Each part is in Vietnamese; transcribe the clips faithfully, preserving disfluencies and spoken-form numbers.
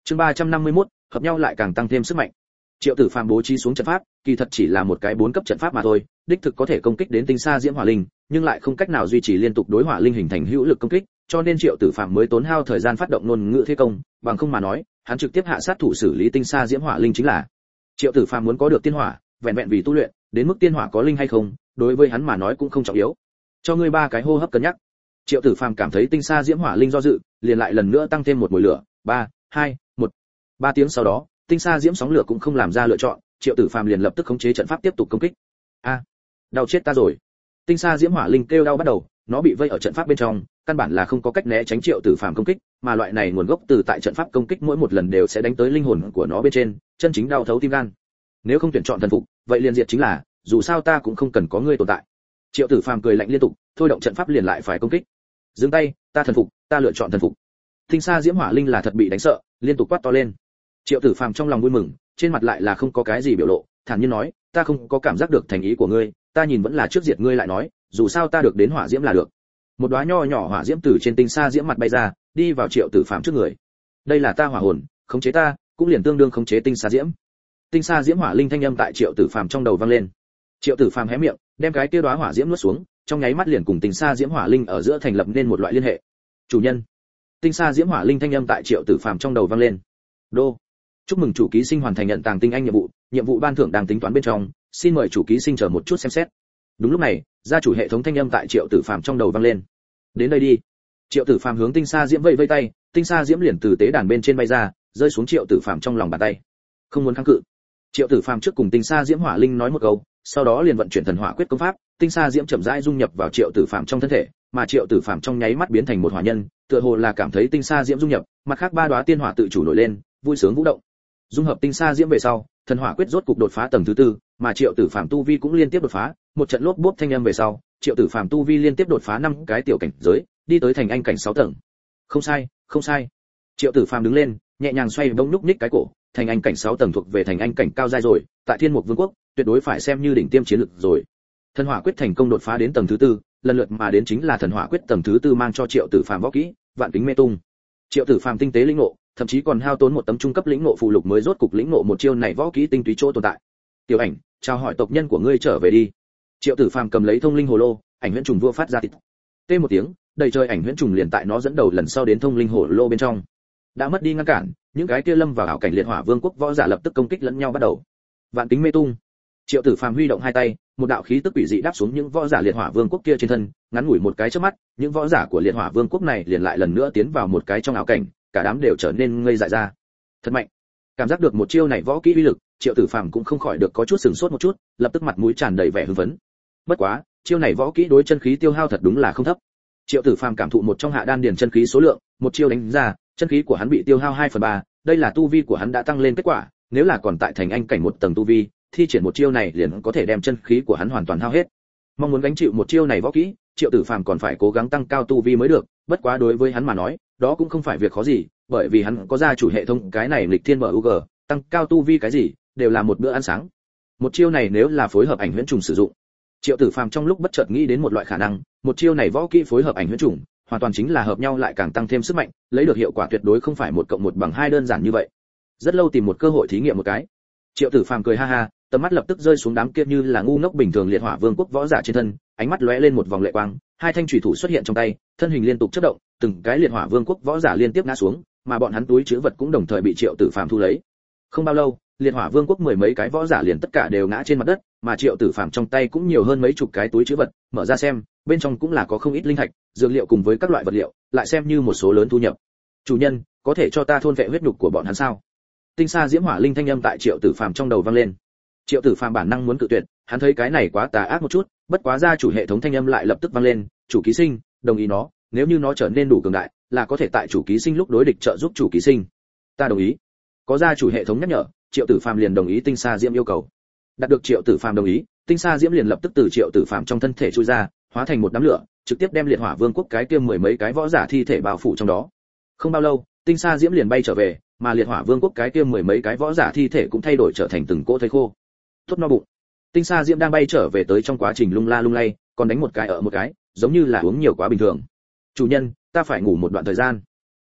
Chương ba trăm năm mươi mốt, hợp nhau lại càng tăng thêm sức mạnh. Triệu Tử Phàm bố trí xuống trận pháp, kỳ thật chỉ là một cái bốn cấp trận pháp mà thôi, đích thực có thể công kích đến tinh sa diễm hỏa linh, nhưng lại không cách nào duy trì liên tục đối hỏa linh hình thành hữu lực công kích, cho nên Triệu Tử Phàm mới tốn hao thời gian phát động ngôn ngữ thế công, bằng không mà nói, hắn trực tiếp hạ sát thủ xử lý tinh sa diễm hỏa linh chính là. Triệu Tử Phàm muốn có được tiên hỏa, vẹn vẹn vì tu luyện, đến mức tiên hỏa có linh hay không, đối với hắn mà nói cũng không trọng yếu. Cho ngươi ba cái hô hấp cân nhắc. Triệu Tử Phàm cảm thấy tinh sa diễm hỏa linh do dự, liền lại lần nữa tăng thêm một mùi lửa, ba, hai, một. ba tiếng sau đó, tinh sa diễm sóng lửa cũng không làm ra lựa chọn, Triệu Tử Phàm liền lập tức khống chế trận pháp tiếp tục công kích. A, đau chết ta rồi. Tinh sa diễm hỏa linh kêu đau bắt đầu, nó bị vây ở trận pháp bên trong, căn bản là không có cách né tránh Triệu Tử Phàm công kích, mà loại này nguồn gốc từ tại trận pháp công kích mỗi một lần đều sẽ đánh tới linh hồn của nó bên trên, chân chính đau thấu tim gan. Nếu không tuyển chọn thần phục, vậy liền diệt chính là, dù sao ta cũng không cần có ngươi tồn tại. Triệu Tử Phàm cười lạnh liên tục, thôi động trận pháp liền lại phải công kích. Dừng tay, ta thần phục, ta lựa chọn thần phục. Tinh sa diễm hỏa linh là thật bị đánh sợ, liên tục quát to lên. Triệu Tử Phàm trong lòng vui mừng, trên mặt lại là không có cái gì biểu lộ, thản nhiên nói, ta không có cảm giác được thành ý của ngươi, ta nhìn vẫn là trước diệt ngươi lại nói, dù sao ta được đến hỏa diễm là được. Một đóa nho nhỏ hỏa diễm từ trên tinh sa diễm mặt bay ra, đi vào Triệu Tử Phàm trước người. Đây là ta hỏa hồn, khống chế ta, cũng liền tương đương khống chế tinh sa diễm. Tinh sa diễm hỏa linh thanh âm tại Triệu Tử Phàm trong đầu vang lên. Triệu Tử Phàm hé miệng, đem cái kia đóa hỏa diễm nuốt xuống, trong nháy mắt liền cùng tinh sa diễm hỏa linh ở giữa thành lập nên một loại liên hệ. Chủ nhân. Tinh sa diễm hỏa linh thanh âm tại Triệu Tử Phàm trong đầu vang lên. Đô. Chúc mừng chủ ký sinh hoàn thành nhận tàng tinh anh nhiệm vụ, nhiệm vụ ban thưởng đang tính toán bên trong, xin mời chủ ký sinh chờ một chút xem xét. Đúng lúc này, gia chủ hệ thống thanh âm tại Triệu Tử Phàm trong đầu vang lên. Đến đây đi. Triệu Tử Phàm hướng tinh sa diễm vẫy vẫy tay, tinh sa diễm liền từ tế đàn bên trên bay ra, rơi xuống Triệu Tử Phàm trong lòng bàn tay. Không muốn kháng cự. Triệu Tử Phàm trước cùng tinh sa diễm hỏa linh nói một câu, sau đó liền vận chuyển thần hỏa quyết công pháp, tinh sa diễm chậm rãi dung nhập vào Triệu Tử Phàm trong thân thể, mà Triệu Tử Phàm trong nháy mắt biến thành một hỏa nhân, tựa hồ là cảm thấy tinh sa diễm dung nhập, mặt khác ba đóa tiên hỏa tự chủ nổi lên, vui sướng vũ động. Dung hợp tinh sa diễm về sau, thần hỏa quyết rốt cục đột phá tầng thứ tư, mà Triệu Tử Phàm tu vi cũng liên tiếp đột phá, một trận lốp bốp thanh âm về sau, Triệu Tử Phàm tu vi liên tiếp đột phá năm cái tiểu cảnh giới, đi tới thành anh cảnh sáu tầng. Không sai, không sai. Triệu Tử Phàm đứng lên, nhẹ nhàng xoay bông núc ních cái cổ, thành anh cảnh sáu tầng thuộc về thành anh cảnh cao giai rồi, tại Thiên Mục Vương quốc, tuyệt đối phải xem như đỉnh tiêm chiến lực rồi. Thần hỏa quyết thành công đột phá đến tầng thứ tư, lần lượt mà đến chính là thần hỏa quyết tầng thứ tư mang cho Triệu Tử Phàm võ kỹ, Vạn Kính Mê Tung. Triệu Tử Phàm tinh tế lĩnh ngộ, thậm chí còn hao tốn một tấm trung cấp lĩnh ngộ phụ lục mới rốt cục lĩnh ngộ một chiêu này võ kỹ tinh túy chỗ tồn tại. Tiểu Ảnh, chào hỏi tộc nhân của ngươi trở về đi. Triệu Tử Phàm cầm lấy thông linh hồ lô, ảnh huyễn trùng vua phát ra tít. Tê một tiếng, đầy trời ảnh huyễn trùng liền tại nó dẫn đầu lần sau đến thông linh hồ lô bên trong. Đã mất đi ngăn cản, những cái kia lâm vào ảo cảnh liệt hỏa vương quốc võ giả lập tức công kích lẫn nhau bắt đầu. Vạn Kính Mê Tung. Triệu Tử Phàm huy động hai tay, một đạo khí tức quỷ dị đáp xuống những võ giả liệt hỏa vương quốc kia trên thân, ngắn ngủi một cái chớp mắt, những võ giả của liệt hỏa vương quốc này liền lại lần nữa tiến vào một cái trong ảo cảnh, cả đám đều trở nên ngây dại ra. Thật mạnh. Cảm giác được một chiêu này võ kỹ uy lực, Triệu Tử Phàm cũng không khỏi được có chút sửng sốt một chút, lập tức mặt mũi tràn đầy vẻ hưng phấn. Bất quá, chiêu này võ kỹ đối chân khí tiêu hao thật đúng là không thấp. Triệu Tử Phàm cảm thụ một trong hạ đan điền chân khí số lượng, một chiêu đánh ra, chân khí của hắn bị tiêu hao hai phần ba, đây là tu vi của hắn đã tăng lên kết quả, nếu là còn tại thành anh cảnh một tầng tu vi, thi triển một chiêu này liền có thể đem chân khí của hắn hoàn toàn hao hết. Mong muốn gánh chịu một chiêu này võ kỹ, Triệu Tử Phàm còn phải cố gắng tăng cao tu vi mới được, bất quá đối với hắn mà nói, đó cũng không phải việc khó gì, bởi vì hắn có gia chủ hệ thống cái này nghịch thiên bug, tăng cao tu vi cái gì, đều là một bữa ăn sáng. Một chiêu này nếu là phối hợp ảnh huyễn trùng sử dụng, Triệu Tử Phàm trong lúc bất chợt nghĩ đến một loại khả năng, một chiêu này võ kỹ phối hợp ảnh huyễn trùng, hoàn toàn chính là hợp nhau lại càng tăng thêm sức mạnh, lấy được hiệu quả tuyệt đối không phải một cộng một bằng hai đơn giản như vậy. Rất lâu tìm một cơ hội thí nghiệm một cái. Triệu Tử Phàm cười ha ha, tầm mắt lập tức rơi xuống đám kia như là ngu ngốc bình thường liệt hỏa vương quốc võ giả trên thân, ánh mắt lóe lên một vòng lệ quang, hai thanh chủy thủ xuất hiện trong tay, thân hình liên tục chớp động, từng cái liệt hỏa vương quốc võ giả liên tiếp ngã xuống, mà bọn hắn túi trữ vật cũng đồng thời bị Triệu Tử Phàm thu lấy. Không bao lâu, liệt hỏa vương quốc mười mấy cái võ giả liền tất cả đều ngã trên mặt đất, mà Triệu Tử Phàm trong tay cũng nhiều hơn mấy chục cái túi trữ vật, mở ra xem, bên trong cũng là có không ít linh thạch, dược liệu cùng với các loại vật liệu, lại xem như một số lớn thu nhập. Chủ nhân, có thể cho ta thôn vệ huyết nhục của bọn hắn sao? Tinh sa diễm hỏa linh thanh âm tại Triệu Tử Phàm trong đầu vang lên. Triệu Tử Phàm bản năng muốn cự tuyệt, hắn thấy cái này quá tà ác một chút, bất quá gia chủ hệ thống thanh âm lại lập tức vang lên, chủ ký sinh, đồng ý nó, nếu như nó trở nên đủ cường đại, là có thể tại chủ ký sinh lúc đối địch trợ giúp chủ ký sinh. Ta đồng ý. Có gia chủ hệ thống nhắc nhở, Triệu Tử Phàm liền đồng ý tinh sa diễm yêu cầu. Đạt được Triệu Tử Phàm đồng ý, tinh sa diễm liền lập tức từ Triệu Tử Phàm trong thân thể chui ra, hóa thành một đám lửa, trực tiếp đem liệt hỏa vương quốc cái kia mười mấy cái võ giả thi thể bao phủ trong đó. Không bao lâu, tinh sa diễm liền bay trở về, mà liệt hỏa vương quốc cái kia mười mấy cái võ giả thi thể cũng thay đổi trở thành từng cỗ thây khô. Tốt no bụng. Tinh sa diễm đang bay trở về tới trong quá trình lung la lung lay, còn đánh một cái ở một cái, giống như là uống nhiều quá bình thường. Chủ nhân, ta phải ngủ một đoạn thời gian.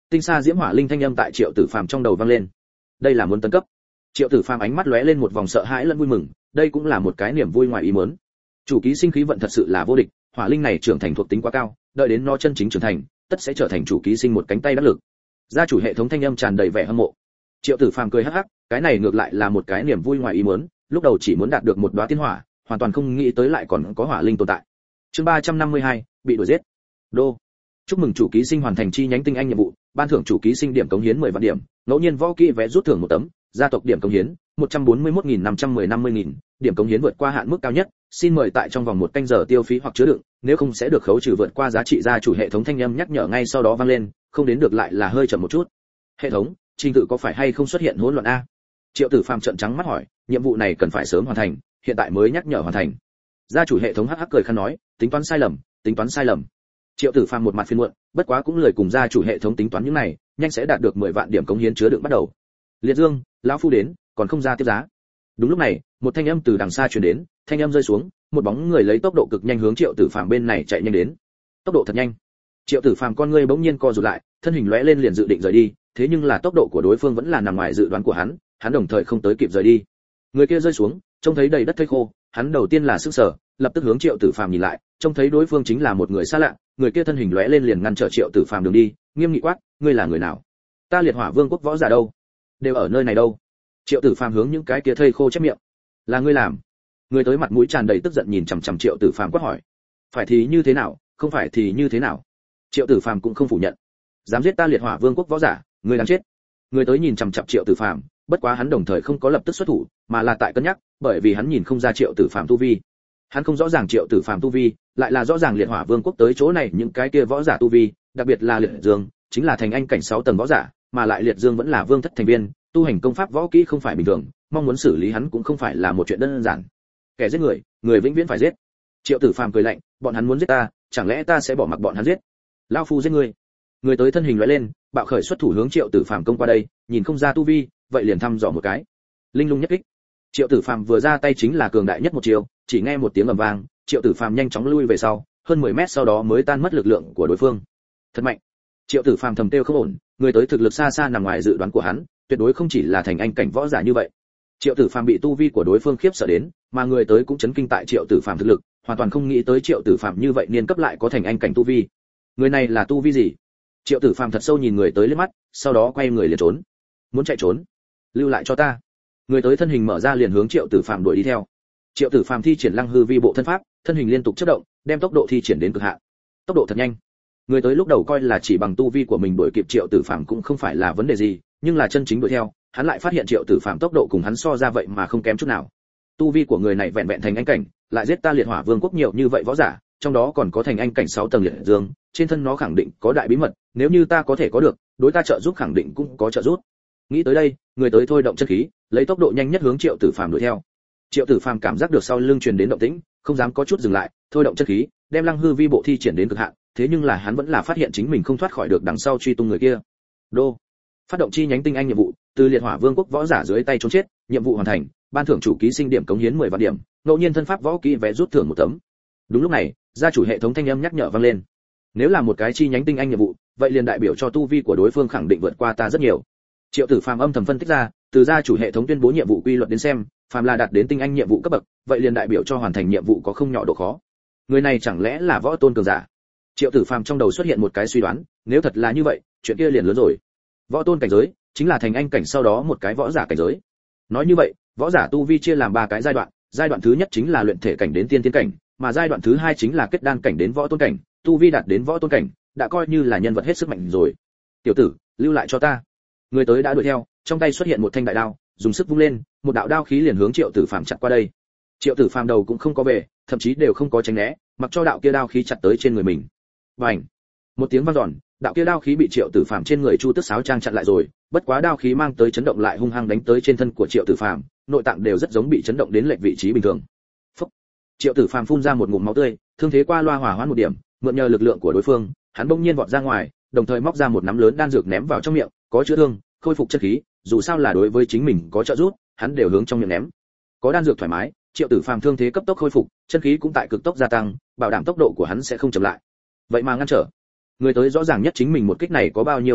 tinh xa diễm hỏa linh thanh âm tại Triệu Tử Phàm trong đầu vang lên. Đây là muốn tấn cấp. Triệu Tử Phàm ánh mắt lóe lên một vòng sợ hãi lẫn vui mừng, đây cũng là một cái niềm vui ngoài ý muốn. Chủ ký sinh khí vận thật sự là vô địch, hỏa linh này trưởng thành thuộc tính quá cao, đợi đến nó chân chính trưởng thành, tất sẽ trở thành chủ ký sinh một cánh tay đắc lực. Gia chủ hệ thống thanh âm tràn đầy vẻ hâm mộ. Triệu Tử Phàm cười hắc hắc, cái này ngược lại là một cái niềm vui ngoài ý muốn, lúc đầu chỉ muốn đạt được một đóa tiên hỏa, hoàn toàn không nghĩ tới lại còn có hỏa linh tồn tại. Chương ba trăm năm mươi hai, bị đuổi giết. Đô. Chúc mừng chủ ký sinh hoàn thành chi nhánh tinh anh nhiệm vụ, ban thưởng chủ ký sinh điểm cống hiến mười vạn điểm, ngẫu nhiên võ kỹ vé rút thưởng một tấm, gia tộc điểm cống hiến một trăm bốn mươi mốt nghìn năm trăm mười năm mươi nghìn, điểm cống hiến vượt qua hạn mức cao nhất, xin mời tại trong vòng một canh giờ tiêu phí hoặc chứa đựng, nếu không sẽ được khấu trừ vượt qua giá trị. Gia chủ hệ thống thanh âm nhắc nhở ngay sau đó vang lên, không đến được lại là hơi chậm một chút. Hệ thống, trình tự có phải hay không xuất hiện hỗn loạn a? Triệu Tử Phàm trợn trắng mắt hỏi, nhiệm vụ này cần phải sớm hoàn thành, hiện tại mới nhắc nhở hoàn thành. Gia chủ hệ thống hắc hắc cười khăn nói, tính toán sai lầm, tính toán sai lầm. Triệu Tử Phàm một mặt phiền muộn, bất quá cũng lười cùng gia chủ hệ thống tính toán những này, nhanh sẽ đạt được mười vạn điểm cống hiến chứa đựng bắt đầu. Liệt Dương, lão phu đến, còn không ra tiếp giá. Đúng lúc này, một thanh âm từ đằng xa truyền đến, thanh âm rơi xuống, một bóng người lấy tốc độ cực nhanh hướng Triệu Tử Phàm bên này chạy nhanh đến. Tốc độ thật nhanh. Triệu Tử Phàm con ngươi bỗng nhiên co rụt lại, thân hình lóe lên liền dự định rời đi, thế nhưng là tốc độ của đối phương vẫn là nằm ngoài dự đoán của hắn, hắn đồng thời không tới kịp rời đi. Người kia rơi xuống, trông thấy đầy đất thây khô, hắn đầu tiên là sửng sở, lập tức hướng Triệu Tử Phàm nhìn lại, trông thấy đối phương chính là một người xa lạ, người kia thân hình lóe lên liền ngăn trở Triệu Tử Phàm đường đi, nghiêm nghị quát, ngươi là người nào? Ta Liệt Hỏa Vương quốc võ giả đâu? Đều ở nơi này đâu? Triệu Tử Phàm hướng những cái kia thây khô chép miệng. Là ngươi làm? Người tới mặt mũi tràn đầy tức giận nhìn chằm chằm Triệu Tử Phàm quát hỏi. Phải thì như thế nào, không phải thì như thế nào? Triệu Tử Phàm cũng không phủ nhận. Dám giết ta Liệt Hỏa Vương quốc võ giả, ngươi đáng chết. Người tới nhìn chằm chằm Triệu Tử Phàm, bất quá hắn đồng thời không có lập tức xuất thủ, mà là tại cân nhắc, bởi vì hắn nhìn không ra Triệu Tử Phàm tu vi. Hắn không rõ ràng Triệu Tử Phàm tu vi, lại là rõ ràng Liệt Hỏa Vương quốc tới chỗ này những cái kia võ giả tu vi, đặc biệt là Liệt Dương, chính là thành anh cảnh sáu tầng võ giả, mà lại Liệt Dương vẫn là vương thất thành viên, tu hành công pháp võ kỹ không phải bình thường, mong muốn xử lý hắn cũng không phải là một chuyện đơn giản. Kẻ giết người, người vĩnh viễn phải giết. Triệu Tử Phàm cười lạnh, bọn hắn muốn giết ta, chẳng lẽ ta sẽ bỏ mặc bọn hắn giết? Lão phu giết ngươi. Người tới thân hình lóe lên, bạo khởi xuất thủ hướng Triệu Tử Phàm công qua đây, nhìn không ra tu vi, vậy liền thăm dò một cái. Linh lung nhất kích. Triệu Tử Phàm vừa ra tay chính là cường đại nhất một chiều, chỉ nghe một tiếng ầm vang, Triệu Tử Phàm nhanh chóng lui về sau, hơn mười mét sau đó mới tan mất lực lượng của đối phương. Thật mạnh. Triệu Tử Phàm thầm tiêu không ổn, người tới thực lực xa xa nằm ngoài dự đoán của hắn, tuyệt đối không chỉ là thành anh cảnh võ giả như vậy. Triệu Tử Phàm bị tu vi của đối phương khiếp sợ đến, mà người tới cũng chấn kinh tại Triệu Tử Phàm thực lực, hoàn toàn không nghĩ tới Triệu Tử Phàm như vậy niên cấp lại có thành anh cảnh tu vi. Người này là tu vi gì? Triệu Tử Phàm thật sâu nhìn người tới liếc mắt, sau đó quay người liền trốn. Muốn chạy trốn? Lưu lại cho ta. Người tới thân hình mở ra liền hướng Triệu Tử Phàm đuổi đi theo. Triệu Tử Phàm thi triển Lăng Hư Vi bộ thân pháp, thân hình liên tục chớp động, đem tốc độ thi triển đến cực hạn. Tốc độ thật nhanh. Người tới lúc đầu coi là chỉ bằng tu vi của mình đuổi kịp Triệu Tử Phàm cũng không phải là vấn đề gì, nhưng là chân chính đuổi theo, hắn lại phát hiện Triệu Tử Phàm tốc độ cùng hắn so ra vậy mà không kém chút nào. Tu vi của người này vẹn vẹn thành anh cảnh, lại giết ta Liệt Hỏa Vương quốc nhiều như vậy võ giả, trong đó còn có thành anh cảnh sáu tầng Liệt Dương, trên thân nó khẳng định có đại bí mật, nếu như ta có thể có được, đối ta trợ giúp khẳng định cũng có trợ giúp. Nghĩ tới đây, người tới thôi động chân khí, lấy tốc độ nhanh nhất hướng Triệu Tử Phàm đuổi theo. Triệu Tử Phàm cảm giác được sau lưng truyền đến động tĩnh, không dám có chút dừng lại, thôi động chân khí, đem Lăng Hư Vi bộ thi triển đến cực hạn, thế nhưng là hắn vẫn là phát hiện chính mình không thoát khỏi được đằng sau truy tung người kia. Đô. Phát động chi nhánh tinh anh nhiệm vụ, từ Liệt Hỏa Vương quốc võ giả dưới tay trốn chết, nhiệm vụ hoàn thành, ban thưởng chủ ký sinh điểm cống hiến mười vạn điểm, ngẫu nhiên thân pháp võ kỹ vé rút thưởng một tấm. Đúng lúc này, gia chủ hệ thống thanh âm nhắc nhở vang lên. Nếu là một cái chi nhánh tinh anh nhiệm vụ, vậy liền đại biểu cho tu vi của đối phương khẳng định vượt qua ta rất nhiều. Triệu Tử Phàm âm thầm phân tích ra, từ gia chủ hệ thống tuyên bố nhiệm vụ quy luật đến xem, phàm là đạt đến tinh anh nhiệm vụ cấp bậc, vậy liền đại biểu cho hoàn thành nhiệm vụ có không nhỏ độ khó. Người này chẳng lẽ là võ tôn cường giả? Triệu Tử Phàm trong đầu xuất hiện một cái suy đoán, nếu thật là như vậy, chuyện kia liền lớn rồi. Võ tôn cảnh giới chính là thành anh cảnh sau đó một cái võ giả cảnh giới. Nói như vậy, võ giả tu vi chia làm ba cái giai đoạn, giai đoạn thứ nhất chính là luyện thể cảnh đến tiên tiến cảnh, mà giai đoạn thứ hai chính là kết đan cảnh đến võ tôn cảnh, tu vi đạt đến võ tôn cảnh, đã coi như là nhân vật hết sức mạnh rồi. Tiểu tử, lưu lại cho ta. Người tới đã đuổi theo, trong tay xuất hiện một thanh đại đao, dùng sức vung lên, một đạo đao khí liền hướng Triệu Tử Phàm chặt qua đây. Triệu Tử Phàm đầu cũng không có về, thậm chí đều không có tránh né, mặc cho đạo kia đao khí chặt tới trên người mình. Bành! Một tiếng vang dọn, đạo kia đao khí bị Triệu Tử Phàm trên người Chu Tước Sáo Trang chặn lại rồi, bất quá đao khí mang tới chấn động lại hung hăng đánh tới trên thân của Triệu Tử Phàm, nội tạng đều rất giống bị chấn động đến lệch vị trí bình thường. Phốc! Triệu Tử Phàm phun ra một ngụm máu tươi, thương thế qua loa hòa hoãn một điểm, mượn nhờ lực lượng của đối phương, hắn bỗng nhiên vọt ra ngoài, đồng thời móc ra một nắm lớn đan dược ném vào trong miệng, có chữa thương, khôi phục chất khí, dù sao là đối với chính mình có trợ giúp, hắn đều hướng trong miệng ném. Có đan dược thoải mái, Triệu Tử Phàm thương thế cấp tốc khôi phục, chân khí cũng tại cực tốc gia tăng, bảo đảm tốc độ của hắn sẽ không chậm lại. Vậy mà ngăn trở. Người tới rõ ràng nhất chính mình một kích này có bao nhiêu lợi hại,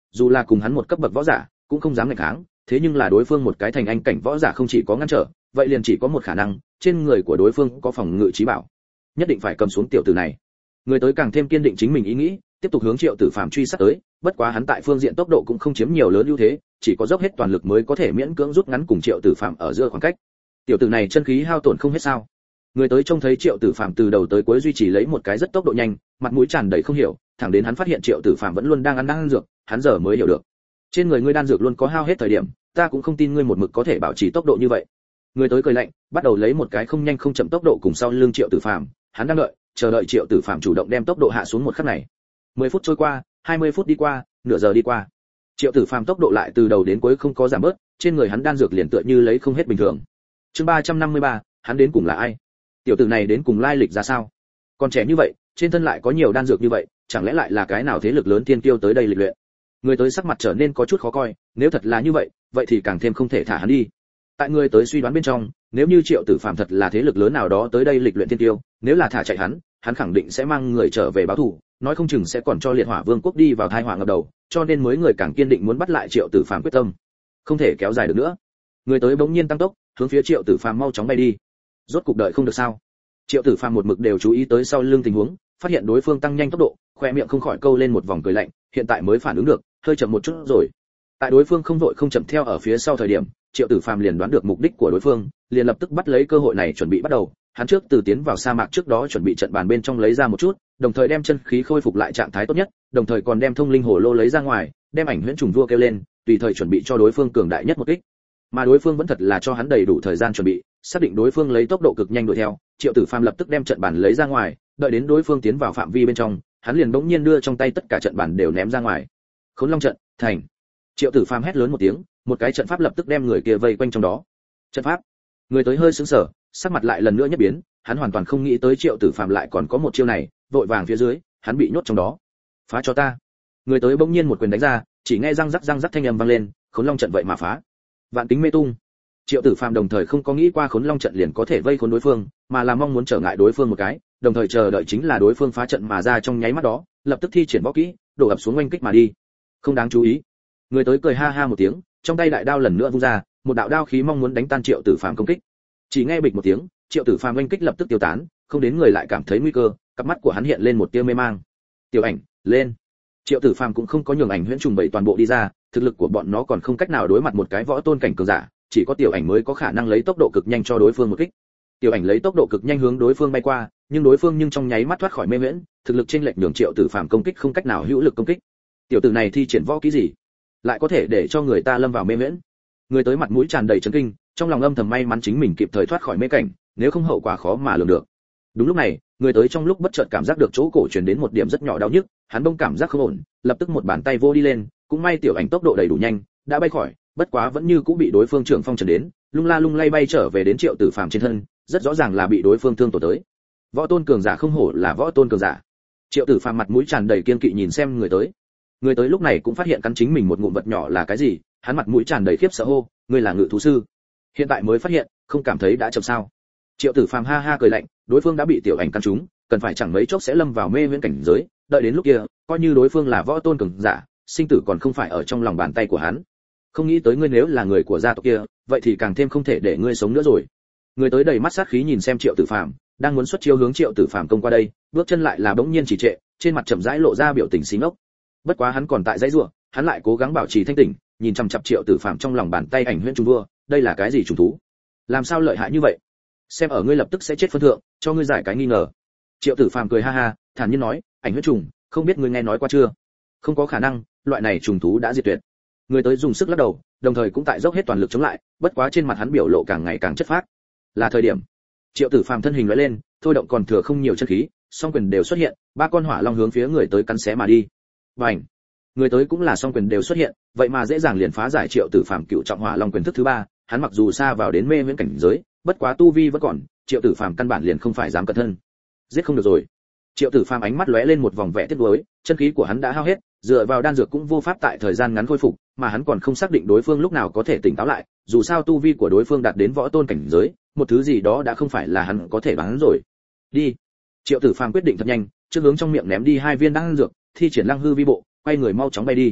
dù là cùng hắn một cấp bậc võ giả cũng không dám nghịch kháng, thế nhưng là đối phương một cái thành anh cảnh võ giả không chỉ có ngăn trở, vậy liền chỉ có một khả năng, trên người của đối phương có phòng ngự trí bảo, nhất định phải cầm xuống tiểu tử này. Người tới càng thêm kiên định chính mình ý nghĩ, tiếp tục hướng Triệu Tử Phàm truy sát tới, bất quá hắn tại phương diện tốc độ cũng không chiếm nhiều lớn ưu thế, chỉ có dốc hết toàn lực mới có thể miễn cưỡng rút ngắn cùng Triệu Tử Phàm ở giữa khoảng cách. Tiểu tử này chân khí hao tổn không hết sao? Người tới trông thấy Triệu Tử Phàm từ đầu tới cuối duy trì lấy một cái rất tốc độ nhanh, mặt mũi tràn đầy không hiểu, thẳng đến hắn phát hiện Triệu Tử Phàm vẫn luôn đang ăn đan dược, hắn giờ mới hiểu được. Trên người ngươi đan dược luôn có hao hết thời điểm, ta cũng không tin ngươi một mực có thể bảo trì tốc độ như vậy. Người tới cười lạnh, bắt đầu lấy một cái không nhanh không chậm tốc độ cùng sau lưng Triệu Tử Phàm, hắn đang đợi, chờ đợi Triệu Tử Phàm chủ động đem tốc độ hạ xuống một khắc này. mười phút trôi qua, hai mươi phút đi qua, nửa giờ đi qua. Triệu Tử Phàm tốc độ lại từ đầu đến cuối không có giảm bớt, trên người hắn đan dược liền tựa như lấy không hết bình thường. Chương ba trăm năm mươi ba, hắn đến cùng là ai? Tiểu tử này đến cùng lai lịch ra sao? Còn trẻ như vậy, trên thân lại có nhiều đan dược như vậy, chẳng lẽ lại là cái nào thế lực lớn tiên tiêu tới đây lịch luyện? Người tới sắc mặt trở nên có chút khó coi, nếu thật là như vậy, vậy thì càng thêm không thể thả hắn đi. Tại người tới suy đoán bên trong, nếu như Triệu Tử Phàm thật là thế lực lớn nào đó tới đây lịch luyện tiên tiêu, nếu là thả chạy hắn, hắn khẳng định sẽ mang người trở về báo thù, nói không chừng sẽ còn cho Liệt Hỏa Vương quốc đi vào tai họa ngập đầu, cho nên mới người càng kiên định muốn bắt lại Triệu Tử Phàm quyết tâm. Không thể kéo dài được nữa. Người tới bỗng nhiên tăng tốc, hướng phía Triệu Tử Phàm mau chóng bay đi. Rốt cục đợi không được sao? Triệu Tử Phàm một mực đều chú ý tới sau lưng tình huống, phát hiện đối phương tăng nhanh tốc độ, khoe miệng không khỏi câu lên một vòng cười lạnh, hiện tại mới phản ứng được, hơi chậm một chút rồi. Tại đối phương không vội không chậm theo ở phía sau thời điểm, Triệu Tử Phàm liền đoán được mục đích của đối phương, liền lập tức bắt lấy cơ hội này chuẩn bị bắt đầu. Hắn trước từ tiến vào sa mạc trước đó chuẩn bị trận bàn bên trong lấy ra một chút, đồng thời đem chân khí khôi phục lại trạng thái tốt nhất, đồng thời còn đem thông linh hồ lô lấy ra ngoài, đem ảnh huyễn trùng vua kêu lên, tùy thời chuẩn bị cho đối phương cường đại nhất một kích. Mà đối phương vẫn thật là cho hắn đầy đủ thời gian chuẩn bị, xác định đối phương lấy tốc độ cực nhanh đuổi theo, Triệu Tử Phàm lập tức đem trận bàn lấy ra ngoài, đợi đến đối phương tiến vào phạm vi bên trong, hắn liền bỗng nhiên đưa trong tay tất cả trận bàn đều ném ra ngoài. Khốn Long trận, thành. Triệu Tử Phàm hét lớn một tiếng, một cái trận pháp lập tức đem người kia vây quanh trong đó. Trận pháp? Người tới hơi sững sờ, sắc mặt lại lần nữa nhất biến, hắn hoàn toàn không nghĩ tới Triệu Tử Phàm lại còn có một chiêu này, vội vàng phía dưới, hắn bị nhốt trong đó. Phá cho ta. Người tới bỗng nhiên một quyền đánh ra, chỉ nghe răng rắc răng rắc thanh âm vang lên, Khốn Long trận vậy mà phá. Vạn tính mê tung. Triệu Tử Phàm đồng thời không có nghĩ qua Khốn Long trận liền có thể vây khốn đối phương, mà là mong muốn trở ngại đối phương một cái, đồng thời chờ đợi chính là đối phương phá trận mà ra trong nháy mắt đó, lập tức thi triển võ kỹ, đổ ập xuống oanh kích mà đi. Không đáng chú ý. Người tới cười ha ha một tiếng, trong tay đại đao lần nữa vung ra, một đạo đao khí mong muốn đánh tan Triệu Tử Phàm công kích. Chỉ nghe bịch một tiếng, Triệu Tử Phàm oanh kích lập tức tiêu tán, không đến người lại cảm thấy nguy cơ, cặp mắt của hắn hiện lên một tia mê mang. Tiểu Ảnh, lên. Triệu Tử Phàm cũng không có nhường ảnh huyễn trùng bảy toàn bộ đi ra, thực lực của bọn nó còn không cách nào đối mặt một cái võ tôn cảnh cường giả, chỉ có Tiểu Ảnh mới có khả năng lấy tốc độ cực nhanh cho đối phương một kích. Tiểu Ảnh lấy tốc độ cực nhanh hướng đối phương bay qua, nhưng đối phương nhưng trong nháy mắt thoát khỏi mê miễn, thực lực chênh lệch nhường Triệu Tử Phàm công kích không cách nào hữu lực công kích. Tiểu tử này thi triển võ kỹ gì, lại có thể để cho người ta lâm vào mê miễn? Người tới mặt mũi tràn đầy chấn kinh, trong lòng âm thầm may mắn chính mình kịp thời thoát khỏi mê cảnh, nếu không hậu quả khó mà lường được. Đúng lúc này, người tới trong lúc bất chợt cảm giác được chỗ cổ truyền đến một điểm rất nhỏ đau nhức, hắn bỗng cảm giác không ổn, lập tức một bàn tay vô đi lên, cũng may Tiểu Ảnh tốc độ đầy đủ nhanh, đã bay khỏi, bất quá vẫn như cũng bị đối phương trưởng phong trần đến, lung la lung lay bay trở về đến Triệu Tử Phàm trên thân, rất rõ ràng là bị đối phương thương tổn tới. Võ tôn cường giả không hổ là võ tôn cường giả. Triệu Tử Phàm mặt mũi tràn đầy kiên kỵ nhìn xem người tới. Người tới lúc này cũng phát hiện cắn chính mình một ngụm vật nhỏ là cái gì, hắn mặt mũi tràn đầy khiếp sợ hô, ngươi là ngự thú sư? Hiện tại mới phát hiện, không cảm thấy đã chậm sao? Triệu Tử Phàm ha ha cười lạnh, đối phương đã bị Tiểu Ảnh cắn trúng, cần phải chẳng mấy chốc sẽ lâm vào mê viễn cảnh giới, đợi đến lúc kia, coi như đối phương là võ tôn cường giả, sinh tử còn không phải ở trong lòng bàn tay của hắn. Không nghĩ tới ngươi nếu là người của gia tộc kia, vậy thì càng thêm không thể để ngươi sống nữa rồi. Người tới đầy mắt sát khí nhìn xem Triệu Tử Phàm, đang muốn xuất chiêu hướng Triệu Tử Phàm công qua đây, bước chân lại là bỗng nhiên chỉ trệ, trên mặt chậm rãi lộ ra biểu tình xí ngốc. Bất quá hắn còn tại dãy rủa, hắn lại cố gắng bảo trì thanh tỉnh, nhìn chằm chằm Triệu Tử Phàm trong lòng bàn tay ảnh huyễn trùng vua, đây là cái gì trùng thú? Làm sao lợi hại như vậy? Xem ở ngươi lập tức sẽ chết phân thượng, cho ngươi giải cái nghi ngờ. Triệu Tử Phàm cười ha ha, thản nhiên nói, ảnh huyễn trùng, không biết ngươi nghe nói qua chưa? Không có khả năng, loại này trùng thú đã diệt tuyệt. Người tới dùng sức lắc đầu, đồng thời cũng tại dốc hết toàn lực chống lại, bất quá trên mặt hắn biểu lộ càng ngày càng chất phác. Là thời điểm. Triệu Tử Phàm thân hình lóe lên, thôi động còn thừa không nhiều chân khí, song quyền đều xuất hiện, ba con hỏa long hướng phía người tới cắn xé mà đi. Bành! Người tới cũng là song quyền đều xuất hiện, vậy mà dễ dàng liền phá giải Triệu Tử Phàm cựu trọng hỏa long quyền thức thứ ba, hắn mặc dù xa vào đến mê viễn cảnh giới, bất quá tu vi vẫn còn, Triệu Tử Phàm căn bản liền không phải dám cẩn thân. Giết không được rồi. Triệu Tử Phàm ánh mắt lóe lên một vòng vẻ tiếc nuối, chân khí của hắn đã hao hết, dựa vào đan dược cũng vô pháp tại thời gian ngắn khôi phục, mà hắn còn không xác định đối phương lúc nào có thể tỉnh táo lại, dù sao tu vi của đối phương đạt đến võ tôn cảnh giới, một thứ gì đó đã không phải là hắn có thể bán rồi. Đi. Triệu Tử Phàm quyết định thật nhanh, trước hướng trong miệng ném đi hai viên đan dược, thi triển Lăng Hư Vi Bộ, quay người mau chóng bay đi.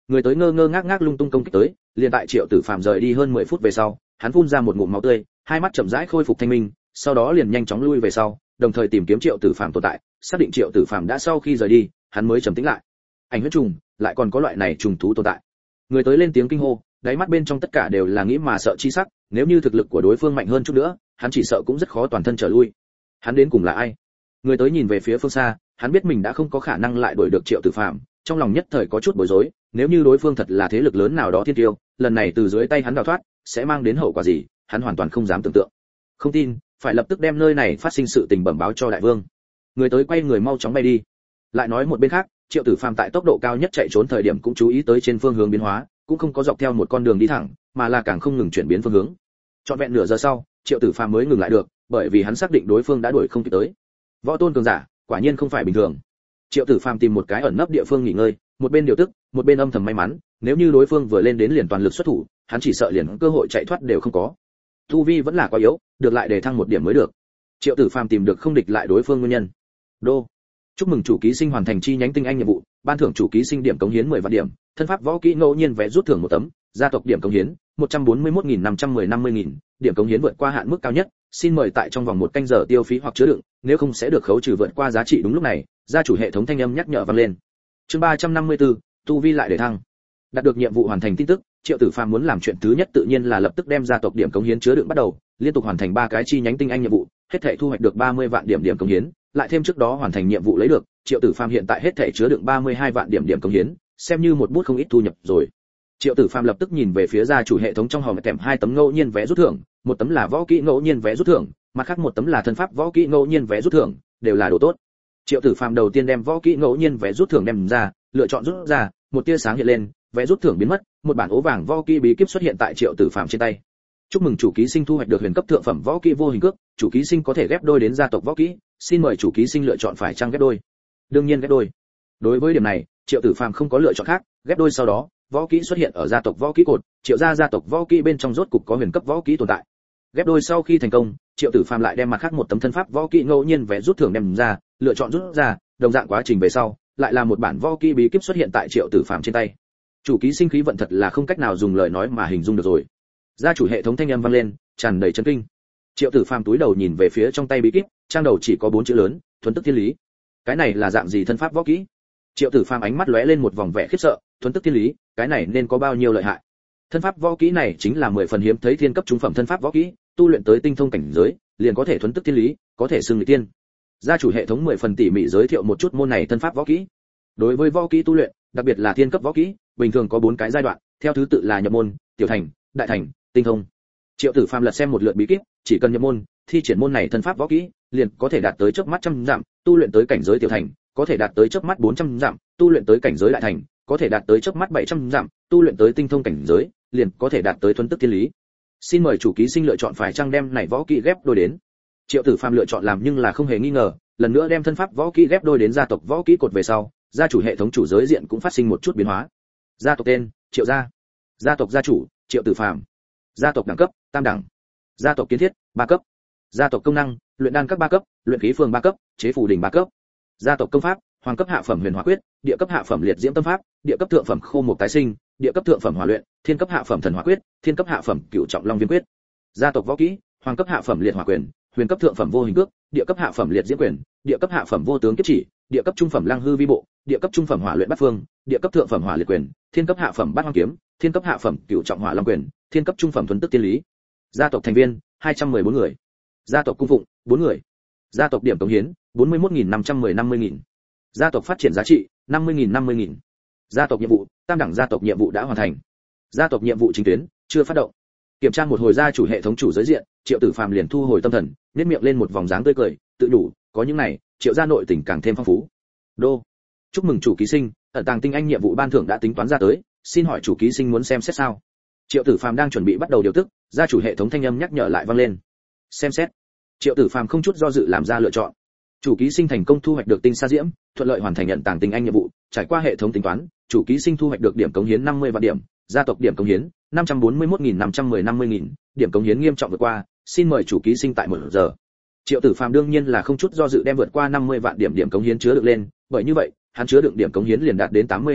Người tới ngơ ngơ ngác ngác lung tung công kích tới, liền tại Triệu Tử Phàm rời đi hơn mười phút về sau, hắn phun ra một ngụm máu tươi, hai mắt chậm rãi khôi phục thanh minh, sau đó liền nhanh chóng lui về sau, đồng thời tìm kiếm Triệu Tử Phàm tồn tại, xác định Triệu Tử Phàm đã sau khi rời đi, hắn mới trầm tĩnh lại. Ảnh huyết trùng, lại còn có loại này trùng thú tồn tại. Người tới lên tiếng kinh hô, đáy mắt bên trong tất cả đều là nghĩ mà sợ chi sắc, nếu như thực lực của đối phương mạnh hơn chút nữa, hắn chỉ sợ cũng rất khó toàn thân trở lui. Hắn đến cùng là ai? Người tới nhìn về phía phương xa, hắn biết mình đã không có khả năng lại đuổi được Triệu Tử Phàm, trong lòng nhất thời có chút bối rối, nếu như đối phương thật là thế lực lớn nào đó thiên tiêu, lần này từ dưới tay hắn đào thoát, sẽ mang đến hậu quả gì, hắn hoàn toàn không dám tưởng tượng. Không tin, phải lập tức đem nơi này phát sinh sự tình bẩm báo cho đại vương. Người tới quay người mau chóng bay đi. Lại nói một bên khác, Triệu Tử Phàm tại tốc độ cao nhất chạy trốn thời điểm cũng chú ý tới trên phương hướng biến hóa, cũng không có dọc theo một con đường đi thẳng, mà là càng không ngừng chuyển biến phương hướng. Trọn vẹn nửa giờ sau, Triệu Tử Phàm mới ngừng lại được, bởi vì hắn xác định đối phương đã đuổi không kịp tới. Võ tôn cường giả, quả nhiên không phải bình thường. Triệu Tử Phàm tìm một cái ẩn nấp địa phương nghỉ ngơi, một bên điều tức, một bên âm thầm may mắn, nếu như đối phương vừa lên đến liền toàn lực xuất thủ, hắn chỉ sợ liền cơ hội chạy thoát đều không có. Tu vi vẫn là quá yếu, được lại để thăng một điểm mới được. Triệu Tử Phàm tìm được không địch lại đối phương nguyên nhân. Đô. Chúc mừng chủ ký sinh hoàn thành chi nhánh tinh anh nhiệm vụ, ban thưởng chủ ký sinh điểm cống hiến mười vạn điểm, thân pháp võ kỹ ngẫu nhiên vé rút thưởng một tấm, gia tộc điểm cống hiến một trăm bốn mươi mốt nghìn năm trăm mười năm mươi nghìn, điểm cống hiến vượt qua hạn mức cao nhất, xin mời tại trong vòng một canh giờ tiêu phí hoặc chứa đựng, nếu không sẽ được khấu trừ vượt qua giá trị. Đúng lúc này, gia chủ hệ thống thanh âm nhắc nhở vang lên. Chương ba trăm năm mươi tư, tu vi lại để thăng. Đạt được nhiệm vụ hoàn thành tin tức, Triệu Tử Phàm muốn làm chuyện thứ nhất tự nhiên là lập tức đem gia tộc điểm cống hiến chứa đựng bắt đầu, liên tục hoàn thành ba cái chi nhánh tinh anh nhiệm vụ, hết thảy thu hoạch được ba mươi vạn điểm điểm cống hiến, lại thêm trước đó hoàn thành nhiệm vụ lấy được, Triệu Tử Phàm hiện tại hết thảy chứa đựng ba mươi hai vạn điểm điểm cống hiến, xem như một bút không ít thu nhập rồi. Triệu Tử Phàm lập tức nhìn về phía gia chủ hệ thống trong hòm kèm hai tấm ngẫu nhiên vé rút thưởng, một tấm là võ kỹ ngẫu nhiên vé rút thưởng, mặt khác một tấm là thân pháp võ kỹ ngẫu nhiên vé rút thưởng, đều là đồ tốt. Triệu Tử Phàm đầu tiên đem võ kỹ ngẫu nhiên vé rút thưởng đem ra, lựa chọn rút ra, một tia sáng hiện lên, vé rút thưởng biến mất, một bản ố vàng võ kỹ bí kíp xuất hiện tại Triệu Tử Phàm trên tay. Chúc mừng chủ ký sinh thu hoạch được huyền cấp thượng phẩm võ kỹ vô hình cước, chủ ký sinh có thể ghép đôi đến gia tộc võ kỹ, xin mời chủ ký sinh lựa chọn phải chăng ghép đôi. Đương nhiên ghép đôi. Đối với điểm này, Triệu Tử Phàm không có lựa chọn khác, ghép đôi sau đó, võ kỹ xuất hiện ở gia tộc võ kỹ cột, Triệu gia gia tộc võ kỹ bên trong rốt cục có huyền cấp võ kỹ tồn tại. Ghép đôi sau khi thành công, Triệu Tử Phàm lại đem mặt khác một tấm thân pháp võ kỹ ngẫu nhiên vé rút thưởng đem ra, lựa chọn rút ra, đồng dạng quá trình về sau, lại là một bản võ kỹ bí kíp xuất hiện tại Triệu Tử Phàm trên tay. Chủ ký sinh khí vận thật là không cách nào dùng lời nói mà hình dung được rồi. Gia chủ hệ thống thanh âm vang lên, tràn đầy chấn kinh. Triệu Tử Phàm túi đầu nhìn về phía trong tay bí kíp, trang đầu chỉ có bốn chữ lớn, thuần tức thiên lý. Cái này là dạng gì thân pháp võ kỹ? Triệu Tử Phàm ánh mắt lóe lên một vòng vẻ khiếp sợ, thuần tức thiên lý, cái này nên có bao nhiêu lợi hại? Thân pháp võ kỹ này chính là mười phần hiếm thấy thiên cấp trung phẩm thân pháp võ kỹ, tu luyện tới tinh thông cảnh giới, liền có thể thuần tức thiên lý, có thể xưng người tiên. Gia chủ hệ thống mười phần tỉ mỉ giới thiệu một chút môn này thân pháp võ kỹ. Đối với võ kỹ tu luyện, đặc biệt là thiên cấp võ kỹ, bình thường có bốn cái giai đoạn, theo thứ tự là nhập môn, tiểu thành, đại thành, tinh thông. Triệu Tử Phàm lật xem một lượt bí kíp, chỉ cần nhập môn, thi triển môn này thân pháp võ kỹ, liền có thể đạt tới chớp mắt trăm dặm, tu luyện tới cảnh giới tiểu thành, có thể đạt tới chớp mắt bốn trăm dặm, tu luyện tới cảnh giới đại thành, có thể đạt tới chớp mắt bảy trăm dặm, tu luyện tới tinh thông cảnh giới, liền có thể đạt tới thuần tức thiên lý. Xin mời chủ ký sinh lựa chọn phải chăng đem này võ kỹ ghép đôi đến. Triệu Tử Phàm lựa chọn làm nhưng là không hề nghi ngờ, lần nữa đem thân pháp võ kỹ ghép đôi đến gia tộc võ kỹ cột về sau, gia chủ hệ thống chủ giới diện cũng phát sinh một chút biến hóa. Gia tộc tên, Triệu gia. Gia tộc gia chủ, Triệu Tử Phàm. Gia tộc đẳng cấp, tam đẳng. Gia tộc kiến thiết, ba cấp. Gia tộc công năng, luyện đan cấp ba cấp, luyện khí phường ba cấp, chế phù đỉnh ba cấp. Gia tộc công pháp, hoàng cấp hạ phẩm huyền hỏa quyết, địa cấp hạ phẩm liệt diễm tâm pháp, địa cấp thượng phẩm khô mục tái sinh, địa cấp thượng phẩm hỏa luyện, thiên cấp hạ phẩm thần hỏa quyết, thiên cấp hạ phẩm cửu trọng long viêm quyết. Gia tộc võ kỹ, hoàng cấp hạ phẩm liệt hỏa quyền, huyền cấp thượng phẩm vô hình cước, địa cấp hạ phẩm liệt diễm quyền, địa cấp hạ phẩm vô tướng kiếp chỉ, địa cấp trung phẩm lăng hư vi bộ, địa cấp trung phẩm hỏa luyện bát phương, địa cấp thượng phẩm hỏa liệt quyền, thiên cấp hạ phẩm bát hoang kiếm, thiên cấp hạ phẩm cửu trọng hỏa long quyền, thiên cấp trung phẩm thuần tức tiên lý. Gia tộc thành viên, hai trăm mười bốn người. Gia tộc cung phụng, bốn người. Gia tộc điểm cống hiến, bốn mươi mốt nghìn năm trăm mười năm mươi nghìn. Gia tộc phát triển giá trị, năm mươi nghìn năm mươi nghìn. Gia tộc nhiệm vụ, tam đẳng gia tộc nhiệm vụ đã hoàn thành. Gia tộc nhiệm vụ chính tuyến, chưa phát động. Kiểm tra một hồi gia chủ hệ thống chủ giới diện, Triệu Tử Phàm liền thu hồi tâm thần, nhếch miệng lên một vòng dáng tươi cười, tự đủ, có những này, Triệu gia nội tình càng thêm phong phú. Đô. Chúc mừng chủ ký sinh, ẩn tàng tinh anh nhiệm vụ ban thưởng đã tính toán ra tới, xin hỏi chủ ký sinh muốn xem xét sao? Triệu Tử Phàm đang chuẩn bị bắt đầu điều tức, gia chủ hệ thống thanh âm nhắc nhở lại vang lên. Xem xét. Triệu Tử Phàm không chút do dự làm ra lựa chọn. Chủ ký sinh thành công thu hoạch được tinh sa diễm, thuận lợi hoàn thành nhận tàng tinh anh nhiệm vụ, trải qua hệ thống tính toán, chủ ký sinh thu hoạch được điểm cống hiến năm mươi vạn điểm, gia tộc điểm cống hiến năm trăm bốn mươi mốt nghìn năm trăm mười năm mươi nghìn, điểm cống hiến nghiêm trọng vượt qua, xin mời chủ ký sinh tại một giờ. Triệu Tử Phàm đương nhiên là không chút do dự đem vượt qua năm mươi vạn điểm điểm cống hiến chứa được lên, bởi như vậy, hắn chứa đựng điểm cống hiến liền đạt đến tám mươi hai vạn,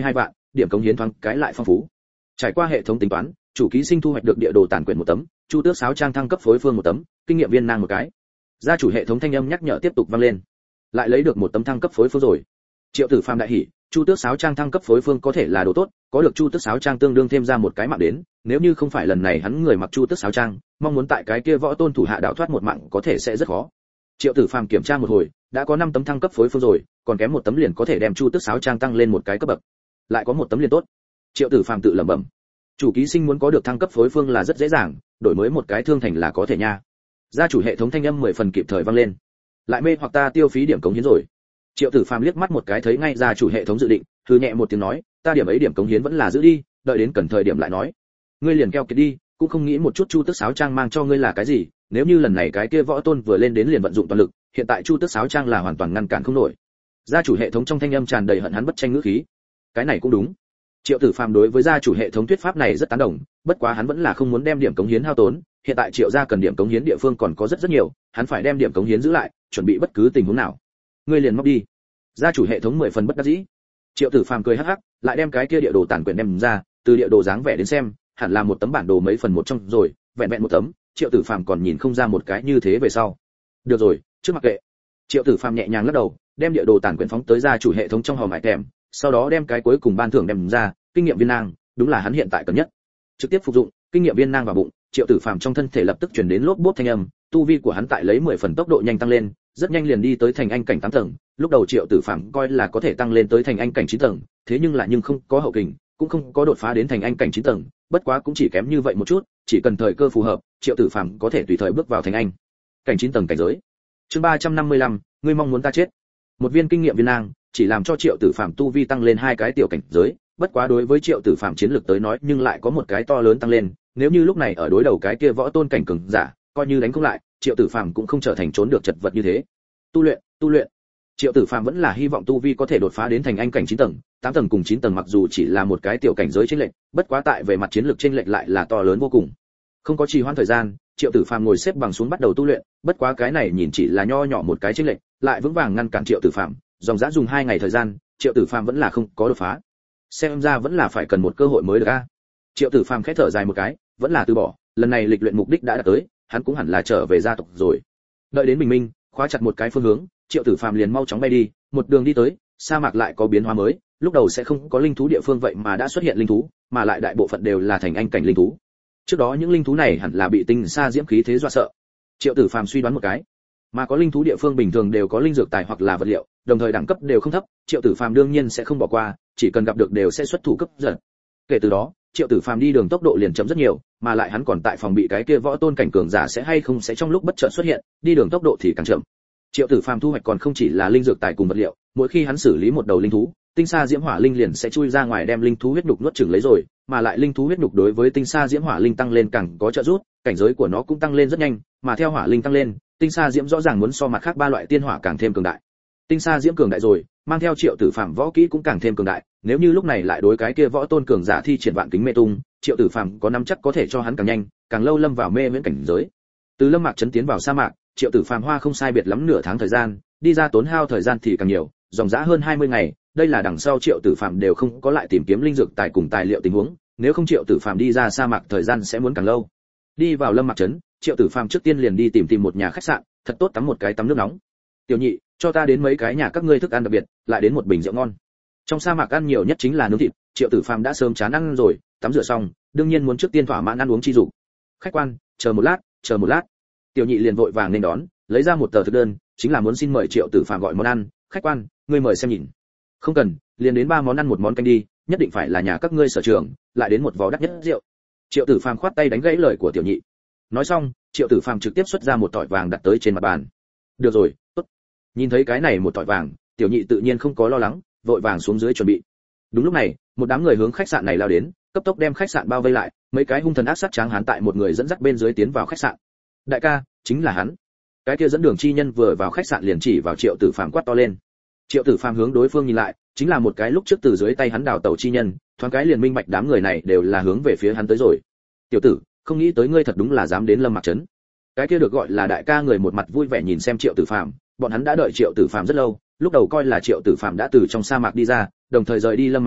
điểm cống hiến thoáng cái lại phong phú. Trải qua hệ thống tính toán, chủ ký sinh thu hoạch được địa đồ tản quyển một tấm, chu tước sáo trang thăng cấp phối phương một tấm, kinh nghiệm viên nang một cái. Gia chủ hệ thống thanh âm nhắc nhở tiếp tục vang lên. Lại lấy được một tấm thăng cấp phối phương rồi. Triệu Tử Phàm đại hỉ, chu tước sáo trang thăng cấp phối phương có thể là đồ tốt, có được chu tước sáo trang tương đương thêm ra một cái mạng đến, nếu như không phải lần này hắn người mặc chu tước sáo trang, mong muốn tại cái kia võ tôn thủ hạ đào thoát một mạng có thể sẽ rất khó. Triệu Tử Phàm kiểm tra một hồi, đã có năm tấm thăng cấp phối phương rồi, còn kém một tấm liền có thể đem chu tước sáo trang tăng lên một cái cấp bậc. Lại có một tấm liền tốt. Triệu Tử Phàm tự lẩm bẩm. Chủ ký sinh muốn có được thăng cấp phối phương là rất dễ dàng, đổi mới một cái thương thành là có thể nha. Gia chủ hệ thống thanh âm mười phần kịp thời vang lên. Lại mê hoặc ta tiêu phí điểm cống hiến rồi. Triệu Tử Phàm liếc mắt một cái thấy ngay gia chủ hệ thống dự định, hừ nhẹ một tiếng nói, ta điểm ấy điểm cống hiến vẫn là giữ đi, đợi đến cần thời điểm lại nói. Ngươi liền keo kiệt đi, cũng không nghĩ một chút chu tước sáo trang mang cho ngươi là cái gì, nếu như lần này cái kia võ tôn vừa lên đến liền vận dụng toàn lực, hiện tại chu tước sáo trang là hoàn toàn ngăn cản không nổi. Gia chủ hệ thống trong thanh âm tràn đầy hận hắn bất tranh ngữ khí. Cái này cũng đúng. Triệu Tử Phàm đối với gia chủ hệ thống thuyết pháp này rất tán đồng, bất quá hắn vẫn là không muốn đem điểm cống hiến hao tốn, hiện tại Triệu gia cần điểm cống hiến địa phương còn có rất rất nhiều, hắn phải đem điểm cống hiến giữ lại, chuẩn bị bất cứ tình huống nào. Ngươi liền móc đi. Gia chủ hệ thống mười phần bất đắc dĩ. Triệu Tử Phàm cười hắc hắc, lại đem cái kia địa đồ tản quyển đem ra, từ địa đồ dáng vẻ đến xem, hẳn là một tấm bản đồ mấy phần một trong rồi, vẹn vẹn một tấm, Triệu Tử Phàm còn nhìn không ra một cái như thế về sau. Được rồi, trước mặc kệ. Triệu Tử Phàm nhẹ nhàng lắc đầu, đem địa đồ tản quyển phóng tới gia chủ hệ thống trong hòm hải thèm, sau đó đem cái cuối cùng ban thưởng đem ra, kinh nghiệm viên nang, đúng là hắn hiện tại cần nhất. Trực tiếp phục dụng, kinh nghiệm viên nang vào bụng, Triệu Tử Phàm trong thân thể lập tức truyền đến lốp bốp thanh âm, tu vi của hắn tại lấy mười phần tốc độ nhanh tăng lên, rất nhanh liền đi tới thành anh cảnh tám tầng, lúc đầu Triệu Tử Phàm coi là có thể tăng lên tới thành anh cảnh chín tầng, thế nhưng lại nhưng không có hậu kình, cũng không có đột phá đến thành anh cảnh chín tầng, bất quá cũng chỉ kém như vậy một chút, chỉ cần thời cơ phù hợp, Triệu Tử Phàm có thể tùy thời bước vào thành anh cảnh chín tầng cảnh giới. Chương ba trăm năm mươi lăm, ngươi mong muốn ta chết. Một viên kinh nghiệm viên nang, chỉ làm cho Triệu Tử Phàm tu vi tăng lên hai cái tiểu cảnh giới, bất quá đối với Triệu Tử Phàm chiến lược tới nói nhưng lại có một cái to lớn tăng lên, nếu như lúc này ở đối đầu cái kia võ tôn cảnh cường giả, coi như đánh không lại, Triệu Tử Phàm cũng không trở thành trốn được chật vật như thế. Tu luyện, tu luyện. Triệu Tử Phàm vẫn là hy vọng tu vi có thể đột phá đến thành anh cảnh chín tầng, tám tầng cùng chín tầng mặc dù chỉ là một cái tiểu cảnh giới chênh lệch, bất quá tại về mặt chiến lược chênh lệch lại là to lớn vô cùng. Không có trì hoãn thời gian, Triệu Tử Phàm ngồi xếp bằng xuống bắt đầu tu luyện, bất quá cái này nhìn chỉ là nho nhỏ một cái chênh lệch, lại vững vàng ngăn cản Triệu Tử Phàm, dòng dã dùng hai ngày thời gian, Triệu Tử Phàm vẫn là không có đột phá. Xem ra vẫn là phải cần một cơ hội mới được a. Triệu Tử Phàm khẽ thở dài một cái, vẫn là từ bỏ, lần này lịch luyện mục đích đã đạt tới, hắn cũng hẳn là trở về gia tộc rồi. Đợi đến bình minh, khóa chặt một cái phương hướng, Triệu Tử Phàm liền mau chóng bay đi, một đường đi tới, sa mạc lại có biến hóa mới, lúc đầu sẽ không có linh thú địa phương vậy mà đã xuất hiện linh thú, mà lại đại bộ phận đều là thành anh cảnh linh thú. Trước đó những linh thú này hẳn là bị tinh sa diễm khí thế dọa sợ. Triệu Tử Phàm suy đoán một cái, mà có linh thú địa phương bình thường đều có linh dược tài hoặc là vật liệu, đồng thời đẳng cấp đều không thấp, Triệu Tử Phàm đương nhiên sẽ không bỏ qua, chỉ cần gặp được đều sẽ xuất thủ cấp giật. Kể từ đó, Triệu Tử Phàm đi đường tốc độ liền chậm rất nhiều, mà lại hắn còn tại phòng bị cái kia võ tôn cảnh cường giả sẽ hay không sẽ trong lúc bất chợt xuất hiện, đi đường tốc độ thì càng chậm. Triệu Tử Phàm thu hoạch còn không chỉ là linh dược tài cùng vật liệu, mỗi khi hắn xử lý một đầu linh thú, tinh sa diễm hỏa linh liền sẽ chui ra ngoài đem linh thú huyết nhục nuốt chửng lấy rồi, mà lại linh thú huyết nhục đối với tinh sa diễm hỏa linh tăng lên càng có trợ giúp, cảnh giới của nó cũng tăng lên rất nhanh, mà theo hỏa linh tăng lên, tinh sa diễm rõ ràng muốn so mặt khác ba loại tiên hỏa càng thêm cường đại. Tinh sa diễm cường đại rồi, mang theo Triệu Tử Phàm võ kỹ cũng càng thêm cường đại, nếu như lúc này lại đối cái kia võ tôn cường giả thi triển vạn kính mê tung, Triệu Tử Phàm có nắm chắc có thể cho hắn càng nhanh, càng lâu lâm vào mê miễn cảnh giới. Từ lâm mạc trấn tiến vào sa mạc, Triệu Tử Phàm hoa không sai biệt lắm nửa tháng thời gian, đi ra tốn hao thời gian thì càng nhiều, dòng dã hơn hai mươi ngày, đây là đằng sau Triệu Tử Phàm đều không có lại tìm kiếm linh dược tài cùng tài liệu tình huống, nếu không Triệu Tử Phàm đi ra sa mạc thời gian sẽ muốn càng lâu. Đi vào lâm mạc trấn, Triệu Tử Phàm trước tiên liền đi tìm tìm một nhà khách sạn, thật tốt tắm một cái tắm nước nóng. Tiểu nhị, cho ta đến mấy cái nhà các ngươi thức ăn đặc biệt, lại đến một bình rượu ngon. Trong sa mạc ăn nhiều nhất chính là nướng thịt, Triệu Tử Phàm đã sớm chán ăn rồi, tắm rửa xong, đương nhiên muốn trước tiên thỏa mãn ăn uống chi dục. Khách quan, chờ một lát, chờ một lát. Tiểu nhị liền vội vàng nên đón, lấy ra một tờ thực đơn, chính là muốn xin mời Triệu Tử Phàm gọi món ăn. Khách quan, ngươi mời xem nhìn. Không cần, liền đến ba món ăn một món canh đi, nhất định phải là nhà các ngươi sở trường, lại đến một vò đắt nhất rượu. Triệu Tử Phàm khoát tay đánh gãy lời của tiểu nhị. Nói xong, Triệu Tử Phàm trực tiếp xuất ra một tỏi vàng đặt tới trên mặt bàn. Được rồi, tốt. Nhìn thấy cái này một tỏi vàng, tiểu nhị tự nhiên không có lo lắng, vội vàng xuống dưới chuẩn bị. Đúng lúc này, một đám người hướng khách sạn này lao đến, cấp tốc đem khách sạn bao vây lại, mấy cái hung thần ác sát tráng hán tại một người dẫn dắt bên dưới tiến vào khách sạn. Đại ca, chính là hắn. Cái kia dẫn đường chi nhân vừa vào khách sạn liền chỉ vào Triệu Tử Phàm quát to lên. Triệu Tử Phàm hướng đối phương nhìn lại, chính là một cái lúc trước từ dưới tay hắn đào tẩu chi nhân, thoáng cái liền minh bạch đám người này đều là hướng về phía hắn tới rồi. Tiểu tử, không nghĩ tới ngươi thật đúng là dám đến Lâm Mạc trấn. Cái kia được gọi là đại ca người một mặt vui vẻ nhìn xem Triệu Tử Phàm, bọn hắn đã đợi Triệu Tử Phàm rất lâu, lúc đầu coi là Triệu Tử Phàm đã từ trong sa mạc đi ra, đồng thời rời đi Lâm Mạc trấn,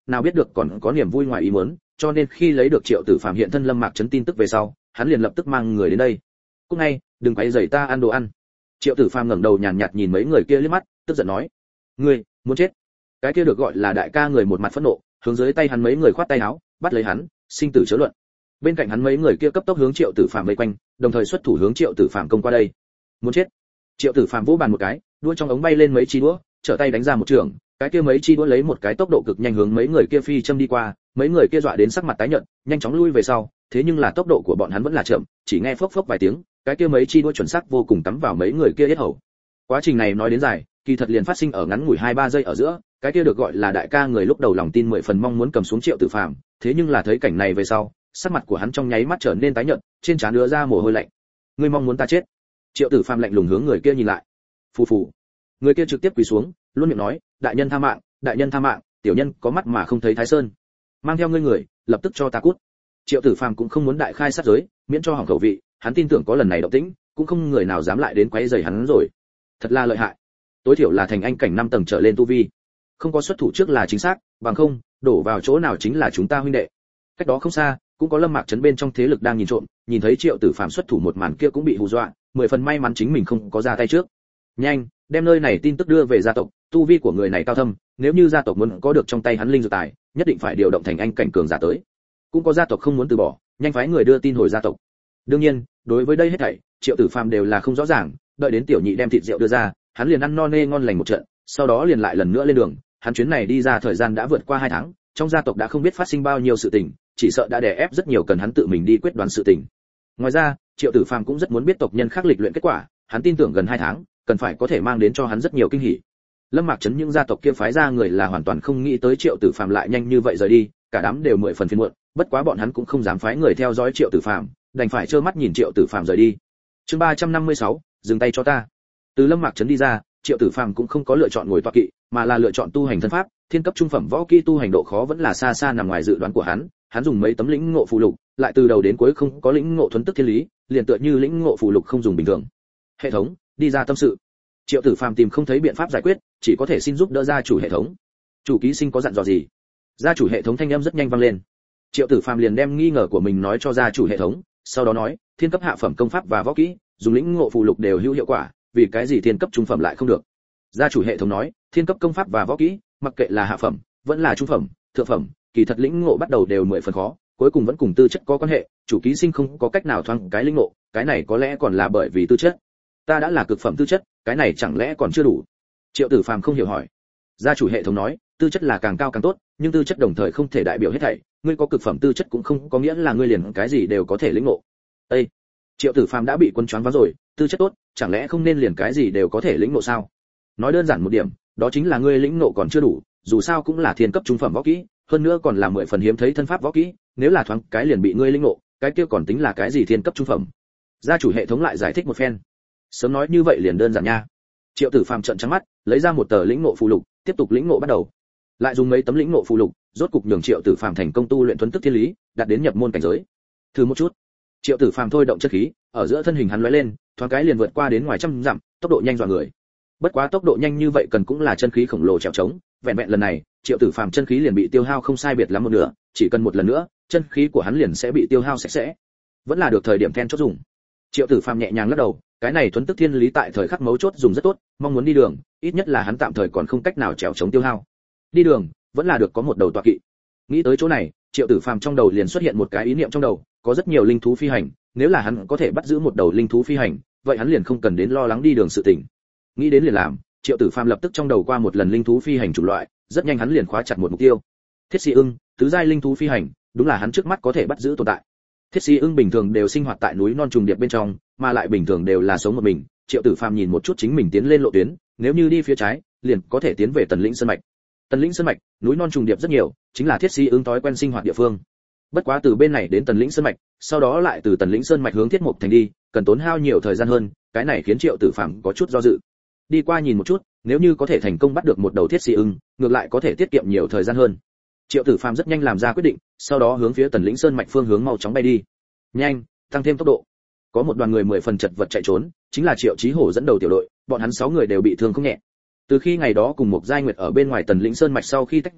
nào biết được còn có niềm vui ngoài ý muốn, cho nên khi lấy được Triệu Tử Phàm hiện thân Lâm Mạc Trấn tin tức về sau, hắn liền lập tức mang người đến đây. "Cúc ngay, đừng quấy rầy ta ăn đồ ăn." Triệu Tử Phàm ngẩng đầu nhàn nhạt nhìn mấy người kia liếc mắt, tức giận nói: "Ngươi, muốn chết?" Cái kia được gọi là đại ca người một mặt phẫn nộ, hướng dưới tay hắn mấy người khoát tay áo, bắt lấy hắn, sinh tử chớ luận. Bên cạnh hắn mấy người kia cấp tốc hướng Triệu Tử Phàm vây quanh, đồng thời xuất thủ hướng Triệu Tử Phàm công qua đây. "Muốn chết?" Triệu Tử Phàm vỗ bàn một cái, đũa trong ống bay lên mấy chi đũa, trở tay đánh ra một trường, cái kia mấy chi đũa lấy một cái tốc độ cực nhanh hướng mấy người kia phi châm đi qua, mấy người kia dọa đến sắc mặt tái nhợt, nhanh chóng lui về sau, thế nhưng là tốc độ của bọn hắn vẫn là chậm, chỉ nghe phốc phốc vài tiếng, cái kia mấy chi đũa chuẩn xác vô cùng cắm vào mấy người kia yết hầu. Quá trình này nói đến dài, kỳ thật liền phát sinh ở ngắn ngủi hai ba giây ở giữa, cái kia được gọi là đại ca người lúc đầu lòng tin mười phần mong muốn cầm xuống Triệu Tử Phàm, thế nhưng là thấy cảnh này về sau, sắc mặt của hắn trong nháy mắt trở nên tái nhợt, trên trán ứa ra mồ hôi lạnh. "Ngươi mong muốn ta chết?" Triệu Tử Phàm lạnh lùng hướng người kia nhìn lại. Phù phù. Người kia trực tiếp quỳ xuống, luôn miệng nói: "Đại nhân tha mạng, đại nhân tha mạng, tiểu nhân có mắt mà không thấy Thái Sơn. Mang theo ngươi người, lập tức cho ta cút." Triệu Tử Phàm cũng không muốn đại khai sát giới, miễn cho hỏng khẩu vị, hắn tin tưởng có lần này động tĩnh, cũng không người nào dám lại đến quấy rầy hắn rồi. Thật là lợi hại. Tối thiểu là thành anh cảnh năm tầng trở lên tu vi. Không có xuất thủ trước là chính xác, bằng không, đổ vào chỗ nào chính là chúng ta huynh đệ. Cách đó không xa, cũng có Lâm Mạc Trấn bên trong thế lực đang nhìn trộm, nhìn thấy Triệu Tử Phàm xuất thủ một màn kia cũng bị hù dọa, mười phần may mắn chính mình không có ra tay trước. Nhanh, đem nơi này tin tức đưa về gia tộc, tu vi của người này cao thâm, nếu như gia tộc muốn có được trong tay hắn linh dược tài, nhất định phải điều động thành anh cảnh cường giả tới. Cũng có gia tộc không muốn từ bỏ, nhanh phái người đưa tin hồi gia tộc. Đương nhiên, đối với đây hết thảy, Triệu Tử Phàm đều là không rõ ràng, đợi đến tiểu nhị đem thịt rượu đưa ra, hắn liền ăn no nê ngon lành một trận, sau đó liền lại lần nữa lên đường, hắn chuyến này đi ra thời gian đã vượt qua hai tháng, trong gia tộc đã không biết phát sinh bao nhiêu sự tình, chỉ sợ đã đè ép rất nhiều cần hắn tự mình đi quyết đoán sự tình. Ngoài ra, Triệu Tử Phàm cũng rất muốn biết tộc nhân khác lịch luyện kết quả, hắn tin tưởng gần hai tháng, cần phải có thể mang đến cho hắn rất nhiều kinh hỉ. Lâm Mạc Trấn những gia tộc kia phái ra người là hoàn toàn không nghĩ tới Triệu Tử Phàm lại nhanh như vậy rời đi, cả đám đều mười phần phiền muộn, bất quá bọn hắn cũng không dám phái người theo dõi Triệu Tử Phàm, đành phải trơ mắt nhìn Triệu Tử Phàm rời đi. Chương ba trăm năm mươi sáu, dừng tay cho ta. Từ Lâm Mạc Trấn đi ra, Triệu Tử Phàm cũng không có lựa chọn ngồi tọa kỵ, mà là lựa chọn tu hành thân pháp, thiên cấp trung phẩm võ kỹ tu hành độ khó vẫn là xa xa nằm ngoài dự đoán của hắn, hắn dùng mấy tấm lĩnh ngộ phù lục, lại từ đầu đến cuối không có lĩnh ngộ thuần tức thiên lý, liền tựa như lĩnh ngộ phù lục không dùng bình thường. Hệ thống, đi ra tâm sự. Triệu Tử Phàm tìm không thấy biện pháp giải quyết, chỉ có thể xin giúp đỡ gia chủ hệ thống. Chủ ký sinh có dặn dò gì? Gia chủ hệ thống thanh âm rất nhanh vang lên. Triệu Tử Phàm liền đem nghi ngờ của mình nói cho gia chủ hệ thống, sau đó nói, thiên cấp hạ phẩm công pháp và võ kỹ, dùng lĩnh ngộ phù lục đều hữu hiệu quả, vì cái gì thiên cấp trung phẩm lại không được? Gia chủ hệ thống nói, thiên cấp công pháp và võ kỹ, mặc kệ là hạ phẩm, vẫn là trung phẩm, thượng phẩm, kỳ thật lĩnh ngộ bắt đầu đều mười phần khó, cuối cùng vẫn cùng tư chất có quan hệ, chủ ký sinh không có cách nào thoáng cái lĩnh ngộ, cái này có lẽ còn là bởi vì tư chất. Ta đã là cực phẩm tư chất, cái này chẳng lẽ còn chưa đủ? Triệu Tử Phàm không hiểu hỏi. Gia chủ hệ thống nói, tư chất là càng cao càng tốt, nhưng tư chất đồng thời không thể đại biểu hết thảy, ngươi có cực phẩm tư chất cũng không có nghĩa là ngươi liền cái gì đều có thể lĩnh ngộ. Ê! Triệu Tử Phàm đã bị quân choáng váng rồi, tư chất tốt, chẳng lẽ không nên liền cái gì đều có thể lĩnh ngộ sao? Nói đơn giản một điểm, đó chính là ngươi lĩnh ngộ còn chưa đủ, dù sao cũng là thiên cấp trung phẩm võ kỹ, hơn nữa còn là mười phần hiếm thấy thân pháp võ kỹ, nếu là thoáng cái liền bị ngươi lĩnh ngộ, cái kia còn tính là cái gì thiên cấp trung phẩm? Gia chủ hệ thống lại giải thích một phen. Sớm nói như vậy liền đơn giản nha. Triệu Tử Phàm trợn trắng mắt, lấy ra một tờ lĩnh ngộ phù lục, tiếp tục lĩnh ngộ bắt đầu. Lại dùng mấy tấm lĩnh ngộ phù lục, rốt cục nhường Triệu Tử Phàm thành công tu luyện thuần tức thiên lý, đạt đến nhập môn cảnh giới. Thử một chút. Triệu Tử Phàm thôi động chất khí, ở giữa thân hình hắn lóe lên, thoáng cái liền vượt qua đến ngoài trăm dặm, tốc độ nhanh dọa người. Bất quá tốc độ nhanh như vậy cần cũng là chân khí khổng lồ trèo trống, vẹn vẹn lần này, Triệu Tử Phàm chân khí liền bị tiêu hao không sai biệt lắm một nửa, chỉ cần một lần nữa, chân khí của hắn liền sẽ bị tiêu hao sạch sẽ. Vẫn là được thời điểm then chốt dùng. Triệu Tử Phàm nhẹ nhàng lắc đầu, cái này thuần tức thiên lý tại thời khắc mấu chốt dùng rất tốt, mong muốn đi đường, ít nhất là hắn tạm thời còn không cách nào trèo chống tiêu hao. Đi đường, vẫn là được có một đầu tọa kỵ. Nghĩ tới chỗ này, Triệu Tử Phàm trong đầu liền xuất hiện một cái ý niệm trong đầu, có rất nhiều linh thú phi hành, nếu là hắn có thể bắt giữ một đầu linh thú phi hành, vậy hắn liền không cần đến lo lắng đi đường sự tình. Nghĩ đến liền làm, Triệu Tử Phàm lập tức trong đầu qua một lần linh thú phi hành chủng loại, rất nhanh hắn liền khóa chặt một mục tiêu. Thiết Sĩ ưng, tứ giai linh thú phi hành, đúng là hắn trước mắt có thể bắt giữ tồn tại. Thiết Sĩ ưng bình thường đều sinh hoạt tại núi non trùng điệp bên trong, mà lại bình thường đều là sống một mình. Triệu Tử Phàm nhìn một chút chính mình tiến lên lộ tuyến, nếu như đi phía trái, liền có thể tiến về Tần Lĩnh Sơn mạch. Tần Lĩnh Sơn mạch, núi non trùng điệp rất nhiều, chính là Thiết Sĩ ưng thói quen sinh hoạt địa phương. Bất quá từ bên này đến Tần Lĩnh Sơn mạch, sau đó lại từ Tần Lĩnh Sơn mạch hướng Thiết Mộc thành đi, cần tốn hao nhiều thời gian hơn, cái này khiến Triệu Tử Phàm có chút do dự. Đi qua nhìn một chút, nếu như có thể thành công bắt được một đầu Thiết Sĩ ưng, ngược lại có thể tiết kiệm nhiều thời gian hơn. Triệu Tử Phàm rất nhanh làm ra quyết định, sau đó hướng phía Tần Lĩnh Sơn mạch phương hướng mau chóng bay đi. Nhanh, tăng thêm tốc độ. Có một đoàn người mười phần chật vật chạy trốn, chính là Triệu Chí Hổ dẫn đầu tiểu đội, bọn hắn sáu người đều bị thương không nhẹ. Từ khi ngày đó cùng một giai nguyệt ở bên ngoài Tần Lĩnh Sơn mạch sau khi tách ra,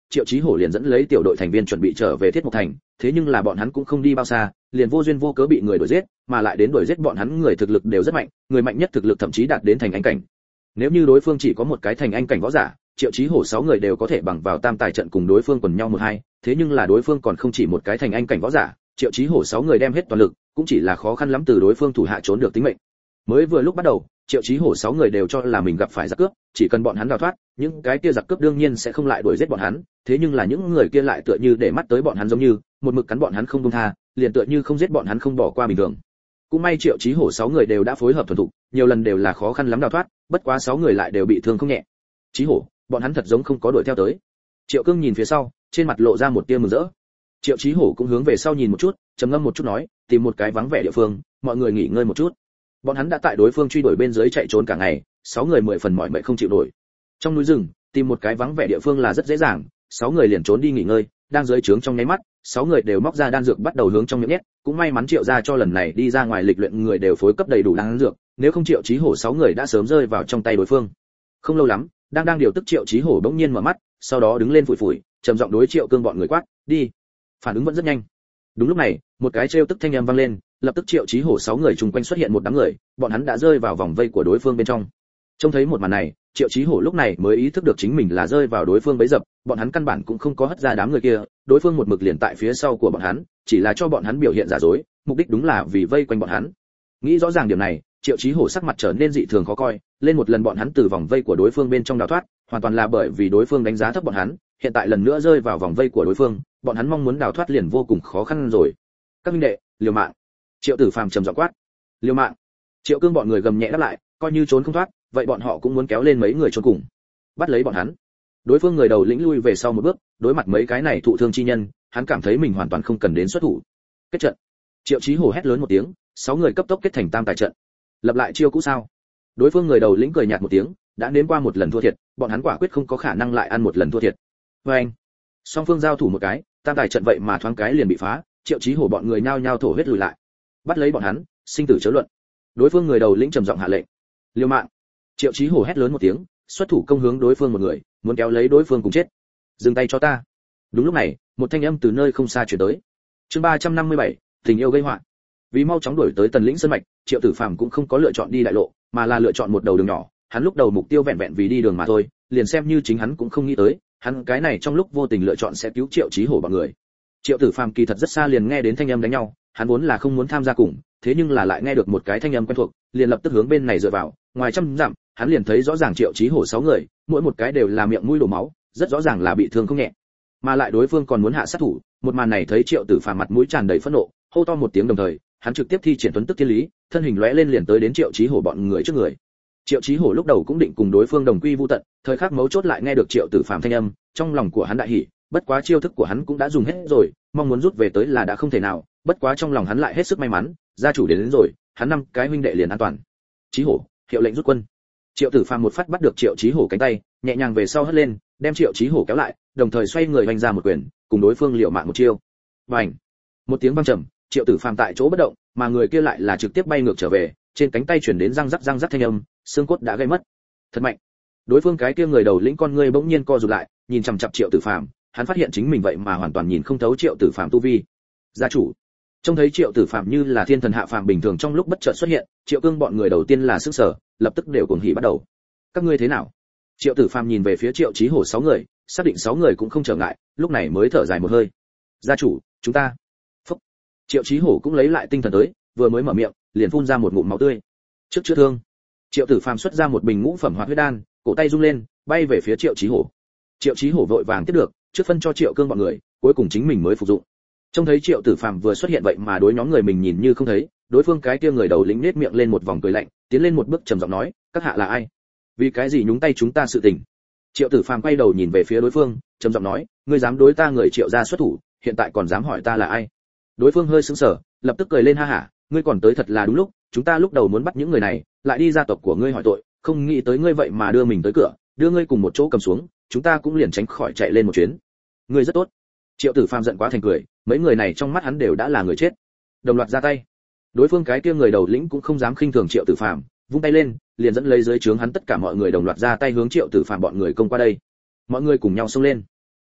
Triệu Chí Hổ liền dẫn lấy tiểu đội thành viên chuẩn bị trở về Thiết Mộc Thành, thế nhưng là bọn hắn cũng không đi bao xa, liền vô duyên vô cớ bị người đuổi giết, mà lại đến đuổi giết bọn hắn người thực lực đều rất mạnh, người mạnh nhất thực lực thậm chí đạt đến thành anh cảnh. Nếu như đối phương chỉ có một cái thành anh cảnh võ giả, Triệu Chí Hổ sáu người đều có thể bằng vào tam tài trận cùng đối phương quần nhau một hai, thế nhưng là đối phương còn không chỉ một cái thành anh cảnh võ giả, Triệu Chí Hổ sáu người đem hết toàn lực, cũng chỉ là khó khăn lắm từ đối phương thủ hạ trốn được tính mệnh. Mới vừa lúc bắt đầu, Triệu Chí Hổ sáu người đều cho là mình gặp phải giặc cướp, chỉ cần bọn hắn đào thoát, những cái kia giặc cướp đương nhiên sẽ không lại đuổi giết bọn hắn, thế nhưng là những người kia lại tựa như để mắt tới bọn hắn giống như, một mực cắn bọn hắn không buông tha, liền tựa như không giết bọn hắn không bỏ qua bình thường. Cũng may Triệu Chí Hổ sáu người đều đã phối hợp thuần thục, nhiều lần đều là khó khăn lắm đào thoát, bất quá sáu người lại đều bị thương không nhẹ. Chí Hổ, bọn hắn thật giống không có đuổi theo tới. Triệu Cương nhìn phía sau, trên mặt lộ ra một tia mừng rỡ. Triệu Chí Hổ cũng hướng về sau nhìn một chút, trầm ngâm một chút nói, tìm một cái vắng vẻ địa phương, mọi người nghỉ ngơi một chút. Bọn hắn đã tại đối phương truy đuổi bên dưới chạy trốn cả ngày, sáu người mười phần mỏi mệt không chịu nổi. Trong núi rừng, tìm một cái vắng vẻ địa phương là rất dễ dàng, sáu người liền trốn đi nghỉ ngơi, đang dưới trướng trong nháy mắt, sáu người đều móc ra đan dược bắt đầu hướng trong miệng nhét, cũng may mắn Triệu gia cho lần này đi ra ngoài lịch luyện người đều phối cấp đầy đủ đan dược, nếu không Triệu Chí Hổ sáu người đã sớm rơi vào trong tay đối phương. Không lâu lắm, đang đang điều tức Triệu Chí Hổ bỗng nhiên mở mắt, sau đó đứng lên phủi phủi, trầm giọng đối Triệu Cương bọn người quát, "Đi." Phản ứng vẫn rất nhanh. Đúng lúc này, một cái trêu tức thanh âm vang lên, lập tức Triệu Chí Hổ sáu người chung quanh xuất hiện một đám người, bọn hắn đã rơi vào vòng vây của đối phương bên trong. Trông thấy một màn này, Triệu Chí Hổ lúc này mới ý thức được chính mình là rơi vào đối phương bẫy dập, bọn hắn căn bản cũng không có hất ra đám người kia, đối phương một mực liền tại phía sau của bọn hắn, chỉ là cho bọn hắn biểu hiện giả dối, mục đích đúng là vì vây quanh bọn hắn. Nghĩ rõ ràng điểm này, Triệu Chí Hổ sắc mặt trở nên dị thường khó coi, lên một lần bọn hắn từ vòng vây của đối phương bên trong đào thoát, hoàn toàn là bởi vì đối phương đánh giá thấp bọn hắn, hiện tại lần nữa rơi vào vòng vây của đối phương, bọn hắn mong muốn đào thoát liền vô cùng khó khăn rồi. Các huynh đệ, liều mạng. Triệu Tử Phàm trầm giọng quát. Liều mạng. Triệu Cương bọn người gầm nhẹ đáp lại, coi như trốn không thoát, vậy bọn họ cũng muốn kéo lên mấy người trốn cùng. Bắt lấy bọn hắn. Đối phương người đầu lĩnh lui về sau một bước, đối mặt mấy cái này thụ thương chi nhân, hắn cảm thấy mình hoàn toàn không cần đến xuất thủ. Kết trận. Triệu Chí Hổ hét lớn một tiếng, sáu người cấp tốc kết thành tam tài trận. Lập lại chiêu cũ sao? Đối phương người đầu lĩnh cười nhạt một tiếng, đã nếm qua một lần thua thiệt, bọn hắn quả quyết không có khả năng lại ăn một lần thua thiệt. Và anh, song phương giao thủ một cái, tam tài trận vậy mà thoáng cái liền bị phá, Triệu Chí Hổ bọn người nhao nhao thổ huyết lùi lại. Bắt lấy bọn hắn, sinh tử chớ luận. Đối phương người đầu lĩnh trầm giọng hạ lệnh. Liều mạng. Triệu Chí Hổ hét lớn một tiếng, xuất thủ công hướng đối phương một người, muốn kéo lấy đối phương cùng chết. Dừng tay cho ta. Đúng lúc này, một thanh âm từ nơi không xa truyền tới. Chương ba trăm năm mươi bảy, tình yêu gây họa. Vì mau chóng đuổi tới Tần Lĩnh sơn mạch, Triệu Tử Phàm cũng không có lựa chọn đi đại lộ, mà là lựa chọn một đầu đường nhỏ. Hắn lúc đầu mục tiêu vẹn vẹn vì đi đường mà thôi, liền xem như chính hắn cũng không nghĩ tới, hắn cái này trong lúc vô tình lựa chọn sẽ cứu Triệu Chí Hổ bọn người. Triệu Tử Phàm kỳ thật rất xa liền nghe đến thanh âm đánh nhau, hắn vốn là không muốn tham gia cùng, thế nhưng là lại nghe được một cái thanh âm quen thuộc, liền lập tức hướng bên này dựa vào, ngoài trăm dặm, hắn liền thấy rõ ràng Triệu Chí Hổ sáu người, mỗi một cái đều là miệng mũi đổ máu, rất rõ ràng là bị thương không nhẹ. Mà lại đối phương còn muốn hạ sát thủ, một màn này thấy Triệu Tử Phàm mặt mũi tràn đầy phẫn nộ, hô to một tiếng đồng thời, hắn trực tiếp thi triển tuấn tức thiên lý, thân hình lóe lên liền tới đến Triệu Chí Hổ bọn người trước người. Triệu Chí Hổ lúc đầu cũng định cùng đối phương đồng quy vu tận, thời khắc mấu chốt lại nghe được Triệu Tử Phàm thanh âm, trong lòng của hắn đại hỉ, bất quá chiêu thức của hắn cũng đã dùng hết rồi, mong muốn rút về tới là đã không thể nào, bất quá trong lòng hắn lại hết sức may mắn, gia chủ đến, đến rồi, hắn năm cái huynh đệ liền an toàn. Chí Hổ, hiệu lệnh rút quân. Triệu Tử Phàm một phát bắt được Triệu Chí Hổ cánh tay, nhẹ nhàng về sau hất lên, đem Triệu Chí Hổ kéo lại, đồng thời xoay người vung ra một quyền, cùng đối phương liều mạng một chiêu. Bành! Một tiếng vang trầm, Triệu Tử Phàm tại chỗ bất động, mà người kia lại là trực tiếp bay ngược trở về, trên cánh tay truyền đến răng rắc răng rắc thanh âm, xương cốt đã gãy mất. Thật mạnh. Đối phương cái kia người đầu lĩnh con ngươi bỗng nhiên co rụt lại, nhìn chằm chằm Triệu Tử Phàm, hắn phát hiện chính mình vậy mà hoàn toàn nhìn không thấu Triệu Tử Phàm tu vi. Gia chủ. Trông thấy Triệu Tử Phàm như là thiên thần hạ phàm bình thường trong lúc bất chợt xuất hiện, Triệu Cương bọn người đầu tiên là sửng sở, lập tức đều cuồng hỉ bắt đầu. Các ngươi thế nào? Triệu Tử Phàm nhìn về phía Triệu Chí Hổ sáu người, xác định sáu người cũng không trở ngại, lúc này mới thở dài một hơi. Gia chủ, chúng ta. Phúc. Triệu Chí Hổ cũng lấy lại tinh thần tới, vừa mới mở miệng, liền phun ra một ngụm máu tươi. Trước chữa thương, Triệu Tử Phàm xuất ra một bình ngũ phẩm hoạt huyết đan, cổ tay rung lên, bay về phía Triệu Chí Hổ. Triệu Chí Hổ vội vàng tiếp được, trước phân cho Triệu Cương bọn người, cuối cùng chính mình mới phục dụng. Trông thấy Triệu Tử Phàm vừa xuất hiện vậy mà đối nhóm người mình nhìn như không thấy, đối phương cái kia người đầu lĩnh nết miệng lên một vòng cười lạnh, tiến lên một bước trầm giọng nói, các hạ là ai? Vì cái gì nhúng tay chúng ta sự tình? Triệu Tử Phàm quay đầu nhìn về phía đối phương, trầm giọng nói, ngươi dám đối ta người Triệu gia xuất thủ, hiện tại còn dám hỏi ta là ai? Đối phương hơi sững sờ, lập tức cười lên ha hả, ngươi còn tới thật là đúng lúc, chúng ta lúc đầu muốn bắt những người này, lại đi gia tộc của ngươi hỏi tội, không nghĩ tới ngươi vậy mà đưa mình tới cửa, đưa ngươi cùng một chỗ cầm xuống, chúng ta cũng liền tránh khỏi chạy lên một chuyến. Ngươi rất tốt. Triệu Tử Phàm giận quá thành cười, mấy người này trong mắt hắn đều đã là người chết. Đồng loạt ra tay. Đối phương cái kia người đầu lĩnh cũng không dám khinh thường Triệu Tử Phàm, vung tay lên, liền dẫn lấy dưới trướng hắn tất cả mọi người đồng loạt ra tay hướng Triệu Tử Phàm bọn người công qua đây. Mọi người cùng nhau xông lên.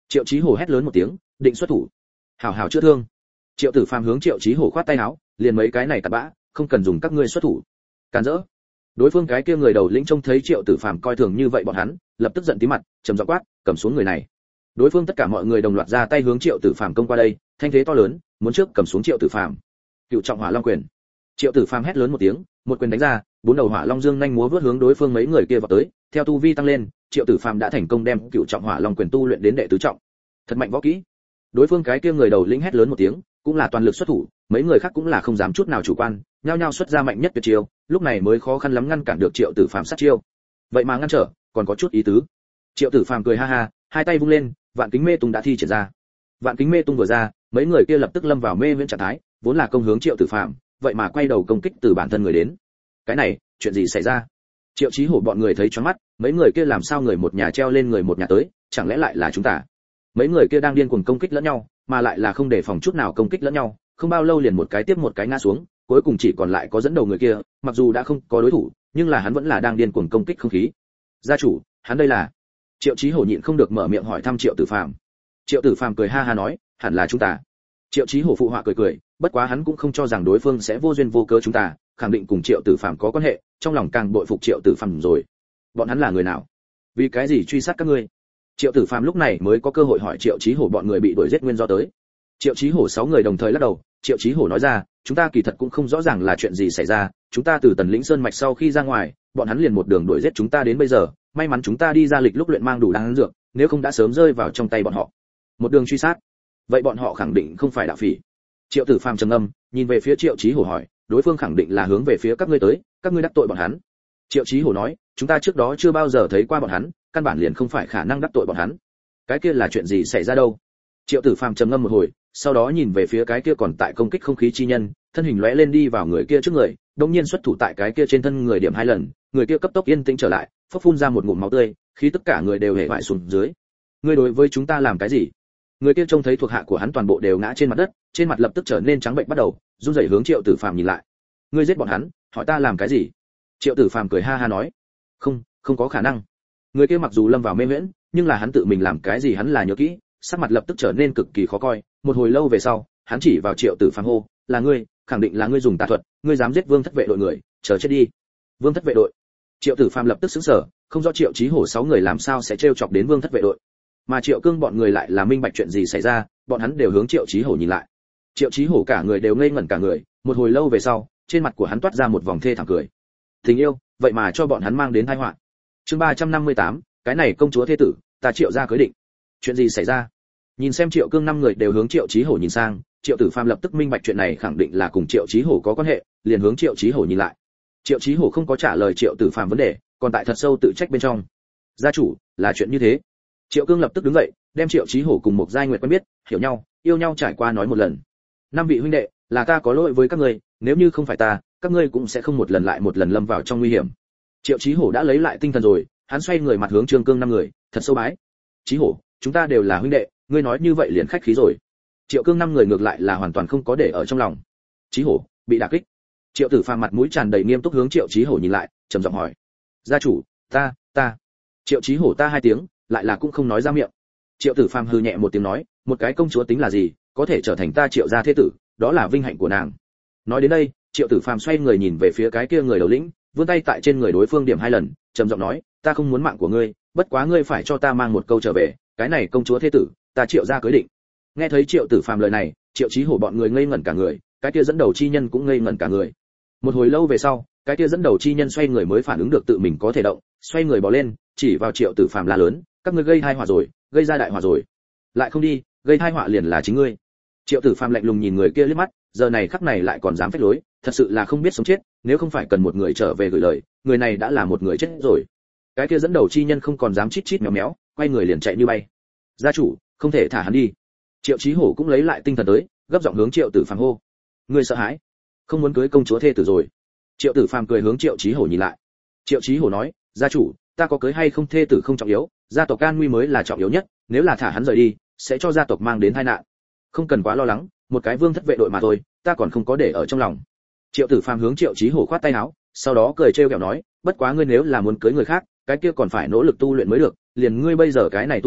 Triệu Chí Hổ hét lớn một tiếng, định xuất thủ. Hảo hảo chữa thương. Triệu Tử Phàm hướng Triệu Chí Hổ khoát tay áo, liền mấy cái này cặn bã, không cần dùng các ngươi xuất thủ. Cản rỡ. Đối phương cái kia người đầu lĩnh trông thấy Triệu Tử Phàm coi thường như vậy bọn hắn, lập tức giận tím mặt, trầm giọng quát, cầm xuống người này. Đối phương tất cả mọi người đồng loạt ra tay hướng Triệu Tử Phàm công qua đây, thanh thế to lớn, muốn trước cầm xuống Triệu Tử Phàm. Cựu trọng hỏa long quyền. Triệu Tử Phàm hét lớn một tiếng, một quyền đánh ra, bốn đầu hỏa long dương nhanh múa vút hướng đối phương mấy người kia vào tới, theo tu vi tăng lên, Triệu Tử Phàm đã thành công đem cựu trọng hỏa long quyền tu luyện đến đệ tứ trọng. Thật mạnh võ kỹ. Đối phương cái kia người đầu lĩnh hét lớn một tiếng, cũng là toàn lực xuất thủ, mấy người khác cũng là không dám chút nào chủ quan, nhao nhao xuất ra mạnh nhất tuyệt chiêu, lúc này mới khó khăn lắm ngăn cản được Triệu Tử Phàm sát chiêu. Vậy mà ngăn trở, còn có chút ý tứ. Triệu Tử Phàm cười ha ha, hai tay vung lên, vạn kính mê tung đã thi triển ra. Vạn kính mê tung vừa ra, mấy người kia lập tức lâm vào mê viễn trạng thái, vốn là công hướng Triệu Tử Phàm, vậy mà quay đầu công kích từ bản thân người đến. Cái này, chuyện gì xảy ra? Triệu Chí Hổ bọn người thấy choáng mắt, mấy người kia làm sao người một nhà treo lên người một nhà tới, chẳng lẽ lại là chúng ta? Mấy người kia đang điên cuồng công kích lẫn nhau, mà lại là không để phòng chút nào công kích lẫn nhau, không bao lâu liền một cái tiếp một cái ngã xuống, cuối cùng chỉ còn lại có dẫn đầu người kia, mặc dù đã không có đối thủ, nhưng là hắn vẫn là đang điên cuồng công kích không khí. Gia chủ, hắn đây là? Triệu Chí Hổ nhịn không được mở miệng hỏi thăm Triệu Tử Phàm. Triệu Tử Phàm cười ha ha nói, hẳn là chúng ta. Triệu Chí Hổ phụ họa cười cười, bất quá hắn cũng không cho rằng đối phương sẽ vô duyên vô cớ chúng ta, khẳng định cùng Triệu Tử Phàm có quan hệ, trong lòng càng bội phục Triệu Tử Phàm rồi. Bọn hắn là người nào? Vì cái gì truy sát các ngươi? Triệu Tử Phàm lúc này mới có cơ hội hỏi Triệu Chí Hổ bọn người bị đuổi giết nguyên do tới. Triệu Chí Hổ sáu người đồng thời lắc đầu, Triệu Chí Hổ nói ra, chúng ta kỳ thật cũng không rõ ràng là chuyện gì xảy ra, chúng ta từ Tần Lĩnh Sơn mạch sau khi ra ngoài, bọn hắn liền một đường đuổi giết chúng ta đến bây giờ, may mắn chúng ta đi ra lịch lúc luyện mang đủ đan dược, nếu không đã sớm rơi vào trong tay bọn họ. Một đường truy sát. Vậy bọn họ khẳng định không phải đạo phỉ. Triệu Tử Phàm trầm ngâm, nhìn về phía Triệu Chí Hổ hỏi, đối phương khẳng định là hướng về phía các ngươi tới, các ngươi đắc tội bọn hắn. Triệu Chí Hổ nói, chúng ta trước đó chưa bao giờ thấy qua bọn hắn, căn bản liền không phải khả năng đắc tội bọn hắn. Cái kia là chuyện gì xảy ra đâu? Triệu Tử Phàm trầm ngâm một hồi, sau đó nhìn về phía cái kia còn tại công kích không khí chi nhân, thân hình lóe lên đi vào người kia trước người, đột nhiên xuất thủ tại cái kia trên thân người điểm hai lần, người kia cấp tốc yên tĩnh trở lại, phốc phun ra một ngụm máu tươi, khi tất cả người đều hề bại xuống dưới. Ngươi đối với chúng ta làm cái gì? Người kia trông thấy thuộc hạ của hắn toàn bộ đều ngã trên mặt đất, trên mặt lập tức trở nên trắng bệnh bắt đầu, run rẩy hướng Triệu Tử Phàm nhìn lại. Ngươi giết bọn hắn, hỏi ta làm cái gì? Triệu Tử Phàm cười ha ha nói, không, không có khả năng. Người kia mặc dù lâm vào mê viễn, nhưng là hắn tự mình làm cái gì hắn là nhớ kỹ, sắc mặt lập tức trở nên cực kỳ khó coi, một hồi lâu về sau, hắn chỉ vào Triệu Tử Phàm hô, là ngươi, khẳng định là ngươi dùng tà thuật, ngươi dám giết Vương Thất Vệ đội người, chờ chết đi. Vương Thất Vệ đội? Triệu Tử Phàm lập tức sững sờ, không rõ Triệu Chí Hổ sáu người làm sao sẽ trêu chọc đến Vương Thất Vệ đội, mà Triệu Cương bọn người lại là minh bạch chuyện gì xảy ra, bọn hắn đều hướng Triệu Chí Hổ nhìn lại. Triệu Chí Hổ cả người đều ngây ngẩn cả người, một hồi lâu về sau, trên mặt của hắn toát ra một vòng thê thảm cười. Tình yêu, vậy mà cho bọn hắn mang đến tai họa. Chương ba trăm năm mươi tám, cái này công chúa thế tử, ta Triệu gia cưới định. Chuyện gì xảy ra? Nhìn xem Triệu Cương năm người đều hướng Triệu Chí Hổ nhìn sang, Triệu Tử Phàm lập tức minh bạch chuyện này khẳng định là cùng Triệu Chí Hổ có quan hệ, liền hướng Triệu Chí Hổ nhìn lại. Triệu Chí Hổ không có trả lời Triệu Tử Phàm vấn đề, còn tại thật sâu tự trách bên trong. Gia chủ, là chuyện như thế. Triệu Cương lập tức đứng dậy, đem Triệu Chí Hổ cùng một giai nguyệt quen biết, hiểu nhau, yêu nhau trải qua nói một lần. Năm vị huynh đệ, là ta có lỗi với các ngươi, nếu như không phải ta, các ngươi cũng sẽ không một lần lại một lần lâm vào trong nguy hiểm. Triệu Chí Hổ đã lấy lại tinh thần rồi, hắn xoay người mặt hướng Trương Cương năm người, thật sâu bái. Chí Hổ, chúng ta đều là huynh đệ, ngươi nói như vậy liền khách khí rồi. Triệu Cương năm người ngược lại là hoàn toàn không có để ở trong lòng. Chí Hổ bị đả kích. Triệu Tử Phàm mặt mũi tràn đầy nghiêm túc hướng Triệu Chí Hổ nhìn lại, trầm giọng hỏi: gia chủ, ta, ta. Triệu Chí Hổ ta hai tiếng, lại là cũng không nói ra miệng. Triệu Tử Phàm hừ nhẹ một tiếng nói, một cái công chúa tính là gì, có thể trở thành ta Triệu gia thế tử, đó là vinh hạnh của nàng. Nói đến đây, Triệu Tử Phàm xoay người nhìn về phía cái kia người đầu lĩnh, vươn tay tại trên người đối phương điểm hai lần, trầm giọng nói, ta không muốn mạng của ngươi, bất quá ngươi phải cho ta mang một câu trở về, cái này công chúa thế tử, ta Triệu gia cưới định. Nghe thấy Triệu Tử Phàm lời này, Triệu Chí Hổ bọn người ngây ngẩn cả người, cái kia dẫn đầu chi nhân cũng ngây ngẩn cả người. Một hồi lâu về sau, cái kia dẫn đầu chi nhân xoay người mới phản ứng được tự mình có thể động, xoay người bò lên, chỉ vào Triệu Tử Phàm la lớn, các ngươi gây tai họa rồi, gây ra đại họa rồi. Lại không đi, gây tai họa liền là chính ngươi. Triệu Tử Phàm lạnh lùng nhìn người kia liếc mắt, giờ này khắc này lại còn dám phách lối, thật sự là không biết sống chết, nếu không phải cần một người trở về gửi lời, người này đã là một người chết rồi. Cái kia dẫn đầu chi nhân không còn dám chít chít méo méo, quay người liền chạy như bay. Gia chủ, không thể thả hắn đi. Triệu Chí Hổ cũng lấy lại tinh thần tới, gấp giọng hướng Triệu Tử Phàm hô: ngươi sợ hãi, không muốn cưới công chúa thê tử rồi. Triệu Tử Phàm cười hướng Triệu Chí Hổ nhìn lại. Triệu Chí Hổ nói: gia chủ, ta có cưới hay không thê tử không trọng yếu, gia tộc an nguy mới là trọng yếu nhất, nếu là thả hắn rời đi, sẽ cho gia tộc mang đến tai nạn. Không cần quá lo lắng, một cái Vương Thất Vệ đội mà thôi, ta còn không có để ở trong lòng. Triệu Tử Phàm hướng Triệu Chí Hổ khoát tay áo, sau đó cười trêu ghẹo nói: bất quá ngươi nếu là muốn cưới người khác, cái kia còn phải nỗ lực tu luyện mới được, liền ngươi bây giờ cái này tu vi,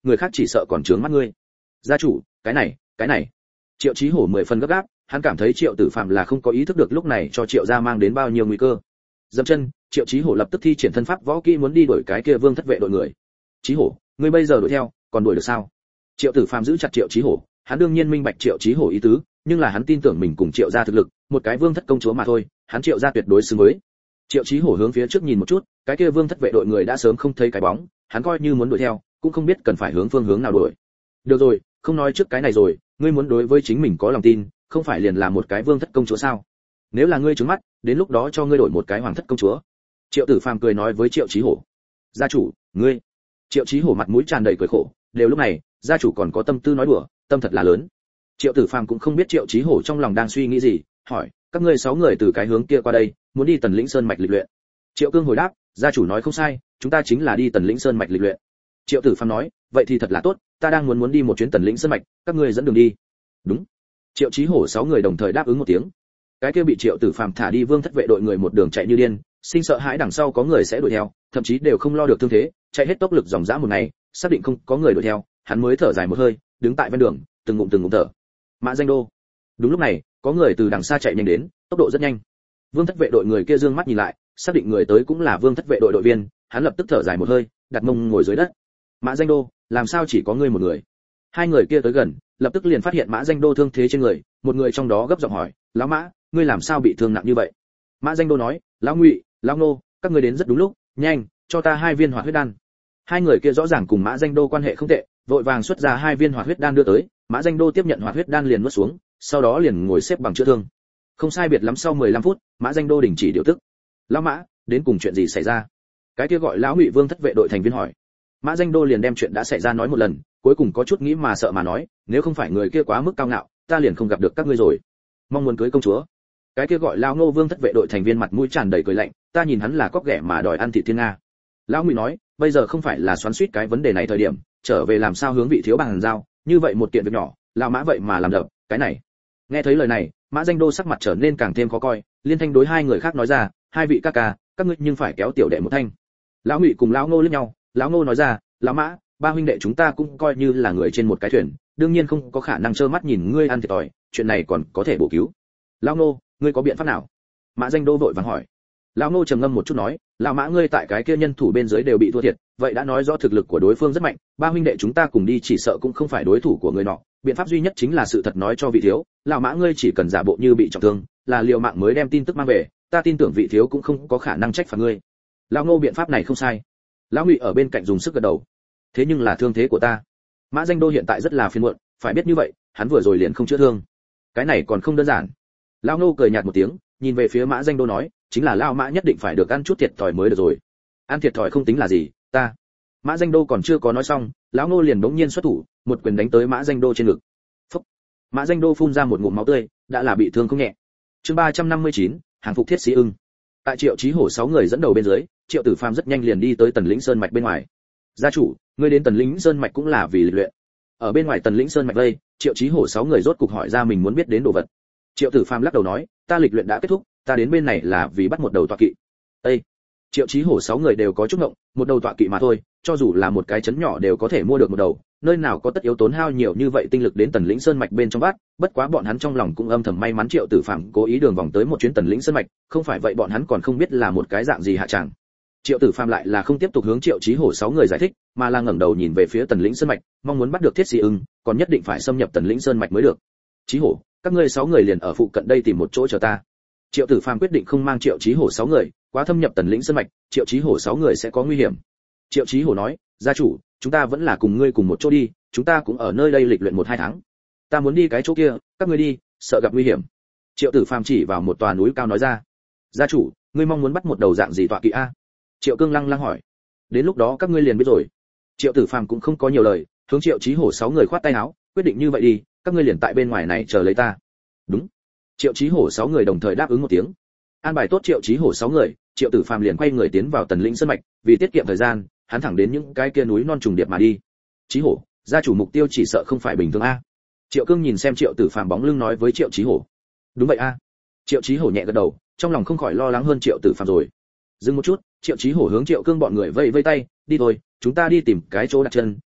người khác chỉ sợ còn trướng mắt ngươi. Gia chủ, cái này, cái này. Triệu Chí Hổ mười phần gấp gáp, hắn cảm thấy Triệu Tử Phàm là không có ý thức được lúc này cho Triệu gia mang đến bao nhiêu nguy cơ. Dậm chân, Triệu Chí Hổ lập tức thi triển thân pháp võ kỹ muốn đi đuổi cái kia Vương Thất Vệ đội người. Chí Hổ, ngươi bây giờ đuổi theo, còn đuổi được sao? Triệu Tử Phàm giữ chặt Triệu Chí Hổ, hắn đương nhiên minh bạch Triệu Chí Hổ ý tứ, nhưng là hắn tin tưởng mình cùng Triệu gia thực lực, một cái Vương Thất công chúa mà thôi, hắn Triệu gia tuyệt đối xứng với. Triệu Chí Hổ hướng phía trước nhìn một chút, cái kia Vương Thất Vệ đội người đã sớm không thấy cái bóng, hắn coi như muốn đuổi theo, cũng không biết cần phải hướng phương hướng nào đuổi. Được rồi, không nói trước cái này rồi, ngươi muốn đối với chính mình có lòng tin, không phải liền là một cái Vương Thất công chúa sao? Nếu là ngươi trứng mắt, đến lúc đó cho ngươi đổi một cái Hoàng Thất công chúa. Triệu Tử Phàm cười nói với Triệu Chí Hổ. Gia chủ, ngươi. Triệu Chí Hổ mặt mũi tràn đầy cười khổ, đều lúc này, gia chủ còn có tâm tư nói đùa, tâm thật là lớn. Triệu Tử Phàm cũng không biết Triệu Chí Hổ trong lòng đang suy nghĩ gì, hỏi, các ngươi sáu người từ cái hướng kia qua đây, muốn đi Tần Lĩnh Sơn mạch lịch luyện. Triệu Cương hồi đáp, gia chủ nói không sai, chúng ta chính là đi Tần Lĩnh Sơn mạch lịch luyện. Triệu Tử Phàm nói, vậy thì thật là tốt, ta đang muốn muốn đi một chuyến Tần Lĩnh Sơn mạch, các ngươi dẫn đường đi. Đúng. Triệu Chí Hổ sáu người đồng thời đáp ứng một tiếng. Cái kia bị Triệu Tử Phàm thả đi Vương Thất Vệ đội người một đường chạy như điên, sinh sợ hãi đằng sau có người sẽ đuổi theo, thậm chí đều không lo được thương thế, chạy hết tốc lực dòng dã một ngày, xác định không có người đuổi theo, hắn mới thở dài một hơi, đứng tại ven đường, từng ngụm từng ngụm thở. Mã Danh Đô. Đúng lúc này, có người từ đằng xa chạy nhanh đến, tốc độ rất nhanh. Vương Thất Vệ đội người kia dương mắt nhìn lại, xác định người tới cũng là Vương Thất Vệ đội đội viên, hắn lập tức thở dài một hơi, đặt mông ngồi dưới đất. Mã Danh Đô, làm sao chỉ có ngươi một người? Hai người kia tới gần, lập tức liền phát hiện Mã Danh Đô thương thế trên người, một người trong đó gấp giọng hỏi, lão Mã, ngươi làm sao bị thương nặng như vậy? Mã Danh Đô nói, lão Ngụy, lão Nô, các ngươi đến rất đúng lúc, nhanh, cho ta hai viên hoạt huyết đan. Hai người kia rõ ràng cùng Mã Danh Đô quan hệ không tệ, vội vàng xuất ra hai viên hoạt huyết đan đưa tới, Mã Danh Đô tiếp nhận hoạt huyết đan liền nuốt xuống, sau đó liền ngồi xếp bằng chữa thương. Không sai biệt lắm sau mười lăm phút, Mã Danh Đô đình chỉ điều tức. Lão Mã, đến cùng chuyện gì xảy ra? Cái kia gọi lão Ngụy Vương Thất Vệ đội thành viên hỏi. Mã Danh Đô liền đem chuyện đã xảy ra nói một lần, cuối cùng có chút nghĩ mà sợ mà nói, nếu không phải người kia quá mức cao ngạo, ta liền không gặp được các ngươi rồi. Mong muốn cưới công chúa. Cái kia gọi lão Ngô Vương Thất Vệ đội thành viên mặt mũi tràn đầy cười lạnh, ta nhìn hắn là cóc ghẻ mà đòi ăn thịt thiên nga. Lão Ngụy nói, bây giờ không phải là xoắn xuýt cái vấn đề này thời điểm, trở về làm sao hướng vị thiếu bằng giao, như vậy một kiện việc nhỏ, lão Mã vậy mà làm đập, cái này. Nghe thấy lời này, Mã Danh Đô sắc mặt trở nên càng thêm khó coi, liên thanh đối hai người khác nói ra, hai vị ca ca, các ngươi nhưng phải kéo tiểu đệ một thanh. Lão Ngụy cùng lão Ngô liếc nhau, lão Ngô nói ra, lão Mã, ba huynh đệ chúng ta cũng coi như là người trên một cái thuyền, đương nhiên không có khả năng trơ mắt nhìn ngươi ăn thiệt thòi, chuyện này còn có thể bổ cứu. Lão Ngô, ngươi có biện pháp nào? Mã Danh Đô vội vàng hỏi. Lão Ngô trầm ngâm một chút nói, lão Mã ngươi tại cái kia nhân thủ bên dưới đều bị thua thiệt, vậy đã nói rõ thực lực của đối phương rất mạnh, ba huynh đệ chúng ta cùng đi chỉ sợ cũng không phải đối thủ của người nọ, biện pháp duy nhất chính là sự thật nói cho vị thiếu, lão Mã ngươi chỉ cần giả bộ như bị trọng thương, là liều mạng mới đem tin tức mang về, ta tin tưởng vị thiếu cũng không có khả năng trách phạt ngươi. Lão Ngô biện pháp này không sai. Lão Ngụy ở bên cạnh dùng sức gật đầu. Thế nhưng là thương thế của ta. Mã Danh Đô hiện tại rất là phiền muộn, phải biết như vậy, hắn vừa rồi liền không chữa thương. Cái này còn không đơn giản. Lão Ngô cười nhạt một tiếng, nhìn về phía Mã Danh Đô nói, chính là lão Mã nhất định phải được ăn chút thiệt thòi mới được rồi. Ăn thiệt thòi không tính là gì, ta. Mã Danh Đô còn chưa có nói xong, lão Ngô liền bỗng nhiên xuất thủ, một quyền đánh tới Mã Danh Đô trên ngực. Phốc. Mã Danh Đô phun ra một ngụm máu tươi, đã là bị thương không nhẹ. Chương ba trăm năm mươi chín, hàng phục thiết sĩ ưng. Tại Triệu Chí Hổ sáu người dẫn đầu bên dưới, Triệu Tử Phàm rất nhanh liền đi tới Tần Lĩnh Sơn mạch bên ngoài. Gia chủ, ngươi đến Tần Lĩnh Sơn mạch cũng là vì lịch luyện. Ở bên ngoài Tần Lĩnh Sơn mạch đây, Triệu Chí Hổ sáu người rốt cục hỏi ra mình muốn biết đến đồ vật. Triệu Tử Phàm lắc đầu nói, ta lịch luyện đã kết thúc, ta đến bên này là vì bắt một đầu tọa kỵ. Ê! Triệu Chí Hổ sáu người đều có chút ngộng, một đầu tọa kỵ mà thôi, cho dù là một cái trấn nhỏ đều có thể mua được một đầu, nơi nào có tất yếu tốn hao nhiều như vậy tinh lực đến Tần Lĩnh Sơn mạch bên trong vắt, bất quá bọn hắn trong lòng cũng âm thầm may mắn Triệu Tử Phàm cố ý đường vòng tới một chuyến Tần Lĩnh Sơn mạch, không phải vậy bọn hắn còn không biết là một cái dạng gì hạ tràng. Triệu Tử Phàm lại là không tiếp tục hướng Triệu Chí Hổ sáu người giải thích, mà là ngẩng đầu nhìn về phía Tần Lĩnh Sơn mạch, mong muốn bắt được thiết sĩ ưng, còn nhất định phải xâm nhập Tần Lĩnh Sơn mạch mới được. Chí Hổ, các ngươi sáu người liền ở phụ cận đây tìm một chỗ chờ ta. Triệu Tử Phàm quyết định không mang Triệu Chí Hổ sáu người, quá thâm nhập Tần Lĩnh Sơn mạch, Triệu Chí Hổ sáu người sẽ có nguy hiểm. Triệu Chí Hổ nói, gia chủ, chúng ta vẫn là cùng ngươi cùng một chỗ đi, chúng ta cũng ở nơi đây lịch luyện một hai tháng. Ta muốn đi cái chỗ kia, các ngươi đi, sợ gặp nguy hiểm. Triệu Tử Phàm chỉ vào một tòa núi cao nói ra. Gia chủ, ngươi mong muốn bắt một đầu dạng gì tọa kỵ a? Triệu Cương lăng lăng hỏi. Đến lúc đó các ngươi liền biết rồi. Triệu Tử Phàm cũng không có nhiều lời, hướng Triệu Chí Hổ sáu người khoát tay áo, quyết định như vậy đi, các ngươi liền tại bên ngoài này chờ lấy ta. Đúng. Triệu Chí Hổ sáu người đồng thời đáp ứng một tiếng. An bài tốt Triệu Chí Hổ sáu người, Triệu Tử Phàm liền quay người tiến vào Tần Lĩnh Sơn mạch, vì tiết kiệm thời gian, hắn thẳng đến những cái kia núi non trùng điệp mà đi. Chí Hổ, gia chủ mục tiêu chỉ sợ không phải bình thường a. Triệu Cương nhìn xem Triệu Tử Phàm bóng lưng nói với Triệu Chí Hổ. Đúng vậy a. Triệu Chí Hổ nhẹ gật đầu, trong lòng không khỏi lo lắng hơn Triệu Tử Phàm rồi. Dừng một chút, Triệu Chí Hổ hướng Triệu Cương bọn người vẫy vẫy tay, đi thôi, chúng ta đi tìm cái chỗ đặt chân,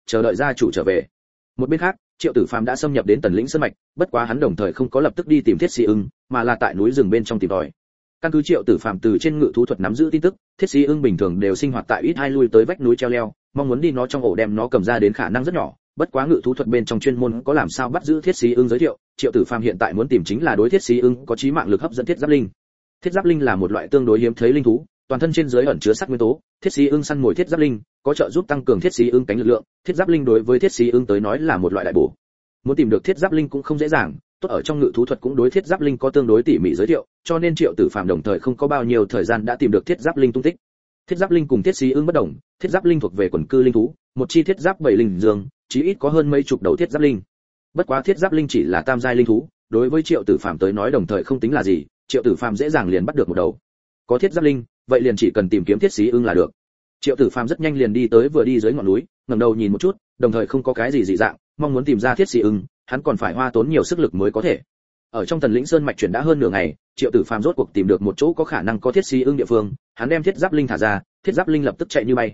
chờ đợi gia chủ trở về. Một bên khác, Triệu Tử Phàm đã xâm nhập đến Tần Lĩnh Sơn mạch, bất quá hắn đồng thời không có lập tức đi tìm Thiết Sĩ Ưng, mà là tại núi rừng bên trong tìm tòi. Căn cứ Triệu Tử Phàm từ trên ngự thú thuật nắm giữ tin tức, Thiết Sĩ Ưng bình thường đều sinh hoạt tại ít hai lui tới vách núi treo leo, mong muốn đi nó trong ổ đem nó cầm ra đến khả năng rất nhỏ, bất quá ngự thú thuật bên trong chuyên môn có làm sao bắt giữ Thiết Sĩ Ưng giới thiệu, Triệu Tử Phàm hiện tại muốn tìm chính là đối Thiết Sĩ Ưng có chí mạng lực hấp dẫn Thiết Giáp Linh. Thiết Giáp Linh là một loại tương đối hiếm thấy linh thú, toàn thân trên dưới ẩn chứa sắc nguyên tố, Thiết Sĩ Ưng săn mồi Thiết Giáp Linh, có trợ giúp tăng cường Thiết Sĩ Ưng cánh lực lượng, Thiết Giáp Linh đối với Thiết Sĩ Ưng tới nói là một loại đại bổ. Muốn tìm được Thiết Giáp Linh cũng không dễ dàng, tốt ở trong ngự thú thuật cũng đối Thiết Giáp Linh có tương đối tỉ mỉ giới thiệu, cho nên Triệu Tử Phàm đồng thời không có bao nhiêu thời gian đã tìm được Thiết Giáp Linh tung tích. Thiết Giáp Linh cùng Thiết Sĩ Ưng bất đồng, Thiết Giáp Linh thuộc về quần cư linh thú, một chi thiết giáp bảy linh dương, chí ít có hơn mấy chục đầu Thiết Giáp Linh. Bất quá Thiết Giáp Linh chỉ là tam giai linh thú, đối với Triệu Tử Phàm tới nói đồng thời không tính là gì, Triệu Tử Phàm dễ dàng liền bắt được một đầu. Có Thiết Giáp Linh, vậy liền chỉ cần tìm kiếm Thiết Sĩ Ưng là được. Triệu Tử Phàm rất nhanh liền đi tới vừa đi dưới ngọn núi, ngẩng đầu nhìn một chút, đồng thời không có cái gì dị dạng, mong muốn tìm ra Thiết Sĩ Ưng, hắn còn phải hoa tốn nhiều sức lực mới có thể. Ở trong Tần Lĩnh Sơn mạch chuyển đã hơn nửa ngày, Triệu Tử Phàm rốt cuộc tìm được một chỗ có khả năng có Thiết Sĩ Ưng địa phương, hắn đem Thiết Giáp Linh thả ra, Thiết Giáp Linh lập tức chạy như bay.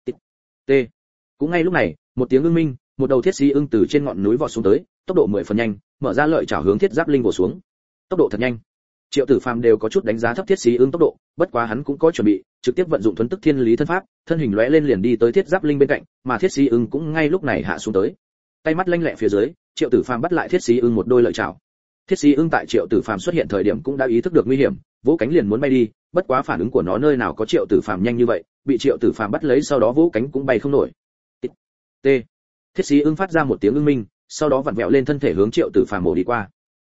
T. Cũng ngay lúc này, một tiếng ưng minh, một đầu Thiết Sĩ Ưng từ trên ngọn núi vọt xuống tới, tốc độ mười phần nhanh, mở ra lợi chảo hướng Thiết Giáp Linh vồ xuống. Tốc độ thật nhanh. Triệu Tử Phàm đều có chút đánh giá thấp Thiết Sĩ Ưng tốc độ, bất quá hắn cũng có chuẩn bị, trực tiếp vận dụng thuần tức thiên lý thân pháp, thân hình lóe lên liền đi tới Thiết Giáp Linh bên cạnh, mà Thiết Sĩ Ưng cũng ngay lúc này hạ xuống tới. Tay mắt lanh lẹ phía dưới, Triệu Tử Phàm bắt lại Thiết Sĩ Ưng một đôi lợi chảo. Thiết Sĩ Ưng tại Triệu Tử Phàm xuất hiện thời điểm cũng đã ý thức được nguy hiểm, vỗ cánh liền muốn bay đi, bất quá phản ứng của nó nơi nào có Triệu Tử Phàm nhanh như vậy, bị Triệu Tử Phàm bắt lấy sau đó vỗ cánh cũng bay không nổi. T. Thiết Sĩ Ưng phát ra một tiếng ưng minh, sau đó vặn vẹo lên thân thể hướng Triệu Tử Phàm mổ đi qua.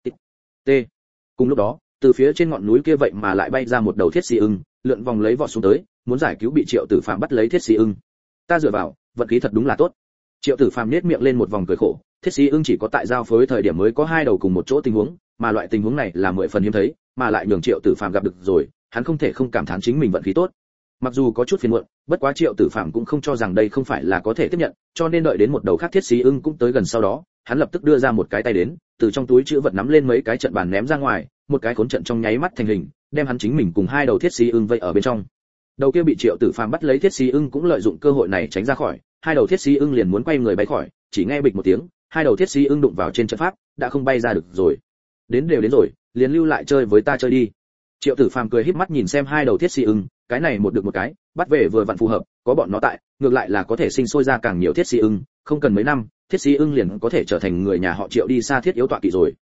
T. Cùng lúc đó, từ phía trên ngọn núi kia vậy mà lại bay ra một đầu Thiết Sĩ Ưng, lượn vòng lấy vọt xuống tới, muốn giải cứu bị Triệu Tử Phàm bắt lấy Thiết Sĩ Ưng. Ta dựa vào, vận khí thật đúng là tốt. Triệu Tử Phàm nhếch miệng lên một vòng cười khổ, Thiết Sĩ Ưng chỉ có tại giao phối thời điểm mới có hai đầu cùng một chỗ tình huống, mà loại tình huống này là mười phần hiếm thấy, mà lại nhường Triệu Tử Phàm gặp được rồi, hắn không thể không cảm thán chính mình vận khí tốt. Mặc dù có chút phiền muộn, bất quá Triệu Tử Phàm cũng không cho rằng đây không phải là có thể tiếp nhận, cho nên đợi đến một đầu khác Thiết Sĩ Ưng cũng tới gần sau đó, hắn lập tức đưa ra một cái tay đến, từ trong túi trữ vật nắm lên mấy cái trận bàn ném ra ngoài, một cái khốn trận trong nháy mắt thành hình, đem hắn chính mình cùng hai đầu Thiết Sĩ Ưng vây ở bên trong. Đầu kia bị Triệu Tử Phàm bắt lấy Thiết Sĩ Ưng cũng lợi dụng cơ hội này tránh ra khỏi, hai đầu Thiết Sĩ Ưng liền muốn quay người bay khỏi, chỉ nghe bịch một tiếng, hai đầu Thiết Sĩ Ưng đụng vào trên trận pháp, đã không bay ra được rồi. Đến đều đến rồi, liền lưu lại chơi với ta chơi đi. Triệu Tử Phàm cười híp mắt nhìn xem hai đầu Thiết Sĩ Ưng, cái này một được một cái, bắt về vừa vặn phù hợp, có bọn nó tại, ngược lại là có thể sinh sôi ra càng nhiều Thiết Sĩ Ưng, không cần mấy năm, Thiết Sĩ Ưng liền có thể trở thành người nhà họ Triệu đi xa thiết yếu tọa kỵ rồi.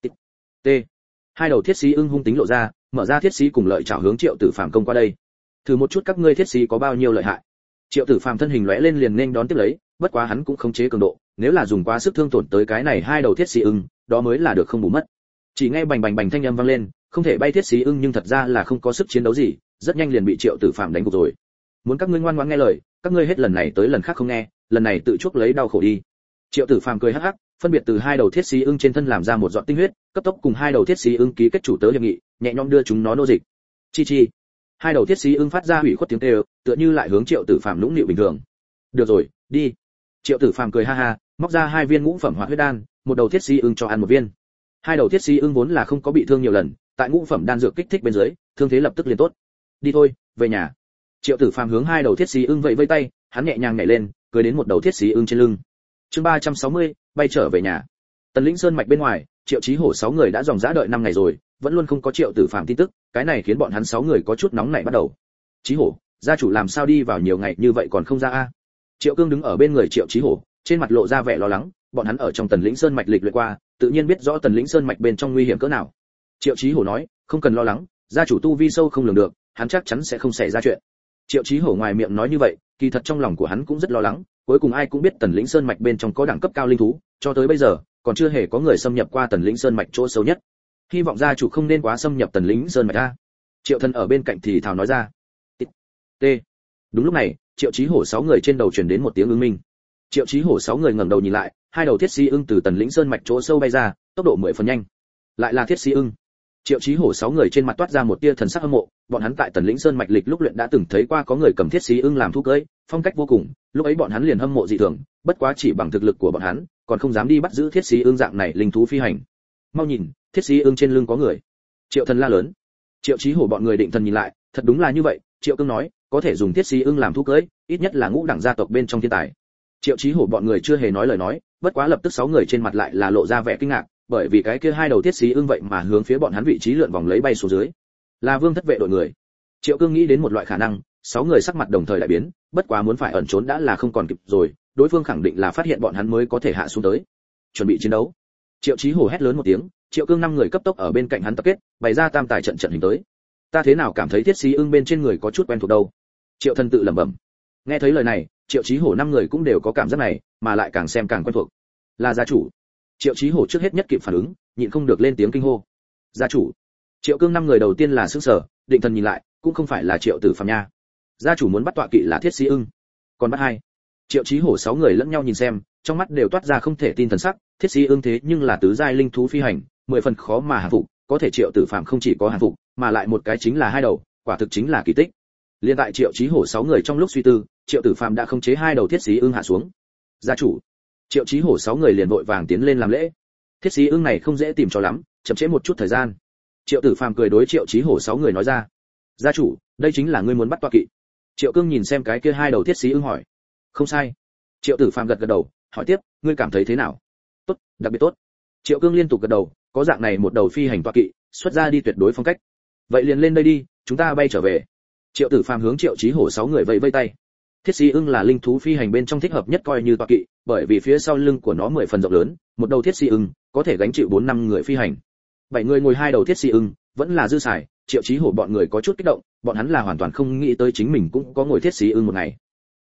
T. Hai đầu Thiết Sĩ Ưng hung tính lộ ra, mở ra Thiết Sĩ cùng lợi chảo hướng Triệu Tử Phàm công qua đây. Thử một chút các ngươi Thiết Sĩ có bao nhiêu lợi hại. Triệu Tử Phàm thân hình lóe lên liền nên đón tiếp lấy, bất quá hắn cũng khống chế cường độ, nếu là dùng quá sức thương tổn tới cái này hai đầu Thiết Sĩ Ưng, đó mới là được không bù mất. Chỉ nghe bành bành bành thanh âm vang lên, không thể bay Thiết Sĩ Ưng nhưng thật ra là không có sức chiến đấu gì, rất nhanh liền bị Triệu Tử Phàm đánh gục rồi. Muốn các ngươi ngoan ngoãn nghe lời, các ngươi hết lần này tới lần khác không nghe, lần này tự chuốc lấy đau khổ đi. Triệu Tử Phàm cười hắc hắc, phân biệt từ hai đầu Thiết Sĩ Ưng trên thân làm ra một giọt tinh huyết, cấp tốc cùng hai đầu Thiết Sĩ Ưng ký kết chủ tớ hiệp nghị, nhẹ nhõm đưa chúng nó nô dịch. Chi chi. Hai đầu Thiết Sĩ Ưng phát ra hủy khuất tiếng kêu, tựa như lại hướng Triệu Tử Phàm nũng nịu bình thường. Được rồi, đi. Triệu Tử Phàm cười ha ha, móc ra hai viên ngũ phẩm hoạt huyết đan, một đầu Thiết Sĩ Ưng cho ăn một viên. Hai đầu Thiết Sĩ Ưng vốn là không có bị thương nhiều lần, tại ngũ phẩm đan dược kích thích bên dưới, thương thế lập tức liền tốt. Đi thôi, về nhà. Triệu Tử Phàm hướng hai đầu Thiết Sĩ Ưng vẫy vẫy tay, hắn nhẹ nhàng nhảy lên, cười đến một đầu Thiết Sĩ Ưng trên lưng. Chương ba trăm sáu mươi, bay trở về nhà. Tần Lĩnh Sơn mạch bên ngoài, Triệu Chí Hổ sáu người đã dòng dã đợi năm ngày rồi, vẫn luôn không có Triệu Tử Phàm tin tức, cái này khiến bọn hắn sáu người có chút nóng nảy bắt đầu. Chí Hổ, gia chủ làm sao đi vào nhiều ngày như vậy còn không ra a? Triệu Cương đứng ở bên người Triệu Chí Hổ, trên mặt lộ ra vẻ lo lắng, bọn hắn ở trong Tần Lĩnh Sơn mạch lịch luyện qua, tự nhiên biết rõ Tần Lĩnh Sơn mạch bên trong nguy hiểm cỡ nào. Triệu Chí Hổ nói, không cần lo lắng, gia chủ tu vi sâu không lường được, hắn chắc chắn sẽ không xảy ra chuyện. Triệu Chí Hổ ngoài miệng nói như vậy, kỳ thật trong lòng của hắn cũng rất lo lắng, cuối cùng ai cũng biết Tần Lĩnh Sơn mạch bên trong có đẳng cấp cao linh thú, cho tới bây giờ còn chưa hề có người xâm nhập qua Tần Lĩnh Sơn mạch chỗ sâu nhất. Hy vọng gia chủ không nên quá xâm nhập Tần Lĩnh Sơn mạch a. Triệu Thần ở bên cạnh thì thào nói ra. T. Đúng lúc này, Triệu Chí Hổ sáu người trên đầu truyền đến một tiếng ưng minh. Triệu Chí Hổ sáu người ngẩng đầu nhìn lại, hai đầu Thiết Sĩ Ưng từ Tần Lĩnh Sơn mạch chỗ sâu bay ra, tốc độ mười phần nhanh. Lại là Thiết Sĩ Ưng. Triệu Chí Hổ sáu người trên mặt toát ra một tia thần sắc hâm mộ, bọn hắn tại Tần Lĩnh Sơn mạch lịch lúc luyện đã từng thấy qua có người cầm Thiết Sĩ Ưng làm thú cưỡi, phong cách vô cùng, lúc ấy bọn hắn liền hâm mộ dị thường, bất quá chỉ bằng thực lực của bọn hắn, còn không dám đi bắt giữ Thiết Sĩ Ưng dạng này linh thú phi hành. Mau nhìn, Thiết Sĩ Ưng trên lưng có người. Triệu Thần la lớn. Triệu Chí Hổ bọn người định thần nhìn lại, thật đúng là như vậy, Triệu Cương nói, có thể dùng Thiết Sĩ Ưng làm thú cưỡi, ít nhất là ngũ đẳng gia tộc bên trong thiên tài. Triệu Chí Hổ bọn người chưa hề nói lời nói, bất quá lập tức sáu người trên mặt lại là lộ ra vẻ kinh ngạc, bởi vì cái kia hai đầu thiết xí ưng vậy mà hướng phía bọn hắn vị trí lượn vòng lấy bay xuống dưới. Là Vương Thất vệ đội người. Triệu Cương nghĩ đến một loại khả năng, sáu người sắc mặt đồng thời đại biến, bất quá muốn phải ẩn trốn đã là không còn kịp rồi, đối phương khẳng định là phát hiện bọn hắn mới có thể hạ xuống tới. Chuẩn bị chiến đấu. Triệu Chí Hổ hét lớn một tiếng, Triệu Cương năm người cấp tốc ở bên cạnh hắn tập kết, bày ra tam tài trận trận hình tới. Ta thế nào cảm thấy thiết xí ưng bên trên người có chút quen thuộc đâu? Triệu Thần tự lẩm bẩm. Nghe thấy lời này, Triệu Chí Hổ năm người cũng đều có cảm giác này, mà lại càng xem càng quen thuộc. Là gia chủ. Triệu Chí Hổ trước hết nhất kịp phản ứng, nhịn không được lên tiếng kinh hô. Gia chủ. Triệu Cương năm người đầu tiên là sửng sở, định thần nhìn lại, cũng không phải là Triệu Tử Phàm nha. Gia chủ muốn bắt tọa kỵ là thiết xí ưng, còn bắt hai. Triệu Chí Hổ sáu người lẫn nhau nhìn xem, trong mắt đều toát ra không thể tin thần sắc, thiết xí ưng thế nhưng là tứ giai linh thú phi hành, mười phần khó mà hàng phục, có thể Triệu Tử Phàm không chỉ có hàng phục, mà lại một cái chính là hai đầu, quả thực chính là kỳ tích. Liên tại Triệu Chí Hổ sáu người trong lúc suy tư, Triệu Tử Phàm đã khống chế hai đầu thiết xí ưng hạ xuống. Gia chủ. Triệu Chí Hổ sáu người liền vội vàng tiến lên làm lễ. Thiết xí ưng này không dễ tìm cho lắm, chậm trễ một chút thời gian. Triệu Tử Phàm cười đối Triệu Chí Hổ sáu người nói ra. Gia chủ, đây chính là ngươi muốn bắt tọa kỵ. Triệu Cương nhìn xem cái kia hai đầu thiết xí ưng hỏi. Không sai. Triệu Tử Phàm gật gật đầu, hỏi tiếp, ngươi cảm thấy thế nào? Tốt, đặc biệt tốt. Triệu Cương liên tục gật đầu, có dạng này một đầu phi hành tọa kỵ, xuất ra đi tuyệt đối phong cách. Vậy liền lên đây đi, chúng ta bay trở về. Triệu Tử Phàm hướng Triệu Chí Hổ sáu người vẫy vẫy tay. Thiết xí ưng là linh thú phi hành bên trong thích hợp nhất coi như tọa kỵ, bởi vì phía sau lưng của nó mười phần rộng lớn, một đầu thiết xí ưng có thể gánh chịu bốn năm người phi hành. Bảy người ngồi hai đầu thiết xí ưng, vẫn là dư xài, Triệu Chí Hổ bọn người có chút kích động, bọn hắn là hoàn toàn không nghĩ tới chính mình cũng có ngồi thiết xí ưng một ngày.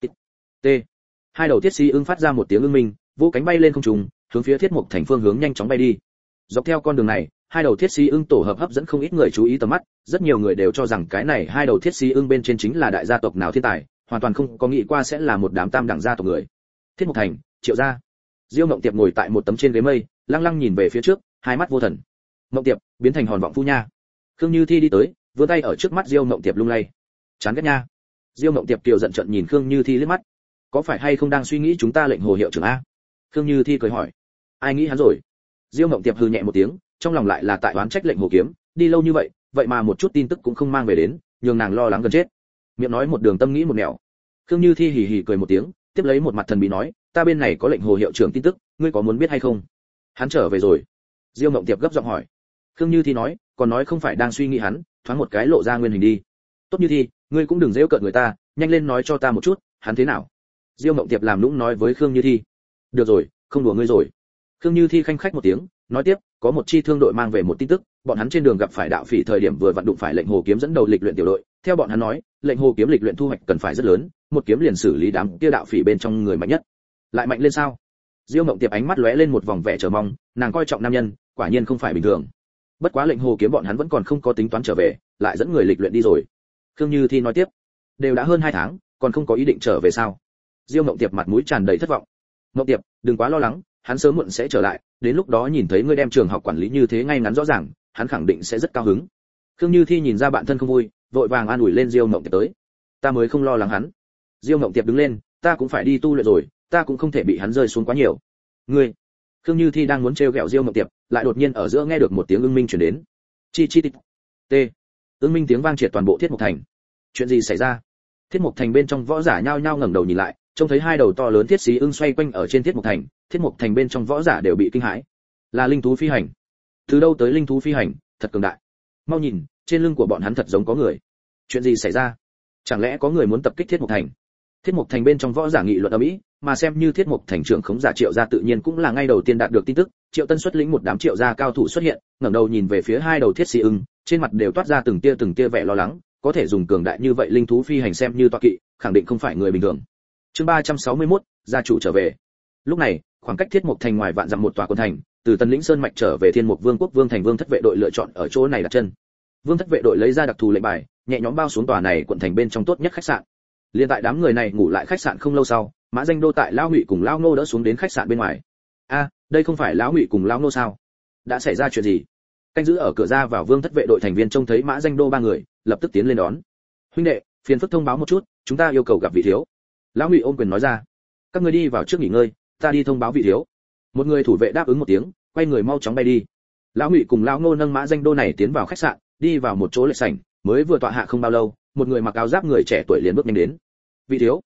T. Hai đầu thiết xí ưng phát ra một tiếng ưng minh, vỗ cánh bay lên không trung, hướng phía Thiết Mục Thành phương hướng nhanh chóng bay đi. Dọc theo con đường này, hai đầu thiết xí ưng tổ hợp hấp dẫn không ít người chú ý tầm mắt, rất nhiều người đều cho rằng cái này hai đầu thiết xí ưng bên trên chính là đại gia tộc nào thiên tài, hoàn toàn không có nghĩ qua sẽ là một đám tam đẳng gia tộc người. Thiết Mục Thành, Triệu gia. Diêu Mộng Tiệp ngồi tại một tấm trên ghế mây, lăng lăng nhìn về phía trước, hai mắt vô thần. Mộng Tiệp, biến thành hòn vọng phu nha. Khương Như Thi đi tới, vươn tay ở trước mắt Diêu Mộng Tiệp lung lay. Chán ghét nha. Diêu Mộng Tiệp kiều giận trợn nhìn Khương Như Thi liếc mắt. Có phải hay không đang suy nghĩ chúng ta lệnh hồ hiệu trưởng a? Khương Như Thi cười hỏi. Ai nghĩ hắn rồi? Diêu Mộng Tiệp hừ nhẹ một tiếng, trong lòng lại là tại oán trách lệnh hồ kiếm, đi lâu như vậy, vậy mà một chút tin tức cũng không mang về đến, nhường nàng lo lắng gần chết. Miệng nói một đường tâm nghĩ một nẻo. Khương Như Thi hì hì cười một tiếng, tiếp lấy một mặt thần bí nói, ta bên này có lệnh hồ hiệu trưởng tin tức, ngươi có muốn biết hay không? Hắn trở về rồi. Diêu Mộng Tiệp gấp giọng hỏi. Khương Như Thi nói, còn nói không phải đang suy nghĩ hắn, thoáng một cái lộ ra nguyên hình đi. Tốt Như Thi, ngươi cũng đừng giễu cợt người ta, nhanh lên nói cho ta một chút, hắn thế nào? Diêu Mộng Tiệp làm nũng nói với Khương Như Thi. Được rồi, không đùa ngươi rồi. Khương Như Thi khanh khách một tiếng, nói tiếp, có một chi thương đội mang về một tin tức, bọn hắn trên đường gặp phải đạo phỉ thời điểm vừa vặn đụng phải lệnh hồ kiếm dẫn đầu lịch luyện tiểu đội, theo bọn hắn nói, lệnh hồ kiếm lịch luyện thu hoạch cần phải rất lớn, một kiếm liền xử lý đám kia đạo phỉ bên trong người mạnh nhất. Lại mạnh lên sao? Diêu Mộng Tiệp ánh mắt lóe lên một vòng vẻ chờ mong, nàng coi trọng nam nhân, quả nhiên không phải bình thường. Bất quá lệnh hồ kiếm bọn hắn vẫn còn không có tính toán trở về, lại dẫn người lịch luyện đi rồi. Khương Như Thi nói tiếp, đều đã hơn hai tháng, còn không có ý định trở về sao? Diêu Mộng Tiệp mặt mũi tràn đầy thất vọng. Mộng Tiệp, đừng quá lo lắng, hắn sớm muộn sẽ trở lại, đến lúc đó nhìn thấy ngươi đem trường học quản lý như thế ngay ngắn rõ ràng, hắn khẳng định sẽ rất cao hứng. Khương Như Thi nhìn ra bạn thân không vui, vội vàng an ủi lên Diêu Mộng Tiệp tới. Ta mới không lo lắng hắn. Diêu Mộng Tiệp đứng lên, ta cũng phải đi tu luyện rồi, ta cũng không thể bị hắn rơi xuống quá nhiều. Ngươi. Khương Như Thi đang muốn trêu ghẹo Diêu Mộng Tiệp, lại đột nhiên ở giữa nghe được một tiếng ưng minh truyền đến. Chi chi tít. T. Ưng minh tiếng vang triệt toàn bộ Thiết Mục Thành. Chuyện gì xảy ra? Thiết Mục Thành bên trong võ giả nhao nhao ngẩng đầu nhìn lại, trông thấy hai đầu to lớn thiết xí ưng xoay quanh ở trên Thiết Mục Thành, Thiết Mục Thành bên trong võ giả đều bị kinh hãi. Là linh thú phi hành. Từ đâu tới linh thú phi hành, thật cường đại. Mau nhìn, trên lưng của bọn hắn thật giống có người. Chuyện gì xảy ra? Chẳng lẽ có người muốn tập kích Thiết Mục Thành? Thiết Mục Thành bên trong võ giả nghị luận ầm ĩ, mà xem như Thiết Mục Thành trưởng khống giả Triệu gia tự nhiên cũng là ngay đầu tiên đạt được tin tức, Triệu Tân xuất lĩnh một đám Triệu gia cao thủ xuất hiện, ngẩng đầu nhìn về phía hai đầu thiết xí ưng, trên mặt đều toát ra từng tia từng tia vẻ lo lắng, có thể dùng cường đại như vậy linh thú phi hành xem như tọa kỵ, khẳng định không phải người bình thường. Chương ba trăm sáu mươi mốt, gia chủ trở về. Lúc này, khoảng cách Thiết Mục Thành ngoài vạn dặm một tòa quân thành, từ Tân Lĩnh Sơn mạch trở về Thiên Mục Vương quốc Vương Thành Vương Thất vệ đội lựa chọn ở chỗ này đặt chân. Vương Thất vệ đội lấy ra đặc thù lệnh bài, nhẹ nhõm bao xuống tòa này quận thành bên trong tốt nhất khách sạn. Liên tại đám người này ngủ lại khách sạn không lâu sau, Mã Danh Đô tại Lão Ngụy cùng Lão Ngô đỡ xuống đến khách sạn bên ngoài. A, đây không phải Lão Ngụy cùng Lão Ngô sao? Đã xảy ra chuyện gì? Canh giữ ở cửa ra vào Vương Thất vệ đội thành viên trông thấy Mã Danh Đô ba người, lập tức tiến lên đón. Huynh đệ, phiền phức thông báo một chút, chúng ta yêu cầu gặp vị thiếu. Lão Ngụy ôm quyền nói ra. Các ngươi đi vào trước nghỉ ngơi, ta đi thông báo vị thiếu. Một người thủ vệ đáp ứng một tiếng, quay người mau chóng bay đi. Lão Ngụy cùng Lão Ngô nâng Mã Danh Đô này tiến vào khách sạn, đi vào một chỗ lệ sảnh, mới vừa tọa hạ không bao lâu, một người mặc áo giáp người trẻ tuổi liền bước nhanh đến. Vị thiếu.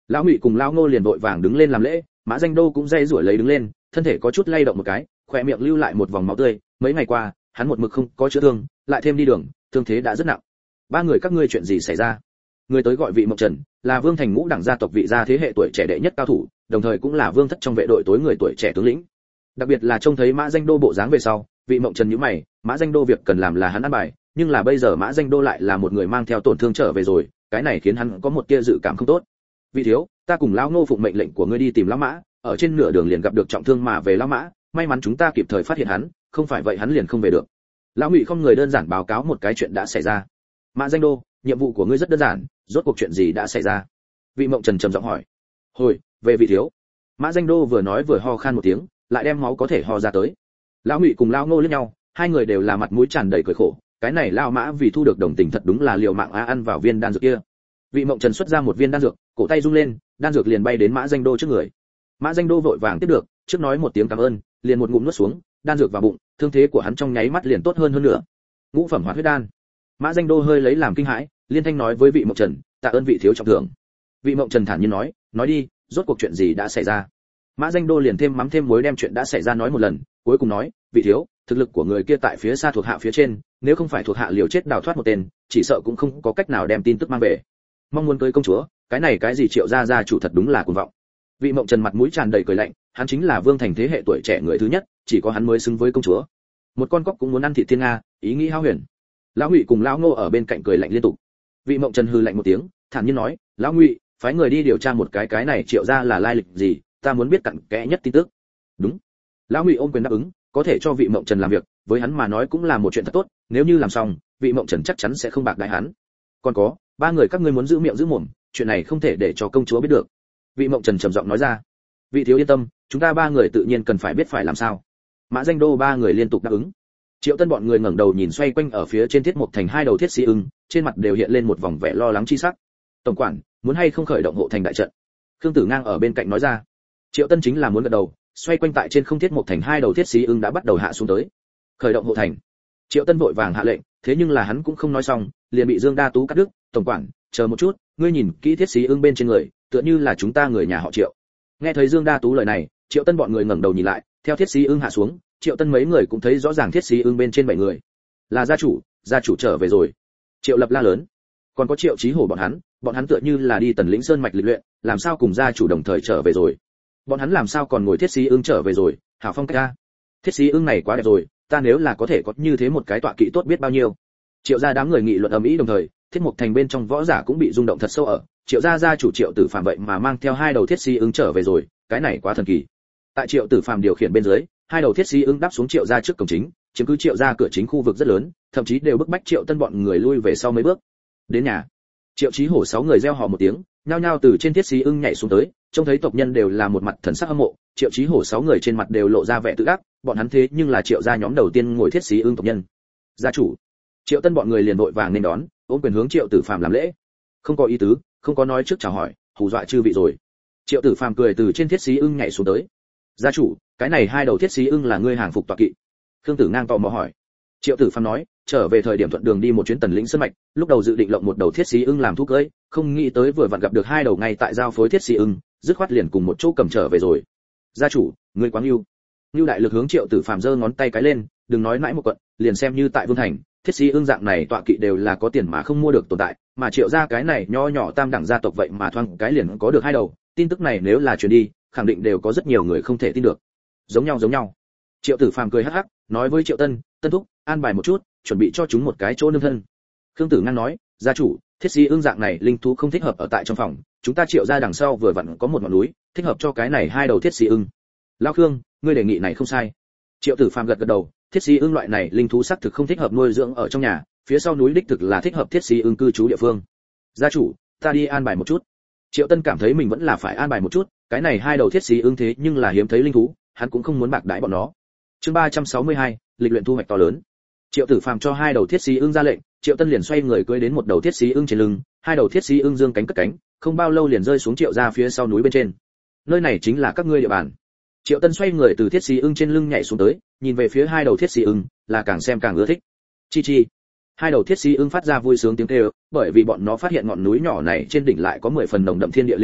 Lão Ngụy cùng Lão Ngô liền vội vàng đứng lên làm lễ, Mã Danh Đô cũng dây rủi lấy đứng lên, thân thể có chút lay động một cái, khóe miệng lưu lại một vòng máu tươi, mấy ngày qua, hắn một mực không có chữa thương, lại thêm đi đường, thương thế đã rất nặng. Ba người các ngươi chuyện gì xảy ra? Người tới gọi Vị Mộng Trần, là Vương Thành ngũ đẳng gia tộc vị gia thế hệ tuổi trẻ đệ nhất cao thủ, đồng thời cũng là Vương thất trong vệ đội tối người tuổi trẻ tướng lĩnh. Đặc biệt là trông thấy Mã Danh Đô bộ dáng về sau, Vị Mộng Trần nhíu mày, Mã Danh Đô việc cần làm là hắn ăn bài, nhưng là bây giờ Mã Danh Đô lại là một người mang theo tổn thương trở về rồi, cái này khiến hắn có một tia dự cảm không tốt. Vị thiếu, ta cùng lão Ngô phụng mệnh lệnh của ngươi đi tìm lão Mã, ở trên nửa đường liền gặp được trọng thương mà về lão Mã, may mắn chúng ta kịp thời phát hiện hắn, không phải vậy hắn liền không về được. Lão Ngụy không người đơn giản báo cáo một cái chuyện đã xảy ra. Mã Danh Đô, nhiệm vụ của ngươi rất đơn giản, rốt cuộc chuyện gì đã xảy ra? Vị Mộng Trần trầm giọng hỏi. Hồi, về vị thiếu. Mã Danh Đô vừa nói vừa ho khan một tiếng, lại đem máu có thể ho ra tới. Lão Ngụy cùng lão Ngô liếc nhau, hai người đều là mặt mũi tràn đầy cười khổ, cái này lão Mã vì thu được đồng tình thật đúng là liều mạng á ăn vào viên đan dược kia. Vị Mộng Trần xuất ra một viên đan dược, cổ tay rung lên, đan dược liền bay đến Mã Danh Đô trước người. Mã Danh Đô vội vàng tiếp được, trước nói một tiếng cảm ơn, liền một ngụm nuốt xuống, đan dược vào bụng, thương thế của hắn trong nháy mắt liền tốt hơn hơn nữa. Ngũ phẩm hóa huyết đan. Mã Danh Đô hơi lấy làm kinh hãi, liên thanh nói với Vị Mộng Trần, tạ ơn vị thiếu trọng thưởng. Vị Mộng Trần thản nhiên nói, nói đi, rốt cuộc chuyện gì đã xảy ra? Mã Danh Đô liền thêm mắm thêm muối đem chuyện đã xảy ra nói một lần, cuối cùng nói, vị thiếu, thực lực của người kia tại phía xa thuộc hạ phía trên, nếu không phải thuộc hạ liều chết đào thoát một tên, chỉ sợ cũng không có cách nào đem tin tức mang về. Mong muốn cưới công chúa, cái này cái gì Triệu gia gia chủ thật đúng là cuồng vọng. Vị Mộng Trần mặt mũi tràn đầy cười lạnh, hắn chính là Vương Thành thế hệ tuổi trẻ người thứ nhất, chỉ có hắn mới xứng với công chúa. Một con cóc cũng muốn ăn thịt thiên nga, ý nghĩ hao huyền. Lão Ngụy cùng lão Ngô ở bên cạnh cười lạnh liên tục. Vị Mộng Trần hừ lạnh một tiếng, thản nhiên nói, lão Ngụy, phái người đi điều tra một cái cái này Triệu gia là lai lịch gì, ta muốn biết cặn kẽ nhất tin tức. Đúng. Lão Ngụy ôm quyền đáp ứng, có thể cho Vị Mộng Trần làm việc, với hắn mà nói cũng là một chuyện thật tốt, nếu như làm xong, Vị Mộng Trần chắc chắn sẽ không bạc đãi hắn. Còn có, ba người các ngươi muốn giữ miệng giữ mồm, chuyện này không thể để cho công chúa biết được. Vị Mộng Trần trầm giọng nói ra. Vị thiếu yên tâm, chúng ta ba người tự nhiên cần phải biết phải làm sao. Mã Danh Đô ba người liên tục đáp ứng. Triệu Tân bọn người ngẩng đầu nhìn xoay quanh ở phía trên Thiết Mộc Thành hai đầu thiết sĩ ưng, trên mặt đều hiện lên một vòng vẻ lo lắng chi sắc. Tổng quản, muốn hay không khởi động hộ thành đại trận? Khương Tử Ngang ở bên cạnh nói ra. Triệu Tân chính là muốn gật đầu, xoay quanh tại trên không Thiết Mộc Thành hai đầu thiết sĩ ưng đã bắt đầu hạ xuống tới. Khởi động hộ thành. Triệu Tân vội vàng hạ lệnh, thế nhưng là hắn cũng không nói xong, liền bị Dương Đa Tú cắt đứt. Tổng quản, chờ một chút, ngươi nhìn kỹ thiết sĩ ưng bên trên người, tựa như là chúng ta người nhà họ Triệu. Nghe thấy Dương Đa Tú lời này, Triệu Tân bọn người ngẩng đầu nhìn lại, theo thiết sĩ ưng hạ xuống, Triệu Tân mấy người cũng thấy rõ ràng thiết sĩ ưng bên trên bảy người. Là gia chủ, gia chủ trở về rồi. Triệu Lập la lớn. Còn có Triệu Chí Hổ bọn hắn, bọn hắn tựa như là đi Tần Lĩnh Sơn mạch lịch luyện, làm sao cùng gia chủ đồng thời trở về rồi? Bọn hắn làm sao còn ngồi thiết sĩ ưng trở về rồi? Hảo phong cách a. Thiết sĩ ưng này quá đẹp rồi, ta nếu là có thể có như thế một cái tọa kỵ tốt biết bao nhiêu. Triệu gia đám người nghị luận ầm ĩ đồng thời, Thiết Mộc Thành bên trong võ giả cũng bị rung động thật sâu ở, Triệu gia gia chủ Triệu Tử Phàm vậy mà mang theo hai đầu thiết sĩ ưng trở về rồi, cái này quá thần kỳ. Tại Triệu Tử Phàm điều khiển bên dưới, hai đầu thiết sĩ ưng đáp xuống Triệu gia trước cổng chính, chiếm cứ Triệu gia cửa chính khu vực rất lớn, thậm chí đều bức bách Triệu Tân bọn người lui về sau mấy bước. Đến nhà, Triệu Chí Hổ sáu người reo hò một tiếng, nhao nhao từ trên thiết sĩ ưng nhảy xuống tới, trông thấy tộc nhân đều là một mặt thần sắc hâm mộ, Triệu Chí Hổ sáu người trên mặt đều lộ ra vẻ tự ác, bọn hắn thế nhưng là Triệu gia nhóm đầu tiên ngồi thiết sĩ ưng tộc nhân. Gia chủ. Triệu Tân bọn người liền vội vàng nên đón, ôm quyền hướng Triệu Tử Phàm làm lễ. Không có ý tứ, không có nói trước chào hỏi, hù dọa chư vị rồi. Triệu Tử Phàm cười từ trên thiết sĩ ưng nhảy xuống tới. Gia chủ, cái này hai đầu thiết sĩ ưng là ngươi hàng phục tọa kỵ? Khương Tử Ngang tò mò hỏi. Triệu Tử Phàm nói, trở về thời điểm thuận đường đi một chuyến Tần Lĩnh Sơn mạch, lúc đầu dự định lộng một đầu thiết sĩ ưng làm thú cưỡi, không nghĩ tới vừa vặn gặp được hai đầu ngay tại giao phối thiết sĩ ưng, dứt khoát liền cùng một chỗ cầm trở về rồi. Gia chủ, ngươi quá ưu. Nưu đại lực hướng Triệu Tử Phàm giơ ngón tay cái lên, đừng nói mãi một quận, liền xem như tại Vương Thành, thiết sĩ ưng dạng này tọa kỵ đều là có tiền mà không mua được tồn tại, mà Triệu gia cái này nho nhỏ tam đẳng gia tộc vậy mà thoáng cái liền có được hai đầu, tin tức này nếu là truyền đi, khẳng định đều có rất nhiều người không thể tin được. Giống nhau giống nhau. Triệu Tử Phàm cười hắc hắc, nói với Triệu Tân, Tân thúc, an bài một chút, chuẩn bị cho chúng một cái chỗ nương thân. Khương Tử Ngang nói, gia chủ, thiết sĩ ưng dạng này linh thú không thích hợp ở tại trong phòng, chúng ta Triệu gia đằng sau vừa vặn có một ngọn núi, thích hợp cho cái này hai đầu thiết sĩ ưng. Lão Khương, ngươi đề nghị này không sai. Triệu Tử Phàm gật gật đầu, thiết sĩ ưng loại này linh thú xác thực không thích hợp nuôi dưỡng ở trong nhà, phía sau núi đích thực là thích hợp thiết sĩ ưng cư trú địa phương. Gia chủ, ta đi an bài một chút. Triệu Tân cảm thấy mình vẫn là phải an bài một chút, cái này hai đầu thiết sĩ ưng thế nhưng là hiếm thấy linh thú, hắn cũng không muốn bạc đãi bọn nó. Chương ba trăm sáu mươi hai, lịch luyện thu hoạch to lớn. Triệu Tử Phàm cho hai đầu thiết sĩ ưng ra lệnh, Triệu Tân liền xoay người cưỡi đến một đầu thiết sĩ ưng trên lưng, hai đầu thiết sĩ ưng dương cánh cất cánh, không bao lâu liền rơi xuống Triệu gia phía sau núi bên trên. Nơi này chính là các ngươi địa bàn. Triệu Tân xoay người từ thiết sĩ ưng trên lưng nhảy xuống tới, nhìn về phía hai đầu thiết sĩ ưng, là càng xem càng ưa thích. Chi chi. Hai đầu thiết sĩ ưng phát ra vui sướng tiếng kêu, bởi vì bọn nó phát hiện ngọn núi nhỏ này trên đỉnh lại có mười phần nồng đậm thiên địa linh khí,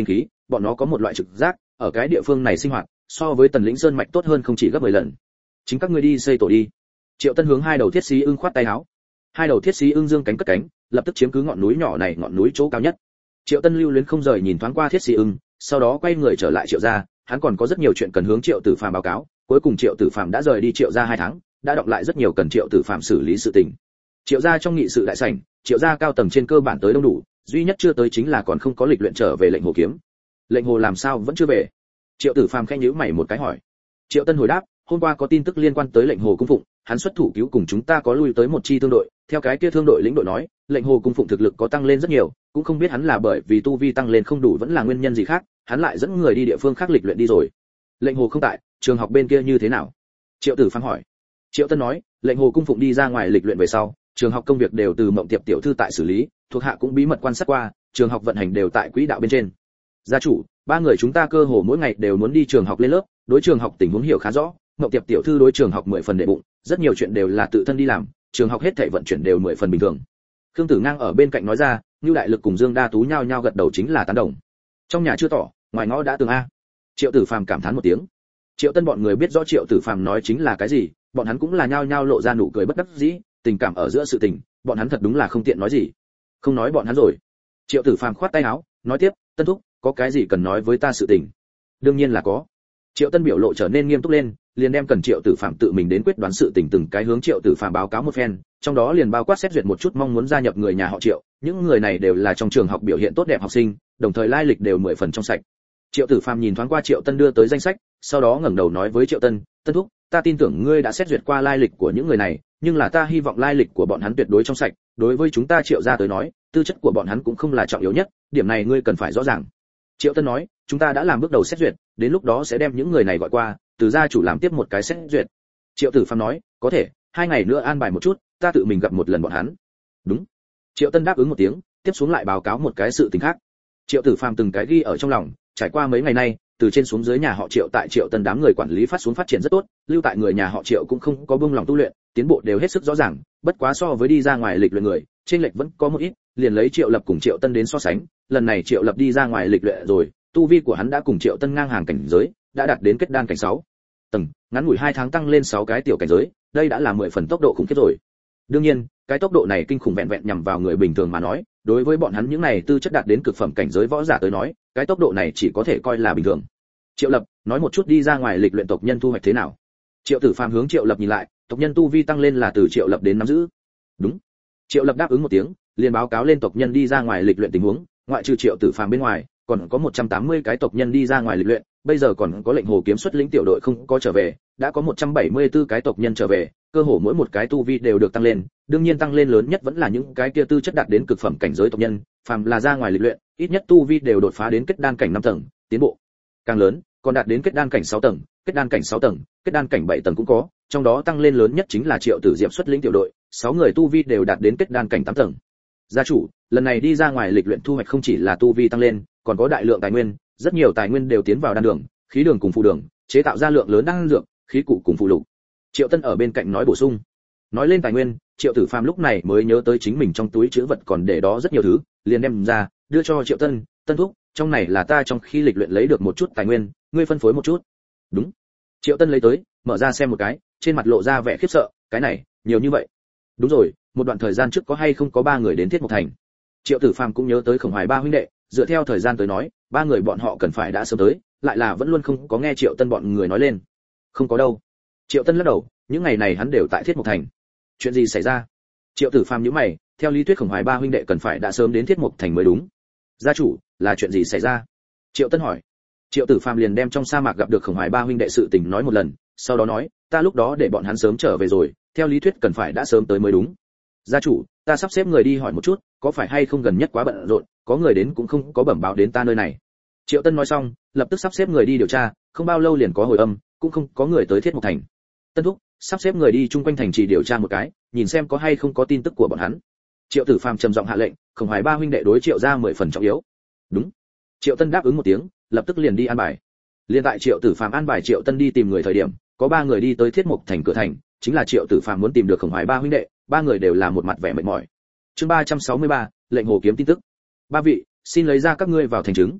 bọn nó có một loại trực giác, ở cái địa phương này sinh hoạt so với Tần Lĩnh Sơn mạch tốt hơn không chỉ gấp mười lần. Chính các ngươi đi xây tổ đi. Triệu Tân hướng hai đầu thiết sĩ ưng khoát tay áo. Hai đầu thiết sĩ ưng dương cánh cất cánh, lập tức chiếm cứ ngọn núi nhỏ này, ngọn núi chỗ cao nhất. Triệu Tân lưu luyến không rời nhìn thoáng qua thiết sĩ ưng, sau đó quay người trở lại Triệu gia, hắn còn có rất nhiều chuyện cần hướng Triệu Tử Phàm báo cáo, cuối cùng Triệu Tử Phàm đã rời đi Triệu gia hai tháng, đã đọc lại rất nhiều cần Triệu Tử Phàm xử lý sự tình. Triệu gia trong nghị sự đại sảnh, Triệu gia cao tầng trên cơ bản tới đông đủ, duy nhất chưa tới chính là còn không có lịch luyện trở về lệnh hồ kiếm. Lệnh hồ làm sao vẫn chưa về? Triệu Tử Phàm khẽ nhíu mày một cái hỏi. Triệu Tân hồi đáp, hôm qua có tin tức liên quan tới lệnh hồ cung phụng, hắn xuất thủ cứu cùng chúng ta có lui tới một chi thương đội, theo cái kia thương đội lĩnh đội nói, lệnh hồ cung phụng thực lực có tăng lên rất nhiều, cũng không biết hắn là bởi vì tu vi tăng lên không đủ vẫn là nguyên nhân gì khác, hắn lại dẫn người đi địa phương khác lịch luyện đi rồi. Lệnh hồ không tại, trường học bên kia như thế nào? Triệu Tử Phàm hỏi. Triệu Tân nói, lệnh hồ cung phụng đi ra ngoài lịch luyện về sau, trường học công việc đều từ Mộng Tiệp tiểu thư tại xử lý, thuộc hạ cũng bí mật quan sát qua, trường học vận hành đều tại quỹ đạo bên trên. Gia chủ, ba người chúng ta cơ hồ mỗi ngày đều muốn đi trường học lên lớp, đối trường học tình huống hiểu khá rõ, Mộng Tiệp tiểu thư đối trường học mười phần đệ bụng, rất nhiều chuyện đều là tự thân đi làm, trường học hết thảy vận chuyển đều mười phần bình thường. Khương Tử Ngang ở bên cạnh nói ra, Nưu Đại Lực cùng Dương Đa Tú nhao nhao gật đầu chính là tán đồng. Trong nhà chưa tỏ, ngoài ngõ đã tường a. Triệu Tử Phàm cảm thán một tiếng. Triệu Tân bọn người biết rõ Triệu Tử Phàm nói chính là cái gì, bọn hắn cũng là nhao nhao lộ ra nụ cười bất đắc dĩ, tình cảm ở giữa sự tình, bọn hắn thật đúng là không tiện nói gì. Không nói bọn hắn rồi. Triệu Tử Phàm khoát tay áo, nói tiếp, Tân thúc, có cái gì cần nói với ta sự tình? Đương nhiên là có. Triệu Tân biểu lộ trở nên nghiêm túc lên, liền đem cần Triệu Tử Phàm tự mình đến quyết đoán sự tình từng cái hướng Triệu Tử Phàm báo cáo một phen, trong đó liền bao quát xét duyệt một chút mong muốn gia nhập người nhà họ Triệu, những người này đều là trong trường học biểu hiện tốt đẹp học sinh, đồng thời lai lịch đều mười phần trong sạch. Triệu Tử Phàm nhìn thoáng qua Triệu Tân đưa tới danh sách, sau đó ngẩng đầu nói với Triệu Tân, Tân thúc, ta tin tưởng ngươi đã xét duyệt qua lai lịch của những người này, nhưng là ta hy vọng lai lịch của bọn hắn tuyệt đối trong sạch, đối với chúng ta Triệu gia tới nói, tư chất của bọn hắn cũng không là trọng yếu nhất, điểm này ngươi cần phải rõ ràng. Triệu Tân nói, chúng ta đã làm bước đầu xét duyệt, đến lúc đó sẽ đem những người này gọi qua, từ gia chủ làm tiếp một cái xét duyệt. Triệu Tử Phàm nói, có thể, hai ngày nữa an bài một chút, ta tự mình gặp một lần bọn hắn. Đúng. Triệu Tân đáp ứng một tiếng, tiếp xuống lại báo cáo một cái sự tình khác. Triệu Tử Phàm từng cái ghi ở trong lòng, trải qua mấy ngày nay, từ trên xuống dưới nhà họ Triệu tại Triệu Tân đám người quản lý phát xuống phát triển rất tốt, lưu tại người nhà họ Triệu cũng không có buông lòng tu luyện, tiến bộ đều hết sức rõ ràng, bất quá so với đi ra ngoài lịch luyện người, trên lệch vẫn có một ít, liền lấy Triệu Lập cùng Triệu Tân đến so sánh, lần này Triệu Lập đi ra ngoài lịch luyện rồi, tu vi của hắn đã cùng Triệu Tân ngang hàng cảnh giới, đã đạt đến kết đan cảnh sáu tầng, ngắn ngủi hai tháng tăng lên sáu cái tiểu cảnh giới, đây đã là mười phần tốc độ khủng khiếp rồi. Đương nhiên, cái tốc độ này kinh khủng vẹn vẹn nhằm vào người bình thường mà nói, đối với bọn hắn những này tư chất đạt đến cực phẩm cảnh giới võ giả tới nói, cái tốc độ này chỉ có thể coi là bình thường. Triệu Lập, nói một chút đi ra ngoài lịch luyện tộc nhân thu hoạch thế nào? Triệu Tử Phàm hướng Triệu Lập nhìn lại, tộc nhân tu vi tăng lên là từ Triệu Lập đến nắm giữ. Đúng. Triệu Lập đáp ứng một tiếng, liền báo cáo lên tộc nhân đi ra ngoài lịch luyện tình huống, ngoại trừ Triệu Tử Phàm bên ngoài, còn có một trăm tám mươi cái tộc nhân đi ra ngoài lịch luyện, bây giờ còn có lệnh hồ kiếm xuất lĩnh tiểu đội không có trở về, đã có một trăm bảy mươi tư cái tộc nhân trở về, cơ hồ mỗi một cái tu vi đều được tăng lên, đương nhiên tăng lên lớn nhất vẫn là những cái kia tư chất đạt đến cực phẩm cảnh giới tộc nhân, phàm là ra ngoài lịch luyện, ít nhất tu vi đều đột phá đến kết đan cảnh năm tầng, tiến bộ càng lớn, còn đạt đến kết đan cảnh sáu tầng, kết đan cảnh sáu tầng, kết đan cảnh bảy tầng cũng có, trong đó tăng lên lớn nhất chính là Triệu Tử Diệp xuất lĩnh tiểu đội, sáu người tu vi đều đạt đến kết đan cảnh tám tầng. Gia chủ, lần này đi ra ngoài lịch luyện thu hoạch không chỉ là tu vi tăng lên, còn có đại lượng tài nguyên, rất nhiều tài nguyên đều tiến vào đan đường, khí đường cùng phụ đường, chế tạo ra lượng lớn đan dược, khí cụ cùng phụ lục. Triệu Tân ở bên cạnh nói bổ sung. Nói lên tài nguyên, Triệu Tử Phàm lúc này mới nhớ tới chính mình trong túi trữ vật còn để đó rất nhiều thứ, liền đem ra, đưa cho Triệu Tân, Tân thúc, trong này là ta trong khi lịch luyện lấy được một chút tài nguyên, ngươi phân phối một chút. Đúng. Triệu Tân lấy tới, mở ra xem một cái, trên mặt lộ ra vẻ khiếp sợ, cái này, nhiều như vậy. Đúng rồi, một đoạn thời gian trước có hay không có ba người đến Thiết Mộc Thành. Triệu Tử Phàm cũng nhớ tới Khổng Hoài ba huynh đệ, dựa theo thời gian tới nói, ba người bọn họ cần phải đã sớm tới, lại là vẫn luôn không có nghe Triệu Tân bọn người nói lên. Không có đâu. Triệu Tân lắc đầu, những ngày này hắn đều tại Thiết Mộc Thành. Chuyện gì xảy ra? Triệu Tử Phàm nhíu mày, theo lý thuyết Khổng Hoài ba huynh đệ cần phải đã sớm đến Thiết Mộc Thành mới đúng. Gia chủ, là chuyện gì xảy ra? Triệu Tân hỏi. Triệu Tử Phàm liền đem trong sa mạc gặp được Khổng Hoài ba huynh đệ sự tình nói một lần, sau đó nói, ta lúc đó để bọn hắn sớm trở về rồi, theo lý thuyết cần phải đã sớm tới mới đúng. Gia chủ, ta sắp xếp người đi hỏi một chút, có phải hay không gần nhất quá bận rộn, có người đến cũng không có bẩm báo đến ta nơi này. Triệu Tân nói xong, lập tức sắp xếp người đi điều tra, không bao lâu liền có hồi âm, cũng không có người tới Thiết Mộc Thành. Tân thúc, sắp xếp người đi chung quanh thành trì điều tra một cái, nhìn xem có hay không có tin tức của bọn hắn. Triệu Tử Phàm trầm giọng hạ lệnh, Khổng Hoài ba huynh đệ đối Triệu gia mười phần trọng yếu. Đúng. Triệu Tân đáp ứng một tiếng, lập tức liền đi an bài. Liên tại Triệu Tử Phàm an bài Triệu Tân đi tìm người thời điểm, có ba người đi tới Thiết Mộc Thành cửa thành, chính là Triệu Tử Phàm muốn tìm được Khổng Hoài ba huynh đệ, ba người đều là một mặt vẻ mệt mỏi. Chương ba trăm sáu mươi ba, lệnh hồ kiếm tin tức. Ba vị, xin lấy ra các ngươi vào thành chứng.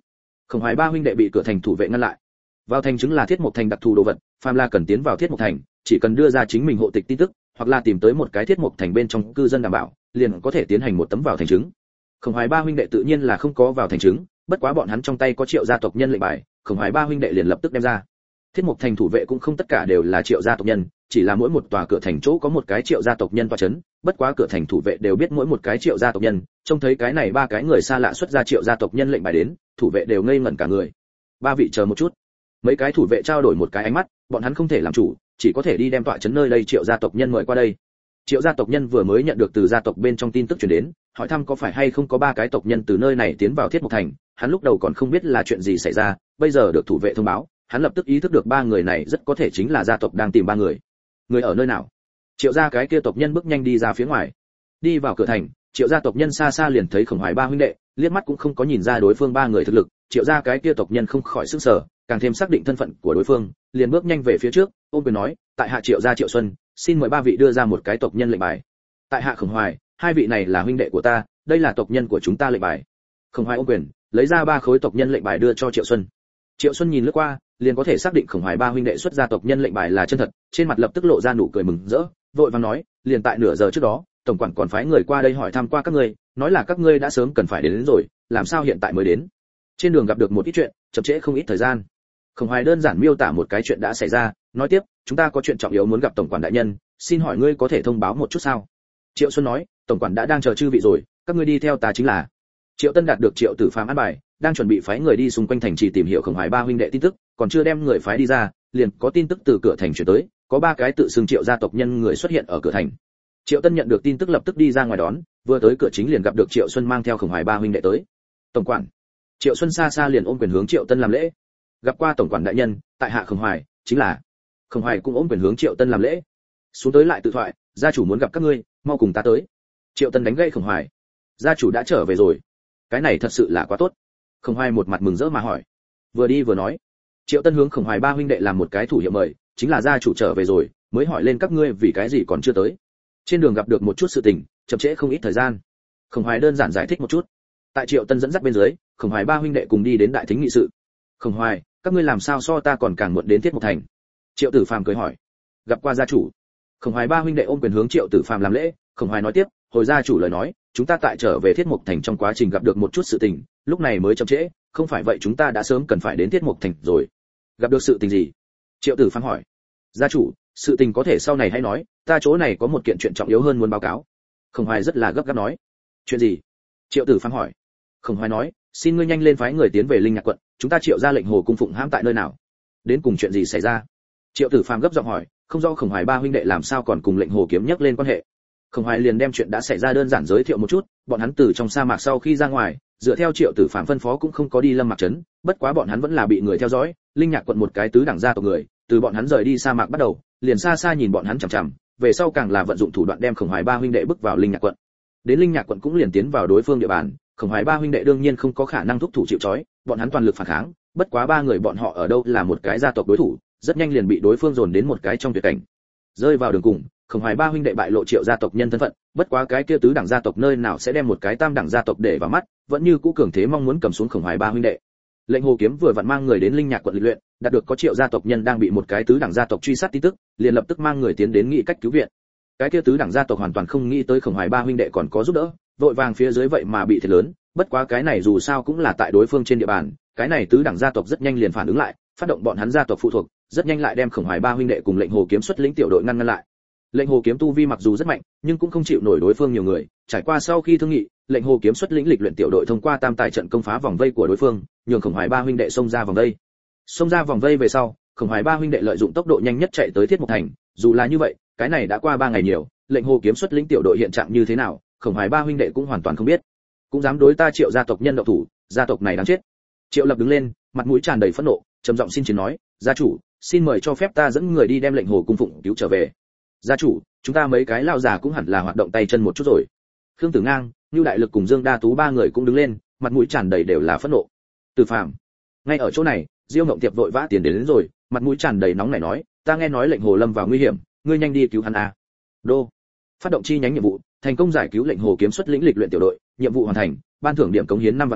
Khổng Hoài ba huynh đệ bị cửa thành thủ vệ ngăn lại. Vào thành chứng là Thiết Mộc Thành đặc thù đồ vật, phàm là cần tiến vào Thiết Mộc Thành, chỉ cần đưa ra chính mình hộ tịch tin tức, hoặc là tìm tới một cái Thiết Mộc Thành bên trong cư dân đảm bảo, liền có thể tiến hành một tấm vào thành chứng. Khổng Hoài ba huynh đệ tự nhiên là không có vào thành chứng, bất quá bọn hắn trong tay có Triệu gia tộc nhân lệnh bài, Khổng Hoài ba huynh đệ liền lập tức đem ra. Thiết Mộc Thành thủ vệ cũng không tất cả đều là Triệu gia tộc nhân, chỉ là mỗi một tòa cửa thành chỗ có một cái Triệu gia tộc nhân tọa chấn, bất quá cửa thành thủ vệ đều biết mỗi một cái Triệu gia tộc nhân, trông thấy cái này ba cái người xa lạ xuất ra Triệu gia tộc nhân lệnh bài đến, thủ vệ đều ngây ngẩn cả người. Ba vị chờ một chút. Mấy cái thủ vệ trao đổi một cái ánh mắt, bọn hắn không thể làm chủ, chỉ có thể đi đem tọa chấn nơi đây Triệu gia tộc nhân mời qua đây. Triệu gia tộc nhân vừa mới nhận được từ gia tộc bên trong tin tức truyền đến, hỏi thăm có phải hay không có ba cái tộc nhân từ nơi này tiến vào Thiết Mộc Thành, hắn lúc đầu còn không biết là chuyện gì xảy ra, bây giờ được thủ vệ thông báo, hắn lập tức ý thức được ba người này rất có thể chính là gia tộc đang tìm ba người. Người ở nơi nào? Triệu gia cái kia tộc nhân bước nhanh đi ra phía ngoài. Đi vào cửa thành, Triệu gia tộc nhân xa xa liền thấy Khổng Hoài ba huynh đệ, liếc mắt cũng không có nhìn ra đối phương ba người thực lực, Triệu gia cái kia tộc nhân không khỏi sửng sở, càng thêm xác định thân phận của đối phương, liền bước nhanh về phía trước, ôm quyền nói, tại hạ Triệu gia Triệu Xuân, xin mời ba vị đưa ra một cái tộc nhân lệnh bài. Tại hạ Khổng Hoài, hai vị này là huynh đệ của ta, đây là tộc nhân của chúng ta lệnh bài. Khổng Hoài ôm quyền, lấy ra ba khối tộc nhân lệnh bài đưa cho Triệu Xuân. Triệu Xuân nhìn lướt qua, liền có thể xác định Khổng Hoài ba huynh đệ xuất ra tộc nhân lệnh bài là chân thật, trên mặt lập tức lộ ra nụ cười mừng rỡ, vội vàng nói, liền tại nửa giờ trước đó, tổng quản còn phái người qua đây hỏi thăm qua các ngươi, nói là các ngươi đã sớm cần phải đến, đến rồi, làm sao hiện tại mới đến? Trên đường gặp được một ít chuyện, chậm trễ không ít thời gian. Khổng Hoài đơn giản miêu tả một cái chuyện đã xảy ra, nói tiếp, chúng ta có chuyện trọng yếu muốn gặp tổng quản đại nhân, xin hỏi ngươi có thể thông báo một chút sao? Triệu Xuân nói, tổng quản đã đang chờ chư vị rồi, các ngươi đi theo ta chính là. Triệu Tân đạt được Triệu Tử Phàm an bài, đang chuẩn bị phái người đi xung quanh thành trì tìm hiểu Khổng Hoài ba huynh đệ tin tức, còn chưa đem người phái đi ra, liền có tin tức từ cửa thành truyền tới, có ba cái tự xưng Triệu gia tộc nhân người xuất hiện ở cửa thành. Triệu Tân nhận được tin tức lập tức đi ra ngoài đón, vừa tới cửa chính liền gặp được Triệu Xuân mang theo Khổng Hoài ba huynh đệ tới. Tổng quản. Triệu Xuân xa xa liền ôm quyền hướng Triệu Tân làm lễ. Gặp qua tổng quản đại nhân, tại hạ Khổng Hoài, chính là. Khổng Hoài cũng ôm quyền hướng Triệu Tân làm lễ. Xuống tới lại tự thoại, gia chủ muốn gặp các ngươi, mau cùng ta tới. Triệu Tân đánh gãy Khổng Hoài. Gia chủ đã trở về rồi. Cái này thật sự là quá tốt. Khổng Hoài một mặt mừng rỡ mà hỏi. Vừa đi vừa nói. Triệu Tân hướng Khổng Hoài ba huynh đệ làm một cái thủ hiệu mời, chính là gia chủ trở về rồi, mới hỏi lên các ngươi vì cái gì còn chưa tới. Trên đường gặp được một chút sự tình, chậm trễ không ít thời gian. Khổng Hoài đơn giản giải thích một chút. Tại Triệu Tân dẫn dắt bên dưới, Khổng Hoài ba huynh đệ cùng đi đến đại thính nghị sự. Khổng Hoài, các ngươi làm sao so ta còn càng muộn đến Thiết Mộc Thành? Triệu Tử Phàm cười hỏi. Gặp qua gia chủ. Khổng Hoài ba huynh đệ ôm quyền hướng Triệu Tử Phàm làm lễ. Khổng Hoài nói tiếp, hồi gia chủ lời nói, chúng ta tại trở về Thiết Mộc Thành trong quá trình gặp được một chút sự tình, lúc này mới chậm trễ, không phải vậy chúng ta đã sớm cần phải đến Thiết Mộc Thành rồi. Gặp được sự tình gì? Triệu Tử Phàm hỏi. Gia chủ, sự tình có thể sau này hãy nói, ta chỗ này có một kiện chuyện trọng yếu hơn muốn báo cáo. Khổng Hoài rất là gấp gáp nói. Chuyện gì? Triệu Tử Phàm hỏi. Khổng Hoài nói, xin ngươi nhanh lên phái người tiến về Linh Nhạc quận, chúng ta Triệu ra lệnh hồ cung phụng hãm tại nơi nào? Đến cùng chuyện gì xảy ra? Triệu Tử Phàm gấp giọng hỏi, không rõ Khổng Hoài ba huynh đệ làm sao còn cùng lệnh hồ kiếm nhắc lên quan hệ. Khổng Hoài liền đem chuyện đã xảy ra đơn giản giới thiệu một chút, bọn hắn từ trong sa mạc sau khi ra ngoài, dựa theo Triệu Tử Phàm phân phó cũng không có đi Lâm Mạc trấn, bất quá bọn hắn vẫn là bị người theo dõi, Linh Nhạc quận một cái tứ đẳng gia tộc người, từ bọn hắn rời đi sa mạc bắt đầu, liền xa xa nhìn bọn hắn chằm chằm, về sau càng là vận dụng thủ đoạn đem Khổng Hoài ba huynh đệ bước vào Linh Nhạc quận. Đến Linh Nhạc quận cũng liền tiến vào đối phương địa bàn, Khổng Hoài ba huynh đệ đương nhiên không có khả năng thúc thủ chịu trói, bọn hắn toàn lực phản kháng, bất quá ba người bọn họ ở đâu là một cái gia tộc đối thủ, rất nhanh liền bị đối phương dồn đến một cái trong tuyệt cảnh. Rơi vào đường cùng, Khổng Hoài ba huynh đệ bại lộ Triệu gia tộc nhân thân phận, bất quá cái kia tứ đẳng gia tộc nơi nào sẽ đem một cái tam đẳng gia tộc để vào mắt, vẫn như cũ cường thế mong muốn cầm xuống Khổng Hoài ba huynh đệ. Lệnh Hồ Kiếm vừa vặn mang người đến Linh Nhạc quận lịch luyện, đạt được có Triệu gia tộc nhân đang bị một cái tứ đẳng gia tộc truy sát tin tức, liền lập tức mang người tiến đến nghị cách cứu viện. Cái kia tứ đẳng gia tộc hoàn toàn không nghĩ tới Khổng Hoài ba huynh đệ còn có giúp đỡ, vội vàng phía dưới vậy mà bị thiệt lớn, bất quá cái này dù sao cũng là tại đối phương trên địa bàn, cái này tứ đẳng gia tộc rất nhanh liền phản ứng lại, phát động bọn hắn gia tộc phụ thuộc, rất nhanh lại đem Khổng Hoài ba huynh đệ cùng Lệnh Hồ Kiếm xuất lĩnh tiểu đội ngăn ngăn lại. Lệnh Hồ Kiếm tu vi mặc dù rất mạnh, nhưng cũng không chịu nổi đối phương nhiều người, trải qua sau khi thương nghị, Lệnh Hồ Kiếm xuất lĩnh lịch luyện tiểu đội thông qua tam tài trận công phá vòng vây của đối phương, nhường Khổng Hoài ba huynh đệ xông ra vòng vây. Xông ra vòng vây về sau, Khổng Hoài ba huynh đệ lợi dụng tốc độ nhanh nhất chạy tới Thiết Mộc Thành, dù là như vậy, cái này đã qua ba ngày nhiều, Lệnh Hồ Kiếm xuất lĩnh tiểu đội hiện trạng như thế nào, Khổng Hoài ba huynh đệ cũng hoàn toàn không biết. Cũng dám đối ta Triệu gia tộc nhân động thủ, gia tộc này đáng chết. Triệu Lập đứng lên, mặt mũi tràn đầy phẫn nộ, trầm giọng xin chiến nói, gia chủ, xin mời cho phép ta dẫn người đi đem Lệnh Hồ cung phụng cứu trở về. Gia chủ, chúng ta mấy cái lão già cũng hẳn là hoạt động tay chân một chút rồi. Khương Tử Ngang, Nưu Đại Lực cùng Dương Đa Tú ba người cũng đứng lên, mặt mũi tràn đầy đều là phẫn nộ. Từ Phàm, ngay ở chỗ này, Diêu Ngộng Tiệp vội vã tiến đến, đến rồi, mặt mũi tràn đầy nóng nảy nói, ta nghe nói Lệnh Hồ lâm vào nguy hiểm, ngươi nhanh đi cứu hắn a. Đô, phát động chi nhánh nhiệm vụ, thành công giải cứu Lệnh Hồ Kiếm xuất lĩnh lịch luyện tiểu đội, nhiệm vụ hoàn thành, ban thưởng điểm cống hiến năm vạn điểm,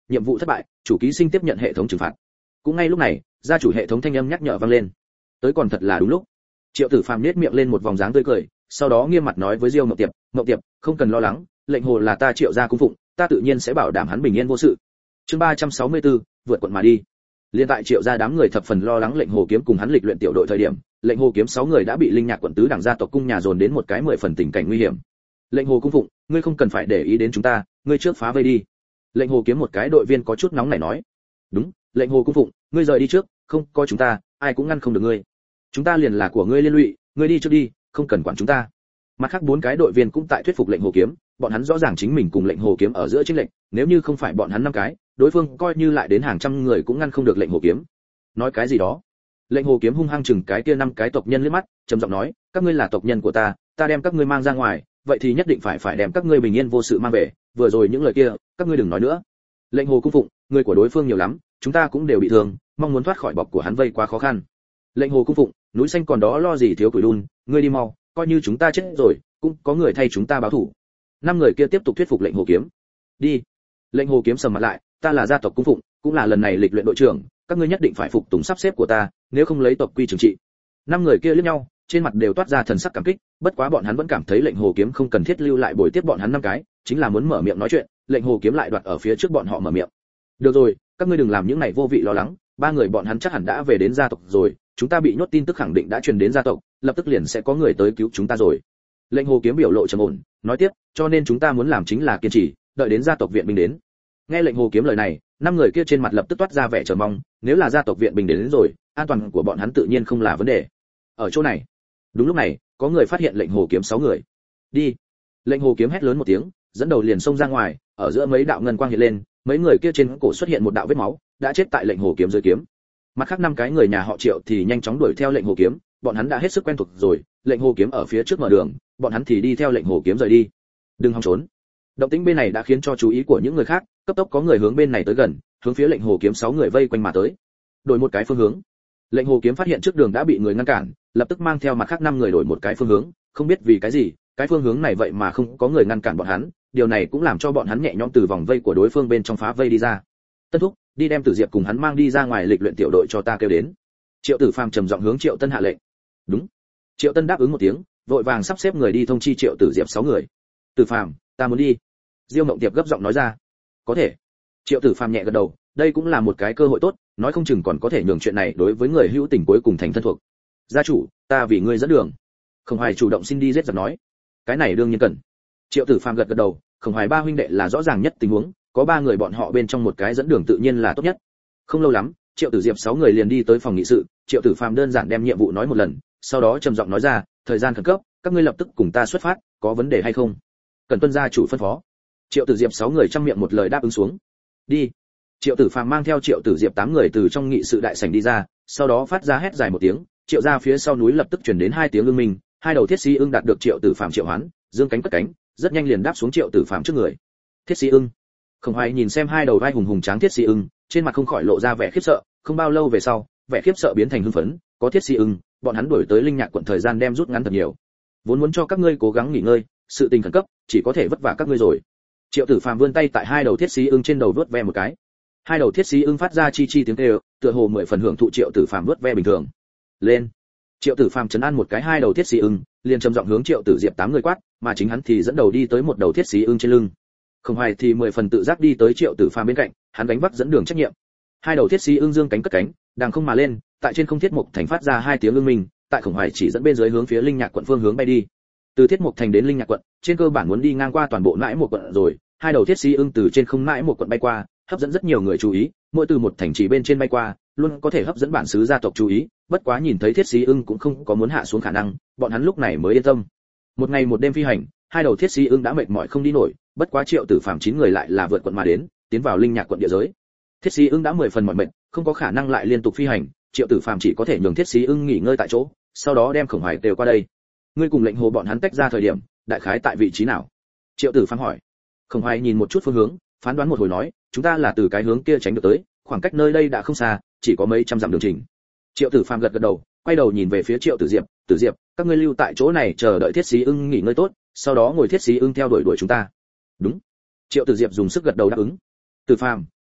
nhiệm vụ thất bại, chủ ký sinh tiếp nhận hệ thống trừng phạt. Cũng ngay lúc này, gia chủ hệ thống thanh âm nhắc nhở vang lên. Tới còn thật là đúng lúc. Triệu Tử Phàm nhếch miệng lên một vòng dáng tươi cười, sau đó nghiêm mặt nói với Diêu Mộng Tiệp, "Mộng Tiệp, không cần lo lắng, lệnh hồ là ta Triệu gia cung phụng, ta tự nhiên sẽ bảo đảm hắn bình yên vô sự." Chương ba trăm sáu mươi tư, vượt quận mà đi. Liên tại Triệu gia đám người thập phần lo lắng lệnh hồ kiếm cùng hắn lịch luyện tiểu đội thời điểm, lệnh hồ kiếm sáu người đã bị linh nhạc quận tứ đẳng gia tộc cung nhà dồn đến một cái mười phần tình cảnh nguy hiểm. "Lệnh hồ cung phụng, ngươi không cần phải để ý đến chúng ta, ngươi trước phá vây đi." Lệnh hồ kiếm một cái đội viên có chút nóng nảy nói. "Đúng, lệnh hồ cung phụng, ngươi rời đi trước, không có chúng ta, ai cũng ngăn không được ngươi. Chúng ta liền là của ngươi liên lụy, ngươi đi trước đi, không cần quản chúng ta." Mặt khác bốn cái đội viên cũng tại thuyết phục lệnh hồ kiếm, bọn hắn rõ ràng chính mình cùng lệnh hồ kiếm ở giữa chiến lệnh, nếu như không phải bọn hắn năm cái, đối phương coi như lại đến hàng trăm người cũng ngăn không được lệnh hồ kiếm. Nói cái gì đó? Lệnh hồ kiếm hung hăng chừng cái kia năm cái tộc nhân liếc mắt, trầm giọng nói, các ngươi là tộc nhân của ta, ta đem các ngươi mang ra ngoài, vậy thì nhất định phải phải đem các ngươi bình yên vô sự mang về, vừa rồi những lời kia, các ngươi đừng nói nữa. Lệnh hồ cung phụng, người của đối phương nhiều lắm, chúng ta cũng đều bị thương, mong muốn thoát khỏi bọc của hắn vây quá khó khăn. Lệnh hồ cung phụng, núi xanh còn đó lo gì thiếu củi đun, ngươi đi mau, coi như chúng ta chết rồi, cũng có người thay chúng ta báo thù. Năm người kia tiếp tục thuyết phục lệnh hồ kiếm. Đi. Lệnh hồ kiếm sầm mặt lại, ta là gia tộc cung phụng, cũng là lần này lịch luyện đội trưởng, các ngươi nhất định phải phục tùng sắp xếp của ta, nếu không lấy tộc quy trừng trị. Năm người kia liếc nhau, trên mặt đều toát ra thần sắc cảm kích, bất quá bọn hắn vẫn cảm thấy lệnh hồ kiếm không cần thiết lưu lại bồi tiếp bọn hắn năm cái, chính là muốn mở miệng nói chuyện, lệnh hồ kiếm lại đoạt ở phía trước bọn họ mở miệng. Được rồi, các ngươi đừng làm những này vô vị lo lắng, ba người bọn hắn chắc hẳn đã về đến gia tộc rồi, chúng ta bị nhốt tin tức khẳng định đã truyền đến gia tộc, lập tức liền sẽ có người tới cứu chúng ta rồi. Lệnh hồ kiếm biểu lộ trầm ổn, nói tiếp, cho nên chúng ta muốn làm chính là kiên trì, đợi đến gia tộc viện binh đến. Nghe lệnh hồ kiếm lời này, năm người kia trên mặt lập tức toát ra vẻ chờ mong, nếu là gia tộc viện binh đến, đến rồi, an toàn của bọn hắn tự nhiên không là vấn đề. Ở chỗ này, đúng lúc này, có người phát hiện lệnh hồ kiếm sáu người. Đi. Lệnh hồ kiếm hét lớn một tiếng, dẫn đầu liền xông ra ngoài, ở giữa mấy đạo ngân quang hiện lên, mấy người kia trên cổ xuất hiện một đạo vết máu, đã chết tại lệnh hồ kiếm dưới kiếm. Mặt khác năm cái người nhà họ Triệu thì nhanh chóng đuổi theo lệnh hồ kiếm, bọn hắn đã hết sức quen thuộc rồi, lệnh hồ kiếm ở phía trước mở đường, bọn hắn thì đi theo lệnh hồ kiếm rời đi. Đừng hòng trốn. Động tĩnh bên này đã khiến cho chú ý của những người khác, cấp tốc có người hướng bên này tới gần, hướng phía lệnh hồ kiếm sáu người vây quanh mà tới. Đổi một cái phương hướng. Lệnh hồ kiếm phát hiện trước đường đã bị người ngăn cản, lập tức mang theo mặt khác năm người đổi một cái phương hướng, không biết vì cái gì, cái phương hướng này vậy mà không có người ngăn cản bọn hắn, điều này cũng làm cho bọn hắn nhẹ nhõm từ vòng vây của đối phương bên trong phá vây đi ra. Tân thúc, đi đem Tử Diệp cùng hắn mang đi ra ngoài lịch luyện tiểu đội cho ta kêu đến. Triệu Tử Phàm trầm giọng hướng Triệu Tân hạ lệnh. Đúng. Triệu Tân đáp ứng một tiếng, vội vàng sắp xếp người đi thông chi Triệu Tử Diệp sáu người. Tử Phàm, ta muốn đi. Diêu Mộng Tiệp gấp giọng nói ra. Có thể. Triệu Tử Phàm nhẹ gật đầu, đây cũng là một cái cơ hội tốt, nói không chừng còn có thể nhường chuyện này đối với người hữu tình cuối cùng thành thân thuộc. Gia chủ, ta vì ngươi dẫn đường. Khổng Hoài chủ động xin đi giết giặc nói. Cái này đương nhiên cần. Triệu Tử Phàm gật gật đầu, Khổng Hoài ba huynh đệ là rõ ràng nhất tình huống, có ba người bọn họ bên trong một cái dẫn đường tự nhiên là tốt nhất. Không lâu lắm, Triệu Tử Diệp sáu người liền đi tới phòng nghị sự, Triệu Tử Phàm đơn giản đem nhiệm vụ nói một lần, sau đó trầm giọng nói ra, thời gian khẩn cấp, các ngươi lập tức cùng ta xuất phát, có vấn đề hay không? Cần tuân gia chủ phân phó. Triệu Tử Diệp sáu người trong miệng một lời đáp ứng xuống. Đi. Triệu Tử Phàm mang theo Triệu Tử Diệp tám người từ trong nghị sự đại sảnh đi ra, sau đó phát ra hét dài một tiếng, Triệu gia phía sau núi lập tức truyền đến hai tiếng ưng minh, hai đầu thiết sĩ ưng đạt được Triệu Tử Phàm triệu hoán, dương cánh cất cánh, rất nhanh liền đáp xuống Triệu Tử Phàm trước người. Thiết sĩ ưng. Khổng Hoài nhìn xem hai đầu vai hùng hùng tráng thiết sĩ ưng, trên mặt không khỏi lộ ra vẻ khiếp sợ, không bao lâu về sau, vẻ khiếp sợ biến thành hưng phấn, có thiết sĩ ưng, bọn hắn đuổi tới linh nhạc quận thời gian đem rút ngắn thật nhiều. Vốn muốn cho các ngươi cố gắng nghỉ ngơi, sự tình khẩn cấp, chỉ có thể vất vả các ngươi rồi. Triệu Tử Phàm vươn tay tại hai đầu thiết sĩ ưng trên đầu vuốt ve một cái. Hai đầu thiết sĩ ưng phát ra chi chi tiếng kêu, tựa hồ mười phần hưởng thụ Triệu Tử Phàm vuốt ve bình thường. Lên. Triệu Tử Phàm trấn an một cái hai đầu thiết sĩ ưng, liền trầm giọng hướng Triệu Tử Diệp tám người quát, mà chính hắn thì dẫn đầu đi tới một đầu thiết sĩ ưng trên lưng. Khổng Hoài thì mười phần tự giác đi tới Triệu Tử Phàm bên cạnh, hắn gánh vác dẫn đường trách nhiệm. Hai đầu thiết sĩ ưng dương cánh cất cánh, đàng không mà lên, tại trên không thiết mục thành phát ra hai tiếng ưng minh, tại Khổng Hoài chỉ dẫn bên dưới hướng phía linh nhạc quận phương hướng bay đi. Từ thiết mục thành đến linh nhạc quận, trên cơ bản muốn đi ngang qua toàn bộ nãi một quận rồi, hai đầu thiết sĩ ưng từ trên không nãi một quận bay qua, hấp dẫn rất nhiều người chú ý, mỗi từ một thành trì bên trên bay qua, luôn có thể hấp dẫn bản xứ gia tộc chú ý, bất quá nhìn thấy thiết sĩ ưng cũng không có muốn hạ xuống khả năng, bọn hắn lúc này mới yên tâm. Một ngày một đêm phi hành, hai đầu thiết sĩ ưng đã mệt mỏi không đi nổi, bất quá Triệu Tử Phàm chín người lại là vượt quận mà đến, tiến vào linh nhạc quận địa giới. Thiết sĩ ưng đã mười phần mỏi mệt, không có khả năng lại liên tục phi hành, Triệu Tử Phàm chỉ có thể nhường thiết sĩ ưng nghỉ ngơi tại chỗ, sau đó đem Khổng Hoài đều qua đây. Ngươi cùng lệnh hồ bọn hắn tách ra thời điểm, đại khái tại vị trí nào? Triệu Tử Phàm hỏi. Khổng Hoài nhìn một chút phương hướng, phán đoán một hồi nói, chúng ta là từ cái hướng kia tránh được tới, khoảng cách nơi đây đã không xa, chỉ có mấy trăm dặm đường trình. Triệu Tử Phàm gật gật đầu, quay đầu nhìn về phía Triệu Tử Diệp, Tử Diệp, các ngươi lưu tại chỗ này chờ đợi thiết sĩ ưng nghỉ ngơi tốt, sau đó ngồi thiết sĩ ưng theo đuổi đuổi chúng ta. Đúng. Triệu Tử Diệp dùng sức gật đầu đáp ứng. Tử Phàm,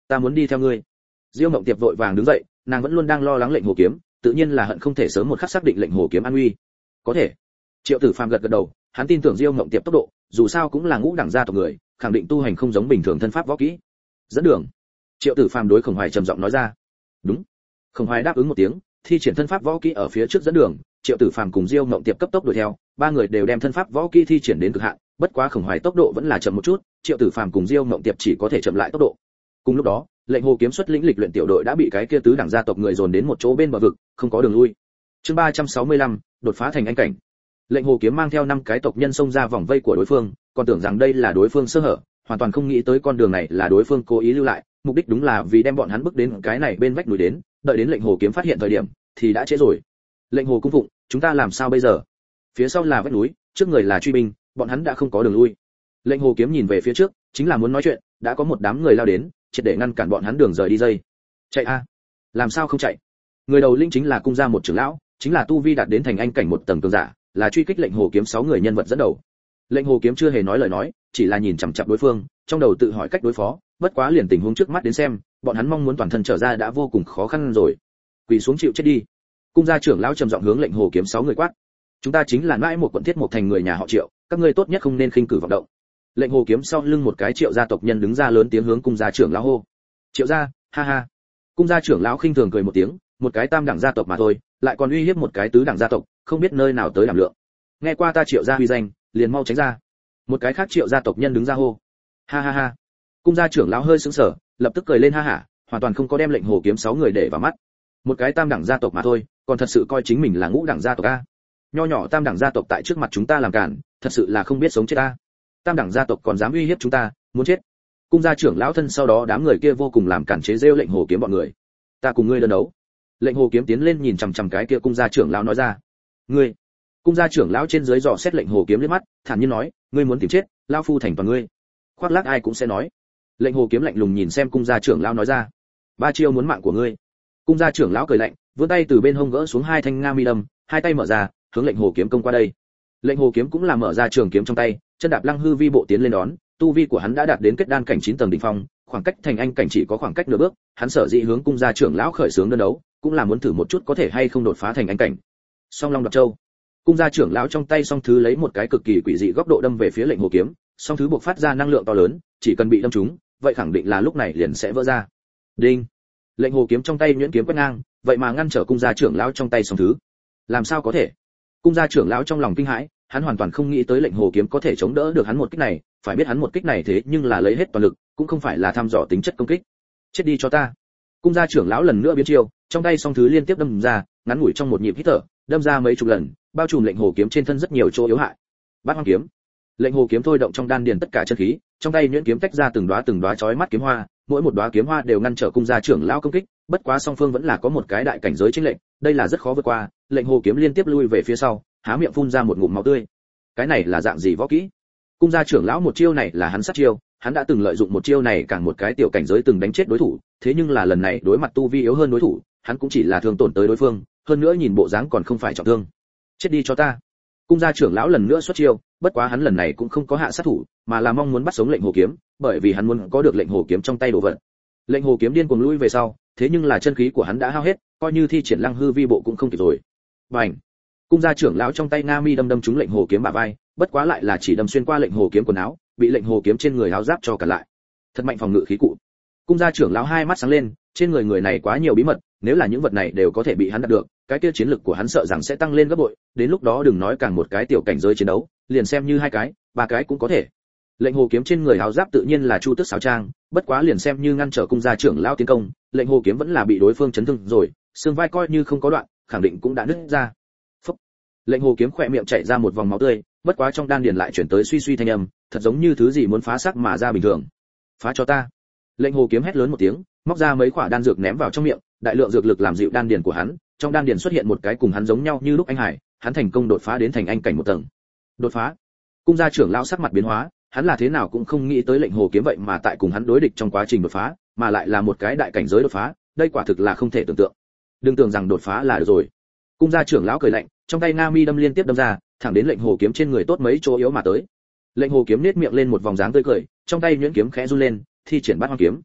ta muốn đi theo ngươi. Diêu Mộng Tiệp vội vàng đứng dậy, nàng vẫn luôn đang lo lắng lệnh hồ kiếm, tự nhiên là hận không thể sớm một khắc xác định lệnh hồ kiếm an nguy. Có thể. Triệu Tử Phàm gật gật đầu, hắn tin tưởng Diêu Mộng Tiệp tốc độ, dù sao cũng là ngũ đẳng gia tộc người, khẳng định tu hành không giống bình thường thân pháp võ kỹ. Dẫn đường. Triệu Tử Phàm đối Khổng Hoài trầm giọng nói ra. Đúng. Khổng Hoài đáp ứng một tiếng, thi triển thân pháp võ kỹ ở phía trước dẫn đường, Triệu Tử Phàm cùng Diêu Mộng Tiệp cấp tốc đuổi theo, ba người đều đem thân pháp võ kỹ thi triển đến cực hạn, bất quá Khổng Hoài tốc độ vẫn là chậm một chút, Triệu Tử Phàm cùng Diêu Mộng Tiệp chỉ có thể chậm lại tốc độ. Cùng lúc đó, lệnh hồ kiếm xuất lĩnh lịch luyện tiểu đội đã bị cái kia tứ đẳng gia tộc người dồn đến một chỗ bên bờ vực, không có đường lui. Chương ba trăm sáu mươi lăm, đột phá thành anh cảnh. Lệnh hồ kiếm mang theo năm cái tộc nhân xông ra vòng vây của đối phương, còn tưởng rằng đây là đối phương sơ hở, hoàn toàn không nghĩ tới con đường này là đối phương cố ý lưu lại, mục đích đúng là vì đem bọn hắn bước đến cái này bên vách núi đến, đợi đến lệnh hồ kiếm phát hiện thời điểm thì đã trễ rồi. Lệnh hồ cung phụng, chúng ta làm sao bây giờ? Phía sau là vách núi, trước người là truy binh, bọn hắn đã không có đường lui. Lệnh hồ kiếm nhìn về phía trước, chính là muốn nói chuyện, đã có một đám người lao đến, triệt để ngăn cản bọn hắn đường rời đi dây. Chạy a? Làm sao không chạy? Người đầu linh chính là cung gia một trưởng lão, chính là tu vi đạt đến thành anh cảnh một tầng cường giả, là truy kích lệnh hồ kiếm sáu người nhân vật dẫn đầu. Lệnh hồ kiếm chưa hề nói lời nói, chỉ là nhìn chằm chằm đối phương, trong đầu tự hỏi cách đối phó, bất quá liền tình huống trước mắt đến xem, bọn hắn mong muốn toàn thân trở ra đã vô cùng khó khăn rồi. Quỳ xuống chịu chết đi. Cung gia trưởng lão trầm giọng hướng lệnh hồ kiếm sáu người quát. Chúng ta chính là mãi một quận thiết một thành người nhà họ Triệu, các ngươi tốt nhất không nên khinh cử vọng động. Lệnh hồ kiếm sau lưng một cái Triệu gia tộc nhân đứng ra lớn tiếng hướng cung gia trưởng lão hô. Triệu gia, ha ha. Cung gia trưởng lão khinh thường cười một tiếng, một cái tam đẳng gia tộc mà thôi, lại còn uy hiếp một cái tứ đẳng gia tộc, không biết nơi nào tới đảm lượng. Nghe qua ta Triệu gia uy danh, liền mau tránh ra. Một cái khác Triệu gia tộc nhân đứng ra hô. Ha ha ha. Cung gia trưởng lão hơi sững sờ, lập tức cười lên ha hả, hoàn toàn không có đem lệnh hồ kiếm sáu người để vào mắt. Một cái tam đẳng gia tộc mà thôi, còn thật sự coi chính mình là ngũ đẳng gia tộc a. Nho nhỏ tam đẳng gia tộc tại trước mặt chúng ta làm cản, thật sự là không biết sống chết ta. Tam đẳng gia tộc còn dám uy hiếp chúng ta, muốn chết. Cung gia trưởng lão thân sau đó đám người kia vô cùng làm cản chế rêu lệnh hồ kiếm bọn người. Ta cùng ngươi đơn đấu. Lệnh hồ kiếm tiến lên nhìn chằm chằm cái kia cung gia trưởng lão nói ra. Ngươi. Cung gia trưởng lão trên dưới dò xét lệnh hồ kiếm liếc mắt, thản nhiên nói, ngươi muốn tìm chết, lão phu thành toàn ngươi. Khoác lác ai cũng sẽ nói. Lệnh hồ kiếm lạnh lùng nhìn xem cung gia trưởng lão nói ra. Ba chiêu muốn mạng của ngươi. Cung gia trưởng lão cười lạnh, vươn tay từ bên hông gỡ xuống hai thanh nga mi đâm, hai tay mở ra, hướng lệnh hồ kiếm công qua đây. Lệnh hồ kiếm cũng là mở ra trường kiếm trong tay, chân đạp lăng hư vi bộ tiến lên đón, tu vi của hắn đã đạt đến kết đan cảnh chín tầng đỉnh phong, khoảng cách thành anh cảnh chỉ có khoảng cách nửa bước, hắn sở dĩ hướng cung gia trưởng lão khởi xướng đơn đấu, cũng là muốn thử một chút có thể hay không đột phá thành anh cảnh. Song Long Đoạt Châu. Cung gia trưởng lão trong tay song thứ lấy một cái cực kỳ quỷ dị góc độ đâm về phía lệnh hồ kiếm, song thứ bộc phát ra năng lượng to lớn, chỉ cần bị đâm trúng, vậy khẳng định là lúc này liền sẽ vỡ ra. Đinh. Lệnh hồ kiếm trong tay nhuyễn kiếm quét ngang, vậy mà ngăn trở cung gia trưởng lão trong tay song thứ. Làm sao có thể? Cung gia trưởng lão trong lòng kinh hãi, hắn hoàn toàn không nghĩ tới lệnh hồ kiếm có thể chống đỡ được hắn một kích này, phải biết hắn một kích này thế nhưng là lấy hết toàn lực, cũng không phải là thăm dò tính chất công kích. Chết đi cho ta. Cung gia trưởng lão lần nữa biến chiêu, trong tay song thứ liên tiếp đâm ra, ngắn ngủi trong một nhịp hít thở, đâm ra mấy chục lần, bao trùm lệnh hồ kiếm trên thân rất nhiều chỗ yếu hại. Bát Hoang kiếm. Lệnh hồ kiếm thôi động trong đan điền tất cả chân khí, trong tay nhuyễn kiếm tách ra từng đóa từng đóa chói mắt kiếm hoa, mỗi một đóa kiếm hoa đều ngăn trở cung gia trưởng lão công kích, bất quá song phương vẫn là có một cái đại cảnh giới chênh lệnh, đây là rất khó vượt qua, lệnh hồ kiếm liên tiếp lui về phía sau, há miệng phun ra một ngụm máu tươi. Cái này là dạng gì võ kỹ? Cung gia trưởng lão một chiêu này là hắn sát chiêu, hắn đã từng lợi dụng một chiêu này càng một cái tiểu cảnh giới từng đánh chết đối thủ, thế nhưng là lần này đối mặt tu vi yếu hơn đối thủ, hắn cũng chỉ là thương tổn tới đối phương, hơn nữa nhìn bộ dáng còn không phải trọng thương. Chết đi cho ta. Cung gia trưởng lão lần nữa xuất chiêu, bất quá hắn lần này cũng không có hạ sát thủ, mà là mong muốn bắt sống lệnh hồ kiếm, bởi vì hắn muốn có được lệnh hồ kiếm trong tay đồ vật. Lệnh hồ kiếm điên cuồng lui về sau, thế nhưng là chân khí của hắn đã hao hết, coi như thi triển lăng hư vi bộ cũng không kịp rồi. Bành! Cung gia trưởng lão trong tay nga mi đâm đâm trúng lệnh hồ kiếm bả vai, bất quá lại là chỉ đâm xuyên qua lệnh hồ kiếm quần áo, bị lệnh hồ kiếm trên người áo giáp cho cả lại. Thật mạnh phòng ngự khí cụ. Cung gia trưởng lão hai mắt sáng lên, trên người người này quá nhiều bí mật, nếu là những vật này đều có thể bị hắn đạt được, cái kia chiến lực của hắn sợ rằng sẽ tăng lên gấp bội, đến lúc đó đừng nói càng một cái tiểu cảnh giới chiến đấu, liền xem như hai cái, ba cái cũng có thể. Lệnh hồ kiếm trên người áo giáp tự nhiên là chu tước sáo trang, bất quá liền xem như ngăn trở cung gia trưởng lão tiến công, lệnh hồ kiếm vẫn là bị đối phương chấn thương rồi, xương vai coi như không có đoạn, khẳng định cũng đã nứt ra. Phốc. Lệnh hồ kiếm khỏe miệng chảy ra một vòng máu tươi, bất quá trong đan điền lại chuyển tới suy suy thanh âm, thật giống như thứ gì muốn phá xác mà ra bình thường. Phá cho ta. Lệnh hồ kiếm hét lớn một tiếng, móc ra mấy quả đan dược ném vào trong miệng, đại lượng dược lực làm dịu đan điền của hắn, trong đan điền xuất hiện một cái cùng hắn giống nhau như lúc anh hải, hắn thành công đột phá đến thành anh cảnh một tầng. Đột phá? Cung gia trưởng lão sắc mặt biến hóa, hắn là thế nào cũng không nghĩ tới lệnh hồ kiếm vậy mà tại cùng hắn đối địch trong quá trình đột phá, mà lại là một cái đại cảnh giới đột phá, đây quả thực là không thể tưởng tượng. Đừng tưởng rằng đột phá là được rồi. Cung gia trưởng lão cười lạnh, trong tay nga mi đâm liên tiếp đâm ra, thẳng đến lệnh hồ kiếm trên người tốt mấy chỗ yếu mà tới. Lệnh hồ kiếm nết miệng lên một vòng dáng tươi cười, trong tay nhuyễn kiếm khẽ run lên, thi triển bát hoang kiếm.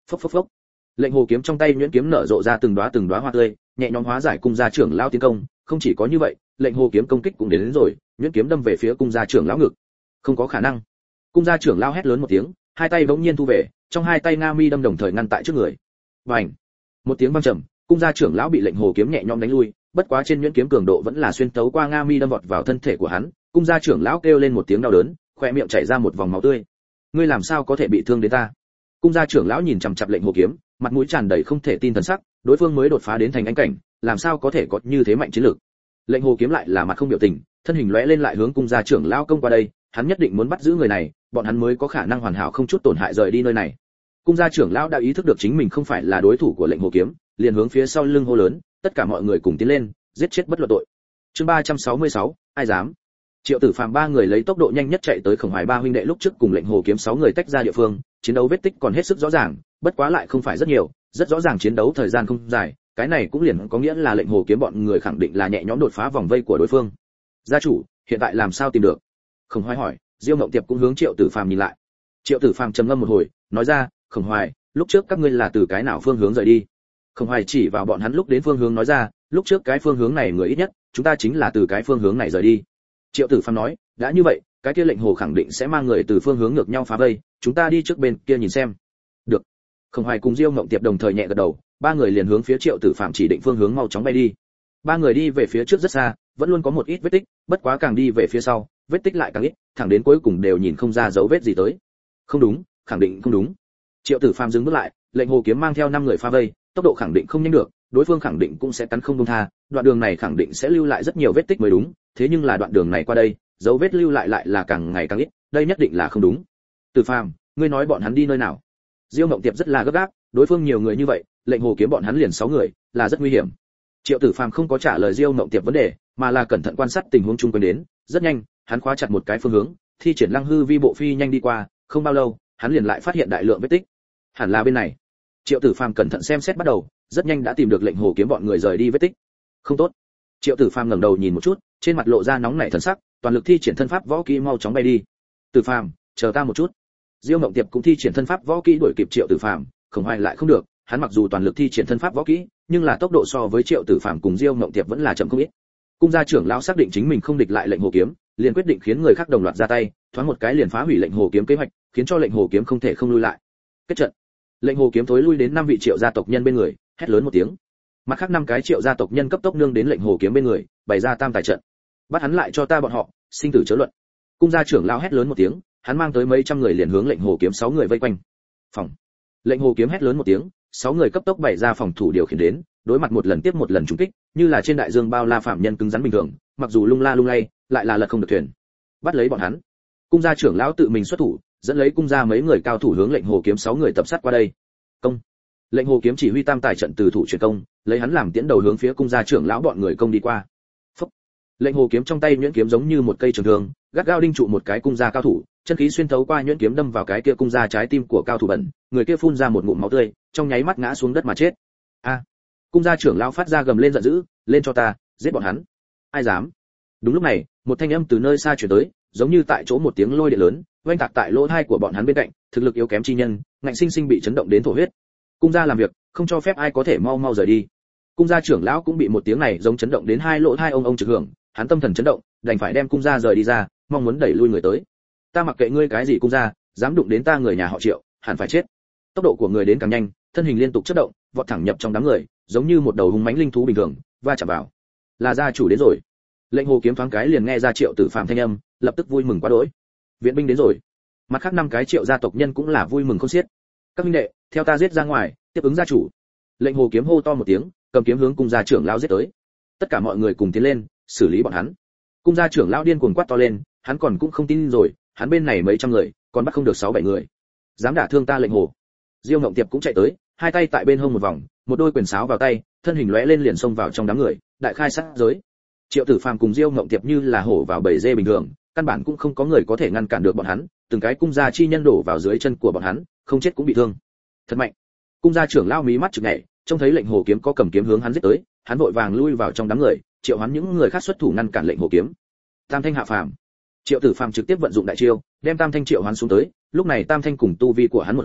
Phốc phốc phốc. Lệnh hồ kiếm trong tay nhuyễn kiếm nở rộ ra từng đóa từng đóa hoa tươi, nhẹ nhõm hóa giải cung gia trưởng lão tiến công, không chỉ có như vậy, lệnh hồ kiếm công kích cũng đến, đến rồi, nhuyễn kiếm đâm về phía cung gia trưởng lão ngực. Không có khả năng. Cung gia trưởng lão hét lớn một tiếng, hai tay bỗng nhiên thu về, trong hai tay nga mi đâm đồng thời ngăn tại trước người. Bành! Một tiếng vang trầm, cung gia trưởng lão bị lệnh hồ kiếm nhẹ nhõm đánh lui, bất quá trên nhuyễn kiếm cường độ vẫn là xuyên tấu qua nga mi đâm vọt vào thân thể của hắn, cung gia trưởng lão kêu lên một tiếng đau đớn, khóe miệng chảy ra một vòng máu tươi. Ngươi làm sao có thể bị thương đến ta? Cung gia trưởng lão nhìn chằm chằm lệnh hồ kiếm, mặt mũi tràn đầy không thể tin thần sắc, đối phương mới đột phá đến thành anh cảnh, làm sao có thể có như thế mạnh chiến lược? Lệnh hồ kiếm lại là mặt không biểu tình, thân hình lóe lên lại hướng cung gia trưởng lão công qua đây, hắn nhất định muốn bắt giữ người này, bọn hắn mới có khả năng hoàn hảo không chút tổn hại rời đi nơi này. Cung gia trưởng lão đã ý thức được chính mình không phải là đối thủ của lệnh hồ kiếm, liền hướng phía sau lưng hô lớn, tất cả mọi người cùng tiến lên, giết chết bất luận tội. Chương ba trăm sáu mươi sáu, ai dám? Triệu Tử Phàm ba người lấy tốc độ nhanh nhất chạy tới Khổng Hoài ba huynh đệ lúc trước cùng lệnh hồ kiếm sáu người tách ra địa phương, chiến đấu vết tích còn hết sức rõ ràng, bất quá lại không phải rất nhiều, rất rõ ràng chiến đấu thời gian không dài, cái này cũng liền có nghĩa là lệnh hồ kiếm bọn người khẳng định là nhẹ nhõm đột phá vòng vây của đối phương. Gia chủ, hiện tại làm sao tìm được? Khổng Hoài hỏi, Diêu Ngộng Tiệp cũng hướng Triệu Tử Phàm nhìn lại. Triệu Tử Phàm trầm ngâm một hồi, nói ra, Khổng Hoài, lúc trước các ngươi là từ cái nào phương hướng rời đi? Khổng Hoài chỉ vào bọn hắn lúc đến phương hướng nói ra, lúc trước cái phương hướng này người ít nhất, chúng ta chính là từ cái phương hướng này rời đi. Triệu Tử Phàm nói, đã như vậy, cái kia lệnh hồ khẳng định sẽ mang người từ phương hướng ngược nhau phá vây, chúng ta đi trước bên kia nhìn xem. Được. Khổng Hoài cùng Diêu Ngộng Tiệp đồng thời nhẹ gật đầu, ba người liền hướng phía Triệu Tử Phàm chỉ định phương hướng mau chóng bay đi. Ba người đi về phía trước rất xa, vẫn luôn có một ít vết tích, bất quá càng đi về phía sau, vết tích lại càng ít, thẳng đến cuối cùng đều nhìn không ra dấu vết gì tới. Không đúng, khẳng định không đúng. Triệu Tử Phàm dừng bước lại, lệnh hồ kiếm mang theo năm người phá vây, tốc độ khẳng định không nhanh được, đối phương khẳng định cũng sẽ cắn không buông tha, đoạn đường này khẳng định sẽ lưu lại rất nhiều vết tích mới đúng, thế nhưng là đoạn đường này qua đây, dấu vết lưu lại lại là càng ngày càng ít, đây nhất định là không đúng. Tử Phàm, ngươi nói bọn hắn đi nơi nào? Diêu Ngộng Tiệp rất là gấp gáp, đối phương nhiều người như vậy, lệnh hồ kiếm bọn hắn liền sáu người, là rất nguy hiểm. Triệu Tử Phàm không có trả lời Diêu Ngộng Tiệp vấn đề, mà là cẩn thận quan sát tình huống chung quanh đến, rất nhanh, hắn khóa chặt một cái phương hướng, thi triển Lăng Hư Vi bộ phi nhanh đi qua, không bao lâu, hắn liền lại phát hiện đại lượng vết tích. Hẳn là bên này. Triệu Tử Phàm cẩn thận xem xét bắt đầu, rất nhanh đã tìm được lệnh hồ kiếm bọn người rời đi vết tích. Không tốt. Triệu Tử Phàm ngẩng đầu nhìn một chút, trên mặt lộ ra nóng nảy thần sắc, toàn lực thi triển thân pháp võ kỹ mau chóng bay đi. Tử Phàm, chờ ta một chút. Diêu Ngộng Tiệp cũng thi triển thân pháp võ kỹ đuổi kịp Triệu Tử Phàm, Khổng Hoài lại không được, hắn mặc dù toàn lực thi triển thân pháp võ kỹ, nhưng là tốc độ so với Triệu Tử Phàm cùng Diêu Ngộng Tiệp vẫn là chậm không ít. Cung gia trưởng lão xác định chính mình không địch lại lệnh hồ kiếm, liền quyết định khiến người khác đồng loạt ra tay, thoáng một cái liền phá hủy lệnh hồ kiếm kế hoạch, khiến cho lệnh hồ kiếm không thể không lui lại. Kết trận. Lệnh hồ kiếm thối lui đến năm vị Triệu gia tộc nhân bên người, hét lớn một tiếng. Mặt khác năm cái Triệu gia tộc nhân cấp tốc nương đến lệnh hồ kiếm bên người, bày ra tam tài trận. Bắt hắn lại cho ta bọn họ, sinh tử chớ luận. Cung gia trưởng lão hét lớn một tiếng, hắn mang tới mấy trăm người liền hướng lệnh hồ kiếm sáu người vây quanh. Phòng. Lệnh hồ kiếm hét lớn một tiếng, sáu người cấp tốc bày ra phòng thủ điều khiển đến, đối mặt một lần tiếp một lần trúng kích, như là trên đại dương bao la phạm nhân cứng rắn bình thường, mặc dù lung la lung lay, lại là lật không được thuyền. Bắt lấy bọn hắn. Cung gia trưởng lão tự mình xuất thủ, dẫn lấy cung gia mấy người cao thủ hướng lệnh hồ kiếm sáu người tập sát qua đây. Công. Lệnh hồ kiếm chỉ huy tam tài trận từ thủ truyền công, lấy hắn làm tiễn đầu hướng phía cung gia trưởng lão bọn người công đi qua. Phúc. Lệnh hồ kiếm trong tay nhuyễn kiếm giống như một cây trường thương, gắt gao đinh trụ một cái cung gia cao thủ, chân khí xuyên thấu qua nhuyễn kiếm đâm vào cái kia cung gia trái tim của cao thủ bẩn, người kia phun ra một ngụm máu tươi, trong nháy mắt ngã xuống đất mà chết. A! Cung gia trưởng lão phát ra gầm lên giận dữ, lên cho ta, giết bọn hắn. Ai dám? Đúng lúc này, một thanh âm từ nơi xa truyền tới, giống như tại chỗ một tiếng lôi điện lớn, oanh tạc tại lỗ tai của bọn hắn bên cạnh, thực lực yếu kém chi nhân, ngạnh sinh sinh bị chấn động đến thổ huyết. Cung gia làm việc, không cho phép ai có thể mau mau rời đi. Cung gia trưởng lão cũng bị một tiếng này giống chấn động đến hai lỗ tai ông ông trực hưởng, hắn tâm thần chấn động, đành phải đem cung gia rời đi ra, mong muốn đẩy lui người tới. Ta mặc kệ ngươi cái gì cung gia, dám đụng đến ta người nhà họ Triệu, hẳn phải chết. Tốc độ của người đến càng nhanh, thân hình liên tục chớp động, vọt thẳng nhập trong đám người, giống như một đầu hung mãnh linh thú bình thường, va chạm vào. Là gia chủ đến rồi. Lệnh hồ kiếm thoáng cái liền nghe ra Triệu Tử Phàm thanh âm, lập tức vui mừng quá đỗi. Viện binh đến rồi. Mặt khác năm cái Triệu gia tộc nhân cũng là vui mừng không xiết. Các huynh đệ, theo ta giết ra ngoài, tiếp ứng gia chủ. Lệnh hồ kiếm hô to một tiếng, cầm kiếm hướng cung gia trưởng lão giết tới. Tất cả mọi người cùng tiến lên, xử lý bọn hắn. Cung gia trưởng lão điên cuồng quát to lên, hắn còn cũng không tin rồi, hắn bên này mấy trăm người, còn bắt không được sáu bảy người. Dám đả thương ta lệnh hồ. Diêu Ngộng Tiệp cũng chạy tới, hai tay tại bên hông một vòng, một đôi quyền sáo vào tay, thân hình lóe lên liền xông vào trong đám người, đại khai sát giới. Triệu Tử Phàm cùng Diêu Ngộng Tiệp như là hổ vào bầy dê bình thường, căn bản cũng không có người có thể ngăn cản được bọn hắn, từng cái cung gia chi nhân đổ vào dưới chân của bọn hắn, không chết cũng bị thương. Thật mạnh. Cung gia trưởng lao mí mắt chực nhảy, trông thấy lệnh hồ kiếm có cầm kiếm hướng hắn giết tới, hắn vội vàng lui vào trong đám người, triệu hắn những người khác xuất thủ ngăn cản lệnh hồ kiếm. Tam Thanh hạ phàm. Triệu Tử Phàm trực tiếp vận dụng đại chiêu, đem Tam Thanh triệu hoán xuống tới, lúc này Tam Thanh cùng tu vi của hắn một dạng,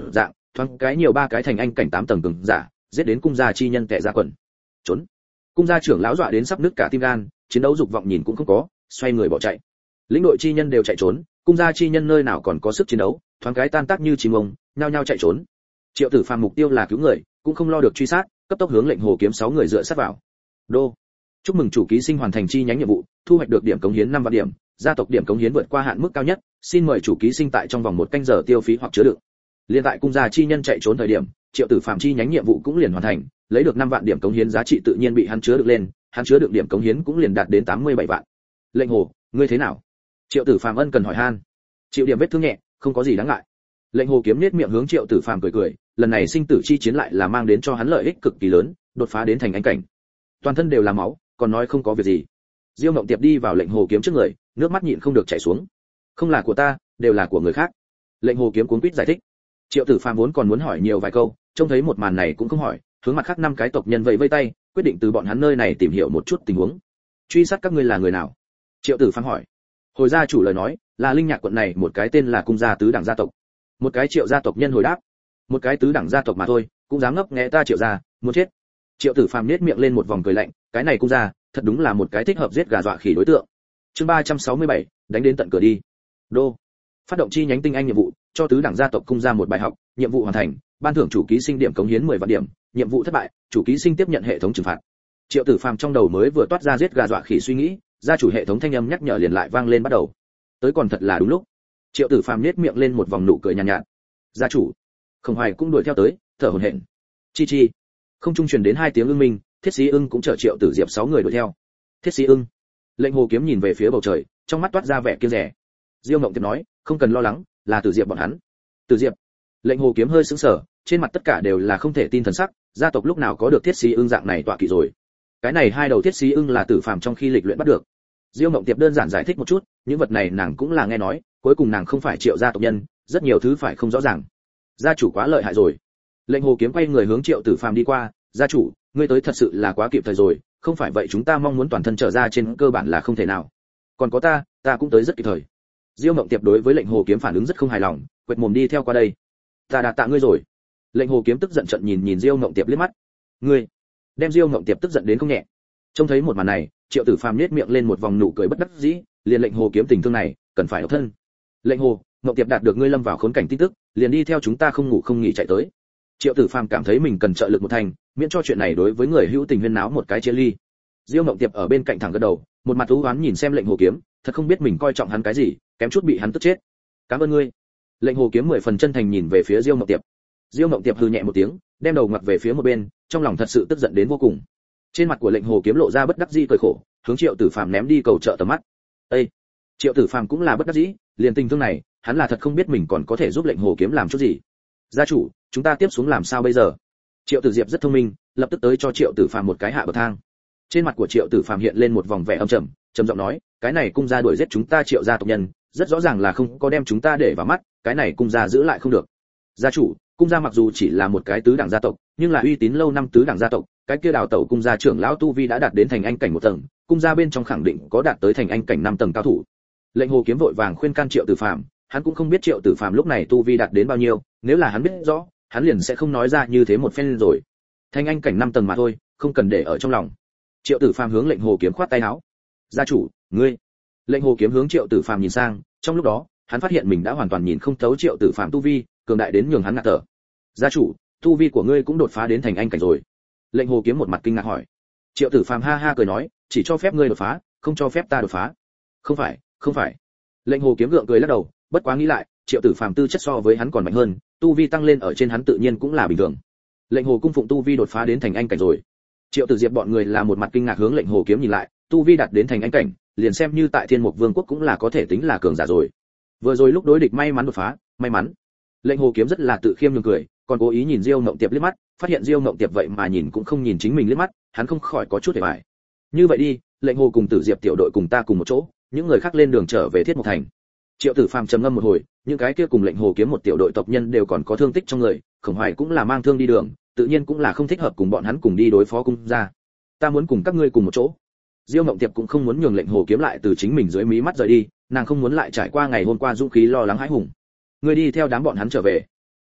thoáng cái nhiều ba cái thành anh cảnh tám tầng cường giả, giết đến cung gia chi nhân tệ ra quần. Trốn. Cung gia trưởng lão dọa đến sắp nứt cả tim gan, chiến đấu dục vọng nhìn cũng không có, xoay người bỏ chạy. Lĩnh đội chi nhân đều chạy trốn, cung gia chi nhân nơi nào còn có sức chiến đấu, thoáng cái tan tác như chim ông, nhao nhao chạy trốn. Triệu Tử Phàm mục tiêu là cứu người, cũng không lo được truy sát, cấp tốc hướng lệnh hồ kiếm sáu người dựa sát vào. Đô. Chúc mừng chủ ký sinh hoàn thành chi nhánh nhiệm vụ, thu hoạch được điểm cống hiến năm vạn điểm, gia tộc điểm cống hiến vượt qua hạn mức cao nhất, xin mời chủ ký sinh tại trong vòng một canh giờ tiêu phí hoặc chứa đựng. Liên tại cung gia chi nhân chạy trốn thời điểm, Triệu Tử Phàm chi nhánh nhiệm vụ cũng liền hoàn thành, lấy được năm vạn điểm cống hiến giá trị tự nhiên bị hắn chứa được lên, hắn chứa được điểm cống hiến cũng liền đạt đến tám mươi bảy vạn. Lệnh hồ, ngươi thế nào? Triệu Tử Phàm ân cần hỏi han. Chịu điểm vết thương nhẹ, không có gì đáng ngại. Lệnh hồ kiếm nhếch miệng hướng Triệu Tử Phàm cười cười, lần này sinh tử chi chiến lại là mang đến cho hắn lợi ích cực kỳ lớn, đột phá đến thành anh cảnh. Toàn thân đều là máu, còn nói không có việc gì. Diêu Mộng Tiệp đi vào lệnh hồ kiếm trước người, nước mắt nhịn không được chảy xuống. Không là của ta, đều là của người khác. Lệnh hồ kiếm cuống quýt giải thích. Triệu Tử Phàm vốn còn muốn hỏi nhiều vài câu, trông thấy một màn này cũng không hỏi, hướng mặt khác năm cái tộc nhân vẫy vây tay, quyết định từ bọn hắn nơi này tìm hiểu một chút tình huống. Truy sát các ngươi là người nào? Triệu Tử Phàm hỏi. Hồi gia chủ lời nói, là linh nhạc quận này một cái tên là cung gia tứ đẳng gia tộc. Một cái Triệu gia tộc nhân hồi đáp. Một cái tứ đẳng gia tộc mà thôi, cũng dám ngấp nghé ta Triệu gia, muốn chết. Triệu Tử Phàm nhếch miệng lên một vòng cười lạnh, cái này cung gia, thật đúng là một cái thích hợp giết gà dọa khỉ đối tượng. Chương ba trăm sáu mươi bảy, đánh đến tận cửa đi. Đô. Phát động chi nhánh tinh anh nhiệm vụ, cho tứ đẳng gia tộc cung gia một bài học, nhiệm vụ hoàn thành, ban thưởng chủ ký sinh điểm cống hiến mười vạn điểm, nhiệm vụ thất bại, chủ ký sinh tiếp nhận hệ thống trừng phạt. Triệu Tử Phàm trong đầu mới vừa toát ra giết gà dọa khỉ suy nghĩ, gia chủ hệ thống thanh âm nhắc nhở liền lại vang lên bắt đầu. Tới còn thật là đúng lúc. Triệu Tử Phàm nhếch miệng lên một vòng nụ cười nhàn nhạt, nhạt. Gia chủ. Khổng Hoài cũng đuổi theo tới, thở hổn hển. Chi chi. Không trung truyền đến hai tiếng ưng minh, Thiết Sĩ Ưng cũng chở Triệu Tử Diệp sáu người đuổi theo. Thiết Sĩ Ưng. Lệnh hồ kiếm nhìn về phía bầu trời, trong mắt toát ra vẻ kiêng dè. Diêu Mộng Tiệp nói, không cần lo lắng, là Tử Diệp bọn hắn. Tử Diệp. Lệnh hồ kiếm hơi sững sờ, trên mặt tất cả đều là không thể tin thần sắc, gia tộc lúc nào có được Thiết Sĩ Ưng dạng này tọa kỵ rồi. Cái này hai đầu Thiết Sĩ Ưng là Tử Phàm trong khi lịch luyện bắt được. Diêu Mộng Tiệp đơn giản giải thích một chút, những vật này nàng cũng là nghe nói, cuối cùng nàng không phải Triệu gia tộc nhân, rất nhiều thứ phải không rõ ràng. Gia chủ quá lợi hại rồi. Lệnh hồ kiếm quay người hướng Triệu Tử Phàm đi qua, gia chủ, ngươi tới thật sự là quá kịp thời rồi, không phải vậy chúng ta mong muốn toàn thân trở ra trên cơ bản là không thể nào. Còn có ta, ta cũng tới rất kịp thời. Diêu Mộng Tiệp đối với lệnh hồ kiếm phản ứng rất không hài lòng, quệt mồm đi theo qua đây. Ta đã tạ ngươi rồi. Lệnh hồ kiếm tức giận trận nhìn nhìn Diêu Mộng Tiệp liếc mắt. Ngươi, đem Diêu Mộng Tiệp tức giận đến không nhẹ. Trông thấy một màn này, Triệu Tử Phàm nhếch miệng lên một vòng nụ cười bất đắc dĩ, liền lệnh hồ kiếm tình thương này, cần phải độc thân. Lệnh hồ, Mộng Tiệp đạt được ngươi lâm vào khốn cảnh tin tức, liền đi theo chúng ta không ngủ không nghỉ chạy tới. Triệu Tử Phàm cảm thấy mình cần trợ lực một thành, miễn cho chuyện này đối với người hữu tình huyên náo một cái chia ly. Diêu Mộng Tiệp ở bên cạnh thẳng gật đầu, một mặt u uất nhìn xem lệnh hồ kiếm, thật không biết mình coi trọng hắn cái gì, kém chút bị hắn tức chết. Cảm ơn ngươi. Lệnh hồ kiếm mười phần chân thành nhìn về phía Diêu Mộng Tiệp. Diêu Mộng Tiệp hừ nhẹ một tiếng, đem đầu ngoặt về phía một bên, trong lòng thật sự tức giận đến vô cùng. Trên mặt của lệnh hồ kiếm lộ ra bất đắc dĩ cười khổ, hướng Triệu Tử Phàm ném đi cầu trợ tầm mắt. Ê! Triệu Tử Phàm cũng là bất đắc dĩ, liền tình thương này, hắn là thật không biết mình còn có thể giúp lệnh hồ kiếm làm chút gì. Gia chủ, chúng ta tiếp xuống làm sao bây giờ? Triệu Tử Diệp rất thông minh, lập tức tới cho Triệu Tử Phàm một cái hạ bậc thang. Trên mặt của Triệu Tử Phàm hiện lên một vòng vẻ âm trầm, trầm giọng nói, cái này cung gia đuổi giết chúng ta Triệu gia tộc nhân, rất rõ ràng là không có đem chúng ta để vào mắt, cái này cung gia giữ lại không được. Gia chủ, cung gia mặc dù chỉ là một cái tứ đẳng gia tộc, nhưng là uy tín lâu năm tứ đẳng gia tộc, cái kia đào tẩu cung gia trưởng lão tu vi đã đạt đến thành anh cảnh một tầng, cung gia bên trong khẳng định có đạt tới thành anh cảnh năm tầng cao thủ. Lệnh hồ kiếm vội vàng khuyên can Triệu Tử Phàm, hắn cũng không biết Triệu Tử Phàm lúc này tu vi đạt đến bao nhiêu, nếu là hắn biết rõ, hắn liền sẽ không nói ra như thế một phen rồi. Thành anh cảnh năm tầng mà thôi, không cần để ở trong lòng. Triệu Tử Phàm hướng lệnh hồ kiếm khoát tay áo. Gia chủ, ngươi. Lệnh hồ kiếm hướng Triệu Tử Phàm nhìn sang, trong lúc đó, hắn phát hiện mình đã hoàn toàn nhìn không thấu Triệu Tử Phàm tu vi, cường đại đến nhường hắn ngạt thở. Gia chủ, tu vi của ngươi cũng đột phá đến thành anh cảnh rồi. Lệnh hồ kiếm một mặt kinh ngạc hỏi. Triệu Tử Phàm ha ha cười nói, chỉ cho phép ngươi đột phá, không cho phép ta đột phá. Không phải, không phải. Lệnh hồ kiếm gượng cười lắc đầu, bất quá nghĩ lại, Triệu Tử Phàm tư chất so với hắn còn mạnh hơn, tu vi tăng lên ở trên hắn tự nhiên cũng là bình thường. Lệnh hồ cung phụng tu vi đột phá đến thành anh cảnh rồi. Triệu Tử Diệp bọn người là một mặt kinh ngạc hướng lệnh hồ kiếm nhìn lại, tu vi đạt đến thành anh cảnh, liền xem như tại Thiên Mục Vương quốc cũng là có thể tính là cường giả rồi. Vừa rồi lúc đối địch may mắn đột phá, may mắn. Lệnh hồ kiếm rất là tự khiêm nhường cười, còn cố ý nhìn Diêu Mộng Tiệp liếc mắt, phát hiện Diêu Mộng Tiệp vậy mà nhìn cũng không nhìn chính mình liếc mắt, hắn không khỏi có chút hề bại. Như vậy đi, lệnh hồ cùng Tử Diệp tiểu đội cùng ta cùng một chỗ, những người khác lên đường trở về Thiết Mục thành. Triệu Tử Phàm trầm ngâm một hồi, những cái kia cùng lệnh hồ kiếm một tiểu đội tộc nhân đều còn có thương tích trong người, Khổng Hoài cũng là mang thương đi đường, tự nhiên cũng là không thích hợp cùng bọn hắn cùng đi đối phó cung gia. Ta muốn cùng các ngươi cùng một chỗ. Diêu Mộng Tiệp cũng không muốn nhường lệnh hồ kiếm lại từ chính mình dưới mí mắt rời đi, nàng không muốn lại trải qua ngày hôm qua dũng khí lo lắng hãi hùng. Ngươi đi theo đám bọn hắn trở về.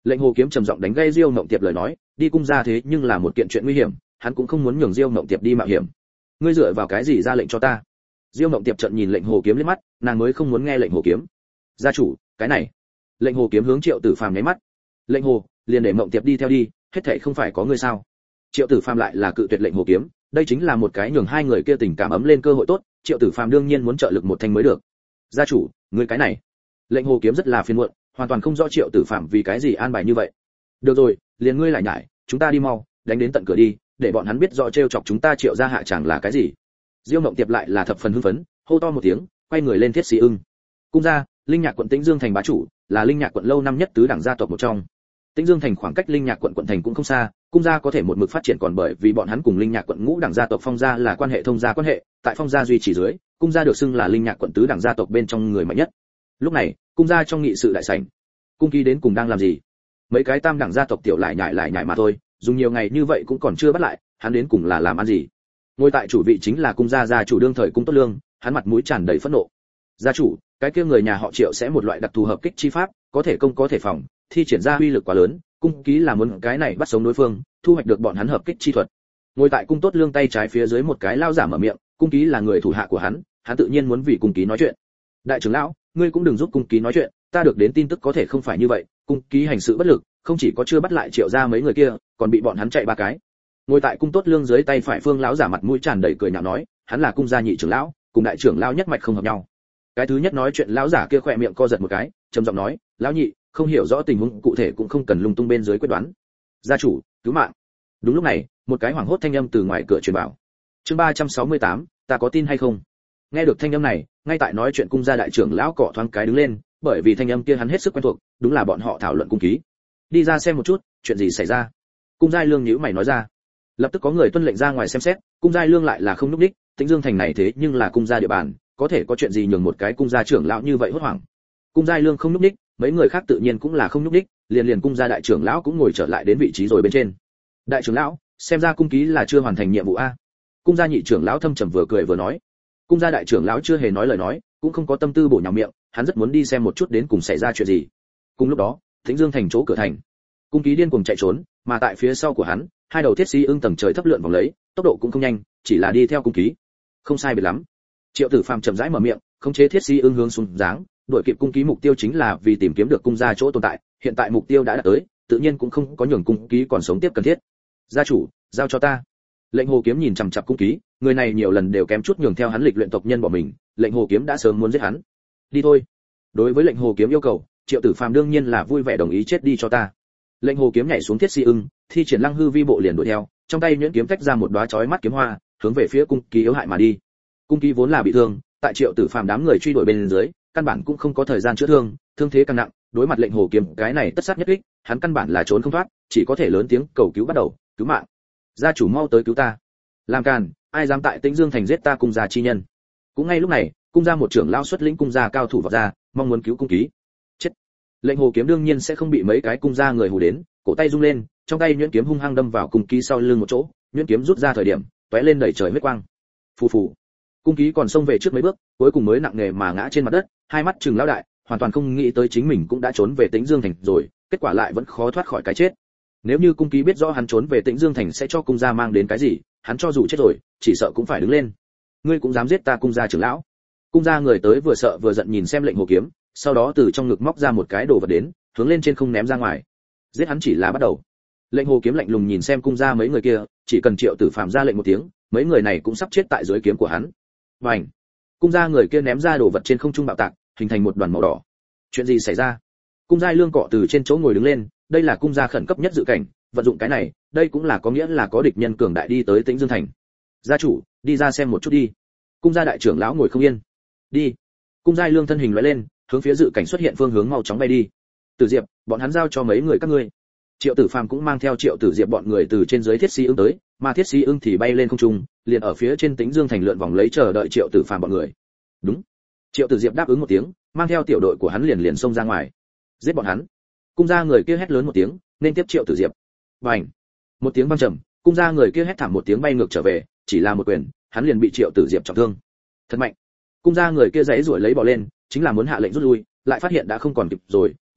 Lệnh Hồ Kiếm trầm giọng đánh gây Diêu Mộng Tiệp lời nói, đi cung gia thế nhưng là một kiện chuyện nguy hiểm, hắn cũng không muốn nhường Diêu Mộng Tiệp đi mạo hiểm. Ngươi dựa vào cái gì ra lệnh cho ta? Diêu Mộng Tiệp trợn nhìn Lệnh Hồ Kiếm liếc mắt, nàng mới không muốn nghe Lệnh Hồ Kiếm. Gia chủ, cái này. Lệnh Hồ Kiếm hướng Triệu Tử Phàm nháy mắt. Lệnh Hồ, liền để Mộng Tiệp đi theo đi, hết thảy không phải có ngươi sao? Triệu Tử Phàm lại là cự tuyệt Lệnh Hồ Kiếm, đây chính là một cái nhường hai người kia tình cảm ấm lên cơ hội tốt, Triệu Tử Phàm đương nhiên muốn trợ lực một thanh mới được. Gia chủ, ngươi cái này. Lệnh Hồ Kiếm rất là phiền muộn, hoàn toàn không rõ Triệu Tử Phàm vì cái gì an bài như vậy. Được rồi, liền ngươi lại nhải, chúng ta đi mau, đánh đến tận cửa đi, để bọn hắn biết rõ trêu chọc chúng ta Triệu gia hạ chẳng là cái gì. Diêu Mộng Tiệp lại là thập phần hưng phấn, hô to một tiếng, quay người lên Thiết Sĩ Ưng. Cung gia, Linh Nhạc quận Tĩnh Dương thành bá chủ, là Linh Nhạc quận lâu năm nhất tứ đẳng gia tộc một trong. Tĩnh Dương thành khoảng cách Linh Nhạc quận quận thành cũng không xa, cung gia có thể một mực phát triển còn bởi vì bọn hắn cùng Linh Nhạc quận ngũ đẳng gia tộc Phong gia là quan hệ thông gia quan hệ, tại Phong gia duy trì dưới, cung gia được xưng là Linh Nhạc quận tứ đẳng gia tộc bên trong người mạnh nhất. Lúc này, cung gia trong nghị sự đại sảnh, cung ký đến cùng đang làm gì? Mấy cái tam đẳng gia tộc tiểu lại nhại lại nhại mà thôi, dùng nhiều ngày như vậy cũng còn chưa bắt lại, hắn đến cùng là làm ăn gì? Ngồi tại chủ vị chính là cung gia gia chủ đương thời Cung Tốt Lương, hắn mặt mũi tràn đầy phẫn nộ. Gia chủ, cái kia người nhà họ Triệu sẽ một loại đặc thù hợp kích chi pháp, có thể công có thể phòng, thi triển ra uy lực quá lớn, cung ký là muốn cái này bắt sống đối phương, thu hoạch được bọn hắn hợp kích chi thuật. Ngồi tại Cung Tốt Lương tay trái phía dưới một cái lao giả mở miệng, cung ký là người thủ hạ của hắn, hắn tự nhiên muốn vì cung ký nói chuyện. Đại trưởng lão, ngươi cũng đừng giúp cung ký nói chuyện, ta được đến tin tức có thể không phải như vậy, cung ký hành sự bất lực, không chỉ có chưa bắt lại Triệu gia mấy người kia, còn bị bọn hắn chạy ba cái. Ngồi tại Cung Tốt Lương dưới tay phải phương lão giả mặt mũi tràn đầy cười nhạo nói, hắn là cung gia nhị trưởng lão, cùng đại trưởng lão nhất mạch không hợp nhau. Cái thứ nhất nói chuyện lão giả kia khỏe miệng co giật một cái, trầm giọng nói, lão nhị, không hiểu rõ tình huống cụ thể cũng không cần lung tung bên dưới quyết đoán. Gia chủ, cứu mạng. Đúng lúc này, một cái hoảng hốt thanh âm từ ngoài cửa truyền vào. Chương ba trăm sáu mươi tám, ta có tin hay không? Nghe được thanh âm này, ngay tại nói chuyện cung gia đại trưởng lão cọ thoáng cái đứng lên, bởi vì thanh âm kia hắn hết sức quen thuộc, đúng là bọn họ thảo luận cung ký. Đi ra xem một chút, chuyện gì xảy ra? Cung Giai Lương nhíu mày nói ra. Lập tức có người tuân lệnh ra ngoài xem xét, cung Giai Lương lại là không núp đích, Tĩnh Dương thành này thế nhưng là cung gia địa bàn, có thể có chuyện gì nhường một cái cung gia trưởng lão như vậy hốt hoảng. Cung Giai Lương không núp đích, mấy người khác tự nhiên cũng là không núp đích, liền liền cung gia đại trưởng lão cũng ngồi trở lại đến vị trí rồi bên trên. Đại trưởng lão, xem ra cung ký là chưa hoàn thành nhiệm vụ a. Cung gia nhị trưởng lão thâm trầm vừa cười vừa nói. Cung gia đại trưởng lão chưa hề nói lời nói, cũng không có tâm tư bổ nhào miệng, hắn rất muốn đi xem một chút đến cùng xảy ra chuyện gì. Cùng lúc đó, Tĩnh Dương thành chỗ cửa thành, cung ký điên cuồng chạy trốn, mà tại phía sau của hắn, hai đầu Thiết Sĩ Ưng tầng trời thấp lượn vòng lấy, tốc độ cũng không nhanh, chỉ là đi theo cung ký. Không sai biệt lắm. Triệu Tử Phàm chậm rãi mở miệng, khống chế Thiết Sĩ Ưng hướng xuống dáng, đuổi kịp cung ký mục tiêu chính là vì tìm kiếm được cung gia chỗ tồn tại, hiện tại mục tiêu đã đạt tới, tự nhiên cũng không có nhường cung ký còn sống tiếp cần thiết. Gia chủ, giao cho ta. Lệnh Hồ Kiếm nhìn chằm chằm cung ký, người này nhiều lần đều kém chút nhường theo hắn lịch luyện tộc nhân bỏ mình, Lệnh Hồ Kiếm đã sớm muốn giết hắn. Đi thôi. Đối với Lệnh Hồ Kiếm yêu cầu, Triệu Tử Phàm đương nhiên là vui vẻ đồng ý chết đi cho ta. Lệnh Hồ Kiếm nhảy xuống Thiết Sĩ Ưng, thi triển Lăng Hư Vi bộ liền đuổi theo, trong tay nhuyễn kiếm tách ra một đóa chói mắt kiếm hoa, hướng về phía cung ký yếu hại mà đi. Cung ký vốn là bị thương, tại Triệu Tử Phàm đám người truy đuổi bên dưới, căn bản cũng không có thời gian chữa thương, thương thế càng nặng, đối mặt Lệnh Hồ Kiếm cái này tất sát nhất kích, hắn căn bản là trốn không thoát, chỉ có thể lớn tiếng cầu cứu bắt đầu, cứu mạng. Gia chủ mau tới cứu ta. Làm càn, ai dám tại Tĩnh Dương thành giết ta cung gia chi nhân. Cũng ngay lúc này, cung gia một trưởng lão xuất lĩnh cung gia cao thủ vào ra, mong muốn cứu cung ký. Chết. Lệnh Hồ Kiếm đương nhiên sẽ không bị mấy cái cung gia người hù đến, cổ tay rung lên, trong tay nhuyễn kiếm hung hăng đâm vào cung ký sau lưng một chỗ, nhuyễn kiếm rút ra thời điểm, tóe lên đẩy trời huyết quang. Phù phù. Cung ký còn xông về trước mấy bước, cuối cùng mới nặng nề mà ngã trên mặt đất, hai mắt trừng lão đại, hoàn toàn không nghĩ tới chính mình cũng đã trốn về Tĩnh Dương thành rồi, kết quả lại vẫn khó thoát khỏi cái chết. Nếu như cung ký biết rõ hắn trốn về Tĩnh Dương thành sẽ cho cung gia mang đến cái gì, hắn cho dù chết rồi, chỉ sợ cũng phải đứng lên. Ngươi cũng dám giết ta cung gia trưởng lão? Cung gia người tới vừa sợ vừa giận nhìn xem Lệnh Hồ Kiếm, sau đó từ trong ngực móc ra một cái đồ vật đến, hướng lên trên không ném ra ngoài. Giết hắn chỉ là bắt đầu. Lệnh Hồ Kiếm lạnh lùng nhìn xem cung gia mấy người kia, chỉ cần Triệu Tử Phàm ra lệnh một tiếng, mấy người này cũng sắp chết tại dưới kiếm của hắn. Bành! Cung gia người kia ném ra đồ vật trên không trung bạo tạc, hình thành một đoàn màu đỏ. Chuyện gì xảy ra? Cung Giai Lương cọ từ trên chỗ ngồi đứng lên, đây là cung gia khẩn cấp nhất dự cảnh, vận dụng cái này, đây cũng là có nghĩa là có địch nhân cường đại đi tới Tĩnh Dương thành. Gia chủ, đi ra xem một chút đi. Cung gia đại trưởng lão ngồi không yên. Đi. Cung Giai Lương thân hình lóe lên, hướng phía dự cảnh xuất hiện phương hướng mau chóng bay đi. Tử Diệp, bọn hắn giao cho mấy người các ngươi. Triệu Tử Phàm cũng mang theo Triệu Tử Diệp bọn người từ trên dưới Thiết Sĩ Ưng tới, mà Thiết Sĩ Ưng thì bay lên không trung, liền ở phía trên Tĩnh Dương thành lượn vòng lấy chờ đợi Triệu Tử Phàm bọn người. Đúng. Triệu Tử Diệp đáp ứng một tiếng, mang theo tiểu đội của hắn liền liền xông ra ngoài. Giết bọn hắn. Cung gia người kia hét lớn một tiếng, nên tiếp Triệu Tử Diệp. Bành! Một tiếng vang trầm, cung gia người kia hét thảm một tiếng bay ngược trở về, chỉ là một quyền, hắn liền bị Triệu Tử Diệp trọng thương. Thật mạnh. Cung gia người kia giãy giụa lấy bỏ lên, chính là muốn hạ lệnh rút lui, lại phát hiện đã không còn kịp rồi,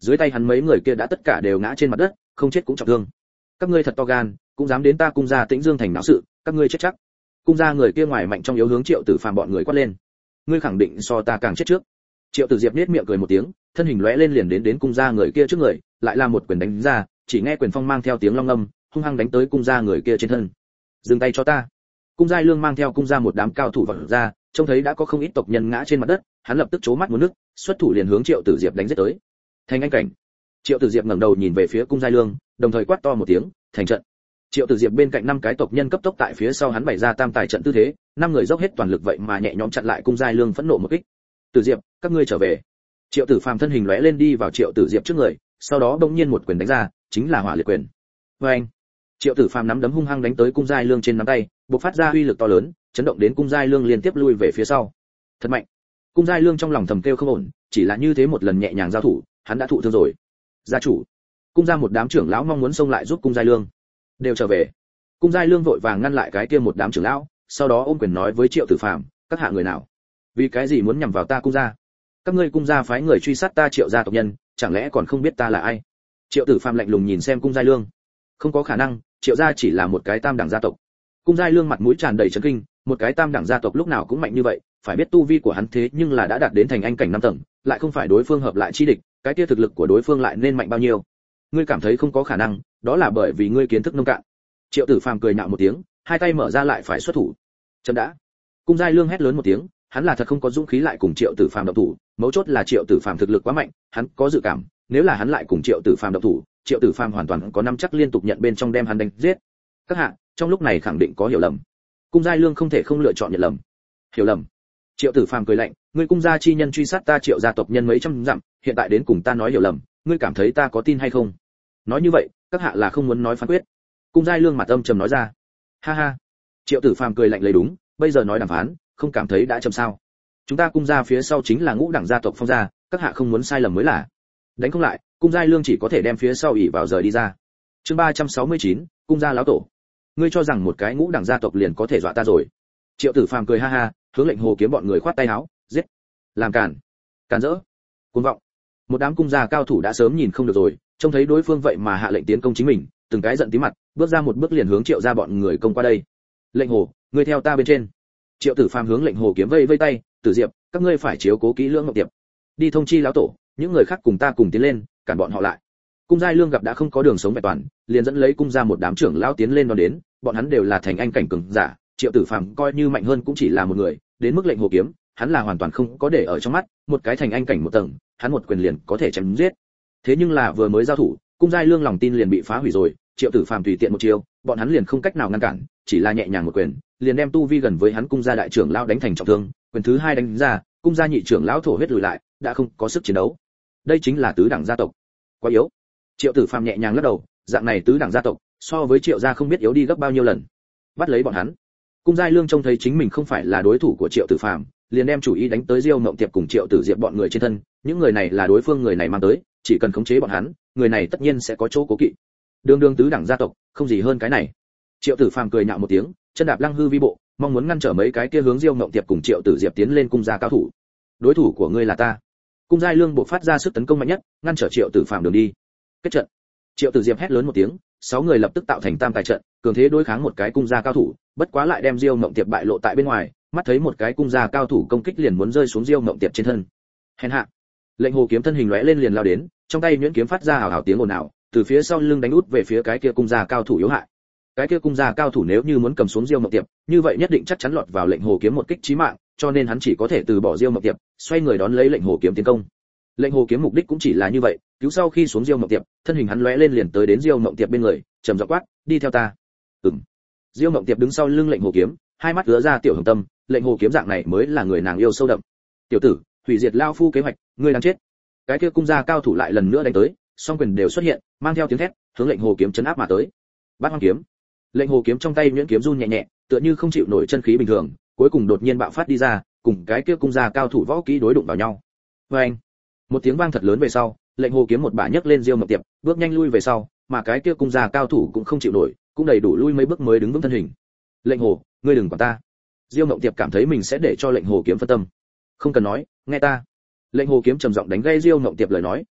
dưới tay hắn mấy người kia đã tất cả đều ngã trên mặt đất, không chết cũng trọng thương. Các ngươi thật to gan, cũng dám đến ta Cung gia Tĩnh Dương thành náo sự, các ngươi chết chắc. Cung gia người kia ngoài mạnh trong yếu hướng Triệu Tử Phàm bọn người quát lên. Ngươi khẳng định so ta càng chết trước. Triệu Tử Diệp nhếch miệng cười một tiếng, thân hình lóe lên liền đến đến Cung gia người kia trước người, lại là một quyền đánh ra, chỉ nghe quyền phong mang theo tiếng long ngâm, hung hăng đánh tới Cung gia người kia trên thân. Dừng tay cho ta. Cung Giai Lương mang theo Cung gia một đám cao thủ vọt ra, trông thấy đã có không ít tộc nhân ngã trên mặt đất, hắn lập tức chố mắt muốn nước, xuất thủ liền hướng Triệu Tử Diệp đánh giết tới. Thành anh cảnh. Triệu Tử Diệp ngẩng đầu nhìn về phía Cung Giai Lương, đồng thời quát to một tiếng, thành trận. Triệu Tử Diệp bên cạnh năm cái tộc nhân cấp tốc tại phía sau hắn bày ra tam tài trận tư thế, năm người dốc hết toàn lực vậy mà nhẹ nhõm chặn lại Cung Giai Lương phẫn nộ một kích. Tử Diệp, các ngươi trở về. Triệu Tử Phàm thân hình lóe lên đi vào Triệu Tử Diệp trước người, sau đó bỗng nhiên một quyền đánh ra, chính là Hỏa Liệt quyền. Oeng! Triệu Tử Phàm nắm đấm hung hăng đánh tới Cung Giai Lương trên nắm tay, bộc phát ra uy lực to lớn, chấn động đến Cung Giai Lương liên tiếp lui về phía sau. Thật mạnh. Cung Giai Lương trong lòng thầm kêu không ổn, chỉ là như thế một lần nhẹ nhàng giao thủ, hắn đã thụ thương rồi. Gia chủ. Cung gia một đám trưởng lão mong muốn xông lại giúp Cung Giai Lương. Đều trở về. Cung Giai Lương vội vàng ngăn lại cái kia một đám trưởng lão, sau đó ôm quyền nói với Triệu Tử Phàm, các hạ người nào? Vì cái gì muốn nhằm vào ta Cung gia? Các ngươi Cung gia phái người truy sát ta Triệu gia tộc nhân, chẳng lẽ còn không biết ta là ai? Triệu Tử Phàm lạnh lùng nhìn xem Cung Giai Lương. Không có khả năng, Triệu gia chỉ là một cái tam đẳng gia tộc. Cung Giai Lương mặt mũi tràn đầy chấn kinh, một cái tam đẳng gia tộc lúc nào cũng mạnh như vậy, phải biết tu vi của hắn thế nhưng là đã đạt đến thành anh cảnh năm tầng, lại không phải đối phương hợp lại chi địch, cái kia thực lực của đối phương lại nên mạnh bao nhiêu? Ngươi cảm thấy không có khả năng, đó là bởi vì ngươi kiến thức nông cạn. Triệu Tử Phàm cười nhạo một tiếng, hai tay mở ra lại phải xuất thủ. Chậm đã. Cung Giai Lương hét lớn một tiếng, hắn là thật không có dũng khí lại cùng Triệu Tử Phàm động thủ, mấu chốt là Triệu Tử Phàm thực lực quá mạnh, hắn có dự cảm, nếu là hắn lại cùng Triệu Tử Phàm động thủ, Triệu Tử Phàm hoàn toàn có năm chắc liên tục nhận bên trong đem hắn đánh giết. Các hạ, trong lúc này khẳng định có hiểu lầm. Cung Giai Lương không thể không lựa chọn nhận lầm. Hiểu lầm? Triệu Tử Phàm cười lạnh, ngươi Cung gia chi nhân truy sát ta Triệu gia tộc nhân mấy trăm dặm, hiện tại đến cùng ta nói hiểu lầm, ngươi cảm thấy ta có tin hay không? Nói như vậy, các hạ là không muốn nói phán quyết. Cung Giai Lương mặt âm trầm nói ra. Ha ha. Triệu Tử Phàm cười lạnh lấy đúng, bây giờ nói đàm phán, không cảm thấy đã chậm sao? Chúng ta Cung gia phía sau chính là ngũ đẳng gia tộc Phong gia, các hạ không muốn sai lầm mới là. Đánh không lại, Cung Giai Lương chỉ có thể đem phía sau ỷ vào rời đi ra. Chương ba trăm sáu mươi chín, Cung gia lão tổ. Ngươi cho rằng một cái ngũ đẳng gia tộc liền có thể dọa ta rồi? Triệu Tử Phàm cười ha ha, hướng lệnh Hồ Kiếm bọn người khoát tay áo, giết, làm cản, cản rỡ, cuồng vọng. Một đám cung gia cao thủ đã sớm nhìn không được rồi, trông thấy đối phương vậy mà hạ lệnh tiến công chính mình, từng cái giận tím mặt, bước ra một bước liền hướng Triệu gia bọn người công qua đây. Lệnh Hồ, ngươi theo ta bên trên. Triệu Tử Phàm hướng lệnh Hồ Kiếm vây vây tay, Tử Diệp, các ngươi phải chiếu cố kỹ lưỡng ngọc tiệp, đi thông chi lão tổ, những người khác cùng ta cùng tiến lên, cản bọn họ lại. Cung Giai Lương gặp đã không có đường sống vẹn toàn, liền dẫn lấy cung gia một đám trưởng lão tiến lên đón đến, bọn hắn đều là thành anh cảnh cường giả, Triệu Tử Phàm coi như mạnh hơn cũng chỉ là một người, đến mức lệnh Hồ Kiếm, hắn là hoàn toàn không có để ở trong mắt, một cái thành anh cảnh một tầng, hắn một quyền liền có thể chém giết. Thế nhưng là vừa mới giao thủ, Cung Giai Lương lòng tin liền bị phá hủy rồi, Triệu Tử Phàm tùy tiện một chiêu, bọn hắn liền không cách nào ngăn cản, chỉ là nhẹ nhàng một quyền, liền đem tu vi gần với hắn cung gia đại trưởng lão đánh thành trọng thương, quyền thứ hai đánh ra, cung gia nhị trưởng lão thổ huyết lùi lại, đã không có sức chiến đấu. Đây chính là tứ đẳng gia tộc. Quá yếu. Triệu Tử Phàm nhẹ nhàng lắc đầu, dạng này tứ đẳng gia tộc, so với Triệu gia không biết yếu đi gấp bao nhiêu lần. Bắt lấy bọn hắn. Cung Giai Lương trông thấy chính mình không phải là đối thủ của Triệu Tử Phàm, liền đem chủ ý đánh tới Diêu Mộng Tiệp cùng Triệu Tử Diệp bọn người trên thân, những người này là đối phương người này mang tới, chỉ cần khống chế bọn hắn, người này tất nhiên sẽ có chỗ cố kỵ. Đường đường tứ đẳng gia tộc, không gì hơn cái này. Triệu Tử Phàm cười nhạo một tiếng, chân đạp lăng hư vi bộ, mong muốn ngăn trở mấy cái kia hướng Diêu Mộng Tiệp cùng Triệu Tử Diệp tiến lên cung gia cao thủ. Đối thủ của ngươi là ta. Cung Giai Lương bộc phát ra sức tấn công mạnh nhất, ngăn trở Triệu Tử Phàm đường đi. Kết trận. Triệu Tử Diệp hét lớn một tiếng, sáu người lập tức tạo thành tam tài trận, cường thế đối kháng một cái cung gia cao thủ, bất quá lại đem Diêu Mộng Tiệp bại lộ tại bên ngoài, mắt thấy một cái cung gia cao thủ công kích liền muốn rơi xuống Diêu Mộng Tiệp trên thân. Hèn hạ. Lệnh Hồ Kiếm thân hình lóe lên liền lao đến, trong tay nhuyễn kiếm phát ra hào hào tiếng ồn ào, từ phía sau lưng đánh út về phía cái kia cung gia cao thủ yếu hại. Cái kia cung gia cao thủ nếu như muốn cầm xuống Diêu Mộng Tiệp, như vậy nhất định chắc chắn lọt vào Lệnh Hồ Kiếm một kích chí mạng, cho nên hắn chỉ có thể từ bỏ Diêu Mộng Tiệp, xoay người đón lấy Lệnh Hồ Kiếm tiến công. Lệnh Hồ Kiếm mục đích cũng chỉ là như vậy, cứu sau khi xuống Diêu Mộng Tiệp, thân hình hắn lóe lên liền tới đến Diêu Mộng Tiệp bên người, trầm giọng quát, đi theo ta. Ừm. Diêu Mộng Tiệp đứng sau lưng Lệnh Hồ Kiếm, hai mắt ứa ra tiểu hồng tâm, Lệnh Hồ Kiếm dạng này mới là người nàng yêu sâu đậm. Tiểu tử, hủy diệt lao phu kế hoạch, ngươi đang chết. Cái kia cung gia cao thủ lại lần nữa đánh tới, song quyền đều xuất hiện, mang theo tiếng thét, hướng Lệnh Hồ Kiếm chấn áp mà tới. Bát Hoang kiếm. Lệnh Hồ Kiếm trong tay nhuyễn kiếm run nhẹ nhẹ, tựa như không chịu nổi chân khí bình thường, cuối cùng đột nhiên bạo phát đi ra, cùng cái kia cung gia cao thủ võ kỹ đối đụng vào nhau. Oeng! Một tiếng vang thật lớn về sau, Lệnh Hồ Kiếm một bả nhấc lên Diêu Mộng Tiệp, bước nhanh lui về sau, mà cái kia cung gia cao thủ cũng không chịu nổi, cũng đầy đủ lui mấy bước mới đứng vững thân hình. Lệnh Hồ, ngươi đừng quản ta. Diêu Mộng Tiệp cảm thấy mình sẽ để cho Lệnh Hồ Kiếm phân tâm. Không cần nói, nghe ta. Lệnh Hồ Kiếm trầm giọng đánh gây Diêu Mộng Tiệp lời nói,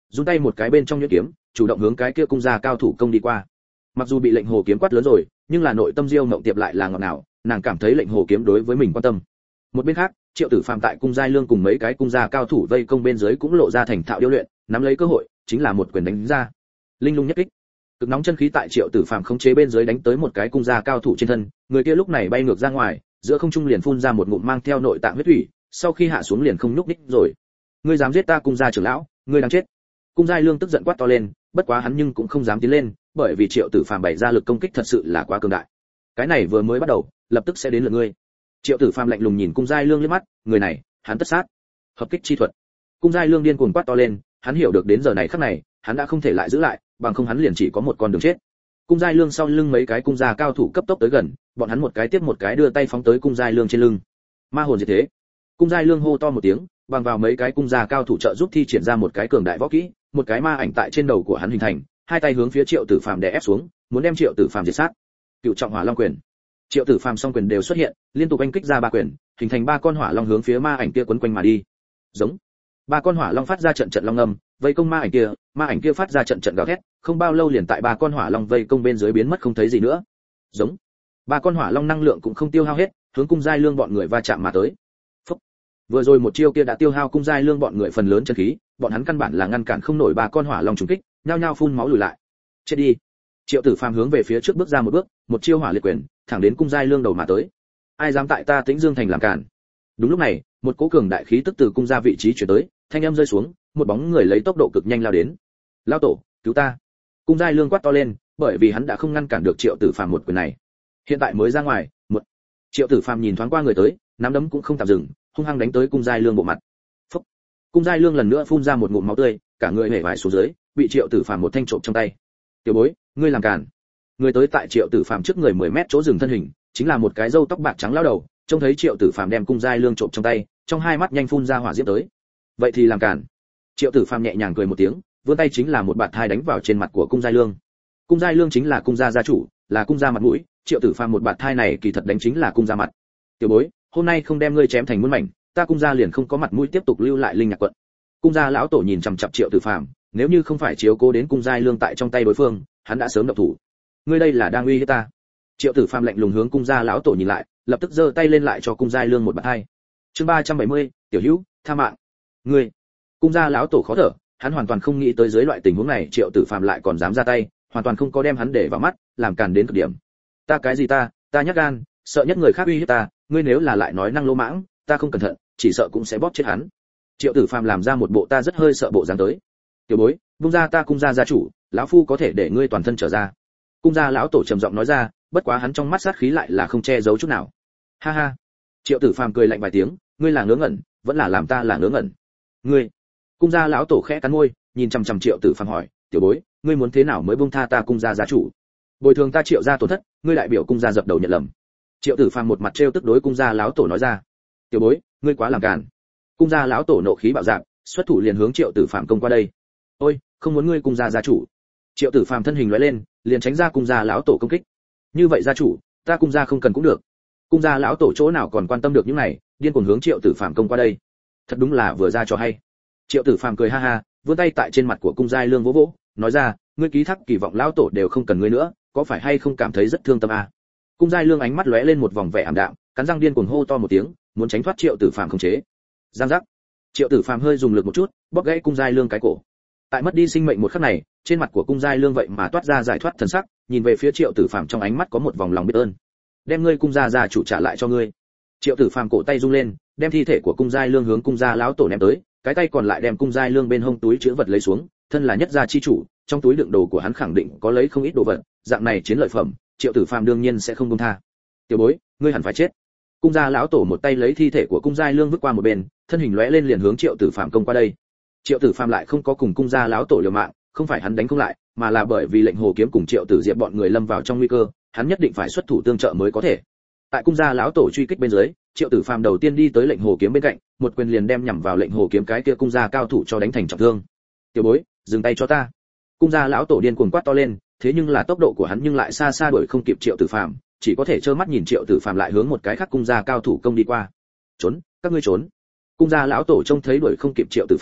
run tay một cái bên trong nhuyễn kiếm, chủ động hướng cái kia cung gia cao thủ công đi qua. Mặc dù bị lệnh hồ kiếm quát lớn rồi, nhưng là nội tâm Diêu Mộng Tiệp lại là ngọt ngào, nàng cảm thấy lệnh hồ kiếm đối với mình quan tâm. Một bên khác, Triệu Tử Phàm tại cung giai lương cùng mấy cái cung gia cao thủ vây công bên dưới cũng lộ ra thành thạo điêu luyện, nắm lấy cơ hội, chính là một quyền đánh ra. Linh lung nhất kích. Cực nóng chân khí tại Triệu Tử Phàm khống chế bên dưới đánh tới một cái cung gia cao thủ trên thân, người kia lúc này bay ngược ra ngoài, giữa không trung liền phun ra một ngụm mang theo nội tạng huyết thủy, sau khi hạ xuống liền không nhúc nhích rồi. Ngươi dám giết ta cung gia trưởng lão, ngươi đang chết. Cung giai lương tức giận quát to lên, bất quá hắn nhưng cũng không dám tiến lên, bởi vì Triệu Tử Phàm bày ra lực công kích thật sự là quá cường đại. Cái này vừa mới bắt đầu, lập tức sẽ đến lượt ngươi. Triệu Tử Phàm lạnh lùng nhìn cung giai lương liếc mắt, người này, hắn tất sát. Hợp kích chi thuật. Cung giai lương điên cuồng quát to lên, hắn hiểu được đến giờ này khắc này, hắn đã không thể lại giữ lại, bằng không hắn liền chỉ có một con đường chết. Cung giai lương sau lưng mấy cái cung gia cao thủ cấp tốc tới gần, bọn hắn một cái tiếp một cái đưa tay phóng tới cung giai lương trên lưng. Ma hồn diệt thế. Cung giai lương hô to một tiếng, bằng vào mấy cái cung gia cao thủ trợ giúp thi triển ra một cái cường đại võ kỹ, một cái ma ảnh tại trên đầu của hắn hình thành, hai tay hướng phía Triệu Tử Phàm đè ép xuống, muốn đem Triệu Tử Phàm diệt sát. Cựu trọng hỏa long quyền. Triệu Tử Phàm song quyền đều xuất hiện, liên tục anh kích ra ba quyền, hình thành ba con hỏa long hướng phía ma ảnh kia quấn quanh mà đi. Giống. Ba con hỏa long phát ra trận trận long ngâm, vây công ma ảnh kia, ma ảnh kia phát ra trận trận gào thét, không bao lâu liền tại ba con hỏa long vây công bên dưới biến mất không thấy gì nữa. Giống. Ba con hỏa long năng lượng cũng không tiêu hao hết, hướng cung giai lương bọn người va chạm mà tới. Phúc. Vừa rồi một chiêu kia đã tiêu hao cung giai lương bọn người phần lớn chân khí, bọn hắn căn bản là ngăn cản không nổi ba con hỏa long trùng kích, nhao nhao phun máu lùi lại. Chết đi. Triệu Tử Phàm hướng về phía trước bước ra một bước, một chiêu hỏa liệt quyền, thẳng đến cung giai lương đầu mà tới. Ai dám tại ta Tĩnh Dương thành làm cản? Đúng lúc này, một cỗ cường đại khí tức từ cung gia vị trí chuyển tới, thanh âm rơi xuống, một bóng người lấy tốc độ cực nhanh lao đến. Lao tổ, cứu ta! Cung giai lương quát to lên, bởi vì hắn đã không ngăn cản được Triệu Tử Phàm một quyền này. Hiện tại mới ra ngoài, một Triệu Tử Phàm nhìn thoáng qua người tới, nắm đấm cũng không tạm dừng, hung hăng đánh tới cung giai lương bộ mặt. Phúc! Cung giai lương lần nữa phun ra một ngụm máu tươi, cả người hể vải xuống dưới, bị Triệu Tử Phàm một thanh trộm trong tay. Tiểu bối, ngươi làm cản! Người tới tại Triệu Tử Phàm trước người mười mét chỗ dừng thân hình, chính là một cái râu tóc bạc trắng lão đầu, trông thấy Triệu Tử Phàm đem cung giai lương trộm trong tay, trong hai mắt nhanh phun ra hỏa diễm tới. Vậy thì làm cản. Triệu Tử Phàm nhẹ nhàng cười một tiếng, vươn tay chính là một bạt thai đánh vào trên mặt của cung giai lương. Cung giai lương chính là cung gia gia chủ, là cung gia mặt mũi, Triệu Tử Phàm một bạt thai này kỳ thật đánh chính là cung gia mặt. Tiểu bối, hôm nay không đem ngươi chém thành muôn mảnh, ta cung gia liền không có mặt mũi tiếp tục lưu lại linh nhạc quận. Cung gia lão tổ nhìn chằm chằm Triệu Tử Phàm, nếu như không phải chiếu cố đến cung giai lương tại trong tay đối phương, hắn đã sớm động thủ. Ngươi đây là đang uy hiếp ta. Triệu Tử Phàm lạnh lùng hướng cung gia lão tổ nhìn lại, lập tức giơ tay lên lại cho cung giai lương một bạt hai. Chương ba trăm bảy mươi, tiểu hữu, tha mạng. Ngươi. Cung gia lão tổ khó thở, hắn hoàn toàn không nghĩ tới dưới loại tình huống này Triệu Tử Phàm lại còn dám ra tay, hoàn toàn không có đem hắn để vào mắt, làm càn đến cực điểm. Ta cái gì ta, ta nhát gan, sợ nhất người khác uy hiếp ta, ngươi nếu là lại nói năng lỗ mãng, ta không cẩn thận, chỉ sợ cũng sẽ bóp chết hắn. Triệu Tử Phàm làm ra một bộ ta rất hơi sợ bộ dáng tới. Tiểu bối, vung ra ta cung gia gia chủ, lão phu có thể để ngươi toàn thân trở ra. Cung gia lão tổ trầm giọng nói ra, bất quá hắn trong mắt sát khí lại là không che giấu chút nào. Ha ha. Triệu Tử Phàm cười lạnh vài tiếng, ngươi là ngớ ngẩn, vẫn là làm ta là ngớ ngẩn. Ngươi. Cung gia lão tổ khẽ cắn môi, nhìn chằm chằm Triệu Tử Phàm hỏi, tiểu bối, ngươi muốn thế nào mới buông tha ta cung gia gia chủ? Bồi thường ta Triệu gia tổn thất, ngươi đại biểu cung gia dập đầu nhận lầm. Triệu Tử Phàm một mặt trêu tức đối cung gia lão tổ nói ra, tiểu bối, ngươi quá làm càn. Cung gia lão tổ nộ khí bạo dạn, xuất thủ liền hướng Triệu Tử Phàm công qua đây. Ôi, không muốn ngươi cung gia gia chủ. Triệu Tử Phàm thân hình lóe lên, liền tránh ra cung gia lão tổ công kích. Như vậy gia chủ, ta cung gia không cần cũng được. Cung gia lão tổ chỗ nào còn quan tâm được những này, điên cuồng hướng Triệu Tử Phàm công qua đây. Thật đúng là vừa ra cho hay. Triệu Tử Phàm cười ha ha, vươn tay tại trên mặt của cung giai lương vỗ vỗ, nói ra, ngươi ký thác kỳ vọng lão tổ đều không cần ngươi nữa, có phải hay không cảm thấy rất thương tâm à? Cung giai lương ánh mắt lóe lên một vòng vẻ ảm đạm, cắn răng điên cuồng hô to một tiếng, muốn tránh thoát Triệu Tử Phàm khống chế. Giang giác. Triệu Tử Phàm hơi dùng lực một chút, bóp gãy cung giai lương cái cổ. Tại mất đi sinh mệnh một khắc này, trên mặt của cung giai lương vậy mà toát ra giải thoát thần sắc, nhìn về phía Triệu Tử Phàm trong ánh mắt có một vòng lòng biết ơn. Đem ngươi cung gia gia chủ trả lại cho ngươi. Triệu Tử Phàm cổ tay rung lên, đem thi thể của cung giai lương hướng cung gia lão tổ ném tới, cái tay còn lại đem cung giai lương bên hông túi chứa vật lấy xuống, thân là nhất gia chi chủ, trong túi đựng đồ của hắn khẳng định có lấy không ít đồ vật, dạng này chiến lợi phẩm, Triệu Tử Phàm đương nhiên sẽ không buông tha. Tiểu bối, ngươi hẳn phải chết. Cung gia lão tổ một tay lấy thi thể của cung giai lương vứt qua một bên, thân hình lóe lên liền hướng Triệu Tử Phàm công qua đây. Triệu Tử Phàm lại không có cùng cung gia lão tổ liều mạng, không phải hắn đánh không lại, mà là bởi vì lệnh hồ kiếm cùng Triệu Tử Diệp bọn người lâm vào trong nguy cơ, hắn nhất định phải xuất thủ tương trợ mới có thể. Tại cung gia lão tổ truy kích bên dưới, Triệu Tử Phàm đầu tiên đi tới lệnh hồ kiếm bên cạnh, một quyền liền đem nhằm vào lệnh hồ kiếm cái kia cung gia cao thủ cho đánh thành trọng thương. Tiểu bối, dừng tay cho ta. Cung gia lão tổ điên cuồng quát to lên, thế nhưng là tốc độ của hắn nhưng lại xa xa đuổi không kịp Triệu Tử Phàm, chỉ có thể trơ mắt nhìn Triệu Tử Phàm lại hướng một cái khác cung gia cao thủ công đi qua. Trốn, các ngươi trốn. Cung gia lão tổ trông thấy đuổi không kịp Triệu Tử Phàm,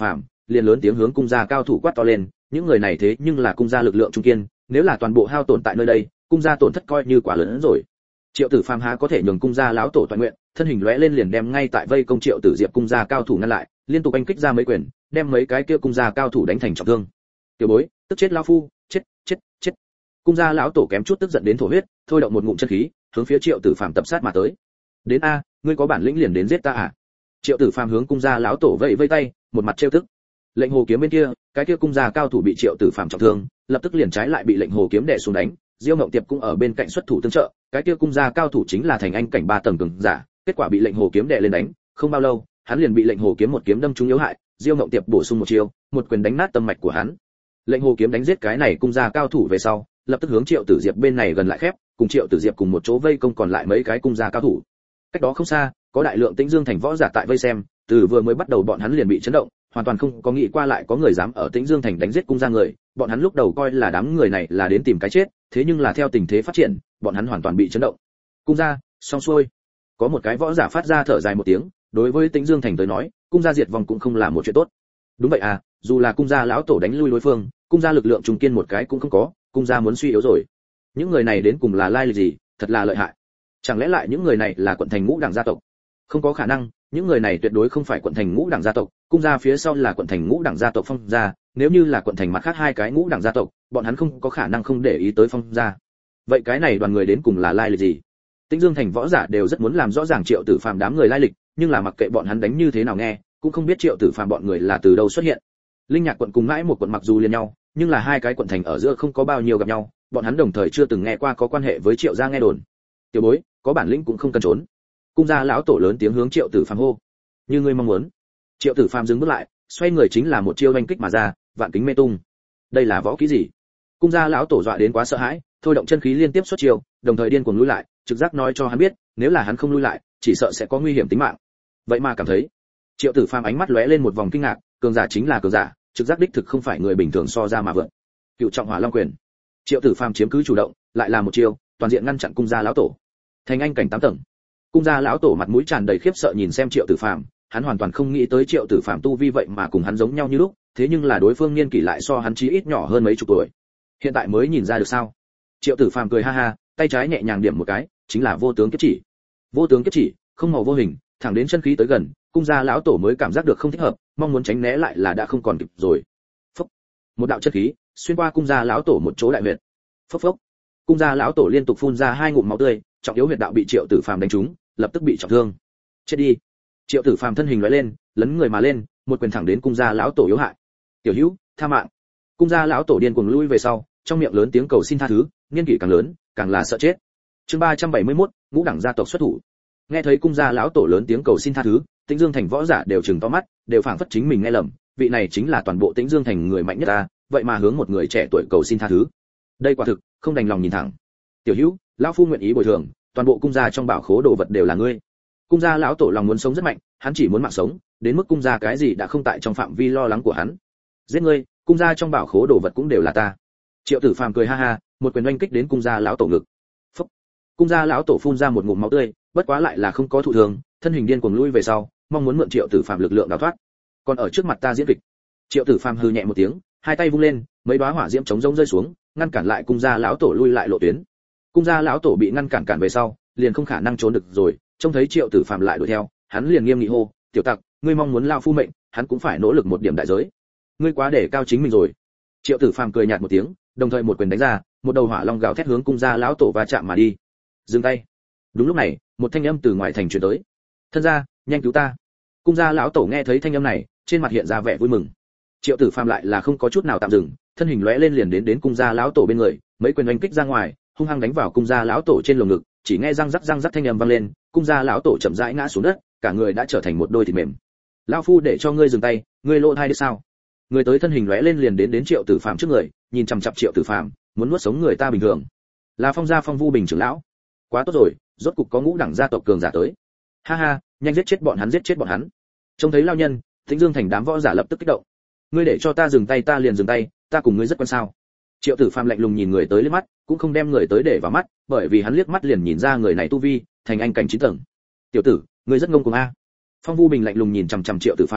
liền lớn tiếng hướng cung gia cao thủ quát to lên, những người này thế nhưng là cung gia lực lượng trung kiên, nếu là toàn bộ hao tổn tại nơi đây, cung gia tổn thất coi như quá lớn hơn rồi. Triệu Tử Phàm há có thể nhường cung gia lão tổ toàn nguyện, thân hình lóe lên liền đem ngay tại vây công Triệu Tử Diệp cung gia cao thủ ngăn lại, liên tục anh kích ra mấy quyền, đem mấy cái kia cung gia cao thủ đánh thành trọng thương. Tiểu bối, tức chết lão phu, chết, chết, chết. Cung gia lão tổ kém chút tức giận đến thổ huyết, thôi động một ngụm chân khí, hướng phía Triệu Tử Phàm tập sát mà tới. Đến a, ngươi có bản lĩnh liền đến giết ta à? Triệu Tử Phàm hướng cung gia lão tổ vẫy vẫy tay, một mặt trêu tức. Lệnh hồ kiếm bên kia, cái kia cung gia cao thủ bị Triệu Tử Phàm trọng thương, lập tức liền trái lại bị lệnh hồ kiếm đè xuống đánh. Diêu Ngộng Tiệp cũng ở bên cạnh xuất thủ tương trợ, cái kia cung gia cao thủ chính là thành anh cảnh ba tầng cường giả, kết quả bị lệnh hồ kiếm đè lên đánh, không bao lâu, hắn liền bị lệnh hồ kiếm một kiếm đâm trúng yếu hại, Diêu Ngộng Tiệp bổ sung một chiêu, một quyền đánh nát tâm mạch của hắn. Lệnh hồ kiếm đánh giết cái này cung gia cao thủ về sau, lập tức hướng Triệu Tử Diệp bên này gần lại khép, cùng Triệu Tử Diệp cùng một chỗ vây công còn lại mấy cái cung gia cao thủ. Cách đó không xa, có đại lượng Tĩnh Dương thành võ giả tại vây xem, từ vừa mới bắt đầu bọn hắn liền bị chấn động, hoàn toàn không có nghĩ qua lại có người dám ở Tĩnh Dương thành đánh giết cung gia người, bọn hắn lúc đầu coi là đám người này là đến tìm cái chết, thế nhưng là theo tình thế phát triển, bọn hắn hoàn toàn bị chấn động. Cung gia, xong xuôi. Có một cái võ giả phát ra thở dài một tiếng, đối với Tĩnh Dương thành tới nói, cung gia diệt vong cũng không là một chuyện tốt. Đúng vậy à, dù là cung gia lão tổ đánh lui đối phương, cung gia lực lượng trùng kiên một cái cũng không có, cung gia muốn suy yếu rồi. Những người này đến cùng là lai lịch gì, thật là lợi hại. Chẳng lẽ lại những người này là quận thành ngũ đẳng gia tộc? Không có khả năng, những người này tuyệt đối không phải quận thành ngũ đẳng gia tộc, cung gia phía sau là quận thành ngũ đẳng gia tộc Phong gia, nếu như là quận thành mặt khác hai cái ngũ đẳng gia tộc, bọn hắn không có khả năng không để ý tới Phong gia. Vậy cái này đoàn người đến cùng là lai lịch gì? Tĩnh Dương thành võ giả đều rất muốn làm rõ ràng Triệu Tử Phàm đám người lai lịch, nhưng là mặc kệ bọn hắn đánh như thế nào nghe, cũng không biết Triệu Tử Phàm bọn người là từ đâu xuất hiện. Linh Nhạc quận cùng Ngãi một quận mặc dù liên nhau, nhưng là hai cái quận thành ở giữa không có bao nhiêu gặp nhau, bọn hắn đồng thời chưa từng nghe qua có quan hệ với Triệu gia nghe đồn. Tiểu bối, có bản lĩnh cũng không cần trốn. Cung gia lão tổ lớn tiếng hướng Triệu Tử Phàm hô. Như ngươi mong muốn. Triệu Tử Phàm dừng bước lại, xoay người chính là một chiêu đánh kích mà ra, vạn kính mê tung. Đây là võ kỹ gì? Cung gia lão tổ dọa đến quá sợ hãi, thôi động chân khí liên tiếp xuất chiêu, đồng thời điên cuồng lui lại, trực giác nói cho hắn biết, nếu là hắn không lui lại, chỉ sợ sẽ có nguy hiểm tính mạng. Vậy mà cảm thấy, Triệu Tử Phàm ánh mắt lóe lên một vòng kinh ngạc, cường giả chính là cường giả, trực giác đích thực không phải người bình thường so ra mà vượt. Cựu trọng hỏa long quyền. Triệu Tử Phàm chiếm cứ chủ động, lại là một chiêu, toàn diện ngăn chặn cung gia lão tổ. Thành anh cảnh tám tầng. Cung gia lão tổ mặt mũi tràn đầy khiếp sợ nhìn xem Triệu Tử Phàm, hắn hoàn toàn không nghĩ tới Triệu Tử Phàm tu vi vậy mà cùng hắn giống nhau như lúc, thế nhưng là đối phương niên kỷ lại so hắn chí ít nhỏ hơn mấy chục tuổi. Hiện tại mới nhìn ra được sao? Triệu Tử Phàm cười ha ha, tay trái nhẹ nhàng điểm một cái, chính là vô tướng kiếp chỉ. Vô tướng kiếp chỉ, không màu vô hình, thẳng đến chân khí tới gần, cung gia lão tổ mới cảm giác được không thích hợp, mong muốn tránh né lại là đã không còn kịp rồi. Phốc. Một đạo chân khí xuyên qua cung gia lão tổ một chỗ đại huyệt. Phốc phốc. Cung gia lão tổ liên tục phun ra hai ngụm máu tươi, trọng yếu huyệt đạo bị Triệu Tử Phàm đánh trúng, lập tức bị trọng thương. Chết đi. Triệu Tử Phàm thân hình lóe lên, lấn người mà lên, một quyền thẳng đến cung gia lão tổ yếu hại. Tiểu Hữu, tha mạng. Cung gia lão tổ điên cuồng lui về sau, trong miệng lớn tiếng cầu xin tha thứ, niên kỷ càng lớn, càng là sợ chết. Chương ba trăm bảy mươi mốt, ngũ đẳng gia tộc xuất thủ. Nghe thấy cung gia lão tổ lớn tiếng cầu xin tha thứ, Tĩnh Dương thành võ giả đều trừng to mắt, đều phảng phất chính mình nghe lầm, vị này chính là toàn bộ Tĩnh Dương thành người mạnh nhất ta, vậy mà hướng một người trẻ tuổi cầu xin tha thứ. Đây quả thực không đành lòng nhìn thẳng. Tiểu Hữu, lão phu nguyện ý bồi thường, toàn bộ cung gia trong bảo khố đồ vật đều là ngươi. Cung gia lão tổ lòng muốn sống rất mạnh, hắn chỉ muốn mạng sống, đến mức cung gia cái gì đã không tại trong phạm vi lo lắng của hắn. Giết ngươi, cung gia trong bảo khố đồ vật cũng đều là ta. Triệu Tử Phàm cười ha ha, một quyền oanh kích đến cung gia lão tổ ngực. Phốc. Cung gia lão tổ phun ra một ngụm máu tươi, bất quá lại là không có thụ thường, thân hình điên cuồng lui về sau, mong muốn mượn Triệu Tử Phàm lực lượng đào thoát. Còn ở trước mặt ta diễn kịch. Triệu Tử Phàm hừ nhẹ một tiếng, hai tay vung lên, mấy đóa hỏa diễm chống rông rơi xuống, ngăn cản lại cung gia lão tổ lui lại lộ tuyến. Cung gia lão tổ bị ngăn cản cản về sau, liền không khả năng trốn được rồi, trông thấy Triệu Tử Phàm lại đuổi theo, hắn liền nghiêm nghị hô, "Tiểu tặc, ngươi mong muốn lao phu mệnh, hắn cũng phải nỗ lực một điểm đại giới. Ngươi quá để cao chính mình rồi." Triệu Tử Phàm cười nhạt một tiếng, đồng thời một quyền đánh ra, một đầu hỏa long gào thét hướng cung gia lão tổ va chạm mà đi. Dừng tay. Đúng lúc này, một thanh âm từ ngoài thành truyền tới. "Thân gia, nhanh cứu ta." Cung gia lão tổ nghe thấy thanh âm này, trên mặt hiện ra vẻ vui mừng. Triệu Tử Phàm lại là không có chút nào tạm dừng, thân hình lóe lên liền đến đến cung gia lão tổ bên người, mấy quyền oanh kích ra ngoài, hung hăng đánh vào cung gia lão tổ trên lồng ngực, chỉ nghe răng rắc răng rắc thanh âm vang lên, cung gia lão tổ chậm rãi ngã xuống đất, cả người đã trở thành một đôi thịt mềm. "Lão phu để cho ngươi dừng tay, ngươi lỗ thai đi sao?" Người tới thân hình lóe lên liền đến đến Triệu Tử Phàm trước người, nhìn chằm chằm Triệu Tử Phàm, muốn nuốt sống người ta bình thường. Là Phong gia Phong Vu Bình trưởng lão. Quá tốt rồi, rốt cục có ngũ đẳng gia tộc cường giả tới. Ha ha, nhanh giết chết bọn hắn, giết chết bọn hắn. Trông thấy lão nhân, Tĩnh Dương thành đám võ giả lập tức kích động. Ngươi để cho ta dừng tay ta liền dừng tay, ta cùng ngươi rất quan sao? Triệu Tử Phàm lạnh lùng nhìn người tới liếc mắt, cũng không đem người tới để vào mắt, bởi vì hắn liếc mắt liền nhìn ra người này tu vi, thành anh cảnh chín tầng. "Tiểu tử, ngươi rất ngông cuồng a." Phong Vu Bình lạnh lùng nhìn chằm chằm Triệu Tử Phàm,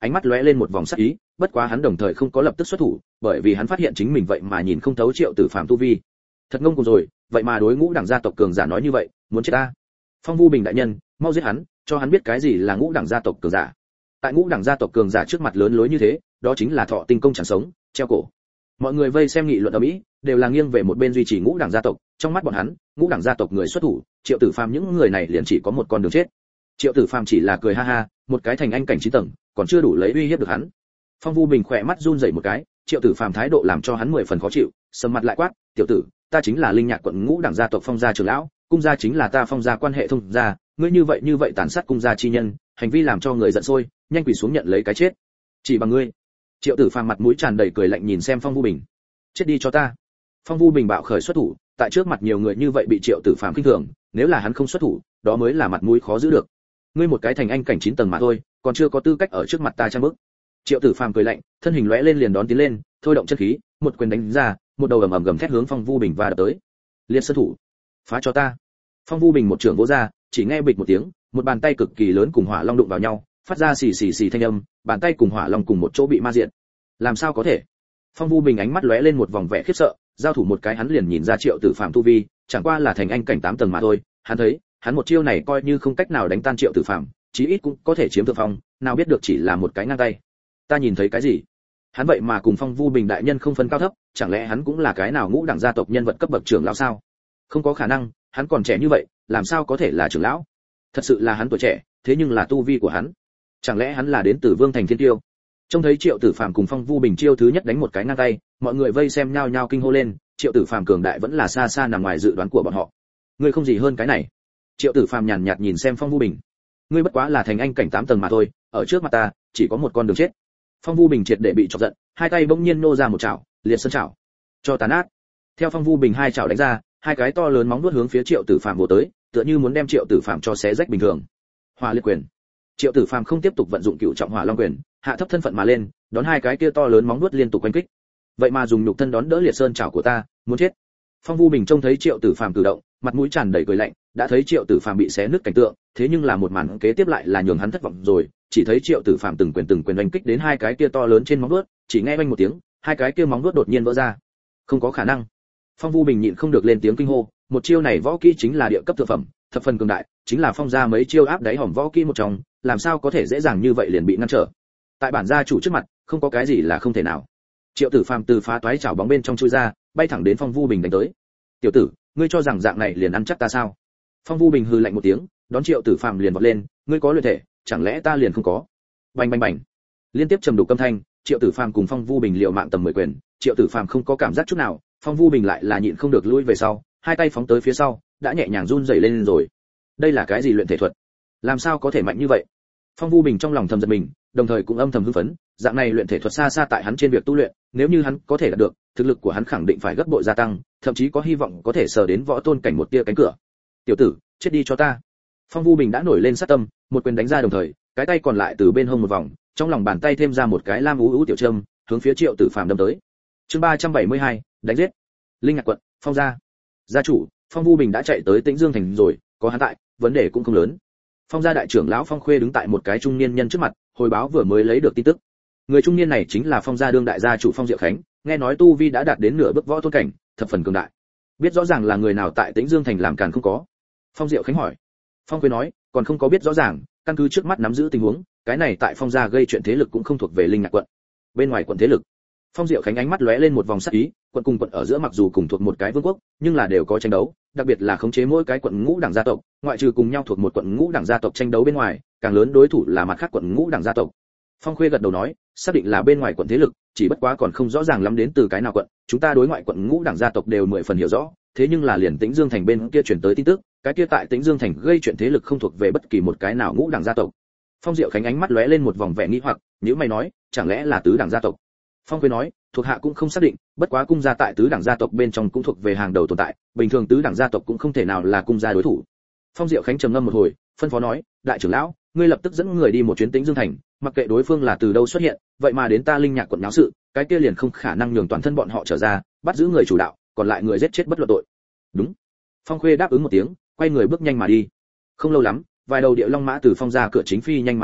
ánh mắt lóe lên một vòng sắc ý, bất quá hắn đồng thời không có lập tức xuất thủ, bởi vì hắn phát hiện chính mình vậy mà nhìn không thấu Triệu Tử Phàm tu vi. Thật ngông cuồng rồi, vậy mà đối ngũ đẳng gia tộc cường giả nói như vậy, muốn chết ta. Phong Vu Bình đại nhân, mau giết hắn, cho hắn biết cái gì là ngũ đẳng gia tộc cường giả. Tại ngũ đẳng gia tộc cường giả trước mặt lớn lối như thế, đó chính là thọ tinh công chẳng sống, treo cổ. Mọi người vây xem nghị luận ở mỹ, đều là nghiêng về một bên duy trì ngũ đẳng gia tộc, trong mắt bọn hắn, ngũ đẳng gia tộc người xuất thủ, Triệu Tử Phàm những người này liền chỉ có một con đường chết. Triệu Tử Phàm chỉ là cười ha ha, một cái thành anh cảnh chín tầng, còn chưa đủ lấy uy hiếp được hắn. Phong Vu Bình khỏe mắt run rẩy một cái, Triệu Tử Phàm thái độ làm cho hắn mười phần khó chịu, sầm mặt lại quát, "Tiểu tử, ta chính là Linh Nhạc quận ngũ đẳng gia tộc Phong gia trưởng lão, cung gia chính là ta Phong gia quan hệ thông gia, ngươi như vậy như vậy tàn sát cung gia chi nhân, hành vi làm cho người giận sôi, nhanh quỳ xuống nhận lấy cái chết. Chỉ bằng ngươi." Triệu Tử Phàm mặt mũi tràn đầy cười lạnh nhìn xem Phong Vu Bình. "Chết đi cho ta." Phong Vu Bình bạo khởi xuất thủ, tại trước mặt nhiều người như vậy bị Triệu Tử Phàm khinh thường, nếu là hắn không xuất thủ, đó mới là mặt mũi khó giữ được. Ngươi một cái thành anh cảnh chín tầng mà thôi, còn chưa có tư cách ở trước mặt ta trang bức. Triệu Tử Phàm cười lạnh, thân hình lóe lên liền đón tiến lên, thôi động chân khí, một quyền đánh ra, một đầu ầm ầm gầm thét hướng Phong Vu Bình và đập tới. Liệt sơn thủ, phá cho ta. Phong Vu Bình một trường vỗ ra, chỉ nghe bịch một tiếng, một bàn tay cực kỳ lớn cùng hỏa long đụng vào nhau, phát ra xì xì xì thanh âm, bàn tay cùng hỏa long cùng một chỗ bị ma diệt. Làm sao có thể? Phong Vu Bình ánh mắt lóe lên một vòng vẻ khiếp sợ, giao thủ một cái hắn liền nhìn ra Triệu Tử Phàm tu vi, chẳng qua là thành anh cảnh tám tầng mà thôi, hắn thấy, hắn một chiêu này coi như không cách nào đánh tan Triệu Tử Phàm, chí ít cũng có thể chiếm thượng phong, nào biết được chỉ là một cái ngang tay. Ta nhìn thấy cái gì? Hắn vậy mà cùng Phong Vu Bình đại nhân không phân cao thấp, chẳng lẽ hắn cũng là cái nào ngũ đẳng gia tộc nhân vật cấp bậc trưởng lão sao? Không có khả năng, hắn còn trẻ như vậy, làm sao có thể là trưởng lão? Thật sự là hắn tuổi trẻ, thế nhưng là tu vi của hắn, chẳng lẽ hắn là đến từ Vương Thành Thiên Tiêu? Trông thấy Triệu Tử Phàm cùng Phong Vu Bình chiêu thứ nhất đánh một cái ngang tay, mọi người vây xem nhao nhao kinh hô lên, Triệu Tử Phàm cường đại vẫn là xa xa nằm ngoài dự đoán của bọn họ. Ngươi không gì hơn cái này. Triệu Tử Phàm nhàn nhạt nhìn xem Phong Vu Bình. Ngươi bất quá là thành anh cảnh tám tầng mà thôi, ở trước mặt ta, chỉ có một con đường chết. Phong Vu Bình triệt để bị chọc giận, hai tay bỗng nhiên nô ra một chảo, liệt sơn chảo, cho tàn át. Theo Phong Vu Bình hai chảo đánh ra, hai cái to lớn móng vuốt hướng phía Triệu Tử Phàm vồ tới, tựa như muốn đem Triệu Tử Phàm cho xé rách bình thường. Hỏa liệt quyền. Triệu Tử Phàm không tiếp tục vận dụng cửu trọng hỏa long quyền, hạ thấp thân phận mà lên, đón hai cái kia to lớn móng vuốt liên tục quanh kích. Vậy mà dùng nhục thân đón đỡ liệt sơn chảo của ta, muốn chết. Phong Vu Bình trông thấy Triệu Tử Phàm cử động, mặt mũi tràn đầy cười lạnh, đã thấy Triệu Tử Phàm bị xé nứt cảnh tượng, thế nhưng là một màn kế tiếp lại là nhường hắn thất vọng rồi, chỉ thấy Triệu Tử Phàm từng quyền từng quyền đánh kích đến hai cái kia to lớn trên móng vuốt, chỉ nghe vang một tiếng, hai cái kia móng vuốt đột nhiên vỡ ra. Không có khả năng. Phong Vu Bình nhịn không được lên tiếng kinh hô, một chiêu này võ kỹ chính là địa cấp thượng phẩm, thập phần cường đại, chính là Phong gia mấy chiêu áp đáy hòm võ kỹ một trong, làm sao có thể dễ dàng như vậy liền bị ngăn trở. Tại bản gia chủ trước mặt, không có cái gì là không thể nào. Triệu Tử Phàm từ phá toái chảo bóng bên trong chui ra, bay thẳng đến Phong Vu Bình đánh tới. "Tiểu tử, ngươi cho rằng dạng này liền ăn chắc ta sao?" Phong Vu Bình hừ lạnh một tiếng, đón Triệu Tử Phàm liền vọt lên, "Ngươi có luyện thể, chẳng lẽ ta liền không có?" Bành bành bành. Liên tiếp trầm đục âm thanh, Triệu Tử Phàm cùng Phong Vu Bình liều mạng tầm mười quyền, Triệu Tử Phàm không có cảm giác chút nào, Phong Vu Bình lại là nhịn không được lùi về sau, hai tay phóng tới phía sau, đã nhẹ nhàng run rẩy lên rồi. Đây là cái gì luyện thể thuật? Làm sao có thể mạnh như vậy? Phong Vu Bình trong lòng thầm giật mình, đồng thời cũng âm thầm hưng phấn, dạng này luyện thể thuật xa xa tại hắn trên việc tu luyện, nếu như hắn có thể đạt được, thực lực của hắn khẳng định phải gấp bội gia tăng, thậm chí có hy vọng có thể sờ đến võ tôn cảnh một tia cánh cửa. "Tiểu tử, chết đi cho ta." Phong Vu Bình đã nổi lên sát tâm, một quyền đánh ra đồng thời, cái tay còn lại từ bên hông một vòng, trong lòng bàn tay thêm ra một cái lam ú ú tiểu châm, hướng phía Triệu Tử Phàm đâm tới. Chương ba trăm bảy mươi hai, đánh giết. Linh Ngạc quận, Phong gia. Gia chủ, Phong Vu Bình đã chạy tới Tĩnh Dương thành rồi, có hắn tại, vấn đề cũng không lớn. Phong gia đại trưởng lão Phong Khuê đứng tại một cái trung niên nhân trước mặt, hồi báo vừa mới lấy được tin tức. Người trung niên này chính là Phong gia đương đại gia chủ Phong Diệu Khánh, nghe nói tu vi đã đạt đến nửa bước võ tôn cảnh, thập phần cường đại. Biết rõ ràng là người nào tại Tĩnh Dương thành làm càn không có? Phong Diệu Khánh hỏi. Phong Khuê nói, còn không có biết rõ ràng, căn cứ trước mắt nắm giữ tình huống, cái này tại Phong gia gây chuyện thế lực cũng không thuộc về Linh Ngạc quận. Bên ngoài quận thế lực. Phong Diệu Khánh ánh mắt lóe lên một vòng sắc ý, quận cùng quận ở giữa mặc dù cùng thuộc một cái vương quốc, nhưng là đều có tranh đấu, đặc biệt là khống chế mỗi cái quận ngũ đẳng gia tộc, ngoại trừ cùng nhau thuộc một quận ngũ đẳng gia tộc tranh đấu bên ngoài, càng lớn đối thủ là mặt khác quận ngũ đẳng gia tộc. Phong Khuê gật đầu nói, xác định là bên ngoài quận thế lực, chỉ bất quá còn không rõ ràng lắm đến từ cái nào quận, chúng ta đối ngoại quận ngũ đẳng gia tộc đều mười phần hiểu rõ, thế nhưng là liền Tĩnh Dương thành bên kia truyền tới tin tức, cái kia tại Tĩnh Dương thành gây chuyện thế lực không thuộc về bất kỳ một cái nào ngũ đẳng gia tộc. Phong Diệu Khánh ánh mắt lóe lên một vòng vẻ nghi hoặc, nếu mày nói, chẳng lẽ là tứ đẳng gia tộc? Phong Khuê nói, thuộc hạ cũng không xác định, bất quá cung gia tại tứ đẳng gia tộc bên trong cũng thuộc về hàng đầu tồn tại, bình thường tứ đẳng gia tộc cũng không thể nào là cung gia đối thủ. Phong Diệu Khánh trầm ngâm một hồi, phân phó nói, đại trưởng lão, ngươi lập tức dẫn người đi một chuyến Tĩnh Dương thành, mặc kệ đối phương là từ đâu xuất hiện, vậy mà đến ta Linh Nhạc quận náo sự, cái kia liền không khả năng nhường toàn thân bọn họ trở ra, bắt giữ người chủ đạo, còn lại người giết chết bất luận tội. Đúng. Phong Khuê đáp ứng một tiếng, quay người bước nhanh mà đi. Không lâu lắm, vài đầu địa long mã từ Phong gia cửa chính phi nhanh mà ra,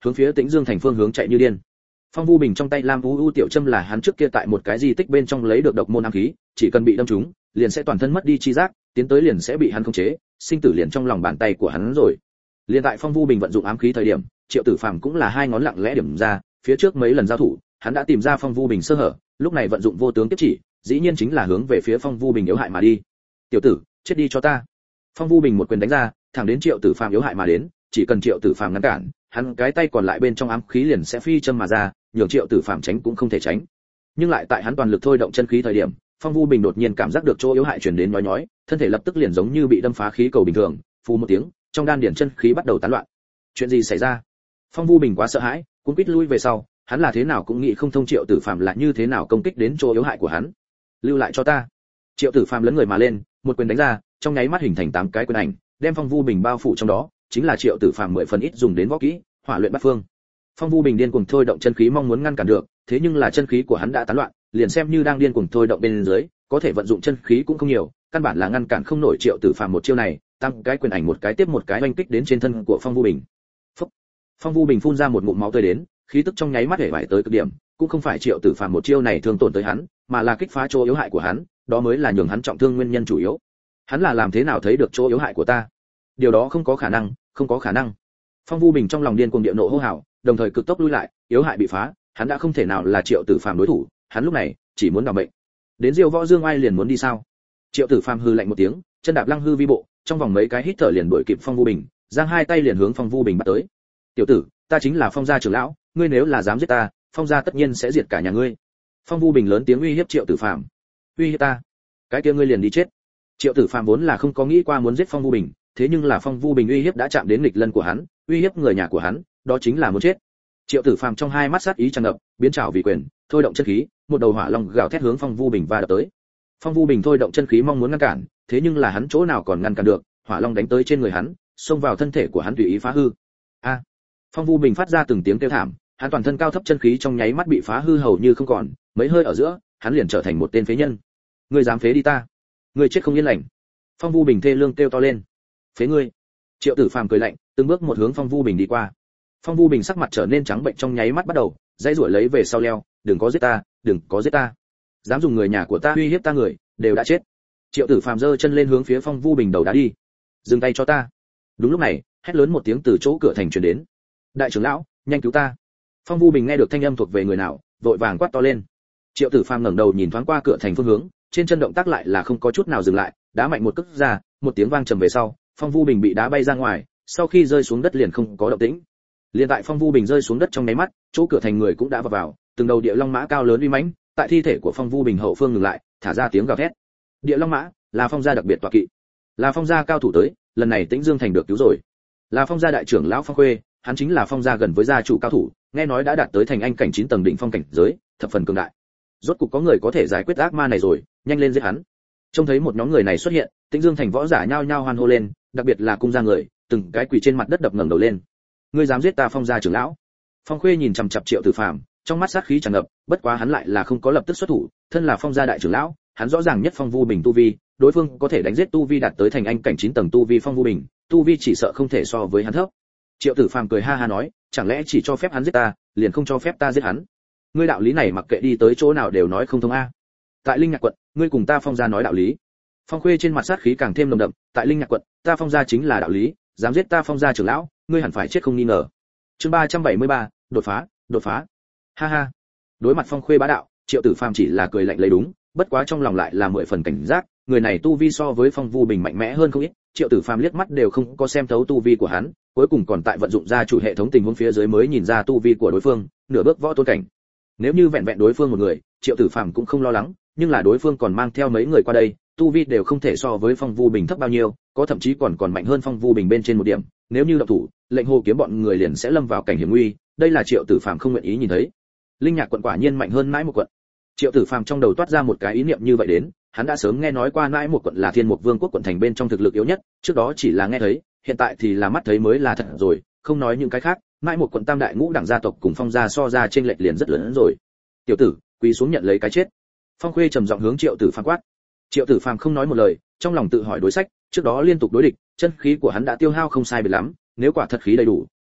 hướng phía Tĩnh Dương thành phương hướng chạy như điên. Phong Vu Bình trong tay Lam U U tiểu châm là hắn trước kia tại một cái di tích bên trong lấy được độc môn ám khí, chỉ cần bị đâm trúng, liền sẽ toàn thân mất đi chi giác, tiến tới liền sẽ bị hắn khống chế, sinh tử liền trong lòng bàn tay của hắn rồi. Liên tại Phong Vu Bình vận dụng ám khí thời điểm, Triệu Tử Phàm cũng là hai ngón lặng lẽ điểm ra, phía trước mấy lần giao thủ, hắn đã tìm ra Phong Vu Bình sơ hở, lúc này vận dụng vô tướng tiếp chỉ, dĩ nhiên chính là hướng về phía Phong Vu Bình yếu hại mà đi. "Tiểu tử, chết đi cho ta." Phong Vu Bình một quyền đánh ra, thẳng đến Triệu Tử Phàm yếu hại mà đến, chỉ cần Triệu Tử Phàm ngăn cản, hắn cái tay còn lại bên trong ám khí liền sẽ phi châm mà ra, nhường Triệu Tử Phàm tránh cũng không thể tránh. Nhưng lại tại hắn toàn lực thôi động chân khí thời điểm, Phong Vu Bình đột nhiên cảm giác được chỗ yếu hại truyền đến nhói nhói, thân thể lập tức liền giống như bị đâm phá khí cầu bình thường, phù một tiếng, trong đan điển chân khí bắt đầu tán loạn. Chuyện gì xảy ra? Phong Vu Bình quá sợ hãi, cũng quýt lui về sau, hắn là thế nào cũng nghĩ không thông Triệu Tử Phàm là như thế nào công kích đến chỗ yếu hại của hắn. "Lưu lại cho ta." Triệu Tử Phàm lấn người mà lên, một quyền đánh ra, trong nháy mắt hình thành tám cái quyền ảnh, đem Phong Vu Bình bao phủ trong đó, chính là Triệu Tử Phàm mười phần ít dùng đến võ kỹ, Hỏa luyện bát phương. Phong Vu Bình điên cuồng thôi động chân khí mong muốn ngăn cản được, thế nhưng là chân khí của hắn đã tán loạn, liền xem như đang điên cuồng thôi động bên dưới, có thể vận dụng chân khí cũng không nhiều, căn bản là ngăn cản không nổi Triệu Tử Phàm một chiêu này, tăng cái quyền ảnh một cái tiếp một cái oanh kích đến trên thân của Phong Vu Bình. Phốc. Phong Vu Bình phun ra một ngụm máu tươi đến, khí tức trong nháy mắt hể bại tới cực điểm, cũng không phải Triệu Tử Phàm một chiêu này thương tổn tới hắn, mà là kích phá chỗ yếu hại của hắn, đó mới là nhường hắn trọng thương nguyên nhân chủ yếu. Hắn là làm thế nào thấy được chỗ yếu hại của ta? Điều đó không có khả năng, không có khả năng. Phong Vu Bình trong lòng điên cuồng địa nộ hô hào, đồng thời cực tốc lui lại, yếu hại bị phá, hắn đã không thể nào là Triệu Tử Phàm đối thủ, hắn lúc này chỉ muốn đảm mệnh. Đến Diêu Võ Dương Ai liền muốn đi sao? Triệu Tử Phàm hừ lạnh một tiếng, chân đạp lăng hư vi bộ, trong vòng mấy cái hít thở liền đuổi kịp Phong Vu Bình, giang hai tay liền hướng Phong Vu Bình bắt tới. "Tiểu tử, ta chính là Phong gia trưởng lão, ngươi nếu là dám giết ta, Phong gia tất nhiên sẽ diệt cả nhà ngươi." Phong Vu Bình lớn tiếng uy hiếp Triệu Tử Phàm. "Uy hiếp ta? Cái kia ngươi liền đi chết." Triệu Tử Phàm vốn là không có nghĩ qua muốn giết Phong Vu Bình, thế nhưng là Phong Vu Bình uy hiếp đã chạm đến nghịch lân của hắn, uy hiếp người nhà của hắn, đó chính là muốn chết. Triệu Tử Phàm trong hai mắt sát ý tràn ngập, biến trảo vì quyền, thôi động chân khí, một đầu hỏa long gào thét hướng Phong Vu Bình va đập tới. Phong Vu Bình thôi động chân khí mong muốn ngăn cản, thế nhưng là hắn chỗ nào còn ngăn cản được, hỏa long đánh tới trên người hắn, xông vào thân thể của hắn tùy ý phá hư. A! Phong Vu Bình phát ra từng tiếng kêu thảm, hắn toàn thân cao thấp chân khí trong nháy mắt bị phá hư hầu như không còn, mấy hơi ở giữa, hắn liền trở thành một tên phế nhân. "Ngươi dám phế đi ta? Ngươi chết không yên lành." Phong Vu Bình thê lương kêu to lên. "Phế ngươi." Triệu Tử Phàm cười lạnh, từng bước một hướng Phong Vu Bình đi qua. Phong Vu Bình sắc mặt trở nên trắng bệnh trong nháy mắt bắt đầu, dãy rủa lấy về sau leo, "Đừng có giết ta, đừng có giết ta. Dám dùng người nhà của ta uy hiếp ta người, đều đã chết." Triệu Tử Phàm giơ chân lên hướng phía Phong Vu Bình đầu đá đi. "Dừng tay cho ta." Đúng lúc này, hét lớn một tiếng từ chỗ cửa thành truyền đến. "Đại trưởng lão, nhanh cứu ta." Phong Vu Bình nghe được thanh âm thuộc về người nào, vội vàng quát to lên. Triệu Tử Phàm ngẩng đầu nhìn thoáng qua cửa thành phương hướng, trên chân động tác lại là không có chút nào dừng lại, đá mạnh một cước ra, một tiếng vang trầm về sau, Phong Vu Bình bị đá bay ra ngoài, sau khi rơi xuống đất liền không có động tĩnh. Liên tại Phong Vu Bình rơi xuống đất trong nháy mắt, chỗ cửa thành người cũng đã vào vào, từng đầu địa long mã cao lớn uy mãnh, tại thi thể của Phong Vu Bình hậu phương ngừng lại, thả ra tiếng gào thét. Địa long mã là Phong gia đặc biệt tọa kỵ, là Phong gia cao thủ tới, lần này Tĩnh Dương thành được cứu rồi. Là Phong gia đại trưởng lão Phong Khuê, hắn chính là Phong gia gần với gia chủ cao thủ, nghe nói đã đạt tới thành anh cảnh chín tầng đỉnh phong cảnh giới, thập phần cường đại. Rốt cục có người có thể giải quyết ác ma này rồi, nhanh lên giết hắn. Trông thấy một nhóm người này xuất hiện, Tĩnh Dương thành võ giả nhao nhao hoan hô lên, đặc biệt là cung gia người, từng cái quỳ trên mặt đất đập ngẩng đầu lên. "Ngươi dám giết ta Phong gia trưởng lão?" Phong Khuê nhìn chằm chằm Triệu Tử Phàm, trong mắt sát khí tràn ngập, bất quá hắn lại là không có lập tức xuất thủ, thân là Phong gia đại trưởng lão, hắn rõ ràng nhất Phong Vu Bình tu vi, đối phương có thể đánh giết tu vi đạt tới thành anh cảnh chín tầng tu vi Phong Vu Bình, tu vi chỉ sợ không thể so với hắn thấp. Triệu Tử Phàm cười ha ha nói, chẳng lẽ chỉ cho phép hắn giết ta, liền không cho phép ta giết hắn? Ngươi đạo lý này mặc kệ đi tới chỗ nào đều nói không thông a. Tại Linh Nhạc quận, ngươi cùng ta Phong gia nói đạo lý. Phong Khuê trên mặt sát khí càng thêm nồng đậm, tại Linh Nhạc quận, ta Phong gia chính là đạo lý, dám giết ta Phong gia trưởng lão, ngươi hẳn phải chết không nghi ngờ. Chương ba trăm bảy mươi ba, đột phá, đột phá. Ha ha. Đối mặt Phong Khuê bá đạo, Triệu Tử Phàm chỉ là cười lạnh lấy đúng, bất quá trong lòng lại là mười phần cảnh giác, người này tu vi so với Phong Vu Bình mạnh mẽ hơn không ít, Triệu Tử Phàm liếc mắt đều không có xem thấu tu vi của hắn, cuối cùng còn tại vận dụng ra chủ hệ thống tình huống phía dưới mới nhìn ra tu vi của đối phương, nửa bước võ tôn cảnh. Nếu như vẹn vẹn đối phương một người, Triệu Tử Phàm cũng không lo lắng, nhưng là đối phương còn mang theo mấy người qua đây, tu vi đều không thể so với Phong Vu Bình thấp bao nhiêu, có thậm chí còn còn mạnh hơn Phong Vu Bình bên trên một điểm, nếu như động thủ, lệnh hồ kiếm bọn người liền sẽ lâm vào cảnh hiểm nguy, đây là Triệu Tử Phàm không nguyện ý nhìn thấy. Linh Nhạc quận quả nhiên mạnh hơn mãi một quận. Triệu Tử Phàm trong đầu toát ra một cái ý niệm như vậy đến, hắn đã sớm nghe nói qua mãi một quận là Thiên Mục Vương quốc quận thành bên trong thực lực yếu nhất, trước đó chỉ là nghe thấy, hiện tại thì là mắt thấy mới là thật rồi, không nói những cái khác, mãi một quận tam đại ngũ đẳng gia tộc cùng Phong gia so ra chênh lệch liền rất lớn rồi. Tiểu tử, quỳ xuống nhận lấy cái chết. Phong Khuê trầm giọng hướng Triệu Tử Phàm quát. Triệu Tử Phàm không nói một lời, trong lòng tự hỏi đối sách, trước đó liên tục đối địch, chân khí của hắn đã tiêu hao không sai biệt lắm, nếu quả thật khí đầy đủ,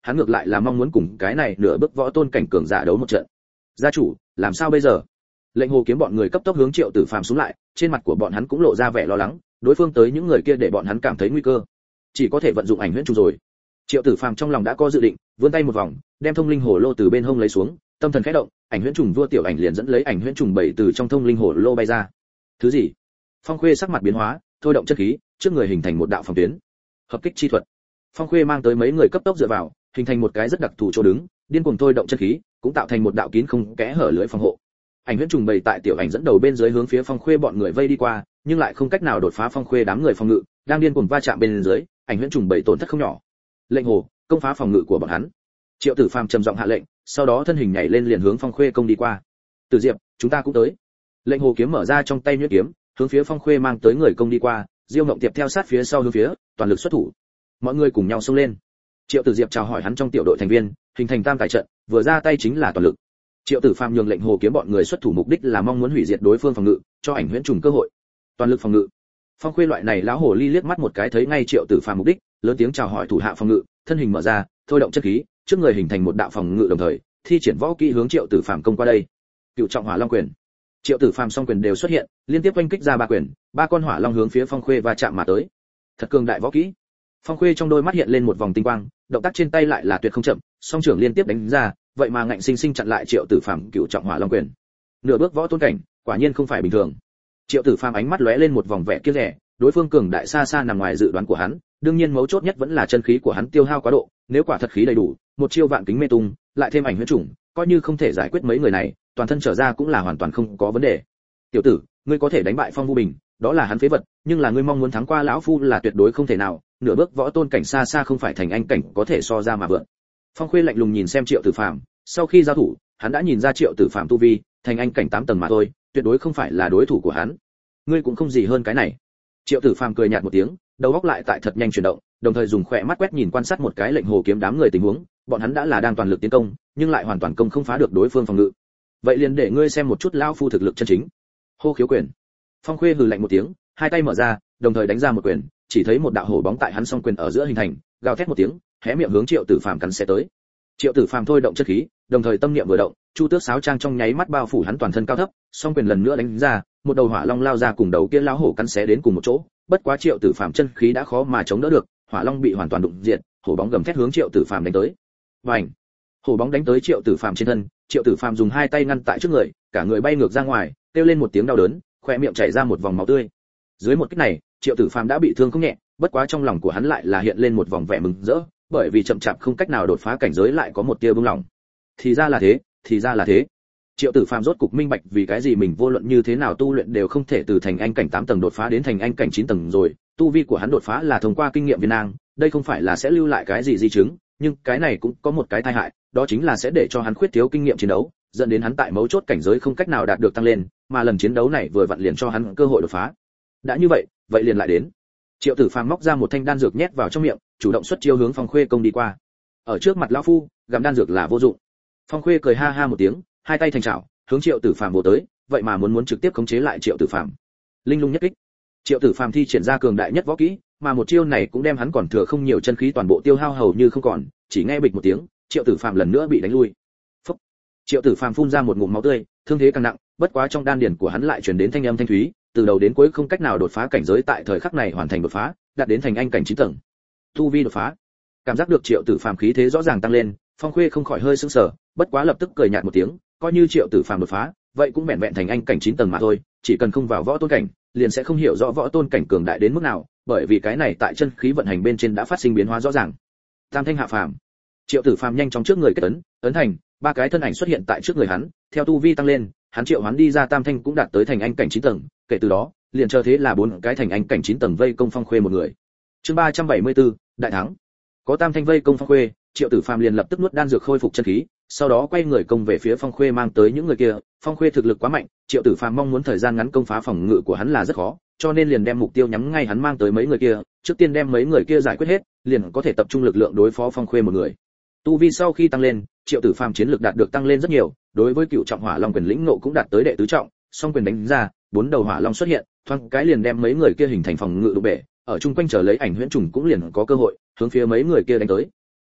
hắn ngược lại là mong muốn cùng cái này nửa bước võ tôn cảnh cường giả đấu một trận. Gia chủ, làm sao bây giờ? Lệnh Hồ Kiếm bọn người cấp tốc hướng Triệu Tử Phàm xuống lại, trên mặt của bọn hắn cũng lộ ra vẻ lo lắng, đối phương tới những người kia để bọn hắn cảm thấy nguy cơ, chỉ có thể vận dụng ảnh huyễn trùng rồi. Triệu Tử Phàm trong lòng đã có dự định, vươn tay một vòng, đem thông linh hồ lô từ bên hông lấy xuống, tâm thần khẽ động, ảnh huyễn trùng vua tiểu ảnh liền dẫn lấy ảnh huyễn trùng bảy từ trong thông linh hồ lô bay ra. Thứ gì? Phong Khuê sắc mặt biến hóa, thôi động chất khí, trước người hình thành một đạo phòng tuyến. Hợp kích chi thuật. Phong Khuê mang tới mấy người cấp tốc dựa vào, hình thành một cái rất đặc thù chỗ đứng, điên cuồng thôi động chất khí, cũng tạo thành một đạo kín không kẽ hở lưới phòng hộ. Ảnh huyễn trùng bầy tại tiểu ảnh dẫn đầu bên dưới hướng phía Phong Khuê bọn người vây đi qua, nhưng lại không cách nào đột phá Phong Khuê đám người phòng ngự, đang điên cuồng va chạm bên dưới, ảnh huyễn trùng bầy tổn thất không nhỏ. Lệnh Hồ, công phá phòng ngự của bọn hắn. Triệu Tử Phàm trầm giọng hạ lệnh, sau đó thân hình nhảy lên liền hướng Phong Khuê công đi qua. Tử Diệp, chúng ta cũng tới. Lệnh Hồ kiếm mở ra trong tay nhuyễn kiếm, hướng phía Phong Khuê mang tới người công đi qua, Diêu Ngộng Tiệp theo sát phía sau hướng phía, toàn lực xuất thủ. Mọi người cùng nhau xông lên. Triệu Tử Diệp chào hỏi hắn trong tiểu đội thành viên, hình thành tam tài trận, vừa ra tay chính là toàn lực. Triệu Tử Phàm nhường Lệnh Hồ kiếm bọn người xuất thủ mục đích là mong muốn hủy diệt đối phương phòng ngự, cho ảnh huyễn trùng cơ hội. Toàn lực phòng ngự. Phong Khuê loại này lão hồ ly liếc mắt một cái thấy ngay Triệu Tử Phàm mục đích, lớn tiếng chào hỏi thủ hạ phòng ngự, thân hình mở ra, thôi động chất khí, trước người hình thành một đạo phòng ngự đồng thời, thi triển võ kỹ hướng Triệu Tử Phàm công qua đây. Cựu trọng hỏa long quyền. Triệu Tử Phàm song quyền đều xuất hiện, liên tiếp oanh kích ra ba quyền, ba con hỏa long hướng phía Phong Khuê va chạm mà tới. Thật cường đại võ kỹ. Phong Khuê trong đôi mắt hiện lên một vòng tinh quang, động tác trên tay lại là tuyệt không chậm, song trưởng liên tiếp đánh ra, vậy mà ngạnh sinh sinh chặn lại Triệu Tử Phàm cựu trọng hỏa long quyền. Nửa bước võ tôn cảnh, quả nhiên không phải bình thường. Triệu Tử Phàm ánh mắt lóe lên một vòng vẻ kiêng dè, đối phương cường đại xa xa nằm ngoài dự đoán của hắn, đương nhiên mấu chốt nhất vẫn là chân khí của hắn tiêu hao quá độ, nếu quả thật khí đầy đủ, một chiêu vạn kính mê tung, lại thêm ảnh huyễn trùng, coi như không thể giải quyết mấy người này, toàn thân trở ra cũng là hoàn toàn không có vấn đề. Tiểu tử, ngươi có thể đánh bại Phong Vu Bình, đó là hắn phế vật, nhưng là ngươi mong muốn thắng qua lão phu là tuyệt đối không thể nào, nửa bước võ tôn cảnh xa xa không phải thành anh cảnh có thể so ra mà vượt. Phong Khuê lạnh lùng nhìn xem Triệu Tử Phàm, sau khi giao thủ, hắn đã nhìn ra Triệu Tử Phàm tu vi, thành anh cảnh tám tầng mà thôi, tuyệt đối không phải là đối thủ của hắn. Ngươi cũng không gì hơn cái này. Triệu Tử Phàm cười nhạt một tiếng, đầu óc lại tại thật nhanh chuyển động, đồng thời dùng khỏe mắt quét nhìn quan sát một cái Lệnh Hồ kiếm đám người tình huống, bọn hắn đã là đang toàn lực tiến công, nhưng lại hoàn toàn công không phá được đối phương phòng ngự. Vậy liền để ngươi xem một chút lão phu thực lực chân chính. Hô khiếu quyền. Phong Khuê hừ lạnh một tiếng, hai tay mở ra, đồng thời đánh ra một quyền, chỉ thấy một đạo hổ bóng tại hắn song quyền ở giữa hình thành, gào thét một tiếng, hé miệng hướng Triệu Tử Phàm cắn xé tới. Triệu Tử Phàm thôi động chất khí, đồng thời tâm niệm vừa động, Chu Tước sáo trang trong nháy mắt bao phủ hắn toàn thân cao thấp, song quyền lần nữa đánh ra, một đầu hỏa long lao ra cùng đầu kia lão hổ cắn xé đến cùng một chỗ, bất quá Triệu Tử Phàm chân khí đã khó mà chống đỡ được, hỏa long bị hoàn toàn đụng diệt, hổ bóng gầm thét hướng Triệu Tử Phàm đánh tới. Vành. Hổ bóng đánh tới Triệu Tử Phàm trên thân, Triệu Tử Phàm dùng hai tay ngăn tại trước người, cả người bay ngược ra ngoài, kêu lên một tiếng đau đớn, khóe miệng chảy ra một vòng máu tươi. Dưới một kích này, Triệu Tử Phàm đã bị thương không nhẹ, bất quá trong lòng của hắn lại là hiện lên một vòng vẻ mừng rỡ, bởi vì chậm chạp không cách nào đột phá cảnh giới lại có một tia bừng lòng. Thì ra là thế, thì ra là thế. Triệu Tử Phàm rốt cục minh bạch vì cái gì mình vô luận như thế nào tu luyện đều không thể từ thành anh cảnh tám tầng đột phá đến thành anh cảnh chín tầng rồi, tu vi của hắn đột phá là thông qua kinh nghiệm viên nang, đây không phải là sẽ lưu lại cái gì di chứng, nhưng cái này cũng có một cái tai hại, đó chính là sẽ để cho hắn khuyết thiếu kinh nghiệm chiến đấu, dẫn đến hắn tại mấu chốt cảnh giới không cách nào đạt được tăng lên, mà lần chiến đấu này vừa vặn liền cho hắn cơ hội đột phá. Đã như vậy, vậy liền lại đến. Triệu Tử Phàm móc ra một thanh đan dược nhét vào trong miệng, chủ động xuất chiêu hướng Phong Khuê công đi qua. Ở trước mặt lão phu, gặm đan dược là vô dụng. Phong Khuê cười ha ha một tiếng, hai tay thành chảo, hướng Triệu Tử Phàm vồ tới, vậy mà muốn muốn trực tiếp khống chế lại Triệu Tử Phàm. Linh lung nhất kích. Triệu Tử Phàm thi triển ra cường đại nhất võ kỹ, mà một chiêu này cũng đem hắn còn thừa không nhiều chân khí toàn bộ tiêu hao hầu như không còn, chỉ nghe bịch một tiếng, Triệu Tử Phàm lần nữa bị đánh lui. Phốc. Triệu Tử Phàm phun ra một ngụm máu tươi, thương thế càng nặng, bất quá trong đan điền của hắn lại truyền đến thanh âm thanh thúy, từ đầu đến cuối không cách nào đột phá cảnh giới tại thời khắc này hoàn thành đột phá, đạt đến thành anh cảnh chín tầng. Tu vi đột phá. Cảm giác được Triệu Tử Phàm khí thế rõ ràng tăng lên, Phong Khuê không khỏi hơi sững sờ, bất quá lập tức cười nhạt một tiếng, coi như Triệu Tử Phàm đột phá, vậy cũng vẹn vẹn thành anh cảnh chín tầng mà thôi, chỉ cần không vào võ tôn cảnh, liền sẽ không hiểu rõ võ tôn cảnh cường đại đến mức nào, bởi vì cái này tại chân khí vận hành bên trên đã phát sinh biến hóa rõ ràng. Tam thanh hạ phàm. Triệu Tử Phàm nhanh chóng trước người kết ấn, ấn thành, ba cái thân ảnh xuất hiện tại trước người hắn, theo tu vi tăng lên, hắn triệu hoán đi ra tam thanh cũng đạt tới thành anh cảnh chín tầng, kể từ đó, liền chờ thế là bốn cái thành anh cảnh chín tầng vây công Phong Khuê một người. Chương ba trăm bảy mươi tư, đại thắng. Có tam thanh vây công Phong Khuê, Triệu Tử Phàm liền lập tức nuốt đan dược khôi phục chân khí, sau đó quay người công về phía Phong Khuê mang tới những người kia. Phong Khuê thực lực quá mạnh, Triệu Tử Phàm mong muốn thời gian ngắn công phá phòng ngự của hắn là rất khó, cho nên liền đem mục tiêu nhắm ngay hắn mang tới mấy người kia, trước tiên đem mấy người kia giải quyết hết, liền có thể tập trung lực lượng đối phó Phong Khuê một người. Tu vi sau khi tăng lên, Triệu Tử Phàm chiến lực đạt được tăng lên rất nhiều, đối với cựu trọng hỏa long quyền lĩnh nộ cũng đạt tới đệ tứ trọng, song quyền đánh ra, bốn đầu hỏa long xuất hiện, thoáng cái liền đem mấy người kia hình thành phòng ngự đục bể, ở chung quanh chờ lấy ảnh huyễn trùng cũng liền có cơ hội hướng phía mấy người kia đánh tới.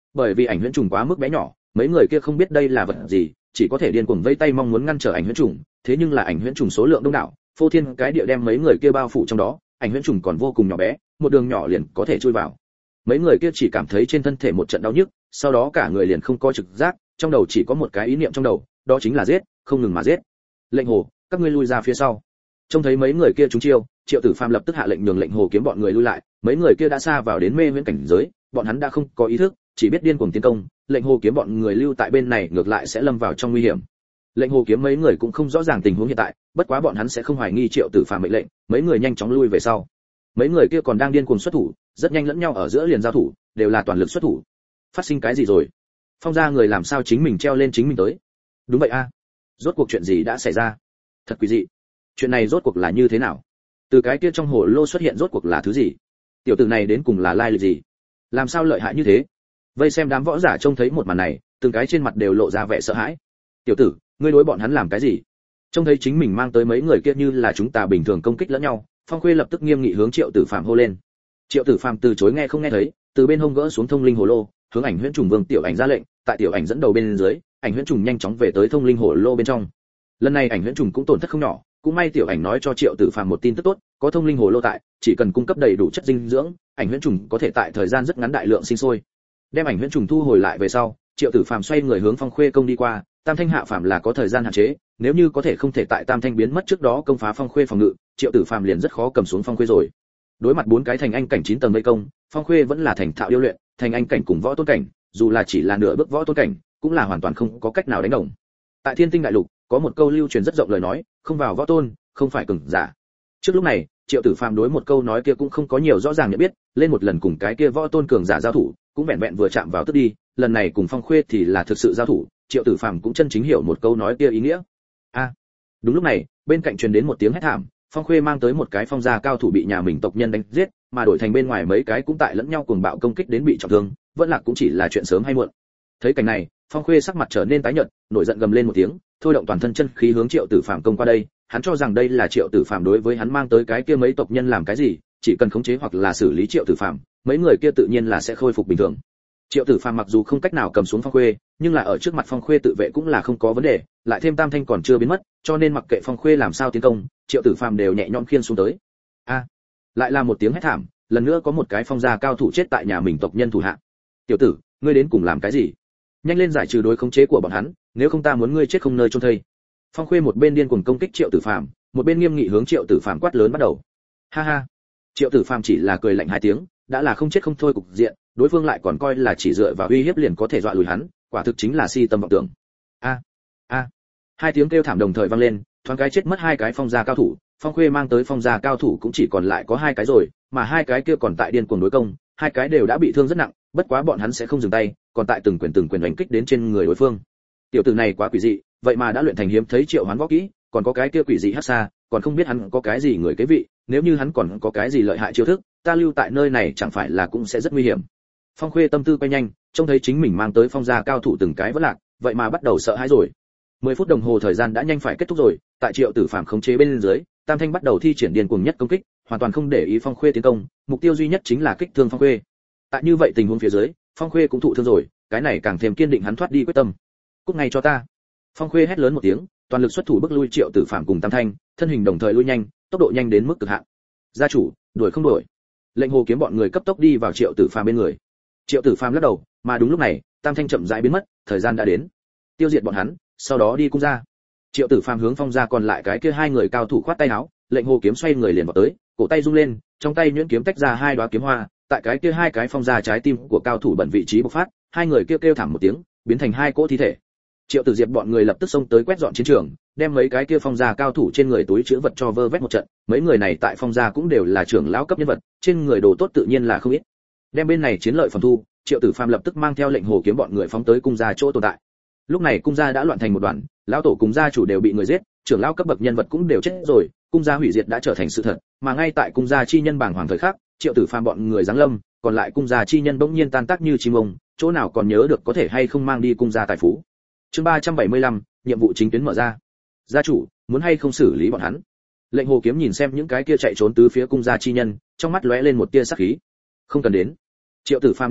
Bởi vì ảnh huyễn trùng quá mức bé nhỏ, mấy người kia không biết đây là vật gì, chỉ có thể điên cuồng vây tay mong muốn ngăn trở ảnh huyễn trùng, thế nhưng là ảnh huyễn trùng số lượng đông đảo, phô thiên cái địa đem mấy người kia bao phủ trong đó, ảnh huyễn trùng còn vô cùng nhỏ bé, một đường nhỏ liền có thể chui vào. Mấy người kia chỉ cảm thấy trên thân thể một trận đau nhức, sau đó cả người liền không có trực giác, trong đầu chỉ có một cái ý niệm trong đầu, đó chính là giết, không ngừng mà giết. Lệnh Hồ, các ngươi lui ra phía sau. Trông thấy mấy người kia trúng chiêu, Triệu Tử Phàm lập tức hạ lệnh nhường Lệnh Hồ kiếm bọn người lui lại, mấy người kia đã xa vào đến mê viễn cảnh giới, bọn hắn đã không có ý thức, chỉ biết điên cuồng tiến công, Lệnh Hồ kiếm bọn người lưu tại bên này ngược lại sẽ lâm vào trong nguy hiểm. Lệnh Hồ kiếm mấy người cũng không rõ ràng tình huống hiện tại, bất quá bọn hắn sẽ không hoài nghi Triệu Tử Phàm mệnh lệnh, mấy người nhanh chóng lui về sau. Mấy người kia còn đang điên cuồng xuất thủ, rất nhanh lẫn nhau ở giữa liền giao thủ, đều là toàn lực xuất thủ. Phát sinh cái gì rồi? Phong gia người làm sao chính mình treo lên chính mình tới? Đúng vậy a. Rốt cuộc chuyện gì đã xảy ra? Thật quỷ dị. Chuyện này rốt cuộc là như thế nào? Từ cái kia trong hồ lô xuất hiện rốt cuộc là thứ gì? Tiểu tử này đến cùng là lai lịch gì? Làm sao lợi hại như thế? Vây xem đám võ giả trông thấy một màn này, từng cái trên mặt đều lộ ra vẻ sợ hãi. Tiểu tử, ngươi đối bọn hắn làm cái gì? Trông thấy chính mình mang tới mấy người kia như là chúng ta bình thường công kích lẫn nhau, Phong Khuê lập tức nghiêm nghị hướng Triệu Tử Phàm hô lên. Triệu Tử Phàm từ chối nghe không nghe thấy, từ bên hông gỡ xuống thông linh hồ lô, hướng ảnh huyễn trùng vương tiểu ảnh ra lệnh, tại tiểu ảnh dẫn đầu bên dưới, ảnh huyễn trùng nhanh chóng về tới thông linh hồ lô bên trong. Lần này ảnh huyễn trùng cũng tổn thất không nhỏ, cũng may tiểu ảnh nói cho Triệu Tử Phàm một tin tức tốt, có thông linh hồ lô tại, chỉ cần cung cấp đầy đủ chất dinh dưỡng, ảnh huyễn trùng có thể tại thời gian rất ngắn đại lượng sinh sôi. Đem ảnh huyễn trùng thu hồi lại về sau, Triệu Tử Phàm xoay người hướng Phong Khuê công đi qua, Tam Thanh hạ phàm là có thời gian hạn chế, nếu như có thể không thể tại Tam Thanh biến mất trước đó công phá Phong Khuê phòng ngự, Triệu Tử Phàm liền rất khó cầm xuống Phong Khuê rồi. Đối mặt bốn cái thành anh cảnh chín tầng vây công, Phong Khuê vẫn là thành thạo điêu luyện, thành anh cảnh cùng võ tôn cảnh, dù là chỉ là nửa bước võ tôn cảnh, cũng là hoàn toàn không có cách nào đánh đồng. Tại Thiên Tinh đại lục, có một câu lưu truyền rất rộng lời nói, không vào võ tôn, không phải cường giả. Trước lúc này, Triệu Tử Phàm đối một câu nói kia cũng không có nhiều rõ ràng nhận biết, lên một lần cùng cái kia võ tôn cường giả giao thủ, cũng vẹn vẹn vừa chạm vào tức đi, lần này cùng Phong Khuê thì là thực sự giao thủ, Triệu Tử Phàm cũng chân chính hiểu một câu nói kia ý nghĩa. A. À, đúng lúc này, bên cạnh truyền đến một tiếng hét thảm, Phong Khuê mang tới một cái phong gia cao thủ bị nhà mình tộc nhân đánh giết, mà đổi thành bên ngoài mấy cái cũng tại lẫn nhau cuồng bạo công kích đến bị trọng thương, vẫn là cũng chỉ là chuyện sớm hay muộn. Thấy cảnh này, Phong Khuê sắc mặt trở nên tái nhợt, nổi giận gầm lên một tiếng, thôi động toàn thân chân khí hướng Triệu Tử Phàm công qua đây, hắn cho rằng đây là Triệu Tử Phàm đối với hắn mang tới cái kia mấy tộc nhân làm cái gì, chỉ cần khống chế hoặc là xử lý Triệu Tử Phàm, mấy người kia tự nhiên là sẽ khôi phục bình thường. Triệu Tử Phàm mặc dù không cách nào cầm xuống Phong Khuê, nhưng là ở trước mặt Phong Khuê tự vệ cũng là không có vấn đề, lại thêm Tam Thanh còn chưa biến mất, cho nên mặc kệ Phong Khuê làm sao tiến công, Triệu Tử Phàm đều nhẹ nhõm khiêng xuống tới. A, à, lại là một tiếng hét thảm, lần nữa có một cái phong gia cao thủ chết tại nhà mình tộc nhân thủ hạ. Tiểu tử, ngươi đến cùng làm cái gì? Nhanh lên giải trừ đối khống chế của bọn hắn, nếu không ta muốn ngươi chết không nơi chôn thây. Phong Khuê một bên điên cuồng công kích Triệu Tử Phàm, một bên nghiêm nghị hướng Triệu Tử Phàm quát lớn bắt đầu. Ha ha. Triệu Tử Phàm chỉ là cười lạnh hai tiếng, đã là không chết không thôi cục diện, đối phương lại còn coi là chỉ dựa vào uy hiếp liền có thể dọa lùi hắn, quả thực chính là si tâm vọng tưởng. A, a. Hai tiếng kêu thảm đồng thời vang lên, thoáng cái chết mất hai cái phong gia cao thủ, Phong Khuê mang tới phong gia cao thủ cũng chỉ còn lại có hai cái rồi, mà hai cái kia còn tại điên cuồng đối công, hai cái đều đã bị thương rất nặng, bất quá bọn hắn sẽ không dừng tay, còn tại từng quyền từng quyền đánh kích đến trên người đối phương. Tiểu tử này quá quỷ dị, vậy mà đã luyện thành hiếm thấy triệu hoán võ kỹ, còn có cái kia quỷ dị hắc xa, còn không biết hắn có cái gì người kế vị, nếu như hắn còn có cái gì lợi hại chiêu thức, ta lưu tại nơi này chẳng phải là cũng sẽ rất nguy hiểm. Phong Khuê tâm tư quay nhanh, trông thấy chính mình mang tới phong gia cao thủ từng cái vỡ lạc, vậy mà bắt đầu sợ hãi rồi. mười phút đồng hồ thời gian đã nhanh phải kết thúc rồi, tại Triệu Tử Phàm khống chế bên dưới, Tam Thanh bắt đầu thi triển điên cuồng nhất công kích, hoàn toàn không để ý Phong Khuê tiến công, mục tiêu duy nhất chính là kích thương Phong Khuê. Tại như vậy tình huống phía dưới, Phong Khuê cũng thụ thương rồi, cái này càng thêm kiên định hắn thoát đi quyết tâm. Cút ngay cho ta! Phong Khuê hét lớn một tiếng, toàn lực xuất thủ bức lui Triệu Tử Phàm cùng Tam Thanh, thân hình đồng thời lui nhanh, tốc độ nhanh đến mức cực hạn. Gia chủ, đuổi không đuổi. Lệnh Hồ kiếm bọn người cấp tốc đi vào Triệu Tử Phàm bên người. Triệu Tử Phàm lắc đầu, mà đúng lúc này, Tam Thanh chậm rãi biến mất, thời gian đã đến. Tiêu diệt bọn hắn, sau đó đi cung ra. Triệu Tử Phàm hướng Phong gia còn lại cái kia hai người cao thủ khoát tay áo, Lệnh Hồ kiếm xoay người liền vào tới, cổ tay rung lên, trong tay nhuyễn kiếm tách ra hai đóa kiếm hoa, tại cái kia hai cái phong gia trái tim của cao thủ bẩn vị trí bộc phát, hai người kêu kêu thảm một tiếng, biến thành hai cỗ thi thể. Triệu Tử Diệp bọn người lập tức xông tới quét dọn chiến trường, đem mấy cái kia phong gia cao thủ trên người túi trữ vật cho vơ vét một trận, mấy người này tại phong gia cũng đều là trưởng lão cấp nhân vật, trên người đồ tốt tự nhiên là không ít. Đem bên này chiến lợi phẩm thu, Triệu Tử Phàm lập tức mang theo Lệnh Hồ kiếm bọn người phóng tới cung gia chỗ tồn tại. Lúc này cung gia đã loạn thành một đoàn, lão tổ cùng gia chủ đều bị người giết, trưởng lão cấp bậc nhân vật cũng đều chết rồi, cung gia hủy diệt đã trở thành sự thật, mà ngay tại cung gia chi nhân bảng hoàng thời khắc, Triệu Tử Phàm bọn người giáng lâm, còn lại cung gia chi nhân bỗng nhiên tan tác như chim ông, chỗ nào còn nhớ được có thể hay không mang đi cung gia tài phú. Chương ba trăm bảy mươi lăm, nhiệm vụ chính tuyến mở ra. Gia chủ, muốn hay không xử lý bọn hắn? Lệnh Hồ kiếm nhìn xem những cái kia chạy trốn tứ phía cung gia chi nhân, trong mắt lóe lên một tia sát khí. Không cần đến. Triệu Tử Phàm lắc đầu,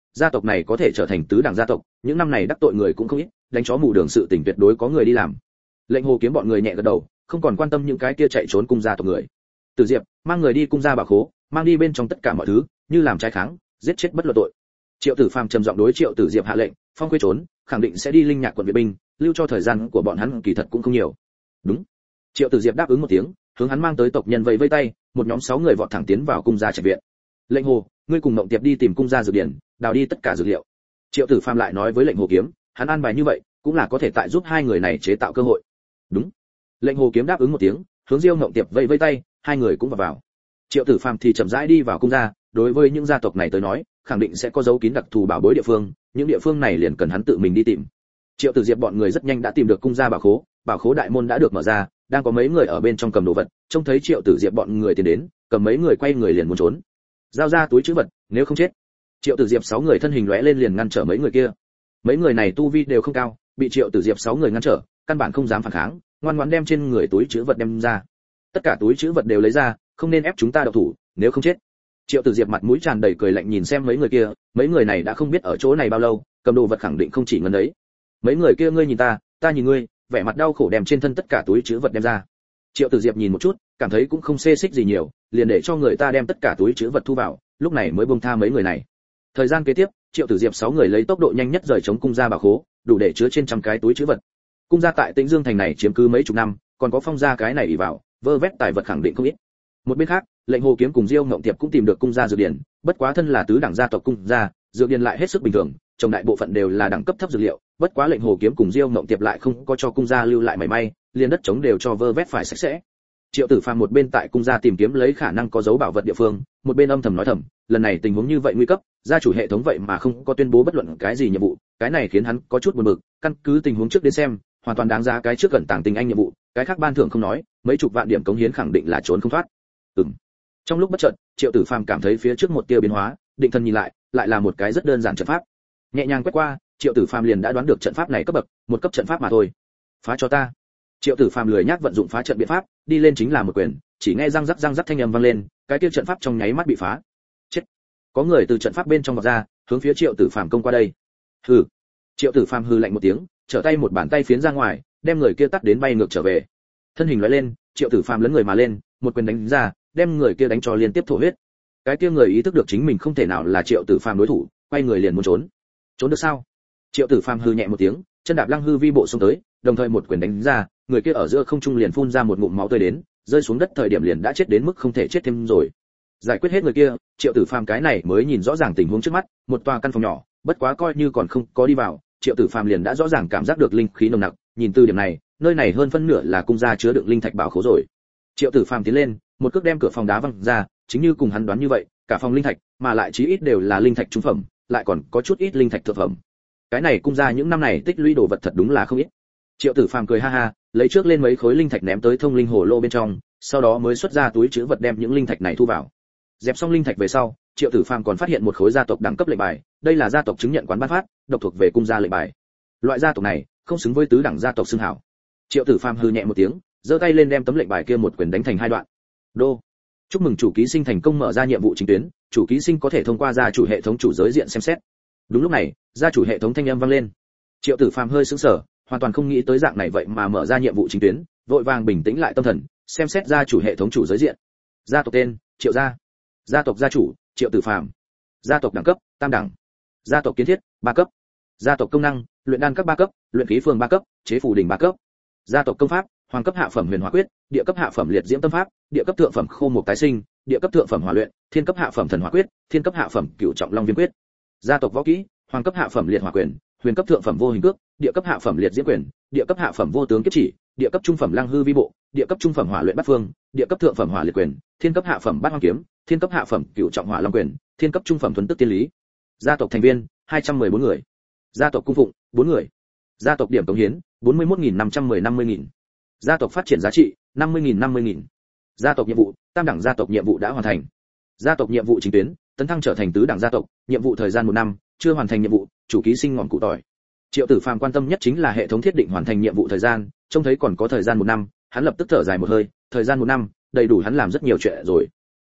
gia tộc này có thể trở thành tứ đẳng gia tộc, những năm này đắc tội người cũng không ít, đánh chó mù đường sự tình tuyệt đối có người đi làm. Lệnh Hồ Kiếm bọn người nhẹ gật đầu, không còn quan tâm những cái kia chạy trốn cung gia tộc người. Từ Diệp mang người đi cung gia bảo khố, mang đi bên trong tất cả mọi thứ, như làm trái kháng, giết chết bất luận tội. Triệu Tử Phàm trầm giọng đối Triệu Tử Diệp hạ lệnh, phong quê trốn, khẳng định sẽ đi Linh Nhạc quận viện binh, lưu cho thời gian của bọn hắn kỳ thật cũng không nhiều. Đúng. Triệu Tử Diệp đáp ứng một tiếng, hướng hắn mang tới tộc nhân vẫy vẫy tay, một nhóm sáu người vọt thẳng tiến vào cung gia trạch viện. Lệnh Hồ, ngươi cùng Mộng Tiệp đi tìm cung gia dược điển, đào đi tất cả dược liệu. Triệu Tử Phàm lại nói với Lệnh Hồ Kiếm, hắn an bài như vậy, cũng là có thể tại giúp hai người này chế tạo cơ hội. Đúng. Lệnh Hồ Kiếm đáp ứng một tiếng, hướng Diêu Mộng Tiệp vẫy vẫy tay, hai người cũng vào vào. Triệu Tử Phàm thì chậm rãi đi vào cung gia, đối với những gia tộc này tới nói, khẳng định sẽ có dấu kín đặc thù bảo bối địa phương, những địa phương này liền cần hắn tự mình đi tìm. Triệu Tử Diệp bọn người rất nhanh đã tìm được cung gia bảo khố, bảo khố đại môn đã được mở ra, đang có mấy người ở bên trong cầm đồ vật, trông thấy Triệu Tử Diệp bọn người tiến đến, cầm mấy người quay người liền muốn trốn. Giao ra túi trữ vật, nếu không chết. Triệu Tử Diệp sáu người thân hình lóe lên liền ngăn trở mấy người kia. Mấy người này tu vi đều không cao, bị Triệu Tử Diệp sáu người ngăn trở, căn bản không dám phản kháng, ngoan ngoãn đem trên người túi trữ vật đem ra. Tất cả túi trữ vật đều lấy ra, không nên ép chúng ta động thủ, nếu không chết. Triệu Tử Diệp mặt mũi tràn đầy cười lạnh nhìn xem mấy người kia, mấy người này đã không biết ở chỗ này bao lâu, cầm đồ vật khẳng định không chỉ ngân đấy. Mấy người kia ngươi nhìn ta, ta nhìn ngươi, vẻ mặt đau khổ đem trên thân tất cả túi trữ vật đem ra. Triệu Tử Diệp nhìn một chút, cảm thấy cũng không xê xích gì nhiều, liền để cho người ta đem tất cả túi trữ vật thu vào, lúc này mới buông tha mấy người này. Thời gian kế tiếp, Triệu Tử Diệp sáu người lấy tốc độ nhanh nhất rời chống cung gia bảo khố, đủ để chứa trên trăm cái túi trữ vật. Cung gia tại Tĩnh Dương thành này chiếm cứ mấy chục năm, còn có Phong gia cái này ỷ vào, vơ vét tài vật khẳng định không ít. Một bên khác, Lệnh Hồ Kiếm cùng Diêu Ngộng Tiệp cũng tìm được cung gia dược điển, bất quá thân là tứ đẳng gia tộc cung gia, dược điển lại hết sức bình thường, trồng đại bộ phận đều là đẳng cấp thấp dược liệu, bất quá Lệnh Hồ Kiếm cùng Diêu Ngộng Tiệp lại không có cho cung gia lưu lại mảy may, liền đất trống đều cho vơ vét phải sạch sẽ. Triệu Tử Phàm một bên tại cung gia tìm kiếm lấy khả năng có dấu bảo vật địa phương, một bên âm thầm nói thầm, lần này tình huống như vậy nguy cấp, gia chủ hệ thống vậy mà không có tuyên bố bất luận cái gì nhiệm vụ, cái này khiến hắn có chút buồn bực, căn cứ tình huống trước đến xem, hoàn toàn đáng giá cái trước gần tàng tình anh nhiệm vụ, cái khác ban thưởng không nói, mấy chục vạn điểm cống hiến khẳng định là trốn không thoát. Ừm. Trong lúc bất chợt, Triệu Tử Phàm cảm thấy phía trước một tia biến hóa, định thần nhìn lại, lại là một cái rất đơn giản trận pháp. Nhẹ nhàng quét qua, Triệu Tử Phàm liền đã đoán được trận pháp này cấp bậc, một cấp trận pháp mà thôi. Phá cho ta. Triệu Tử Phàm lười nhác vận dụng phá trận biện pháp, đi lên chính là một quyền, chỉ nghe răng rắc răng rắc thanh âm vang lên, cái kia trận pháp trong nháy mắt bị phá. Chết. Có người từ trận pháp bên trong vọt ra, hướng phía Triệu Tử Phàm công qua đây. Hừ. Triệu Tử Phàm hừ lạnh một tiếng, trở tay một bàn tay phiến ra ngoài, đem người kia tắt đến bay ngược trở về. Thân hình lóe lên, Triệu Tử Phàm lấn người mà lên, một quyền đánh ra, đem người kia đánh cho liên tiếp thổ huyết. Cái kia người ý thức được chính mình không thể nào là Triệu Tử Phàm đối thủ, quay người liền muốn trốn. Trốn được sao? Triệu Tử Phàm hừ nhẹ một tiếng, chân đạp lăng hư vi bộ xông tới, đồng thời một quyền đánh ra, người kia ở giữa không trung liền phun ra một ngụm máu tươi đến, rơi xuống đất thời điểm liền đã chết đến mức không thể chết thêm rồi. Giải quyết hết người kia, Triệu Tử Phàm cái này mới nhìn rõ ràng tình huống trước mắt, một tòa căn phòng nhỏ, bất quá coi như còn không có đi vào, Triệu Tử Phàm liền đã rõ ràng cảm giác được linh khí nồng nặc, nhìn từ điểm này, nơi này hơn phân nửa là cung gia chứa đựng linh thạch bảo khố rồi. Triệu Tử Phàm tiến lên, một cước đem cửa phòng đá văng ra, chính như cùng hắn đoán như vậy, cả phòng linh thạch, mà lại chí ít đều là linh thạch trung phẩm, lại còn có chút ít linh thạch thượng phẩm. Cái này cung gia những năm này tích lũy đồ vật thật đúng là không ít. Triệu Tử Phàm cười ha ha, lấy trước lên mấy khối linh thạch ném tới thông linh hồ lô bên trong, sau đó mới xuất ra túi trữ vật đem những linh thạch này thu vào. Dẹp xong linh thạch về sau, Triệu Tử Phàm còn phát hiện một khối gia tộc đẳng cấp lệnh bài, đây là gia tộc chứng nhận quán ban phát, độc thuộc về cung gia lệnh bài. Loại gia tộc này không xứng với tứ đẳng gia tộc xưng hảo. Triệu Tử Phàm hừ nhẹ một tiếng, giơ tay lên đem tấm lệnh bài kia một quyền đánh thành hai đoạn. Đô. Chúc mừng chủ ký sinh thành công mở ra nhiệm vụ chính tuyến, chủ ký sinh có thể thông qua gia chủ hệ thống chủ giới diện xem xét. Đúng lúc này, gia chủ hệ thống thanh âm vang lên. Triệu Tử Phàm hơi sững sờ, hoàn toàn không nghĩ tới dạng này vậy mà mở ra nhiệm vụ chính tuyến, vội vàng bình tĩnh lại tâm thần, xem xét gia chủ hệ thống chủ giới diện. Gia tộc tên: Triệu gia. Gia tộc gia chủ: Triệu Tử Phàm. Gia tộc đẳng cấp: Tam đẳng. Gia tộc kiến thiết: ba cấp. Gia tộc công năng: Luyện đan cấp ba cấp, luyện khí phường ba cấp, chế phù đỉnh ba cấp. Gia tộc công pháp: Hoàng cấp hạ phẩm huyền hỏa quyết, địa cấp hạ phẩm liệt diễm tâm pháp, địa cấp thượng phẩm khô mục tái sinh, địa cấp thượng phẩm hỏa luyện, thiên cấp hạ phẩm thần hỏa quyết, thiên cấp hạ phẩm cửu trọng long viêm quyết. Gia tộc võ kỹ: Hoàng cấp hạ phẩm liệt hỏa quyền, huyền cấp thượng phẩm vô hình cước, địa cấp hạ phẩm liệt diễm quyền, địa cấp hạ phẩm vô tướng kiếp chỉ, địa cấp trung phẩm lăng hư vi bộ, địa cấp trung phẩm hỏa luyện bát phương, địa cấp thượng phẩm hỏa liệt quyền, thiên cấp hạ phẩm bát hoang kiếm, thiên cấp hạ phẩm cửu trọng hỏa long quyền, thiên cấp trung phẩm thuần tức tiên lý. Gia tộc thành viên: hai trăm mười bốn người. Gia tộc cung phụng: bốn người. Gia tộc điểm cống hiến: bốn mươi mốt nghìn năm trăm mười năm mươi nghìn. Gia tộc phát triển giá trị: năm mươi nghìn năm mươi nghìn. Gia tộc nhiệm vụ: Tam đẳng gia tộc nhiệm vụ đã hoàn thành. Gia tộc nhiệm vụ chính tuyến: tấn thăng trở thành tứ đẳng gia tộc, nhiệm vụ thời gian một năm, chưa hoàn thành nhiệm vụ, chủ ký sinh ngọn cụ tỏi. Triệu Tử Phàm quan tâm nhất chính là hệ thống thiết định hoàn thành nhiệm vụ thời gian, trông thấy còn có thời gian một năm, hắn lập tức thở dài một hơi, thời gian một năm, đầy đủ hắn làm rất nhiều chuyện rồi.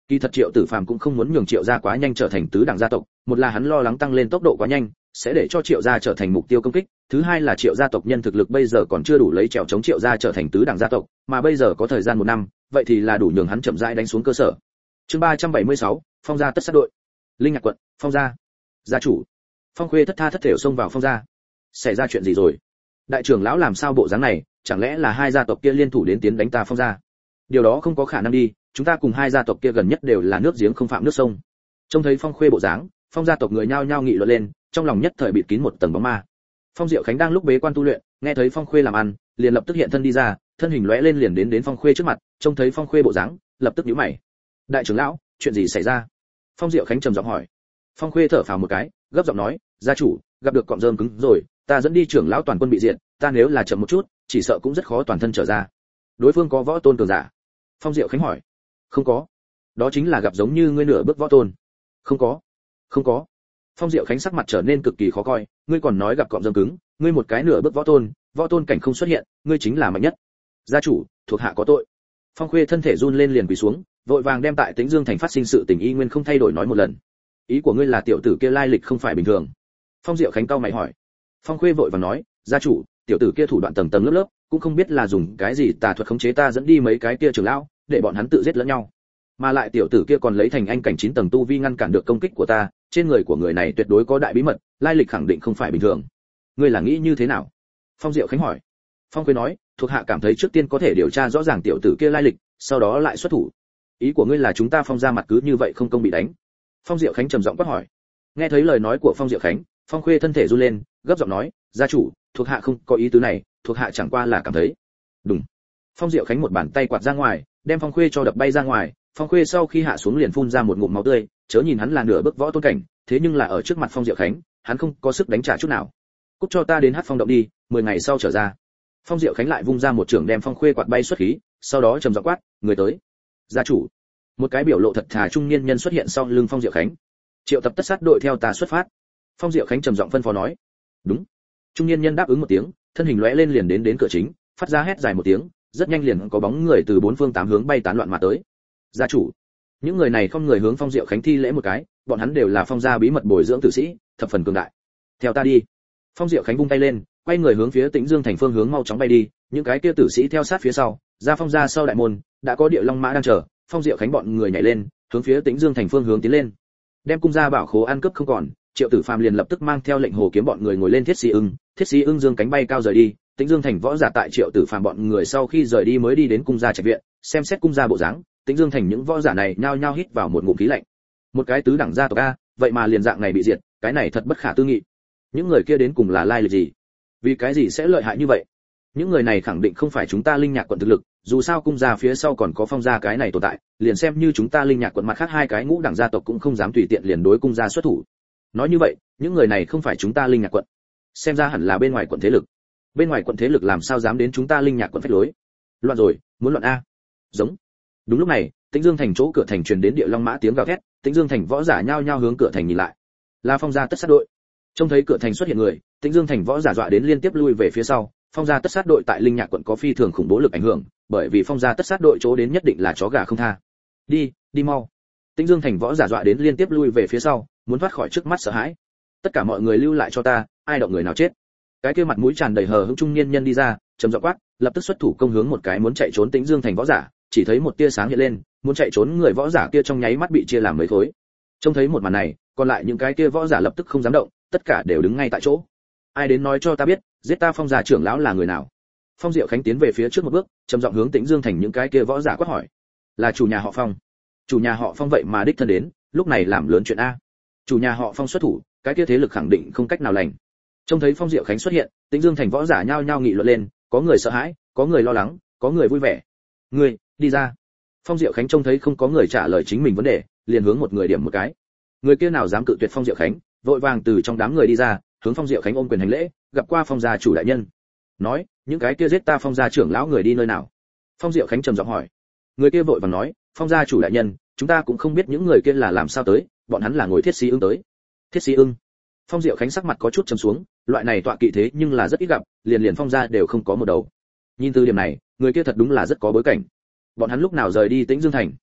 Kỳ thật Triệu Tử Phàm cũng không muốn nhường Triệu gia quá nhanh trở thành tứ đẳng gia tộc, một là hắn lo lắng tăng lên tốc độ quá nhanh, sẽ để cho Triệu gia trở thành mục tiêu công kích, thứ hai là Triệu gia tộc nhân thực lực bây giờ còn chưa đủ lấy trèo chống Triệu gia trở thành tứ đẳng gia tộc, mà bây giờ có thời gian một năm, vậy thì là đủ nhường hắn chậm rãi đánh xuống cơ sở. Chương ba trăm bảy mươi sáu, Phong gia tất sát đội. Linh Nhạc quận, Phong gia. Gia chủ. Phong Khuê thất tha thất thểu xông vào Phong gia. Xảy ra chuyện gì rồi? Đại trưởng lão làm sao bộ dáng này, chẳng lẽ là hai gia tộc kia liên thủ đến tiến đánh ta Phong gia? Điều đó không có khả năng đi, chúng ta cùng hai gia tộc kia gần nhất đều là nước giếng không phạm nước sông. Trông thấy Phong Khuê bộ dáng, Phong gia tộc người nhao nhao nghị luận lên, trong lòng nhất thời bịt kín một tầng bóng ma. Phong Diệu Khánh đang lúc bế quan tu luyện, nghe thấy Phong Khuê làm ăn, liền lập tức hiện thân đi ra, thân hình lóe lên liền đến đến Phong Khuê trước mặt, trông thấy Phong Khuê bộ dáng, lập tức nhíu mày. Đại trưởng lão, chuyện gì xảy ra? Phong Diệu Khánh trầm giọng hỏi. Phong Khuê thở phào một cái, gấp giọng nói, gia chủ, gặp được cọm rơm cứng rồi, ta dẫn đi trưởng lão toàn quân bị diệt, ta nếu là chậm một chút, chỉ sợ cũng rất khó toàn thân trở ra. Đối phương có võ tôn cường giả? Phong Diệu Khánh hỏi. Không có. Đó chính là gặp giống như ngươi nửa bước võ tôn. Không có. Không có. Phong Diệu Khánh sắc mặt trở nên cực kỳ khó coi, ngươi còn nói gặp cọm rơm cứng, ngươi một cái nửa bước võ tôn, võ tôn cảnh không xuất hiện, ngươi chính là mạnh nhất. Gia chủ, thuộc hạ có tội. Phong Khuê thân thể run lên liền quỳ xuống, vội vàng đem tại Tĩnh Dương thành phát sinh sự tình y nguyên không thay đổi nói một lần. Ý của ngươi là tiểu tử kia lai lịch không phải bình thường? Phong Diệu Khánh cau mày hỏi. Phong Khuê vội vàng nói, gia chủ, tiểu tử kia thủ đoạn tầng tầng lớp lớp, cũng không biết là dùng cái gì tà thuật khống chế ta dẫn đi mấy cái kia trưởng lão, để bọn hắn tự giết lẫn nhau. Mà lại tiểu tử kia còn lấy thành anh cảnh chín tầng tu vi ngăn cản được công kích của ta, trên người của người này tuyệt đối có đại bí mật, lai lịch khẳng định không phải bình thường. Ngươi là nghĩ như thế nào? Phong Diệu Khánh hỏi. Phong Khuê nói, thuộc hạ cảm thấy trước tiên có thể điều tra rõ ràng tiểu tử kia lai lịch, sau đó lại xuất thủ. Ý của ngươi là chúng ta Phong ra mặt cứ như vậy không công bị đánh? Phong Diệu Khánh trầm giọng quát hỏi. Nghe thấy lời nói của Phong Diệu Khánh, Phong Khuê thân thể run lên, gấp giọng nói, gia chủ, thuộc hạ không có ý tứ này, thuộc hạ chẳng qua là cảm thấy. Đúng. Phong Diệu Khánh một bàn tay quạt ra ngoài, đem Phong Khuê cho đập bay ra ngoài. Phong Khuê sau khi hạ xuống liền phun ra một ngụm máu tươi, chớ nhìn hắn là nửa bước võ tôn cảnh, thế nhưng là ở trước mặt Phong Diệu Khánh, hắn không có sức đánh trả chút nào. Cút cho ta đến Hắc Phong động đi, mười ngày sau trở ra. Phong Diệu Khánh lại vung ra một trường đem Phong Khuê quạt bay xuất khí, sau đó trầm giọng quát, người tới. Gia chủ. Một cái biểu lộ thật thà trung niên nhân xuất hiện sau lưng Phong Diệu Khánh. Triệu tập tất sát đội theo ta xuất phát. Phong Diệu Khánh trầm giọng phân phó nói. Đúng. Trung niên nhân đáp ứng một tiếng, thân hình lóe lên liền đến đến cửa chính, phát ra hét dài một tiếng, rất nhanh liền có bóng người từ bốn phương tám hướng bay tán loạn mà tới. Gia chủ. Những người này không người hướng Phong Diệu Khánh thi lễ một cái, bọn hắn đều là Phong gia bí mật bồi dưỡng tử sĩ, thập phần cường đại. Theo ta đi. Phong Diệu Khánh vung tay lên, quay người hướng phía Tĩnh Dương thành phương hướng mau chóng bay đi, những cái kia tử sĩ theo sát phía sau, ra Phong gia sau đại môn, đã có Địa Long mã đang chờ, Phong Diệu Khánh bọn người nhảy lên, hướng phía Tĩnh Dương thành phương hướng tiến lên. Đem cung gia bảo khố ăn cướp không còn, Triệu Tử Phàm liền lập tức mang theo lệnh hồ kiếm bọn người ngồi lên Thiết Sĩ Ưng, Thiết Sĩ Ưng dương cánh bay cao rời đi, Tĩnh Dương thành võ giả tại Triệu Tử Phàm bọn người sau khi rời đi mới đi đến cung gia trạch viện, xem xét cung gia bộ dáng, Tĩnh Dương thành những võ giả này nhao nhao hít vào một ngụm khí lạnh. Một cái tứ đẳng gia tộc a, vậy mà liền dạng này bị diệt, cái này thật bất khả tư nghị. Những người kia đến cùng là lai lịch gì? Vì cái gì sẽ lợi hại như vậy? Những người này khẳng định không phải chúng ta Linh Nhạc quận thực lực, dù sao cung gia phía sau còn có Phong gia cái này tồn tại, liền xem như chúng ta Linh Nhạc quận mặt khác hai cái ngũ đẳng gia tộc cũng không dám tùy tiện liền đối cung gia xuất thủ. Nói như vậy, những người này không phải chúng ta Linh Nhạc quận, xem ra hẳn là bên ngoài quận thế lực. Bên ngoài quận thế lực làm sao dám đến chúng ta Linh Nhạc quận phách lối? Loạn rồi, muốn loạn a. Giống. Đúng lúc này, Tĩnh Dương thành chỗ cửa thành truyền đến Địa Long mã tiếng gào thét, Tĩnh Dương thành võ giả nhao nhao hướng cửa thành nhìn lại. Là Phong gia tất sát đội. Trông thấy cửa thành xuất hiện người, Tĩnh Dương thành võ giả dọa đến liên tiếp lui về phía sau. Phong gia tất sát đội tại Linh Nhạc quận có phi thường khủng bố lực ảnh hưởng, bởi vì Phong gia tất sát đội chỗ đến nhất định là chó gà không tha. Đi, đi mau. Tĩnh Dương thành võ giả dọa đến liên tiếp lui về phía sau, muốn thoát khỏi trước mắt sợ hãi. Tất cả mọi người lưu lại cho ta, ai động người nào chết. Cái kia mặt mũi tràn đầy hờ hững trung niên nhân đi ra, trầm giọng quát, lập tức xuất thủ công hướng một cái muốn chạy trốn Tĩnh Dương thành võ giả, chỉ thấy một tia sáng hiện lên, muốn chạy trốn người võ giả kia trong nháy mắt bị chia làm mấy khối. Trông thấy một màn này, còn lại những cái kia võ giả lập tức không dám động, tất cả đều đứng ngay tại chỗ. Ai đến nói cho ta biết, giết ta Phong gia trưởng lão là người nào? Phong Diệu Khánh tiến về phía trước một bước, trầm giọng hướng Tĩnh Dương thành những cái kia võ giả quát hỏi. Là chủ nhà họ Phong. Chủ nhà họ Phong vậy mà đích thân đến, lúc này làm lớn chuyện a. Chủ nhà họ Phong xuất thủ, cái kia thế lực khẳng định không cách nào lành. Trông thấy Phong Diệu Khánh xuất hiện, Tĩnh Dương thành võ giả nhao nhao nghị luận lên, có người sợ hãi, có người lo lắng, có người vui vẻ. Ngươi, đi ra. Phong Diệu Khánh trông thấy không có người trả lời chính mình vấn đề, liền hướng một người điểm một cái. Người kia nào dám cự tuyệt Phong Diệu Khánh, vội vàng từ trong đám người đi ra, hướng Phong Diệu Khánh ôm quyền hành lễ, gặp qua Phong gia chủ đại nhân. Nói, những cái kia giết ta Phong gia trưởng lão người đi nơi nào? Phong Diệu Khánh trầm giọng hỏi. Người kia vội vàng nói, Phong gia chủ đại nhân, chúng ta cũng không biết những người kia là làm sao tới, bọn hắn là ngồi Thiết Sĩ Ưng tới. Thiết Sĩ Ưng? Phong Diệu Khánh sắc mặt có chút trầm xuống, loại này tọa kỵ thế nhưng là rất ít gặp, liền liền Phong gia đều không có một đầu. Nhìn từ điểm này, người kia thật đúng là rất có bối cảnh. Bọn hắn lúc nào rời đi Tĩnh Dương thành?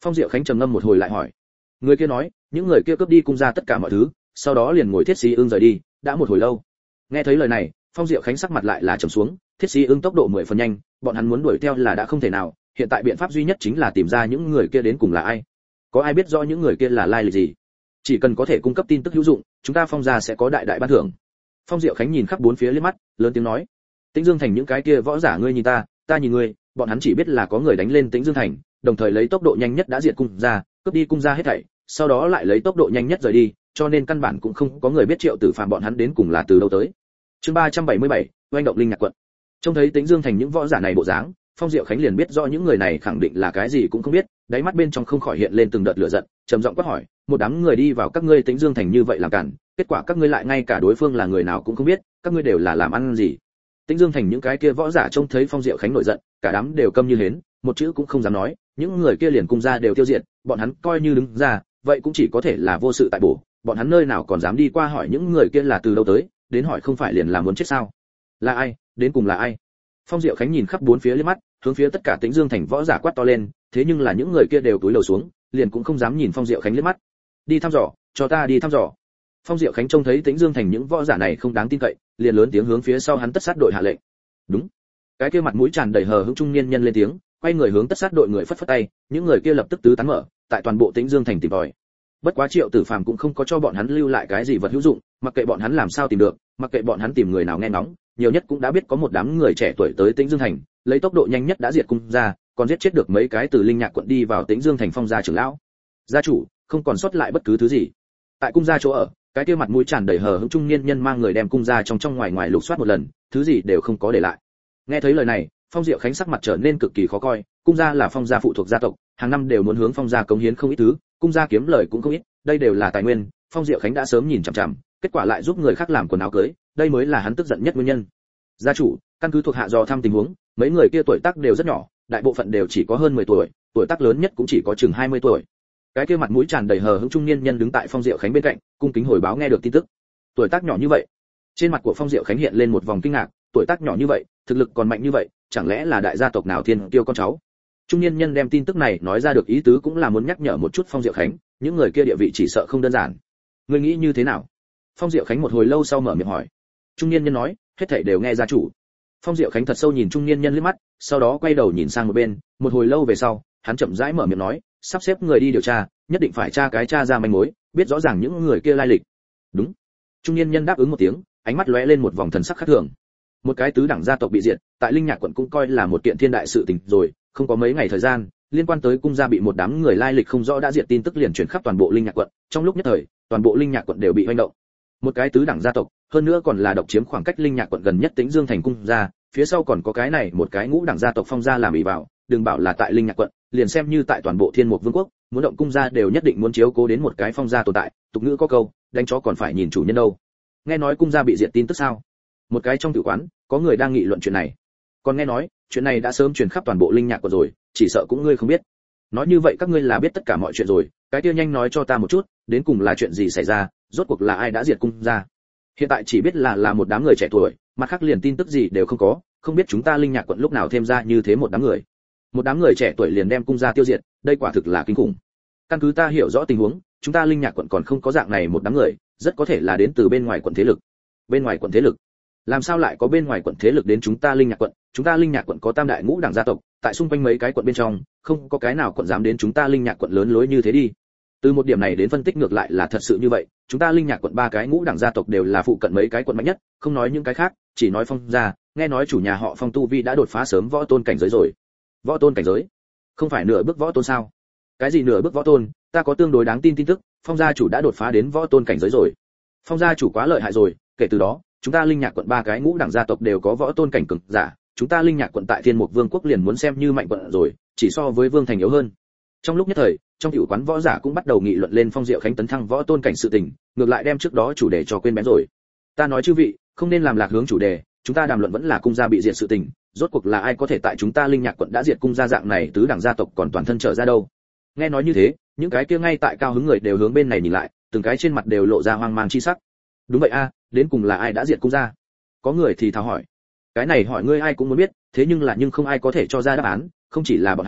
Phong Diệu Khánh trầm ngâm một hồi lại hỏi. Người kia nói, những người kia cướp đi cung gia tất cả mọi thứ, sau đó liền ngồi Thiết Sĩ Ưng rời đi, đã một hồi lâu. Nghe thấy lời này, Phong Diệu Khánh sắc mặt lại là trầm xuống, Thiết Sĩ Ưng tốc độ mười phần nhanh, bọn hắn muốn đuổi theo là đã không thể nào, hiện tại biện pháp duy nhất chính là tìm ra những người kia đến cùng là ai. Có ai biết rõ những người kia là lai lịch gì? Chỉ cần có thể cung cấp tin tức hữu dụng, chúng ta Phong gia sẽ có đại đại ban thưởng. Phong Diệu Khánh nhìn khắp bốn phía liếc mắt, lớn tiếng nói: Tĩnh Dương Thành những cái kia võ giả ngươi nhìn ta, ta nhìn ngươi, bọn hắn chỉ biết là có người đánh lên Tĩnh Dương Thành, đồng thời lấy tốc độ nhanh nhất đã diệt cung gia, cướp đi cung gia hết thảy, sau đó lại lấy tốc độ nhanh nhất rời đi, cho nên căn bản cũng không có người biết Triệu Tử Phàm bọn hắn đến cùng là từ đâu tới. Chương ba trăm bảy mươi bảy, oanh động linh nhạc quận. Trông thấy Tĩnh Dương Thành những võ giả này bộ dáng, Phong Diệu Khánh liền biết rõ những người này khẳng định là cái gì cũng không biết, đáy mắt bên trong không khỏi hiện lên từng đợt lửa giận, trầm giọng quát hỏi: một đám người đi vào các ngươi Tĩnh Dương Thành như vậy làm cản, kết quả các ngươi lại ngay cả đối phương là người nào cũng không biết, các ngươi đều là làm ăn gì? Tĩnh Dương Thành những cái kia võ giả trông thấy Phong Diệu Khánh nổi giận, cả đám đều câm như hến, một chữ cũng không dám nói, những người kia liền cung ra đều tiêu diệt, bọn hắn coi như đứng ra, vậy cũng chỉ có thể là vô sự tại bổ, bọn hắn nơi nào còn dám đi qua hỏi những người kia là từ đâu tới, đến hỏi không phải liền là muốn chết sao? Là ai? Đến cùng là ai? Phong Diệu Khánh nhìn khắp bốn phía liếc mắt, hướng phía tất cả Tĩnh Dương Thành võ giả quát to lên, thế nhưng là những người kia đều cúi đầu xuống, liền cũng không dám nhìn Phong Diệu Khánh liếc mắt. Đi thăm dò, cho ta đi thăm dò. Phong Diệu Khánh trông thấy Tĩnh Dương Thành những võ giả này không đáng tin cậy, liền lớn tiếng hướng phía sau hắn tất sát đội hạ lệnh. Đúng. Cái kia mặt mũi tràn đầy hờ hững trung niên nhân lên tiếng, quay người hướng tất sát đội người phất phất tay, những người kia lập tức tứ tán mở, tại toàn bộ Tĩnh Dương Thành tìm tòi. Bất quá Triệu Tử Phàm cũng không có cho bọn hắn lưu lại cái gì vật hữu dụng, mặc kệ bọn hắn làm sao tìm được, mặc kệ bọn hắn tìm người nào nghe ngóng, nhiều nhất cũng đã biết có một đám người trẻ tuổi tới Tĩnh Dương Thành, lấy tốc độ nhanh nhất đã diệt cung ra, còn giết chết được mấy cái từ Linh Nhạc quận đi vào Tĩnh Dương Thành Phong gia trưởng lão. Gia chủ, không còn sót lại bất cứ thứ gì. Tại cung gia chỗ ở, cái kia mặt mũi tràn đầy hờ hững trung niên nhân mang người đem cung gia trong trong ngoài ngoài lục soát một lần, thứ gì đều không có để lại. Nghe thấy lời này, Phong Diệu Khánh sắc mặt trở nên cực kỳ khó coi, cung gia là Phong gia phụ thuộc gia tộc, hàng năm đều muốn hướng Phong gia cống hiến không ít thứ, cung gia kiếm lời cũng không ít, đây đều là tài nguyên, Phong Diệu Khánh đã sớm nhìn chằm chằm, kết quả lại giúp người khác làm quần áo cưới, đây mới là hắn tức giận nhất nguyên nhân. Gia chủ, căn cứ thuộc hạ dò thăm tình huống, mấy người kia tuổi tác đều rất nhỏ, đại bộ phận đều chỉ có hơn mười tuổi, tuổi tác lớn nhất cũng chỉ có chừng hai mươi tuổi. Cái kia mặt mũi tràn đầy hờ hững trung niên nhân đứng tại Phong Diệu Khánh bên cạnh, cung kính hồi báo nghe được tin tức. Tuổi tác nhỏ như vậy. Trên mặt của Phong Diệu Khánh hiện lên một vòng kinh ngạc, tuổi tác nhỏ như vậy, thực lực còn mạnh như vậy, chẳng lẽ là đại gia tộc nào thiên kiêu con cháu? Trung niên nhân đem tin tức này nói ra được ý tứ cũng là muốn nhắc nhở một chút Phong Diệu Khánh, những người kia địa vị chỉ sợ không đơn giản. Ngươi nghĩ như thế nào? Phong Diệu Khánh một hồi lâu sau mở miệng hỏi. Trung niên nhân nói, hết thảy đều nghe gia chủ. Phong Diệu Khánh thật sâu nhìn trung niên nhân liếc mắt, sau đó quay đầu nhìn sang một bên, một hồi lâu về sau, hắn chậm rãi mở miệng nói, sắp xếp người đi điều tra, nhất định phải tra cái tra ra manh mối, biết rõ ràng những người kia lai lịch. Đúng. Trung niên nhân đáp ứng một tiếng, ánh mắt lóe lên một vòng thần sắc khác thường. Một cái tứ đẳng gia tộc bị diệt, tại Linh Nhạc quận cũng coi là một kiện thiên đại sự tình rồi, không có mấy ngày thời gian, liên quan tới cung gia bị một đám người lai lịch không rõ đã diệt tin tức liền truyền khắp toàn bộ Linh Nhạc quận, trong lúc nhất thời, toàn bộ Linh Nhạc quận đều bị hoành động. Một cái tứ đẳng gia tộc, hơn nữa còn là độc chiếm khoảng cách Linh Nhạc quận gần nhất Tĩnh Dương Thành cung gia, phía sau còn có cái này một cái ngũ đẳng gia tộc Phong gia làm ỷ vào, đừng bảo là tại Linh Nhạc quận, liền xem như tại toàn bộ Thiên Mục Vương quốc, muốn động cung gia đều nhất định muốn chiếu cố đến một cái Phong gia tồn tại, tục ngữ có câu, đánh chó còn phải nhìn chủ nhân đâu. Nghe nói cung gia bị diệt tin tức sao? Một cái trong tử quán, có người đang nghị luận chuyện này. Còn nghe nói, chuyện này đã sớm truyền khắp toàn bộ Linh Nhạc quận rồi, chỉ sợ cũng ngươi không biết. Nói như vậy các ngươi là biết tất cả mọi chuyện rồi, cái kia nhanh nói cho ta một chút, đến cùng là chuyện gì xảy ra, rốt cuộc là ai đã diệt cung gia? Hiện tại chỉ biết là là một đám người trẻ tuổi, mặt khác liền tin tức gì đều không có, không biết chúng ta Linh Nhạc quận lúc nào thêm ra như thế một đám người. Một đám người trẻ tuổi liền đem cung gia tiêu diệt, đây quả thực là kinh khủng. Căn cứ ta hiểu rõ tình huống, chúng ta Linh Nhạc quận còn không có dạng này một đám người, rất có thể là đến từ bên ngoài quận thế lực. Bên ngoài quận thế lực? Làm sao lại có bên ngoài quận thế lực đến chúng ta Linh Nhạc quận? Chúng ta Linh Nhạc quận có tam đại ngũ đẳng gia tộc, tại xung quanh mấy cái quận bên trong, không có cái nào quận dám đến chúng ta Linh Nhạc quận lớn lối như thế đi. Từ một điểm này đến phân tích ngược lại là thật sự như vậy, chúng ta Linh Nhạc quận ba cái ngũ đẳng gia tộc đều là phụ cận mấy cái quận mạnh nhất, không nói những cái khác, chỉ nói Phong gia, nghe nói chủ nhà họ Phong tu vi đã đột phá sớm võ tôn cảnh giới rồi. Võ tôn cảnh giới? Không phải nửa bước võ tôn sao? Cái gì nửa bước võ tôn, ta có tương đối đáng tin tin tức, Phong gia chủ đã đột phá đến võ tôn cảnh giới rồi. Phong gia chủ quá lợi hại rồi, kể từ đó, chúng ta Linh Nhạc quận ba cái ngũ đẳng gia tộc đều có võ tôn cảnh cường giả, chúng ta Linh Nhạc quận tại Thiên Mục Vương quốc liền muốn xem như mạnh quận rồi, chỉ so với Vương thành yếu hơn. Trong lúc nhất thời, trong tiểu quán võ giả cũng bắt đầu nghị luận lên Phong Diệu Khánh tấn thăng võ tôn cảnh sự tình, ngược lại đem trước đó chủ đề cho quên bén rồi. Ta nói chư vị, không nên làm lạc hướng chủ đề, chúng ta đàm luận vẫn là cung gia bị diệt sự tình, rốt cuộc là ai có thể tại chúng ta Linh Nhạc quận đã diệt cung gia dạng này tứ đẳng gia tộc còn toàn thân trở ra đâu. Nghe nói như thế, những cái kia ngay tại cao hứng người đều hướng bên này nhìn lại, từng cái trên mặt đều lộ ra hoang mang chi sắc. Đúng vậy a, đến cùng là ai đã diệt cung gia? Có người thì thào hỏi. Cái này hỏi ngươi ai cũng muốn biết, thế nhưng là nhưng không ai có thể cho ra đáp án, không chỉ là bọn hắn,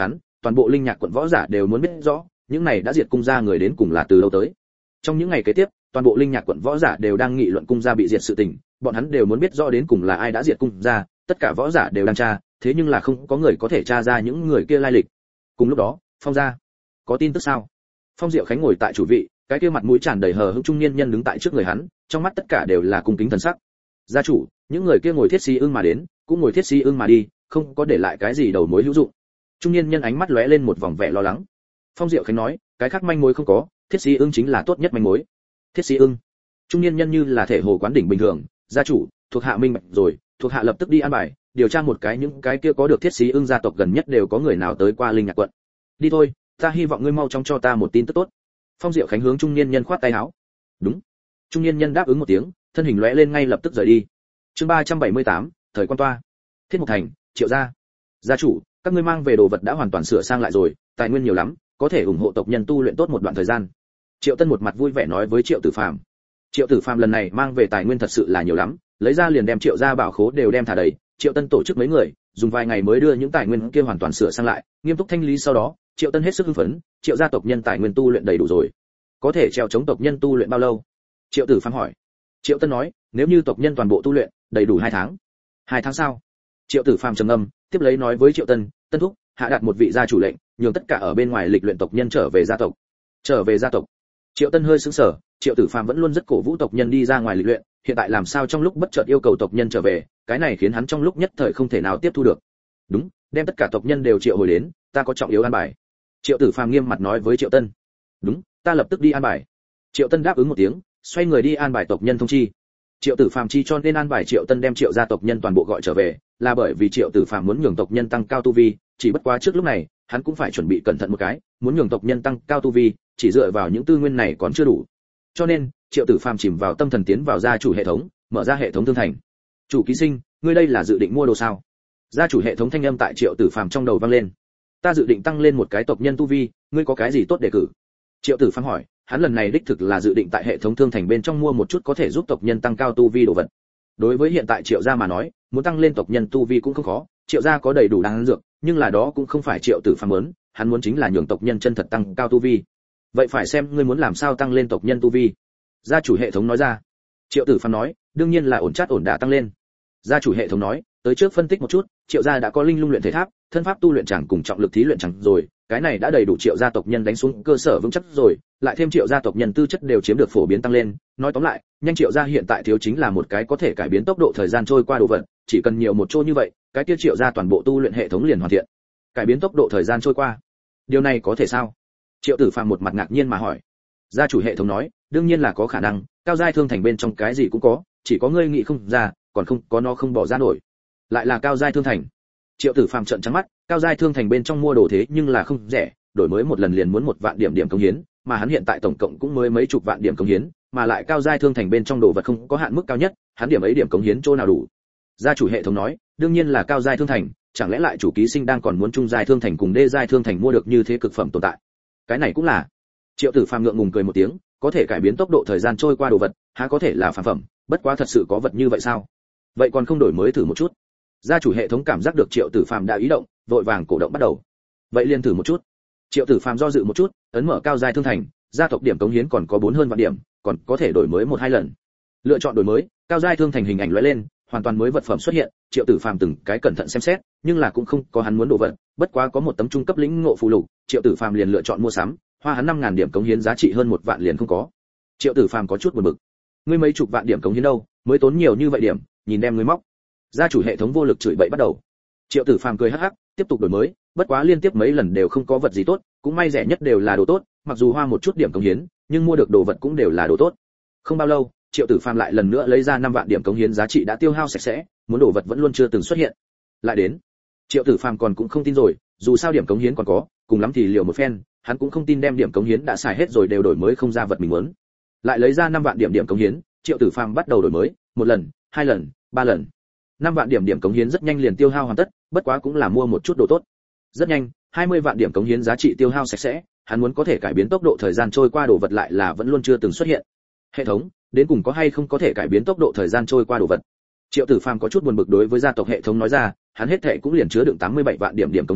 toàn bộ linh nhạc quận võ giả đều muốn biết rõ những này đã diệt cung gia người đến cùng là từ lâu tới. Trong những ngày kế tiếp, toàn bộ linh nhạc quận võ giả đều đang nghị luận cung gia bị diệt sự tình, bọn hắn đều muốn biết rõ đến cùng là ai đã diệt cung gia, tất cả võ giả đều đang tra, thế nhưng là không có người có thể tra ra những người kia lai lịch. Cùng lúc đó, Phong gia có tin tức sao? Phong Diệu Khánh ngồi tại chủ vị, cái kia mặt mũi tràn đầy hờ hững trung niên nhân đứng tại trước người hắn, trong mắt tất cả đều là cung kính thần sắc. Gia chủ, những người kia ngồi thiết xí ưng mà đến, cũng ngồi thiết xí ưng mà đi, không có để lại cái gì đầu mối hữu dụng. Trung niên nhân ánh mắt lóe lên một vòng vẻ lo lắng. Phong Diệu Khánh nói, cái khác manh mối không có, thiết xí ưng chính là tốt nhất manh mối. Thiết xí ưng? Trung niên nhân như là thể hồ quán đỉnh bình thường, gia chủ, thuộc hạ minh bạch rồi, thuộc hạ lập tức đi an bài, điều tra một cái những cái kia có được thiết xí ưng gia tộc gần nhất đều có người nào tới qua linh nhạc quận. Đi thôi, ta hy vọng ngươi mau chóng cho ta một tin tức tốt. Phong Diệu Khánh hướng trung niên nhân khoát tay áo. Đúng. Trung niên nhân đáp ứng một tiếng, thân hình lóe lên ngay lập tức rời đi. Chương ba trăm bảy mươi tám, thời quan toa. Thiết Mục Thành, Triệu gia. Gia chủ, các ngươi mang về đồ vật đã hoàn toàn sửa sang lại rồi, tài nguyên nhiều lắm, có thể ủng hộ tộc nhân tu luyện tốt một đoạn thời gian. Triệu Tân một mặt vui vẻ nói với Triệu Tử Phàm. Triệu Tử Phàm lần này mang về tài nguyên thật sự là nhiều lắm, lấy ra liền đem Triệu gia bảo khố đều đem thả đầy. Triệu Tân tổ chức mấy người, dùng vài ngày mới đưa những tài nguyên kia hoàn toàn sửa sang lại, nghiêm túc thanh lý sau đó, Triệu Tân hết sức hưng phấn, Triệu gia tộc nhân tài nguyên tu luyện đầy đủ rồi. Có thể trèo chống tộc nhân tu luyện bao lâu? Triệu Tử Phàm hỏi. Triệu Tân nói, nếu như tộc nhân toàn bộ tu luyện, đầy đủ hai tháng. Hai tháng sao? Triệu Tử Phàm trầm ngâm, tiếp lấy nói với Triệu Tân, Tân thúc, hạ đạt một vị gia chủ lệnh, nhường tất cả ở bên ngoài lịch luyện tộc nhân trở về gia tộc. Trở về gia tộc. Triệu Tân hơi sững sờ, Triệu Tử Phàm vẫn luôn rất cổ vũ tộc nhân đi ra ngoài lịch luyện, hiện tại làm sao trong lúc bất chợt yêu cầu tộc nhân trở về, cái này khiến hắn trong lúc nhất thời không thể nào tiếp thu được. Đúng, đem tất cả tộc nhân đều triệu hồi đến, ta có trọng yếu an bài. Triệu Tử Phàm nghiêm mặt nói với Triệu Tân. Đúng, ta lập tức đi an bài. Triệu Tân đáp ứng một tiếng, xoay người đi an bài tộc nhân thông chi. Triệu Tử Phàm chi cho nên an bài Triệu Tân đem Triệu gia tộc nhân toàn bộ gọi trở về, là bởi vì Triệu Tử Phàm muốn nhường tộc nhân tăng cao tu vi, chỉ bất quá trước lúc này, hắn cũng phải chuẩn bị cẩn thận một cái, muốn nhường tộc nhân tăng cao tu vi, chỉ dựa vào những tư nguyên này còn chưa đủ. Cho nên, Triệu Tử Phàm chìm vào tâm thần tiến vào gia chủ hệ thống, mở ra hệ thống thương thành. Chủ ký sinh, ngươi đây là dự định mua đồ sao? Gia chủ hệ thống thanh âm tại Triệu Tử Phàm trong đầu vang lên. Ta dự định tăng lên một cái tộc nhân tu vi, ngươi có cái gì tốt để cử? Triệu Tử Phàm hỏi, hắn lần này đích thực là dự định tại hệ thống thương thành bên trong mua một chút có thể giúp tộc nhân tăng cao tu vi đồ vật. Đối với hiện tại Triệu gia mà nói, muốn tăng lên tộc nhân tu vi cũng không khó, Triệu gia có đầy đủ đan dược, nhưng là đó cũng không phải Triệu Tử Phàm muốn, hắn muốn chính là nhường tộc nhân chân thật tăng cao tu vi. Vậy phải xem ngươi muốn làm sao tăng lên tộc nhân tu vi. Gia chủ hệ thống nói ra. Triệu Tử Phàm nói, đương nhiên là ổn chát ổn đả tăng lên. Gia chủ hệ thống nói, tới trước phân tích một chút, Triệu gia đã có linh lung luyện thể tháp, thân pháp tu luyện chẳng cùng trọng lực thí luyện chẳng rồi, cái này đã đầy đủ Triệu gia tộc nhân đánh xuống cơ sở vững chắc rồi, lại thêm Triệu gia tộc nhân tư chất đều chiếm được phổ biến tăng lên, nói tóm lại, nhanh Triệu gia hiện tại thiếu chính là một cái có thể cải biến tốc độ thời gian trôi qua đồ vật, chỉ cần nhiều một chỗ như vậy, cái kia Triệu gia toàn bộ tu luyện hệ thống liền hoàn thiện. Cải biến tốc độ thời gian trôi qua. Điều này có thể sao? Triệu Tử Phàm một mặt ngạc nhiên mà hỏi. Gia chủ hệ thống nói, đương nhiên là có khả năng, cao giai thương thành bên trong cái gì cũng có, chỉ có ngươi nghĩ không ra, còn không có nó không bỏ ra nổi. Lại là cao giai thương thành. Triệu Tử Phàm trợn trắng mắt, cao giai thương thành bên trong mua đồ thế nhưng là không rẻ, đổi mới một lần liền muốn một vạn điểm điểm công hiến, mà hắn hiện tại tổng cộng cũng mới mấy chục vạn điểm công hiến, mà lại cao giai thương thành bên trong đồ vật không có hạn mức cao nhất, hắn điểm ấy điểm công hiến chỗ nào đủ? Gia chủ hệ thống nói, đương nhiên là cao giai thương thành, chẳng lẽ lại chủ ký sinh đang còn muốn trung giai thương thành cùng đê giai thương thành mua được như thế cực phẩm tồn tại? Cái này cũng là. Triệu Tử Phàm ngượng ngùng cười một tiếng, có thể cải biến tốc độ thời gian trôi qua đồ vật, há có thể là phàm phẩm, bất quá thật sự có vật như vậy sao? Vậy còn không đổi mới thử một chút. Gia chủ hệ thống cảm giác được Triệu Tử Phàm đã ý động, vội vàng cổ động bắt đầu. Vậy liền thử một chút. Triệu Tử Phàm do dự một chút, ấn mở cao giai thương thành, gia tộc điểm cống hiến còn có bốn hơn vạn điểm, còn có thể đổi mới một hai lần. Lựa chọn đổi mới, cao giai thương thành hình ảnh lóe lên, hoàn toàn mới vật phẩm xuất hiện, Triệu Tử Phàm từng cái cẩn thận xem xét, nhưng là cũng không có hắn muốn đồ vật, bất quá có một tấm trung cấp lĩnh ngộ phù lục, Triệu Tử Phàm liền lựa chọn mua sắm, hoa hắn năm ngàn điểm cống hiến giá trị hơn một vạn liền không có. Triệu Tử Phàm có chút buồn bực. Ngươi mấy chục vạn điểm cống hiến đâu, mới tốn nhiều như vậy điểm, nhìn đem ngươi móc. Gia chủ hệ thống vô lực chửi bậy bắt đầu. Triệu Tử Phàm cười hắc hắc, tiếp tục đổi mới, bất quá liên tiếp mấy lần đều không có vật gì tốt, cũng may rẻ nhất đều là đồ tốt, mặc dù hoa một chút điểm cống hiến, nhưng mua được đồ vật cũng đều là đồ tốt. Không bao lâu, Triệu Tử Phàm lại lần nữa lấy ra năm vạn điểm cống hiến giá trị đã tiêu hao sạch sẽ, muốn đồ vật vẫn luôn chưa từng xuất hiện. Lại đến. Triệu Tử Phàm còn cũng không tin rồi, dù sao điểm cống hiến còn có, cùng lắm thì liều một phen, hắn cũng không tin đem điểm cống hiến đã xài hết rồi đều đổi mới không ra vật mình muốn. Lại lấy ra năm vạn điểm điểm cống hiến, Triệu Tử Phàm bắt đầu đổi mới, một lần, hai lần, ba lần. năm vạn điểm điểm cống hiến rất nhanh liền tiêu hao hoàn tất, bất quá cũng là mua một chút đồ tốt. Rất nhanh, hai mươi vạn điểm cống hiến giá trị tiêu hao sạch sẽ, hắn muốn có thể cải biến tốc độ thời gian trôi qua đồ vật lại là vẫn luôn chưa từng xuất hiện. Hệ thống, đến cùng có hay không có thể cải biến tốc độ thời gian trôi qua đồ vật? Triệu Tử Phàm có chút buồn bực đối với gia tộc hệ thống nói ra, hắn hết thảy cũng liền chứa đựng tám mươi bảy vạn điểm điểm cống hiến,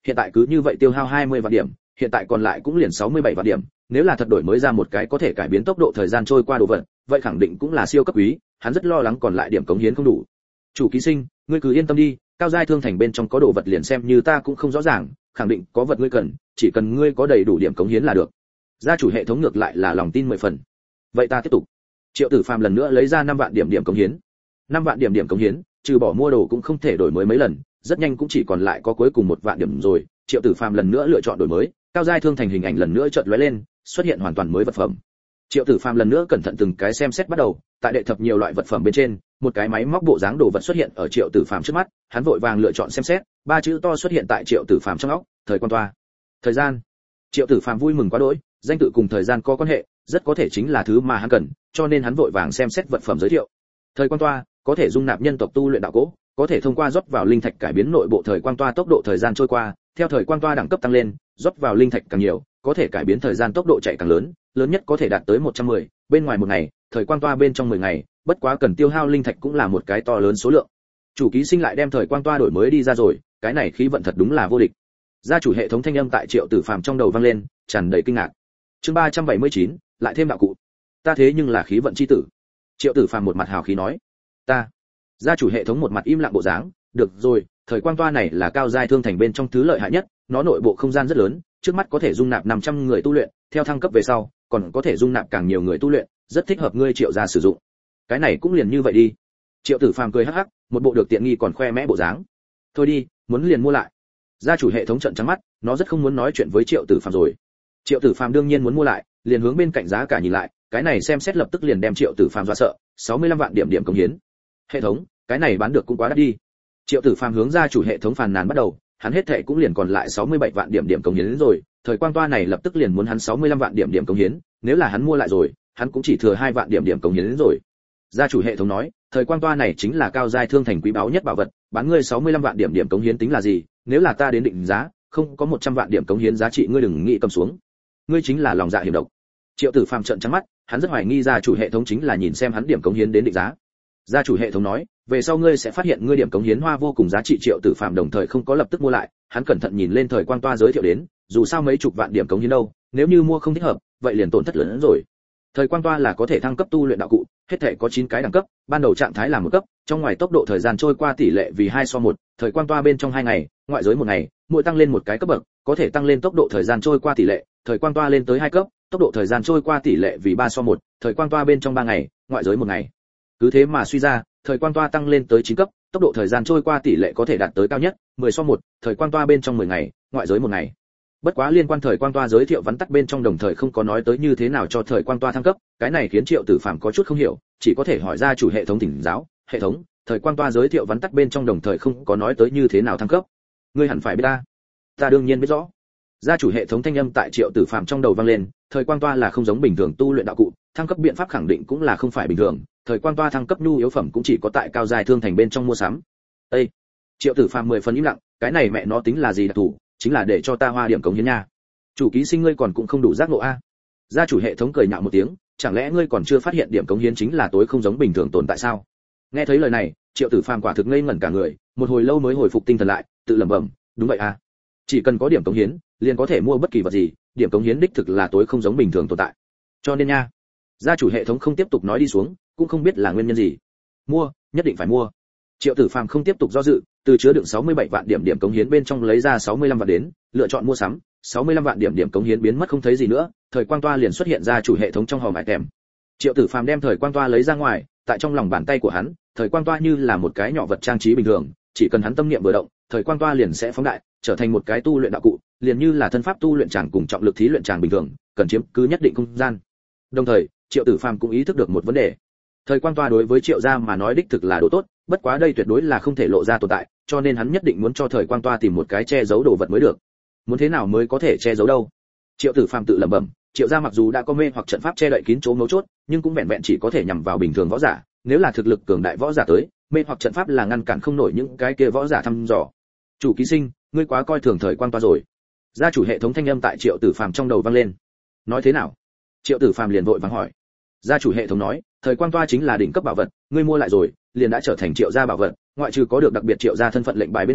hiện tại cứ như vậy tiêu hao hai mươi vạn điểm, hiện tại còn lại cũng liền sáu mươi bảy vạn điểm, nếu là thật đổi mới ra một cái có thể cải biến tốc độ thời gian trôi qua đồ vật, vậy khẳng định cũng là siêu cấp quý, hắn rất lo lắng còn lại điểm cống hiến không đủ. Chủ ký sinh, ngươi cứ yên tâm đi, cao giai thương thành bên trong có đồ vật liền xem như ta cũng không rõ ràng, khẳng định có vật ngươi cần, chỉ cần ngươi có đầy đủ điểm cống hiến là được. Gia chủ hệ thống ngược lại là lòng tin mười phần. Vậy ta tiếp tục. Triệu Tử Phàm lần nữa lấy ra năm vạn điểm điểm cống hiến. năm vạn điểm điểm cống hiến, trừ bỏ mua đồ cũng không thể đổi mới mấy lần, rất nhanh cũng chỉ còn lại có cuối cùng một vạn điểm rồi. Triệu Tử Phàm lần nữa lựa chọn đổi mới, cao giai thương thành hình ảnh lần nữa chợt lóe lên, xuất hiện hoàn toàn mới vật phẩm. Triệu Tử Phàm lần nữa cẩn thận từng cái xem xét bắt đầu, tại đệ thập nhiều loại vật phẩm bên trên, một cái máy móc bộ dáng đồ vật xuất hiện ở Triệu Tử Phàm trước mắt, hắn vội vàng lựa chọn xem xét, ba chữ to xuất hiện tại Triệu Tử Phàm trong óc, thời quan toa. Thời gian. Triệu Tử Phàm vui mừng quá đỗi, danh tự cùng thời gian có quan hệ, rất có thể chính là thứ mà hắn cần, cho nên hắn vội vàng xem xét vật phẩm giới thiệu. Thời quan toa có thể dung nạp nhân tộc tu luyện đạo cỗ, có thể thông qua rót vào linh thạch cải biến nội bộ thời quan toa tốc độ thời gian trôi qua, theo thời quan toa đẳng cấp tăng lên, rót vào linh thạch càng nhiều, có thể cải biến thời gian tốc độ chạy càng lớn, lớn nhất có thể đạt tới một trăm mười, bên ngoài một ngày, thời quan toa bên trong mười ngày, bất quá cần tiêu hao linh thạch cũng là một cái to lớn số lượng. Chủ ký sinh lại đem thời quan toa đổi mới đi ra rồi, cái này khí vận thật đúng là vô địch. Gia chủ hệ thống thanh âm tại Triệu Tử Phàm trong đầu vang lên, tràn đầy kinh ngạc. Chương ba trăm bảy mươi chín, lại thêm đạo cụ. Ta thế nhưng là khí vận chi tử. Triệu Tử Phàm một mặt hào khí nói. Ta. Gia chủ hệ thống một mặt im lặng bộ dáng, được rồi, thời quan toa này là cao giai thương thành bên trong thứ lợi hại nhất, nó nội bộ không gian rất lớn, trước mắt có thể dung nạp năm trăm người tu luyện, theo thăng cấp về sau, còn có thể dung nạp càng nhiều người tu luyện, rất thích hợp ngươi Triệu gia sử dụng. Cái này cũng liền như vậy đi. Triệu Tử Phàm cười hắc hắc, một bộ được tiện nghi còn khoe mẽ bộ dáng. Thôi đi, muốn liền mua lại. Gia chủ hệ thống trợn trắng mắt, nó rất không muốn nói chuyện với Triệu Tử Phàm rồi. Triệu Tử Phàm đương nhiên muốn mua lại, liền hướng bên cạnh giá cả nhìn lại, cái này xem xét lập tức liền đem Triệu Tử Phàm dọa sợ, sáu mươi lăm vạn điểm điểm cống hiến. Hệ thống, cái này bán được cũng quá đắt đi. Triệu Tử Phàm hướng gia chủ hệ thống phàn nàn bắt đầu, hắn hết thệ cũng liền còn lại sáu mươi bảy vạn điểm điểm cống hiến rồi, thời quang toa này lập tức liền muốn hắn sáu mươi lăm vạn điểm điểm cống hiến, nếu là hắn mua lại rồi, hắn cũng chỉ thừa hai vạn điểm điểm cống hiến rồi. Gia chủ hệ thống nói, thời quang toa này chính là cao giai thương thành quý báu nhất bảo vật, bán ngươi sáu mươi lăm vạn điểm điểm cống hiến tính là gì, nếu là ta đến định giá, không có một trăm vạn điểm cống hiến giá trị ngươi đừng nghĩ cầm xuống. Ngươi chính là lòng dạ hiểm độc. Triệu Tử Phàm trợn trắng mắt, hắn rất hoài nghi gia chủ hệ thống chính là nhìn xem hắn điểm cống hiến đến định giá. Gia chủ hệ thống nói, về sau ngươi sẽ phát hiện ngươi điểm cống hiến hoa vô cùng giá trị. Triệu Tử Phàm đồng thời không có lập tức mua lại, hắn cẩn thận nhìn lên thời quang toa giới thiệu đến, dù sao mấy chục vạn điểm cống hiến đâu, nếu như mua không thích hợp, vậy liền tổn thất lớn hơn rồi. Thời quang toa là có thể thăng cấp tu luyện đạo cụ, hết thể có chín cái đẳng cấp, ban đầu trạng thái là một cấp, trong ngoài tốc độ thời gian trôi qua tỷ lệ vì hai so một, thời quang toa bên trong hai ngày, ngoại giới một ngày, mỗi tăng lên một cái cấp bậc, có thể tăng lên tốc độ thời gian trôi qua tỷ lệ, thời quang toa lên tới hai cấp, tốc độ thời gian trôi qua tỷ lệ vì ba so một, thời quang toa bên trong ba ngày, ngoại giới một ngày. Cứ thế mà suy ra, thời quang toa tăng lên tới chín cấp, tốc độ thời gian trôi qua tỷ lệ có thể đạt tới cao nhất mười so một, thời quang toa bên trong mười ngày, ngoại giới một ngày. Bất quá liên quan thời quang toa giới thiệu vắn tắt bên trong đồng thời không có nói tới như thế nào cho thời quang toa thăng cấp, cái này khiến Triệu Tử Phàm có chút không hiểu, chỉ có thể hỏi ra chủ hệ thống thỉnh giáo, hệ thống, thời quang toa giới thiệu vắn tắt bên trong đồng thời không có nói tới như thế nào thăng cấp. Ngươi hẳn phải biết ta. Ta đương nhiên biết rõ. Gia chủ hệ thống thanh âm tại Triệu Tử Phàm trong đầu vang lên, thời quang toa là không giống bình thường tu luyện đạo cụ, thăng cấp biện pháp khẳng định cũng là không phải bình thường, thời quang toa thăng cấp nhu yếu phẩm cũng chỉ có tại cao giai thương thành bên trong mua sắm. Ê! Triệu Tử Phàm mười phần im lặng, cái này mẹ nó tính là gì đặc thù, chính là để cho ta hoa điểm cống hiến nha. Chủ ký sinh ngươi còn cũng không đủ giác ngộ a. Gia chủ hệ thống cười nhạo một tiếng, chẳng lẽ ngươi còn chưa phát hiện điểm cống hiến chính là tối không giống bình thường tồn tại sao? Nghe thấy lời này, Triệu Tử Phàm quả thực ngây ngẩn cả người, một hồi lâu mới hồi phục tinh thần lại, tự lẩm bẩm, đúng vậy a. Chỉ cần có điểm cống hiến, liền có thể mua bất kỳ vật gì, điểm cống hiến đích thực là tối không giống bình thường tồn tại. Cho nên nha, gia chủ hệ thống không tiếp tục nói đi xuống, cũng không biết là nguyên nhân gì. Mua, nhất định phải mua. Triệu Tử Phàm không tiếp tục do dự, từ chứa đựng sáu mươi bảy vạn điểm điểm cống hiến bên trong lấy ra sáu mươi lăm vạn đến, lựa chọn mua sắm, sáu mươi lăm vạn điểm điểm cống hiến biến mất không thấy gì nữa, thời quang toa liền xuất hiện ra chủ hệ thống trong hòm item. Triệu Tử Phàm đem thời quang toa lấy ra ngoài, tại trong lòng bàn tay của hắn, thời quang toa như là một cái nhỏ vật trang trí bình thường, chỉ cần hắn tâm niệm vừa động, thời quang toa liền sẽ phóng đại, trở thành một cái tu luyện đạo cụ, liền như là thân pháp tu luyện tràng cùng trọng lực thí luyện tràng bình thường, cần chiếm cứ nhất định không gian. Đồng thời, Triệu Tử Phàm cũng ý thức được một vấn đề. Thời quang toa đối với Triệu gia mà nói đích thực là đồ tốt, bất quá đây tuyệt đối là không thể lộ ra tồn tại, cho nên hắn nhất định muốn cho thời quang toa tìm một cái che giấu đồ vật mới được. Muốn thế nào mới có thể che giấu đâu? Triệu Tử Phàm tự lẩm bẩm, Triệu gia mặc dù đã có mê hoặc trận pháp che đậy kín chỗ mấu chốt, nhưng cũng vẹn vẹn chỉ có thể nhằm vào bình thường võ giả, nếu là thực lực cường đại võ giả tới, mê hoặc trận pháp là ngăn cản không nổi những cái kia võ giả thăm dò. Chủ ký sinh, ngươi quá coi thường thời quang toa rồi. Gia chủ hệ thống thanh âm tại Triệu Tử Phàm trong đầu vang lên. Nói thế nào? Triệu Tử Phàm liền vội vàng hỏi. Gia chủ hệ thống nói, thời quang toa chính là đỉnh cấp bảo vật, ngươi mua lại rồi, liền đã trở thành Triệu gia bảo vật, ngoại trừ có được đặc biệt Triệu gia thân phận lệnh bài bên ngoài,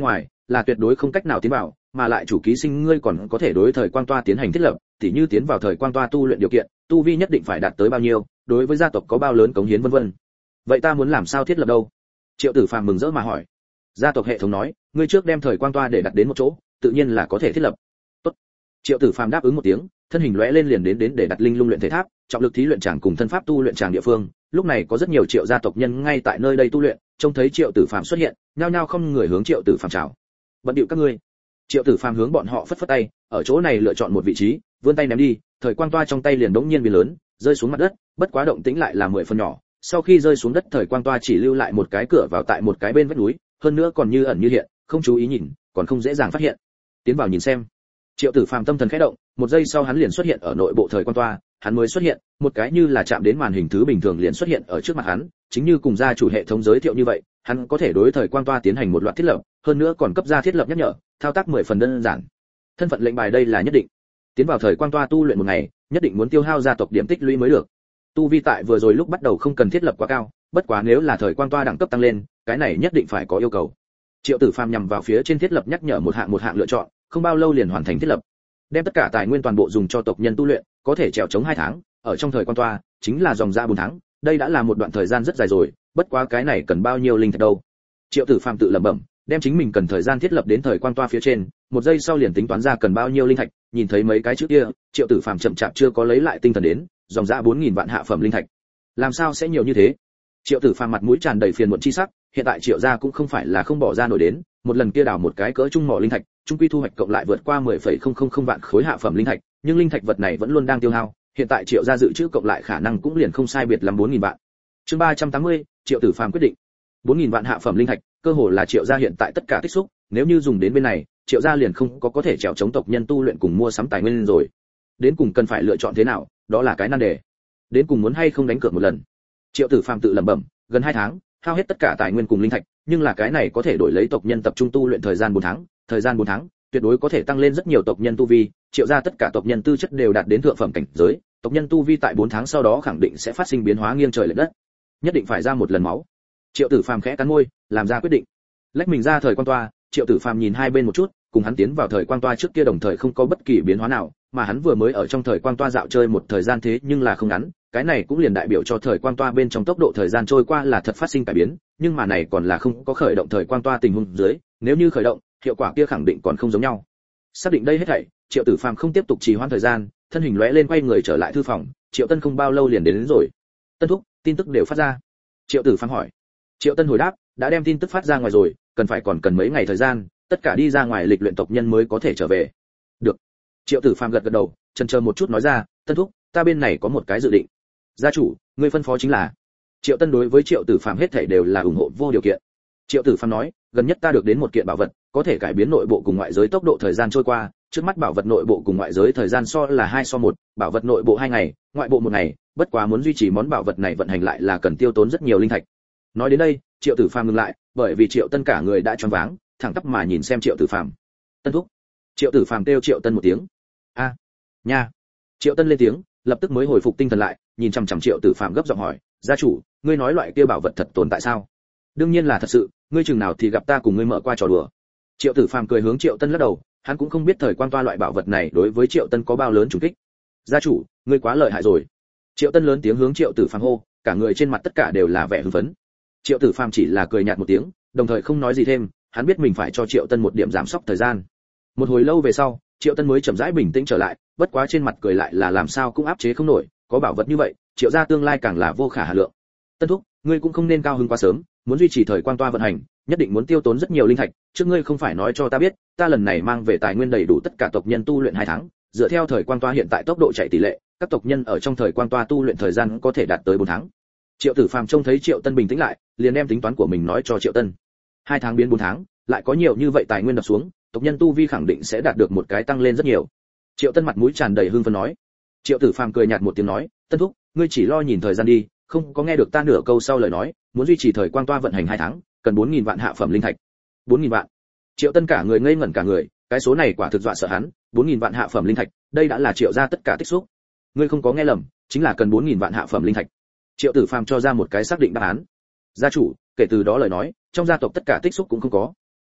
là tuyệt đối không cách nào tiến vào, mà lại chủ ký sinh ngươi còn có thể đối thời quang toa tiến hành thiết lập, tỉ như tiến vào thời quang toa tu luyện điều kiện, tu vi nhất định phải đạt tới bao nhiêu, đối với gia tộc có bao lớn cống hiến vân vân. Vậy ta muốn làm sao thiết lập đâu? Triệu Tử Phàm mừng rỡ mà hỏi. Gia tộc hệ thống nói, ngươi trước đem thời quang toa để đặt đến một chỗ, tự nhiên là có thể thiết lập. Tốt. Triệu Tử Phàm đáp ứng một tiếng, thân hình lóe lên liền đến đến để đặt linh lung luyện thể tháp, trọng lực thí luyện tràng cùng thân pháp tu luyện tràng địa phương. Lúc này có rất nhiều Triệu gia tộc nhân ngay tại nơi đây tu luyện, trông thấy Triệu Tử Phàm xuất hiện, nhao nhao không người hướng Triệu Tử Phàm chào. Bận điệu các ngươi. Triệu Tử Phàm hướng bọn họ phất phất tay, ở chỗ này lựa chọn một vị trí, vươn tay ném đi, thời quang toa trong tay liền đống nhiên biến lớn, rơi xuống mặt đất, bất quá động tĩnh lại là mười phần nhỏ. Sau khi rơi xuống đất, thời quang toa chỉ lưu lại một cái cửa vào tại một cái bên vách núi, hơn nữa còn như ẩn như hiện, không chú ý nhìn, còn không dễ dàng phát hiện. Tiến vào nhìn xem. Triệu Tử Phàm tâm thần khẽ động, một giây sau hắn liền xuất hiện ở nội bộ thời quang toa, hắn mới xuất hiện, một cái như là chạm đến màn hình thứ bình thường liền xuất hiện ở trước mặt hắn, chính như cùng gia chủ hệ thống giới thiệu như vậy, hắn có thể đối thời quang toa tiến hành một loạt thiết lập, hơn nữa còn cấp ra thiết lập nhắc nhở, thao tác mười phần đơn giản. Thân phận lệnh bài đây là nhất định. Tiến vào thời quang toa tu luyện một ngày, nhất định muốn tiêu hao gia tộc điểm tích lũy mới được. Tu vi tại vừa rồi lúc bắt đầu không cần thiết lập quá cao, bất quá nếu là thời quang toa đẳng cấp tăng lên, cái này nhất định phải có yêu cầu. Triệu Tử Phàm nhằm vào phía trên thiết lập nhắc nhở một hạng một hạng lựa chọn, không bao lâu liền hoàn thành thiết lập. Đem tất cả tài nguyên toàn bộ dùng cho tộc nhân tu luyện, có thể trèo chống hai tháng, ở trong thời quang toa, chính là dòng ra bốn tháng, đây đã là một đoạn thời gian rất dài rồi, bất quá cái này cần bao nhiêu linh thạch đâu. Triệu Tử Phàm tự lẩm bẩm, đem chính mình cần thời gian thiết lập đến thời quang toa phía trên, một giây sau liền tính toán ra cần bao nhiêu linh thạch, nhìn thấy mấy cái chữ kia, Triệu Tử Phàm chậm chạp chưa có lấy lại tinh thần đến, dòng ra bốn nghìn vạn hạ phẩm linh thạch. Làm sao sẽ nhiều như thế? Triệu Tử Phàm mặt mũi tràn đầy phiền muộn chi sắc, hiện tại Triệu gia cũng không phải là không bỏ ra nổi đến, một lần kia đào một cái cỡ trung mỏ linh thạch, trung quy thu hoạch cộng lại vượt qua mười phẩy không không không vạn khối hạ phẩm linh thạch, nhưng linh thạch vật này vẫn luôn đang tiêu hao, hiện tại Triệu gia dự trữ cộng lại khả năng cũng liền không sai biệt lắm bốn nghìn vạn. Chương ba trăm tám mươi, Triệu Tử Phàm quyết định. bốn nghìn vạn hạ phẩm linh thạch, cơ hồ là Triệu gia hiện tại tất cả tích xúc, nếu như dùng đến bên này, Triệu gia liền không có có thể trèo chống tộc nhân tu luyện cùng mua sắm tài nguyên rồi. Đến cùng cần phải lựa chọn thế nào, đó là cái nan đề. Đến cùng muốn hay không đánh cược một lần. Triệu Tử Phàm tự lẩm bẩm, gần hai tháng, hao hết tất cả tài nguyên cùng linh thạch, nhưng là cái này có thể đổi lấy tộc nhân tập trung tu luyện thời gian bốn tháng, thời gian bốn tháng, tuyệt đối có thể tăng lên rất nhiều tộc nhân tu vi, Triệu gia tất cả tộc nhân tư chất đều đạt đến thượng phẩm cảnh giới, tộc nhân tu vi tại bốn tháng sau đó khẳng định sẽ phát sinh biến hóa nghiêng trời lệch đất. Nhất định phải ra một lần máu. Triệu Tử Phàm khẽ cắn môi, làm ra quyết định. Lách mình ra thời quang toa, Triệu Tử Phàm nhìn hai bên một chút, cùng hắn tiến vào thời quang toa trước kia đồng thời không có bất kỳ biến hóa nào, mà hắn vừa mới ở trong thời quang toa dạo chơi một thời gian thế nhưng là không ngắn, cái này cũng liền đại biểu cho thời quang toa bên trong tốc độ thời gian trôi qua là thật phát sinh cải biến, nhưng mà này còn là không có khởi động thời quang toa tình huống dưới, nếu như khởi động, hiệu quả kia khẳng định còn không giống nhau. Xác định đây hết thảy, Triệu Tử Phàm không tiếp tục trì hoãn thời gian, thân hình lóe lên quay người trở lại thư phòng, Triệu Tân không bao lâu liền đến, đến rồi. Tân thúc, tin tức đều phát ra. Triệu Tử Phàm hỏi. Triệu Tân hồi đáp, đã đem tin tức phát ra ngoài rồi, cần phải còn cần mấy ngày thời gian, tất cả đi ra ngoài lịch luyện tộc nhân mới có thể trở về. Được. Triệu Tử Phàm gật gật đầu, chần chờ một chút nói ra, Tân thúc, ta bên này có một cái dự định. Gia chủ, ngươi phân phó chính là. Triệu Tân đối với Triệu Tử Phàm hết thảy đều là ủng hộ vô điều kiện. Triệu Tử Phàm nói, gần nhất ta được đến một kiện bảo vật, có thể cải biến nội bộ cùng ngoại giới tốc độ thời gian trôi qua, trước mắt bảo vật nội bộ cùng ngoại giới thời gian so là hai so một, bảo vật nội bộ hai ngày, ngoại bộ một ngày, bất quá muốn duy trì món bảo vật này vận hành lại là cần tiêu tốn rất nhiều linh thạch. Nói đến đây, Triệu Tử Phàm ngừng lại, bởi vì Triệu Tân cả người đã choáng váng, thẳng tắp mà nhìn xem Triệu Tử Phàm. Tân thúc. Triệu Tử Phàm kêu Triệu Tân một tiếng. A, nha. Triệu Tân lên tiếng, lập tức mới hồi phục tinh thần lại, nhìn chằm chằm Triệu Tử Phàm gấp giọng hỏi, gia chủ, ngươi nói loại kia bảo vật thật tồn tại sao? Đương nhiên là thật sự, ngươi chừng nào thì gặp ta cùng ngươi mở qua trò đùa. Triệu Tử Phàm cười hướng Triệu Tân lắc đầu, hắn cũng không biết thời quan toa loại bảo vật này đối với Triệu Tân có bao lớn trùng kích. Gia chủ, ngươi quá lợi hại rồi. Triệu Tân lớn tiếng hướng Triệu Tử Phàm hô, cả người trên mặt tất cả đều là vẻ hưng phấn. Triệu Tử Phàm chỉ là cười nhạt một tiếng, đồng thời không nói gì thêm, hắn biết mình phải cho Triệu Tân một điểm giảm sốc thời gian. Một hồi lâu về sau, Triệu Tân mới chậm rãi bình tĩnh trở lại, bất quá trên mặt cười lại là làm sao cũng áp chế không nổi, có bảo vật như vậy, Triệu gia tương lai càng là vô khả hà lượng. Tân thúc, ngươi cũng không nên cao hứng quá sớm, muốn duy trì thời quan toa vận hành, nhất định muốn tiêu tốn rất nhiều linh thạch, trước ngươi không phải nói cho ta biết, ta lần này mang về tài nguyên đầy đủ tất cả tộc nhân tu luyện hai tháng, dựa theo thời quan toa hiện tại tốc độ chạy tỷ lệ, các tộc nhân ở trong thời quan toa tu luyện thời gian có thể đạt tới bốn tháng. Triệu Tử Phàm trông thấy Triệu Tân bình tĩnh lại, liền đem tính toán của mình nói cho Triệu Tân. hai tháng biến bốn tháng, lại có nhiều như vậy tài nguyên đập xuống, tộc nhân tu vi khẳng định sẽ đạt được một cái tăng lên rất nhiều. Triệu Tân mặt mũi tràn đầy hưng phấn nói. Triệu Tử Phàm cười nhạt một tiếng nói, Tân thúc, ngươi chỉ lo nhìn thời gian đi, không có nghe được ta nửa câu sau lời nói, muốn duy trì thời quang toa vận hành hai tháng, cần bốn nghìn vạn hạ phẩm linh thạch. bốn nghìn vạn. Triệu Tân cả người ngây ngẩn cả người, cái số này quả thực dọa sợ hắn, bốn nghìn vạn hạ phẩm linh thạch, đây đã là Triệu gia tất cả tích xúc. Ngươi không có nghe lầm, chính là cần bốn nghìn vạn hạ phẩm linh thạch. Triệu Tử Phàm cho ra một cái xác định đáp án. Gia chủ, kể từ đó lời nói, trong gia tộc tất cả tích xúc cũng không có.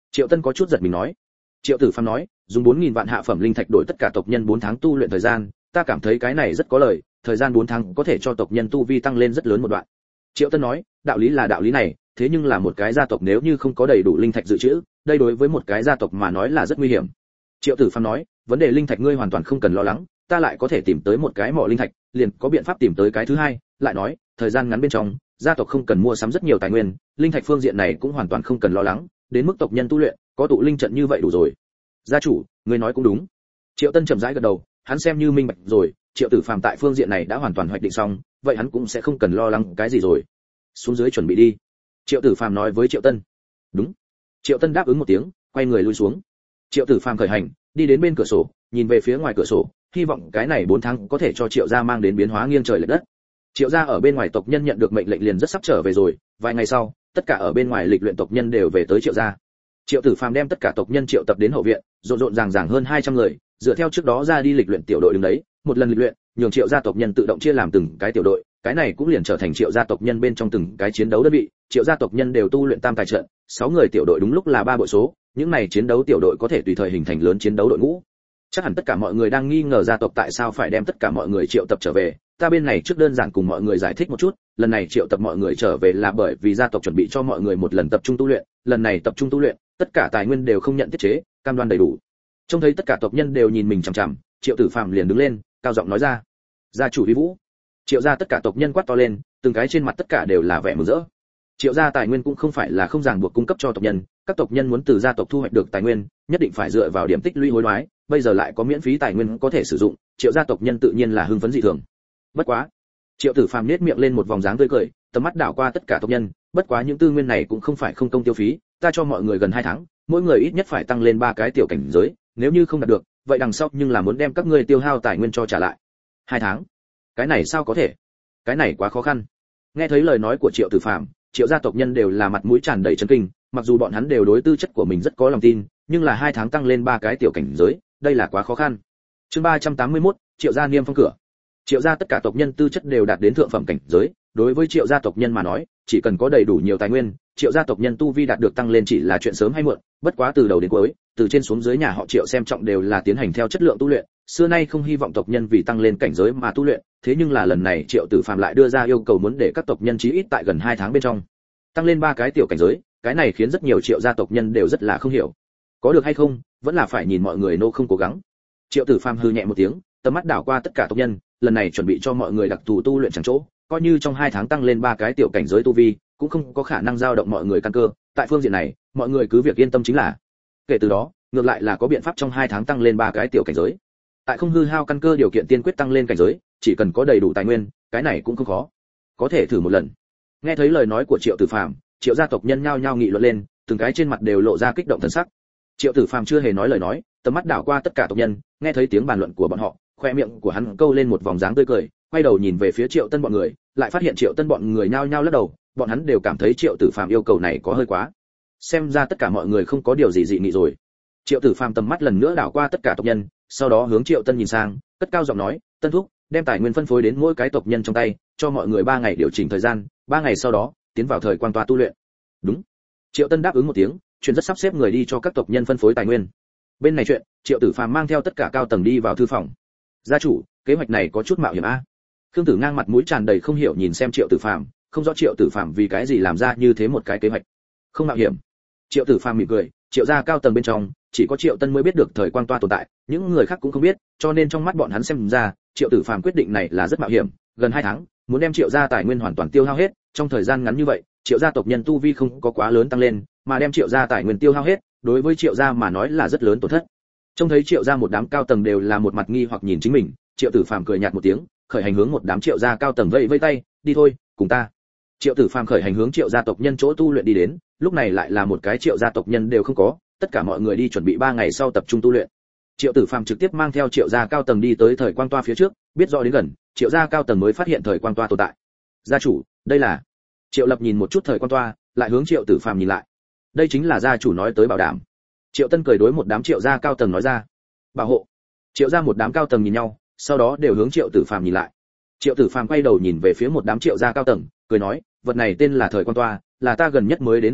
Triệu Tân có chút giật mình nói. Triệu Tử Phàm nói, dùng bốn nghìn vạn hạ phẩm linh thạch đổi tất cả tộc nhân bốn tháng tu luyện thời gian, ta cảm thấy cái này rất có lời, thời gian bốn tháng có thể cho tộc nhân tu vi tăng lên rất lớn một đoạn. Triệu Tân nói, đạo lý là đạo lý này, thế nhưng là một cái gia tộc nếu như không có đầy đủ linh thạch dự trữ, đây đối với một cái gia tộc mà nói là rất nguy hiểm. Triệu Tử Phàm nói, vấn đề linh thạch ngươi hoàn toàn không cần lo lắng, ta lại có thể tìm tới một cái mỏ linh thạch, liền có biện pháp tìm tới cái thứ hai, lại nói, thời gian ngắn bên trong, gia tộc không cần mua sắm rất nhiều tài nguyên, linh thạch phương diện này cũng hoàn toàn không cần lo lắng, đến mức tộc nhân tu luyện, có tụ linh trận như vậy đủ rồi. Gia chủ, ngươi nói cũng đúng. Triệu Tân chậm rãi gật đầu, hắn xem như minh bạch rồi, Triệu Tử Phàm tại phương diện này đã hoàn toàn hoạch định xong, vậy hắn cũng sẽ không cần lo lắng cái gì rồi. Xuống dưới chuẩn bị đi. Triệu Tử Phàm nói với Triệu Tân. Đúng. Triệu Tân đáp ứng một tiếng, quay người lui xuống. Triệu Tử Phàm khởi hành, đi đến bên cửa sổ, nhìn về phía ngoài cửa sổ, hy vọng cái này bốn tháng có thể cho Triệu gia mang đến biến hóa nghiêng trời lệch đất. Triệu gia ở bên ngoài tộc nhân nhận được mệnh lệnh liền rất sắp trở về rồi, vài ngày sau, tất cả ở bên ngoài lịch luyện tộc nhân đều về tới Triệu gia. Triệu Tử Phàm đem tất cả tộc nhân triệu tập đến hậu viện, rộn rộn ràng ràng hơn hai trăm người, dựa theo trước đó ra đi lịch luyện tiểu đội đứng đấy, một lần lịch luyện, nhường Triệu gia tộc nhân tự động chia làm từng cái tiểu đội, cái này cũng liền trở thành Triệu gia tộc nhân bên trong từng cái chiến đấu đơn vị, Triệu gia tộc nhân đều tu luyện tam tài trận, sáu người tiểu đội đúng lúc là ba bội số, những này chiến đấu tiểu đội có thể tùy thời hình thành lớn chiến đấu đội ngũ. Chắc hẳn tất cả mọi người đang nghi ngờ gia tộc tại sao phải đem tất cả mọi người triệu tập trở về, ta bên này trước đơn giản cùng mọi người giải thích một chút, lần này triệu tập mọi người trở về là bởi vì gia tộc chuẩn bị cho mọi người một lần tập trung tu luyện, lần này tập trung tu luyện, tất cả tài nguyên đều không nhận tiết chế, cam đoan đầy đủ. Trông thấy tất cả tộc nhân đều nhìn mình chằm chằm, Triệu Tử Phàm liền đứng lên, cao giọng nói ra: "Gia chủ uy vũ." Triệu gia tất cả tộc nhân quát to lên, từng cái trên mặt tất cả đều là vẻ mừng rỡ. Triệu gia tài nguyên cũng không phải là không ràng buộc cung cấp cho tộc nhân, các tộc nhân muốn từ gia tộc thu hoạch được tài nguyên, nhất định phải dựa vào điểm tích lũy hối đoái, bây giờ lại có miễn phí tài nguyên có thể sử dụng, Triệu gia tộc nhân tự nhiên là hưng phấn dị thường. Bất quá, Triệu Tử Phàm nhếch miệng lên một vòng dáng tươi cười, tầm mắt đảo qua tất cả tộc nhân, bất quá những tư nguyên này cũng không phải không công tiêu phí, ta cho mọi người gần hai tháng, mỗi người ít nhất phải tăng lên ba cái tiểu cảnh giới, nếu như không đạt được, vậy đằng sau nhưng là muốn đem các ngươi tiêu hao tài nguyên cho trả lại. Hai tháng? Cái này sao có thể? Cái này quá khó khăn. Nghe thấy lời nói của Triệu Tử Phàm, Triệu gia tộc nhân đều là mặt mũi tràn đầy chấn kinh, mặc dù bọn hắn đều đối tư chất của mình rất có lòng tin, nhưng là hai tháng tăng lên ba cái tiểu cảnh giới, đây là quá khó khăn. Chương ba trăm tám mươi mốt, Triệu gia niêm phong cửa. Triệu gia tất cả tộc nhân tư chất đều đạt đến thượng phẩm cảnh giới, đối với Triệu gia tộc nhân mà nói, chỉ cần có đầy đủ nhiều tài nguyên, Triệu gia tộc nhân tu vi đạt được tăng lên chỉ là chuyện sớm hay muộn, bất quá từ đầu đến cuối, từ trên xuống dưới nhà họ Triệu xem trọng đều là tiến hành theo chất lượng tu luyện, xưa nay không hy vọng tộc nhân vì tăng lên cảnh giới mà tu luyện, thế nhưng là lần này Triệu Tử Phàm lại đưa ra yêu cầu muốn để các tộc nhân chí ít tại gần hai tháng bên trong tăng lên ba cái tiểu cảnh giới, cái này khiến rất nhiều Triệu gia tộc nhân đều rất là không hiểu. Có được hay không, vẫn là phải nhìn mọi người nô không cố gắng. Triệu Tử Phàm hừ nhẹ một tiếng, tầm mắt đảo qua tất cả tộc nhân, lần này chuẩn bị cho mọi người đặc thù tu luyện chẳng chỗ, coi như trong hai tháng tăng lên ba cái tiểu cảnh giới tu vi, cũng không có khả năng dao động mọi người căn cơ, tại phương diện này, mọi người cứ việc yên tâm chính là. Kể từ đó, ngược lại là có biện pháp trong hai tháng tăng lên ba cái tiểu cảnh giới. Tại không hư hao căn cơ điều kiện tiên quyết tăng lên cảnh giới, chỉ cần có đầy đủ tài nguyên, cái này cũng không khó. Có thể thử một lần. Nghe thấy lời nói của Triệu Tử Phàm, Triệu gia tộc nhân nhao nhao nghị luận lên, từng cái trên mặt đều lộ ra kích động thần sắc. Triệu Tử Phàm chưa hề nói lời nói, tầm mắt đảo qua tất cả tộc nhân, nghe thấy tiếng bàn luận của bọn họ, khoe miệng của hắn câu lên một vòng dáng tươi cười, quay đầu nhìn về phía Triệu Tân bọn người, lại phát hiện Triệu Tân bọn người nhao nhao lắc đầu, bọn hắn đều cảm thấy Triệu Tử Phàm yêu cầu này có hơi quá. Xem ra tất cả mọi người không có điều gì dị nghị rồi. Triệu Tử Phàm tầm mắt lần nữa đảo qua tất cả tộc nhân, sau đó hướng Triệu Tân nhìn sang, cất cao giọng nói, "Tân thúc, đem tài nguyên phân phối đến mỗi cái tộc nhân trong tay, cho mọi người ba ngày điều chỉnh thời gian, ba ngày sau đó, tiến vào thời quan toa tu luyện." "Đúng." Triệu Tân đáp ứng một tiếng, chuyện rất sắp xếp người đi cho các tộc nhân phân phối tài nguyên. Bên này chuyện, Triệu Tử Phàm mang theo tất cả cao tầng đi vào thư phòng. "Gia chủ, kế hoạch này có chút mạo hiểm a." Khương Tử Ngang mặt mũi tràn đầy không hiểu nhìn xem Triệu Tử Phàm, không rõ Triệu Tử Phàm vì cái gì làm ra như thế một cái kế hoạch. "Không mạo hiểm." Triệu Tử Phàm mỉm cười, Triệu gia cao tầng bên trong, chỉ có Triệu Tân mới biết được thời quang toa tồn tại, những người khác cũng không biết, cho nên trong mắt bọn hắn xem ra, Triệu Tử Phàm quyết định này là rất mạo hiểm, gần hai tháng, muốn đem Triệu gia tài nguyên hoàn toàn tiêu hao hết, trong thời gian ngắn như vậy, Triệu gia tộc nhân tu vi không có quá lớn tăng lên, mà đem Triệu gia tài nguyên tiêu hao hết, đối với Triệu gia mà nói là rất lớn tổn thất. Trông thấy Triệu gia một đám cao tầng đều là một mặt nghi hoặc nhìn chính mình, Triệu Tử Phàm cười nhạt một tiếng, khởi hành hướng một đám Triệu gia cao tầng vẫy vẫy tay, "Đi thôi, cùng ta." Triệu Tử Phàm khởi hành hướng Triệu gia tộc nhân chỗ tu luyện đi đến, lúc này lại là một cái Triệu gia tộc nhân đều không có, tất cả mọi người đi chuẩn bị ba ngày sau tập trung tu luyện. Triệu Tử Phàm trực tiếp mang theo Triệu gia cao tầng đi tới thời quang toa phía trước, biết rõ đến gần, Triệu gia cao tầng mới phát hiện thời quang toa tồn tại. "Gia chủ, đây là..." Triệu Lập nhìn một chút thời quang toa, lại hướng Triệu Tử Phàm nhìn lại. "Đây chính là gia chủ nói tới bảo đảm." Triệu Tân cười đối một đám Triệu gia cao tầng nói ra. "Bảo hộ." Triệu gia một đám cao tầng nhìn nhau, sau đó đều hướng Triệu Tử Phàm nhìn lại. Triệu Tử Phàm quay đầu nhìn về phía một đám Triệu gia cao tầng, cười nói, "Vật này tên là thời quang toa, là ta gần nhất mới đến bảo vật,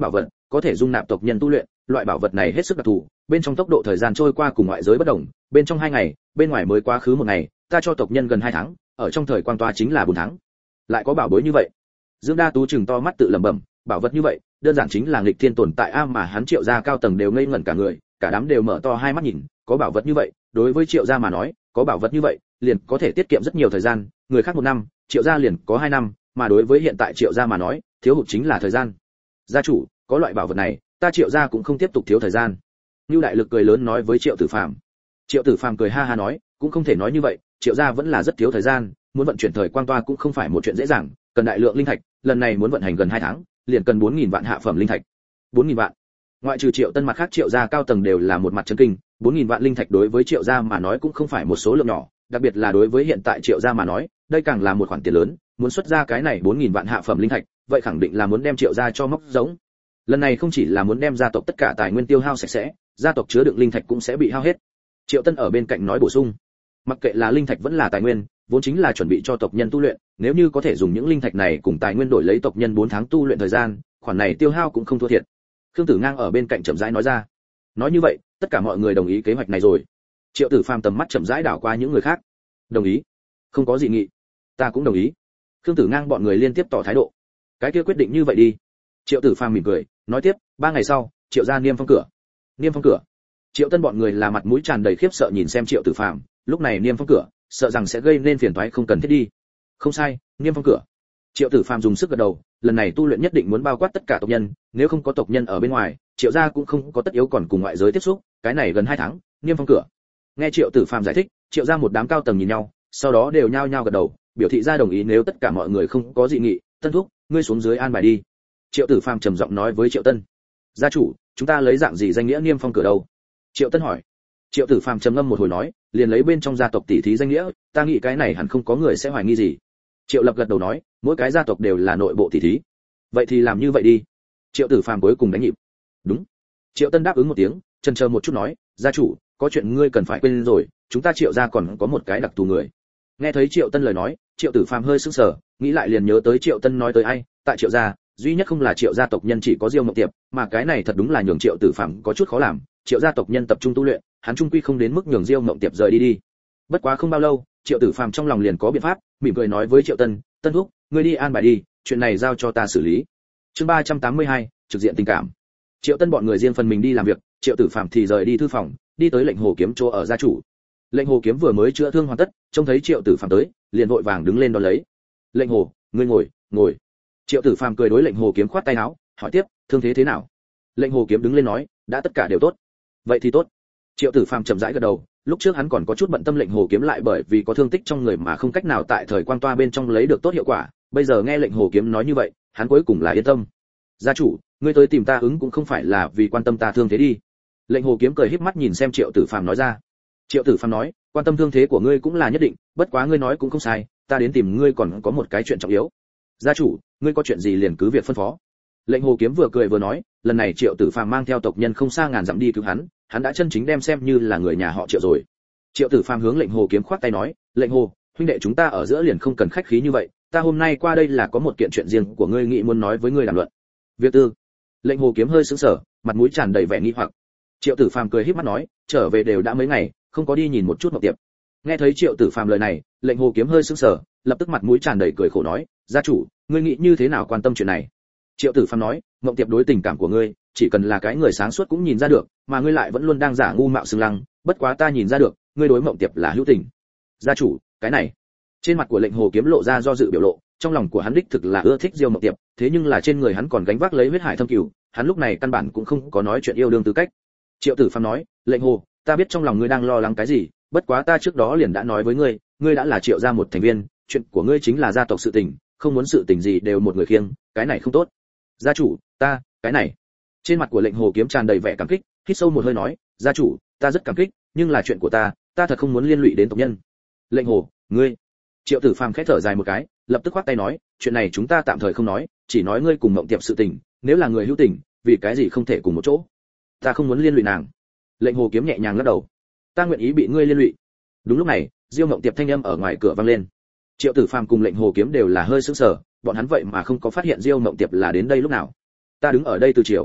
có thể dung nạp tộc nhân tu luyện, loại bảo vật này hết sức đặc thù, bên trong tốc độ thời gian trôi qua cùng ngoại giới bất đồng, bên trong hai ngày, bên ngoài mới quá khứ một ngày, ta cho tộc nhân gần hai tháng, ở trong thời quang toa chính là bốn tháng. Lại có bảo bối như vậy. Dương Đa Tú chừng to mắt tự lẩm bẩm, bảo vật như vậy, đơn giản chính là nghịch thiên tồn tại a, mà hắn Triệu gia cao tầng đều ngây ngẩn cả người, cả đám đều mở to hai mắt nhìn, có bảo vật như vậy, đối với Triệu gia mà nói, có bảo vật như vậy, liền có thể tiết kiệm rất nhiều thời gian, người khác một năm, Triệu gia liền có hai năm, mà đối với hiện tại Triệu gia mà nói, thiếu hụt chính là thời gian. Gia chủ, có loại bảo vật này, ta Triệu gia cũng không tiếp tục thiếu thời gian. Nưu Đại Lực cười lớn nói với Triệu Tử Phàm. Triệu Tử Phàm cười ha ha nói, cũng không thể nói như vậy, Triệu gia vẫn là rất thiếu thời gian, muốn vận chuyển thời quang toa cũng không phải một chuyện dễ dàng, cần đại lượng linh thạch, lần này muốn vận hành gần hai tháng, liền cần bốn nghìn vạn hạ phẩm linh thạch. bốn nghìn vạn. Ngoại trừ Triệu Tân mặt khác Triệu gia cao tầng đều là một mặt chấn kinh, bốn nghìn vạn linh thạch đối với Triệu gia mà nói cũng không phải một số lượng nhỏ, đặc biệt là đối với hiện tại Triệu gia mà nói, đây càng là một khoản tiền lớn, muốn xuất ra cái này bốn nghìn vạn hạ phẩm linh thạch, vậy khẳng định là muốn đem Triệu gia cho móc giống. Lần này không chỉ là muốn đem gia tộc tất cả tài nguyên tiêu hao sạch sẽ, gia tộc chứa đựng linh thạch cũng sẽ bị hao hết. Triệu Tân ở bên cạnh nói bổ sung, mặc kệ là linh thạch vẫn là tài nguyên, vốn chính là chuẩn bị cho tộc nhân tu luyện, nếu như có thể dùng những linh thạch này cùng tài nguyên đổi lấy tộc nhân bốn tháng tu luyện thời gian, khoản này tiêu hao cũng không thua thiệt. Khương Tử Ngang ở bên cạnh chậm rãi nói ra. Nói như vậy, tất cả mọi người đồng ý kế hoạch này rồi. Triệu Tử Phàm tầm mắt chậm rãi đảo qua những người khác. Đồng ý. Không có dị nghị. Ta cũng đồng ý. Khương Tử Ngang bọn người liên tiếp tỏ thái độ. Cái kia quyết định như vậy đi. Triệu Tử Phàm mỉm cười, nói tiếp, ba ngày sau, Triệu gia niêm phong cửa. Niêm phong cửa. Triệu Tân bọn người là mặt mũi tràn đầy khiếp sợ nhìn xem Triệu Tử Phàm, lúc này niêm phong cửa, sợ rằng sẽ gây nên phiền toái không cần thiết đi. Không sai, niêm phong cửa. Triệu Tử Phàm dùng sức gật đầu, lần này tu luyện nhất định muốn bao quát tất cả tộc nhân, nếu không có tộc nhân ở bên ngoài, Triệu gia cũng không có tất yếu còn cùng ngoại giới tiếp xúc, cái này gần hai tháng, niêm phong cửa. Nghe Triệu Tử Phàm giải thích, Triệu gia một đám cao tầng nhìn nhau, sau đó đều nhao nhao gật đầu, biểu thị ra đồng ý nếu tất cả mọi người không có dị nghị, Tân thúc, ngươi xuống dưới an bài đi. Triệu Tử Phàm trầm giọng nói với Triệu Tân. Gia chủ, chúng ta lấy dạng gì danh nghĩa niêm phong cửa đâu? Triệu Tân hỏi. Triệu Tử Phàm trầm ngâm một hồi nói, liền lấy bên trong gia tộc tỷ thí danh nghĩa, ta nghĩ cái này hẳn không có người sẽ hoài nghi gì. Triệu Lập gật đầu nói, mỗi cái gia tộc đều là nội bộ tỷ thí. Vậy thì làm như vậy đi. Triệu Tử Phàm cuối cùng đánh nhịp. Đúng. Triệu Tân đáp ứng một tiếng, chần chờ một chút nói, gia chủ, có chuyện ngươi cần phải quên rồi, chúng ta Triệu gia còn có một cái đặc thù người. Nghe thấy Triệu Tân lời nói, Triệu Tử Phàm hơi sững sờ, nghĩ lại liền nhớ tới Triệu Tân nói tới ai, tại Triệu gia, duy nhất không là Triệu gia tộc nhân chỉ có Diêu Mộng Tiệp, mà cái này thật đúng là nhường Triệu Tử Phàm có chút khó làm, Triệu gia tộc nhân tập trung tu luyện, hắn trung quy không đến mức nhường Diêu Mộng Tiệp rời đi đi. Bất quá không bao lâu, Triệu Tử Phàm trong lòng liền có biện pháp, mỉm cười nói với Triệu Tân, Tân thúc, ngươi đi an bài đi, chuyện này giao cho ta xử lý. Chương ba trăm tám mươi hai, trực diện tình cảm. Triệu Tân bọn người riêng phần mình đi làm việc, Triệu Tử Phàm thì rời đi thư phòng, đi tới Lệnh Hồ Kiếm chỗ ở gia chủ. Lệnh Hồ Kiếm vừa mới chữa thương hoàn tất, trông thấy Triệu Tử Phàm tới, liền vội vàng đứng lên đón lấy. Lệnh Hồ, ngươi ngồi, ngồi. Triệu Tử Phàm cười đối Lệnh Hồ Kiếm khoát tay áo, hỏi tiếp, thương thế thế nào? Lệnh Hồ Kiếm đứng lên nói, đã tất cả đều tốt. Vậy thì tốt. Triệu Tử Phàm chậm rãi gật đầu, lúc trước hắn còn có chút bận tâm Lệnh Hồ Kiếm lại bởi vì có thương tích trong người mà không cách nào tại thời quang toa bên trong lấy được tốt hiệu quả, bây giờ nghe Lệnh Hồ Kiếm nói như vậy, hắn cuối cùng là yên tâm. Gia chủ, ngươi tới tìm ta ứng cũng không phải là vì quan tâm ta thương thế đi. Lệnh Hồ Kiếm cười híp mắt nhìn xem Triệu Tử Phàm nói ra. Triệu Tử Phàm nói, quan tâm thương thế của ngươi cũng là nhất định, bất quá ngươi nói cũng không sai, ta đến tìm ngươi còn có một cái chuyện trọng yếu. Gia chủ, ngươi có chuyện gì liền cứ việc phân phó. Lệnh Hồ Kiếm vừa cười vừa nói, lần này Triệu Tử Phàm mang theo tộc nhân không xa ngàn dặm đi cứu hắn, hắn đã chân chính đem xem như là người nhà họ Triệu rồi. Triệu Tử Phàm hướng Lệnh Hồ Kiếm khoát tay nói, Lệnh Hồ, huynh đệ chúng ta ở giữa liền không cần khách khí như vậy, ta hôm nay qua đây là có một kiện chuyện riêng của ngươi nghĩ muốn nói với ngươi đàm luận. Việc tư. Lệnh Hồ Kiếm hơi sững sờ, mặt mũi tràn đầy vẻ nghi hoặc. Triệu Tử Phàm cười híp mắt nói, trở về đều đã mấy ngày, không có đi nhìn một chút Mộng Tiệp. Nghe thấy Triệu Tử Phàm lời này, Lệnh Hồ Kiếm hơi sững sờ, lập tức mặt mũi tràn đầy cười khổ nói, gia chủ, ngươi nghĩ như thế nào quan tâm chuyện này? Triệu Tử Phàm nói, Mộng Tiệp đối tình cảm của ngươi, chỉ cần là cái người sáng suốt cũng nhìn ra được, mà ngươi lại vẫn luôn đang giả ngu mạo xưng lăng, bất quá ta nhìn ra được, ngươi đối Mộng Tiệp là hữu tình. Gia chủ, cái này. Trên mặt của Lệnh Hồ Kiếm lộ ra do dự biểu lộ, trong lòng của hắn đích thực là ưa thích Diêu Mộng Tiệp, thế nhưng là trên người hắn còn gánh vác lấy huyết hải thâm cừu, hắn lúc này căn bản cũng không có nói chuyện yêu đương tư cách. Triệu Tử Phàm nói, Lệnh Hồ, ta biết trong lòng ngươi đang lo lắng cái gì, bất quá ta trước đó liền đã nói với ngươi, ngươi đã là Triệu gia một thành viên, chuyện của ngươi chính là gia tộc sự tình, không muốn sự tình gì đều một người khiêng, cái này không tốt. Gia chủ, ta, cái này. Trên mặt của Lệnh Hồ Kiếm tràn đầy vẻ cảm kích, hít sâu một hơi nói, gia chủ, ta rất cảm kích, nhưng là chuyện của ta, ta thật không muốn liên lụy đến tộc nhân. Lệnh Hồ, ngươi. Triệu Tử Phàm khẽ thở dài một cái, lập tức khoát tay nói, chuyện này chúng ta tạm thời không nói, chỉ nói ngươi cùng Mộng Tiệp sự tình, nếu là người hữu tình, vì cái gì không thể cùng một chỗ? Ta không muốn liên lụy nàng. Lệnh Hồ Kiếm nhẹ nhàng lắc đầu. Ta nguyện ý bị ngươi liên lụy. Đúng lúc này, Diêu Mộng Tiệp thanh âm ở ngoài cửa vang lên. Triệu Tử Phàm cùng Lệnh Hồ Kiếm đều là hơi sững sờ, bọn hắn vậy mà không có phát hiện Diêu Mộng Tiệp là đến đây lúc nào. Ta đứng ở đây từ chiều.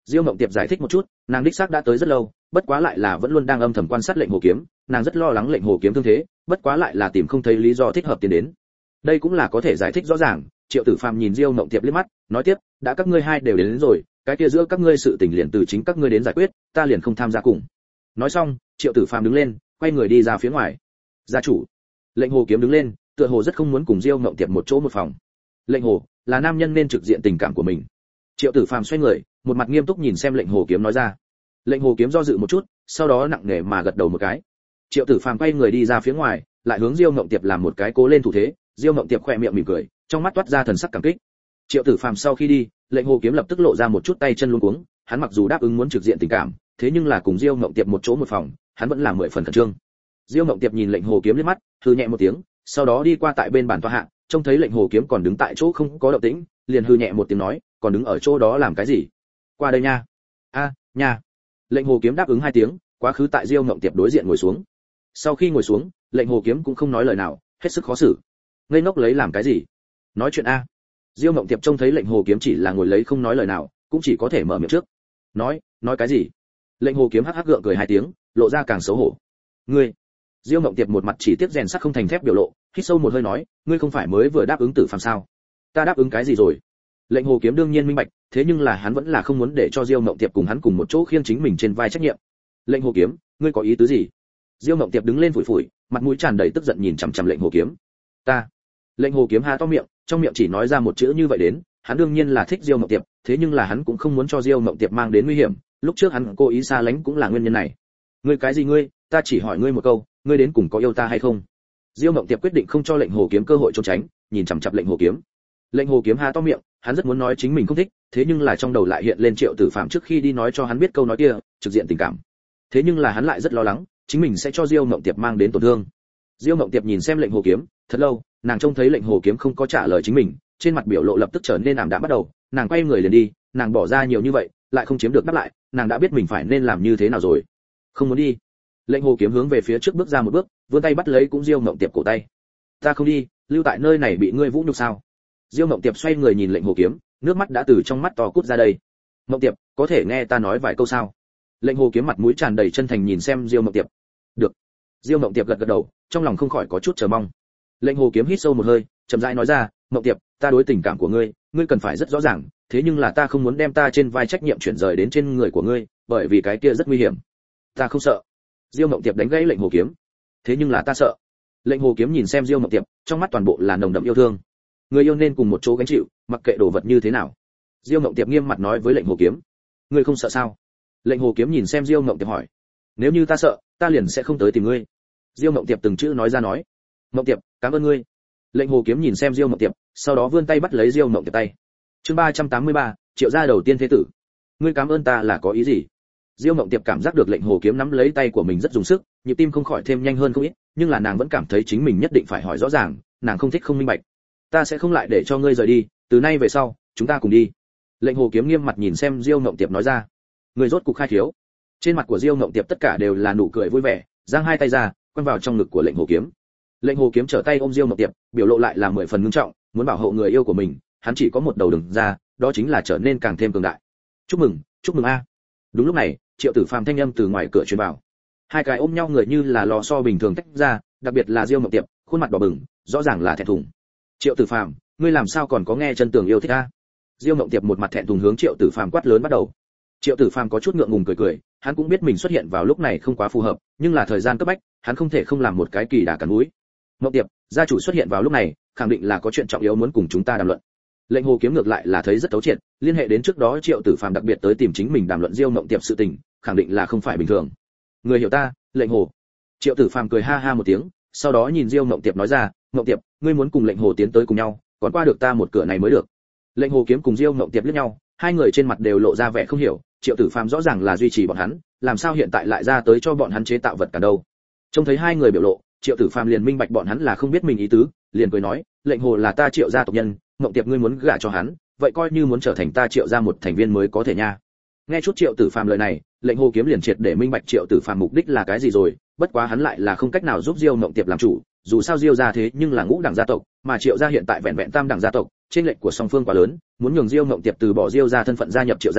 Diêu Mộng Tiệp giải thích một chút, nàng đích xác đã tới rất lâu, bất quá lại là vẫn luôn đang âm thầm quan sát lệnh hồ kiếm, nàng rất lo lắng lệnh hồ kiếm thương thế, bất quá lại là tìm không thấy lý do thích hợp tiến đến. Đây cũng là có thể giải thích rõ ràng. Triệu Tử Phàm nhìn Diêu Mộng Tiệp liếc mắt, nói tiếp, đã các ngươi hai đều đến, đến rồi, cái kia giữa các ngươi sự tình liền từ chính các ngươi đến giải quyết, ta liền không tham gia cùng. Nói xong, Triệu Tử Phàm đứng lên, quay người đi ra phía ngoài. Gia chủ. Lệnh hồ kiếm đứng lên, tựa hồ rất không muốn cùng Diêu Mộng Tiệp một chỗ một phòng. Lệnh hồ là nam nhân nên trực diện tình cảm của mình. Triệu Tử Phàm xoay người, một mặt nghiêm túc nhìn xem lệnh hồ kiếm nói ra. Lệnh hồ kiếm do dự một chút, sau đó nặng nề mà gật đầu một cái. Triệu Tử Phàm quay người đi ra phía ngoài, lại hướng Diêu Mộng Tiệp làm một cái cố lên thủ thế. Diêu Mộng Tiệp khẽ miệng mỉm cười, trong mắt toát ra thần sắc cảm kích. Triệu Tử Phàm sau khi đi, lệnh hồ kiếm lập tức lộ ra một chút tay chân luống cuống, hắn mặc dù đáp ứng muốn trực diện tình cảm, thế nhưng là cùng Diêu Mộng Tiệp một chỗ một phòng, hắn vẫn là mười phần khẩn trương. Diêu Mộng Tiệp nhìn lệnh hồ kiếm liếc mắt, hừ nhẹ một tiếng, sau đó đi qua tại bên bàn tọa hạ, trông thấy lệnh hồ kiếm còn đứng tại chỗ không có động tĩnh, liền hừ nhẹ một tiếng nói, còn đứng ở chỗ đó làm cái gì? Qua đây nha. A, nha. Lệnh hồ kiếm đáp ứng hai tiếng, quá khứ tại Diêu Mộng Tiệp đối diện ngồi xuống. Sau khi ngồi xuống, lệnh hồ kiếm cũng không nói lời nào, hết sức khó xử. Ngây ngốc lấy làm cái gì? Nói chuyện a. Diêu Mộng Tiệp trông thấy lệnh hồ kiếm chỉ là ngồi lấy không nói lời nào, cũng chỉ có thể mở miệng trước. Nói, nói cái gì? Lệnh hồ kiếm hắc hắc gượng cười hai tiếng, lộ ra càng xấu hổ. Ngươi. Diêu Mộng Tiệp một mặt chỉ tiếc rèn sắt không thành thép biểu lộ, hít sâu một hơi nói, ngươi không phải mới vừa đáp ứng Tử Phàm sao? Ta đáp ứng cái gì rồi? Lệnh hồ kiếm đương nhiên minh bạch, thế nhưng là hắn vẫn là không muốn để cho Diêu Mộng Tiệp cùng hắn cùng một chỗ khiêng chính mình trên vai trách nhiệm. Lệnh hồ kiếm, ngươi có ý tứ gì? Diêu Mộng Tiệp đứng lên phủi phủi, mặt mũi tràn đầy tức giận nhìn chằm chằm lệnh hồ kiếm. Ta. Lệnh hồ kiếm há to miệng, trong miệng chỉ nói ra một chữ như vậy đến, hắn đương nhiên là thích Diêu Mộng Tiệp, thế nhưng là hắn cũng không muốn cho Diêu Mộng Tiệp mang đến nguy hiểm, lúc trước hắn cố ý xa lánh cũng là nguyên nhân này. Ngươi cái gì ngươi, ta chỉ hỏi ngươi một câu, ngươi đến cùng có yêu ta hay không? Diêu Mộng Tiệp quyết định không cho lệnh hồ kiếm cơ hội trốn tránh, nhìn chằm chằm lệnh hồ kiếm. Lệnh hồ kiếm há to miệng, hắn rất muốn nói chính mình không thích, thế nhưng là trong đầu lại hiện lên Triệu Tử Phàm trước khi đi nói cho hắn biết câu nói kia, trực diện tình cảm. Thế nhưng là hắn lại rất lo lắng, chính mình sẽ cho Diêu Mộng Tiệp mang đến tổn thương. Diêu Mộng Tiệp nhìn xem lệnh hồ kiếm, thật lâu, nàng trông thấy lệnh hồ kiếm không có trả lời chính mình, trên mặt biểu lộ lập tức trở nên ảm đạm bắt đầu, nàng quay người liền đi, nàng bỏ ra nhiều như vậy, lại không chiếm được đáp lại, nàng đã biết mình phải nên làm như thế nào rồi. Không muốn đi. Lệnh hồ kiếm hướng về phía trước bước ra một bước, vươn tay bắt lấy cũng Diêu Mộng Tiệp cổ tay. Ta không đi, lưu tại nơi này bị ngươi vũ nhục sao? Diêu Mộng Tiệp xoay người nhìn lệnh hồ kiếm, nước mắt đã từ trong mắt to cút ra đây. Mộng Tiệp, có thể nghe ta nói vài câu sao? Lệnh hồ kiếm mặt mũi tràn đầy chân thành nhìn xem Diêu Mộng Tiệp. Được. Diêu Mộng Tiệp gật gật đầu, trong lòng không khỏi có chút chờ mong. Lệnh hồ kiếm hít sâu một hơi, chậm rãi nói ra, Mộng Tiệp, ta đối tình cảm của ngươi, ngươi cần phải rất rõ ràng, thế nhưng là ta không muốn đem ta trên vai trách nhiệm chuyển rời đến trên người của ngươi, bởi vì cái kia rất nguy hiểm. Ta không sợ. Diêu Mộng Tiệp đánh gãy lệnh hồ kiếm. Thế nhưng là ta sợ. Lệnh hồ kiếm nhìn xem Diêu Mộng Tiệp, trong mắt toàn bộ là nồng đậm yêu thương. Người yêu nên cùng một chỗ gánh chịu, mặc kệ đồ vật như thế nào. Diêu Mộng Tiệp nghiêm mặt nói với lệnh hồ kiếm. Ngươi không sợ sao? Lệnh hồ kiếm nhìn xem Diêu Mộng Tiệp hỏi. Nếu như ta sợ, ta liền sẽ không tới tìm ngươi. Diêu Mộng Tiệp từng chữ nói ra nói. Mộng Tiệp, cảm ơn ngươi. Lệnh hồ kiếm nhìn xem Diêu Mộng Tiệp, sau đó vươn tay bắt lấy Diêu Mộng Tiệp tay. Chương ba trăm tám mươi ba, Triệu gia đầu tiên thế tử. Ngươi cảm ơn ta là có ý gì? Diêu Mộng Tiệp cảm giác được lệnh hồ kiếm nắm lấy tay của mình rất dùng sức, nhịp tim không khỏi thêm nhanh hơn không ít, nhưng là nàng vẫn cảm thấy chính mình nhất định phải hỏi rõ ràng, nàng không thích không minh bạch. Ta sẽ không lại để cho ngươi rời đi, từ nay về sau, chúng ta cùng đi. Lệnh hồ kiếm nghiêm mặt nhìn xem Diêu Mộng Tiệp nói ra. Người rốt cục khai thiếu. Trên mặt của Diêu Mộng Tiệp tất cả đều là nụ cười vui vẻ, giang hai tay ra, quăng vào trong ngực của lệnh hồ kiếm. Lệnh hồ kiếm trở tay ôm Diêu Mộng Tiệp, biểu lộ lại là mười phần nghiêm trọng, muốn bảo hộ người yêu của mình, hắn chỉ có một đầu đường ra, đó chính là trở nên càng thêm cường đại. Chúc mừng, chúc mừng a. Đúng lúc này, Triệu Tử Phàm thanh âm từ ngoài cửa truyền vào. Hai cái ôm nhau người như là lò xo bình thường tách ra, đặc biệt là Diêu Mộng Tiệp, khuôn mặt đỏ bừng, rõ ràng là thẹn thùng. Triệu Tử Phàm, ngươi làm sao còn có nghe chân tường yêu thích a? Diêu Mộng Tiệp một mặt thẹn thùng hướng Triệu Tử Phàm quát lớn bắt đầu. Triệu Tử Phàm có chút ngượng ngùng cười cười, hắn cũng biết mình xuất hiện vào lúc này không quá phù hợp, nhưng là thời gian cấp bách, hắn không thể không làm một cái kỳ đà cắn mũi. Mộng Tiệp, gia chủ xuất hiện vào lúc này, khẳng định là có chuyện trọng yếu muốn cùng chúng ta đàm luận. Lệnh hồ kiếm ngược lại là thấy rất thấu triệt, liên hệ đến trước đó Triệu Tử Phàm đặc biệt tới tìm chính mình đàm luận Diêu Mộng Tiệp sự tình, khẳng định là không phải bình thường. Người hiểu ta, lệnh hồ. Triệu Tử Phàm cười ha ha một tiếng, sau đó nhìn Diêu Mộng Tiệp nói ra, Mộng Tiệp, ngươi muốn cùng lệnh hồ tiến tới cùng nhau, còn qua được ta một cửa này mới được. Lệnh hồ kiếm cùng Diêu Mộng Tiệp liếc nhau, hai người trên mặt đều lộ ra vẻ không hiểu, Triệu Tử Phàm rõ ràng là duy trì bọn hắn, làm sao hiện tại lại ra tới cho bọn hắn chế tạo vật cả đâu? Trông thấy hai người biểu lộ, Triệu Tử Phàm liền minh bạch bọn hắn là không biết mình ý tứ, liền cười nói, lệnh hồ là ta Triệu gia tộc nhân, Mộng Tiệp ngươi muốn gả cho hắn, vậy coi như muốn trở thành ta Triệu gia một thành viên mới có thể nha. Nghe chút Triệu Tử Phàm lời này, lệnh hồ kiếm liền triệt để minh bạch Triệu Tử Phàm mục đích là cái gì rồi, bất quá hắn lại là không cách nào giúp Diêu Mộng Tiệp làm chủ, dù sao Diêu gia thế nhưng là ngũ đẳng gia tộc, mà Triệu gia hiện tại vẹn vẹn tam đẳng gia tộc, trên lệnh của song phương quá lớn, muốn nhường Diêu Mộng Tiệp từ bỏ Diêu gia thân phận gia nhập Triệu gia,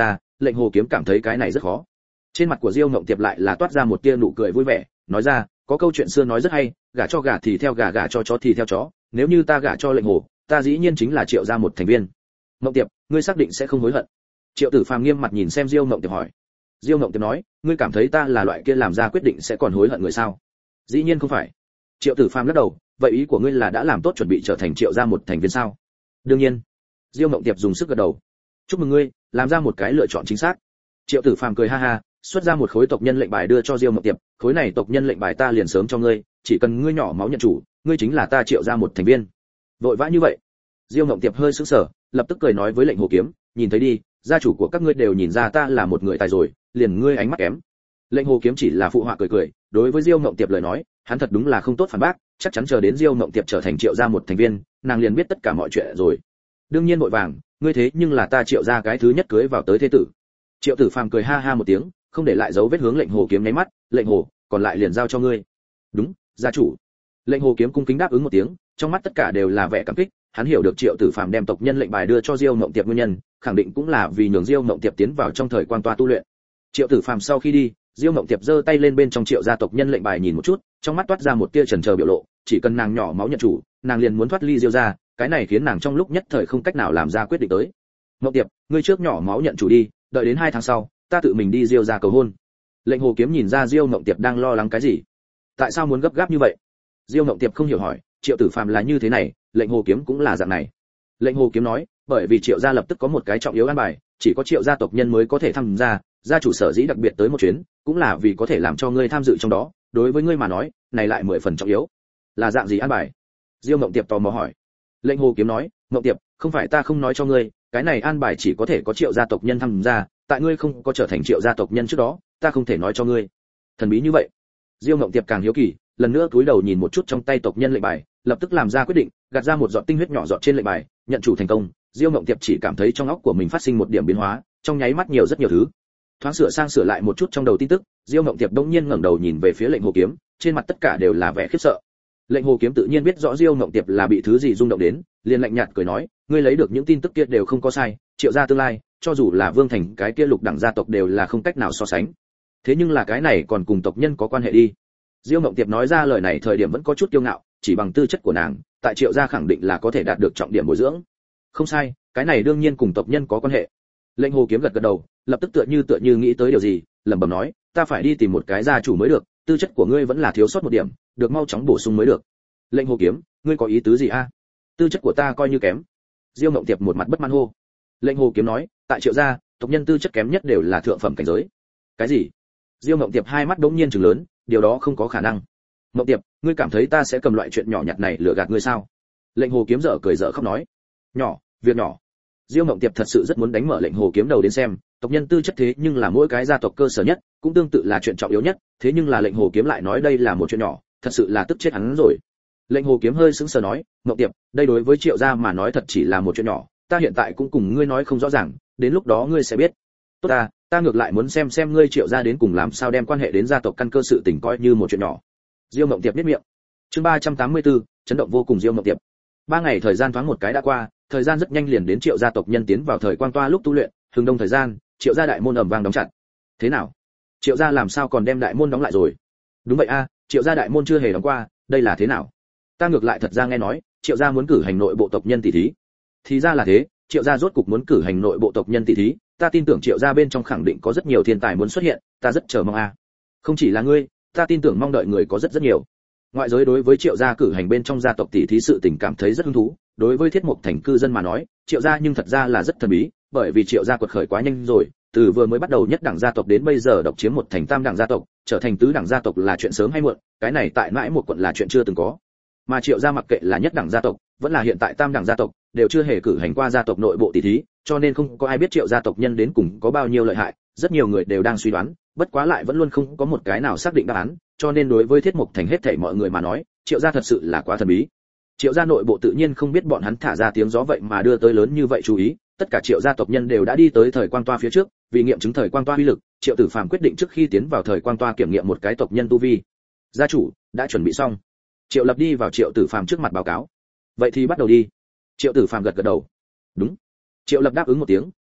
lệnh hồ kiếm cảm thấy cái này rất khó. Trên mặt của Diêu Ngộng Tiệp lại là toát ra một tia nụ cười vui vẻ, nói ra, có câu chuyện xưa nói rất hay, gả cho gà thì theo gà, gả cho chó thì theo chó, nếu như ta gả cho lệnh hồ, ta dĩ nhiên chính là Triệu gia một thành viên. Ngộng Tiệp, ngươi xác định sẽ không hối hận? Triệu Tử Phàm nghiêm mặt nhìn xem Diêu Ngộng Tiệp hỏi. Diêu Ngộng Tiệp nói, ngươi cảm thấy ta là loại kia làm ra quyết định sẽ còn hối hận người sao? Dĩ nhiên không phải. Triệu Tử Phàm lắc đầu, vậy ý của ngươi là đã làm tốt chuẩn bị trở thành Triệu gia một thành viên sao? Đương nhiên. Diêu Ngộng Tiệp dùng sức gật đầu. Chúc mừng ngươi, làm ra một cái lựa chọn chính xác. Triệu Tử Phàm cười ha ha, xuất ra một khối tộc nhân lệnh bài đưa cho Diêu Ngộng Tiệp, khối này tộc nhân lệnh bài ta liền sớm cho ngươi, chỉ cần ngươi nhỏ máu nhận chủ, ngươi chính là ta Triệu gia một thành viên. Vội vã như vậy? Diêu Ngộng Tiệp hơi sững sờ, lập tức cười nói với lệnh hồ kiếm, nhìn thấy đi, gia chủ của các ngươi đều nhìn ra ta là một người tài rồi, liền ngươi ánh mắt kém. Lệnh hồ kiếm chỉ là phụ họa cười cười, đối với Diêu Ngộng Tiệp lời nói, hắn thật đúng là không tốt phản bác, chắc chắn chờ đến Diêu Ngộng Tiệp trở thành Triệu gia một thành viên, nàng liền biết tất cả mọi chuyện rồi. Đương nhiên vội vàng, ngươi thế nhưng là ta Triệu gia cái thứ nhất cưới vào tới thế tử. Triệu Tử Phàm cười ha ha một tiếng, không để lại dấu vết hướng lệnh hồ kiếm nháy mắt, lệnh hồ, còn lại liền giao cho ngươi. Đúng, gia chủ. Lệnh hồ kiếm cung kính đáp ứng một tiếng, trong mắt tất cả đều là vẻ cảm kích, hắn hiểu được Triệu Tử Phàm đem tộc nhân lệnh bài đưa cho Diêu Ngộng Tiệp nguyên nhân, khẳng định cũng là vì nhường Diêu Ngộng Tiệp tiến vào trong thời quan toa tu luyện. Triệu Tử Phàm sau khi đi, Diêu Ngộng Tiệp giơ tay lên bên trong Triệu gia tộc nhân lệnh bài nhìn một chút, trong mắt toát ra một tia chần chờ biểu lộ, chỉ cần nàng nhỏ máu nhận chủ, nàng liền muốn thoát ly Diêu gia, cái này khiến nàng trong lúc nhất thời không cách nào làm ra quyết định tới. Ngộng Tiệp, ngươi trước nhỏ máu nhận chủ đi, đợi đến hai tháng sau, ta tự mình đi Diêu gia cầu hôn. Lệnh hồ kiếm nhìn ra Diêu Ngộng Tiệp đang lo lắng cái gì, tại sao muốn gấp gáp như vậy? Diêu Ngộng Tiệp không hiểu hỏi, Triệu Tử Phàm là như thế này, lệnh hồ kiếm cũng là dạng này. Lệnh hồ kiếm nói, bởi vì Triệu gia lập tức có một cái trọng yếu an bài, chỉ có Triệu gia tộc nhân mới có thể tham gia, gia chủ sở dĩ đặc biệt tới một chuyến, cũng là vì có thể làm cho ngươi tham dự trong đó, đối với ngươi mà nói, này lại mười phần trọng yếu. Là dạng gì an bài? Diêu Ngộng Tiệp tò mò hỏi. Lệnh hồ kiếm nói, Ngộng Tiệp, không phải ta không nói cho ngươi, cái này an bài chỉ có thể có Triệu gia tộc nhân tham gia, tại ngươi không có trở thành Triệu gia tộc nhân trước đó, ta không thể nói cho ngươi. Thần bí như vậy. Diêu Ngộng Tiệp càng hiếu kỳ, lần nữa cúi đầu nhìn một chút trong tay tộc nhân lệnh bài, lập tức làm ra quyết định, gạt ra một giọt tinh huyết nhỏ giọt trên lệnh bài, nhận chủ thành công. Diêu Ngộng Tiệp chỉ cảm thấy trong óc của mình phát sinh một điểm biến hóa, trong nháy mắt nhiều rất nhiều thứ. Thoáng sửa sang sửa lại một chút trong đầu tin tức, Diêu Ngộng Tiệp đột nhiên ngẩng đầu nhìn về phía lệnh hồ kiếm, trên mặt tất cả đều là vẻ khiếp sợ. Lệnh hồ kiếm tự nhiên biết rõ Diêu Ngộng Tiệp là bị thứ gì rung động đến, liền lạnh nhạt cười nói, ngươi lấy được những tin tức kia đều không có sai, Triệu gia tương lai, cho dù là Vương Thành cái kia lục đẳng gia tộc đều là không cách nào so sánh. Thế nhưng là cái này còn cùng tộc nhân có quan hệ đi. Diêu Ngộng Tiệp nói ra lời này thời điểm vẫn có chút kiêu ngạo, chỉ bằng tư chất của nàng, tại Triệu gia khẳng định là có thể đạt được trọng điểm bồi dưỡng. Không sai, cái này đương nhiên cùng tộc nhân có quan hệ. Lệnh hồ kiếm gật gật đầu, lập tức tựa như tựa như nghĩ tới điều gì, lẩm bẩm nói, ta phải đi tìm một cái gia chủ mới được, tư chất của ngươi vẫn là thiếu sót một điểm, được mau chóng bổ sung mới được. Lệnh hồ kiếm, ngươi có ý tứ gì a? Tư chất của ta coi như kém. Diêu Ngộng Tiệp một mặt bất mãn hô. Lệnh hồ kiếm nói, tại Triệu gia, tộc nhân tư chất kém nhất đều là thượng phẩm cảnh giới. Cái gì? Diêu Ngộng Tiệp hai mắt đống nhiên trừng lớn, điều đó không có khả năng. Ngộng Tiệp, ngươi cảm thấy ta sẽ cầm loại chuyện nhỏ nhặt này lừa gạt ngươi sao? Lệnh hồ kiếm dở cười dở khóc nói. Nhỏ, việc nhỏ. Diêu Ngộng Tiệp thật sự rất muốn đánh mở lệnh hồ kiếm đầu đến xem, tộc nhân tư chất thế nhưng là mỗi cái gia tộc cơ sở nhất, cũng tương tự là chuyện trọng yếu nhất, thế nhưng là lệnh hồ kiếm lại nói đây là một chuyện nhỏ, thật sự là tức chết hắn rồi. Lệnh hồ kiếm hơi sững sờ nói, Ngộng Tiệp, đây đối với Triệu gia mà nói thật chỉ là một chuyện nhỏ, ta hiện tại cũng cùng ngươi nói không rõ ràng, đến lúc đó ngươi sẽ biết. Tốt ta, ta ngược lại muốn xem xem ngươi Triệu gia đến cùng làm sao đem quan hệ đến gia tộc căn cơ sự tình coi như một chuyện nhỏ. Diêu Ngộng Tiệp biết miệng. Chương ba trăm tám mươi tư, chấn động vô cùng Diêu Ngộng Tiệp. Ba ngày thời gian thoáng một cái đã qua, thời gian rất nhanh liền đến Triệu gia tộc nhân tiến vào thời quang toa lúc tu luyện, hừng đông thời gian, Triệu gia đại môn ầm vang đóng chặt. Thế nào? Triệu gia làm sao còn đem đại môn đóng lại rồi? Đúng vậy a, Triệu gia đại môn chưa hề đóng qua, đây là thế nào? Ta ngược lại thật ra nghe nói, Triệu gia muốn cử hành nội bộ tộc nhân tỷ thí. Thì ra là thế, Triệu gia rốt cục muốn cử hành nội bộ tộc nhân tỷ thí, ta tin tưởng Triệu gia bên trong khẳng định có rất nhiều thiên tài muốn xuất hiện, ta rất chờ mong a. Không chỉ là ngươi, ta tin tưởng mong đợi người có rất rất nhiều. Ngoại giới đối với Triệu gia cử hành bên trong gia tộc tỷ thí sự tình cảm thấy rất hứng thú, đối với Thiết Mục Thành cư dân mà nói, Triệu gia nhưng thật ra là rất thần bí, bởi vì Triệu gia quật khởi quá nhanh rồi, từ vừa mới bắt đầu nhất đẳng gia tộc đến bây giờ độc chiếm một thành tam đẳng gia tộc, trở thành tứ đẳng gia tộc là chuyện sớm hay muộn, cái này tại mãi một quận là chuyện chưa từng có. Mà Triệu gia mặc kệ là nhất đẳng gia tộc, vẫn là hiện tại tam đẳng gia tộc, đều chưa hề cử hành qua gia tộc nội bộ tỷ thí, cho nên không có ai biết Triệu gia tộc nhân đến cùng có bao nhiêu lợi hại, rất nhiều người đều đang suy đoán, bất quá lại vẫn luôn không có một cái nào xác định đáp án, cho nên đối với Thiết Mục Thành hết thảy mọi người mà nói, Triệu gia thật sự là quá thần bí. Triệu gia nội bộ tự nhiên không biết bọn hắn thả ra tiếng gió vậy mà đưa tới lớn như vậy chú ý, tất cả Triệu gia tộc nhân đều đã đi tới thời quang toa phía trước, vì nghiệm chứng thời quang toa uy lực, Triệu Tử Phàm quyết định trước khi tiến vào thời quang toa kiểm nghiệm một cái tộc nhân tu vi. Gia chủ, đã chuẩn bị xong. Triệu Lập đi vào Triệu Tử Phàm trước mặt báo cáo. Vậy thì bắt đầu đi. Triệu Tử Phàm gật gật đầu. Đúng. Triệu Lập đáp ứng một tiếng,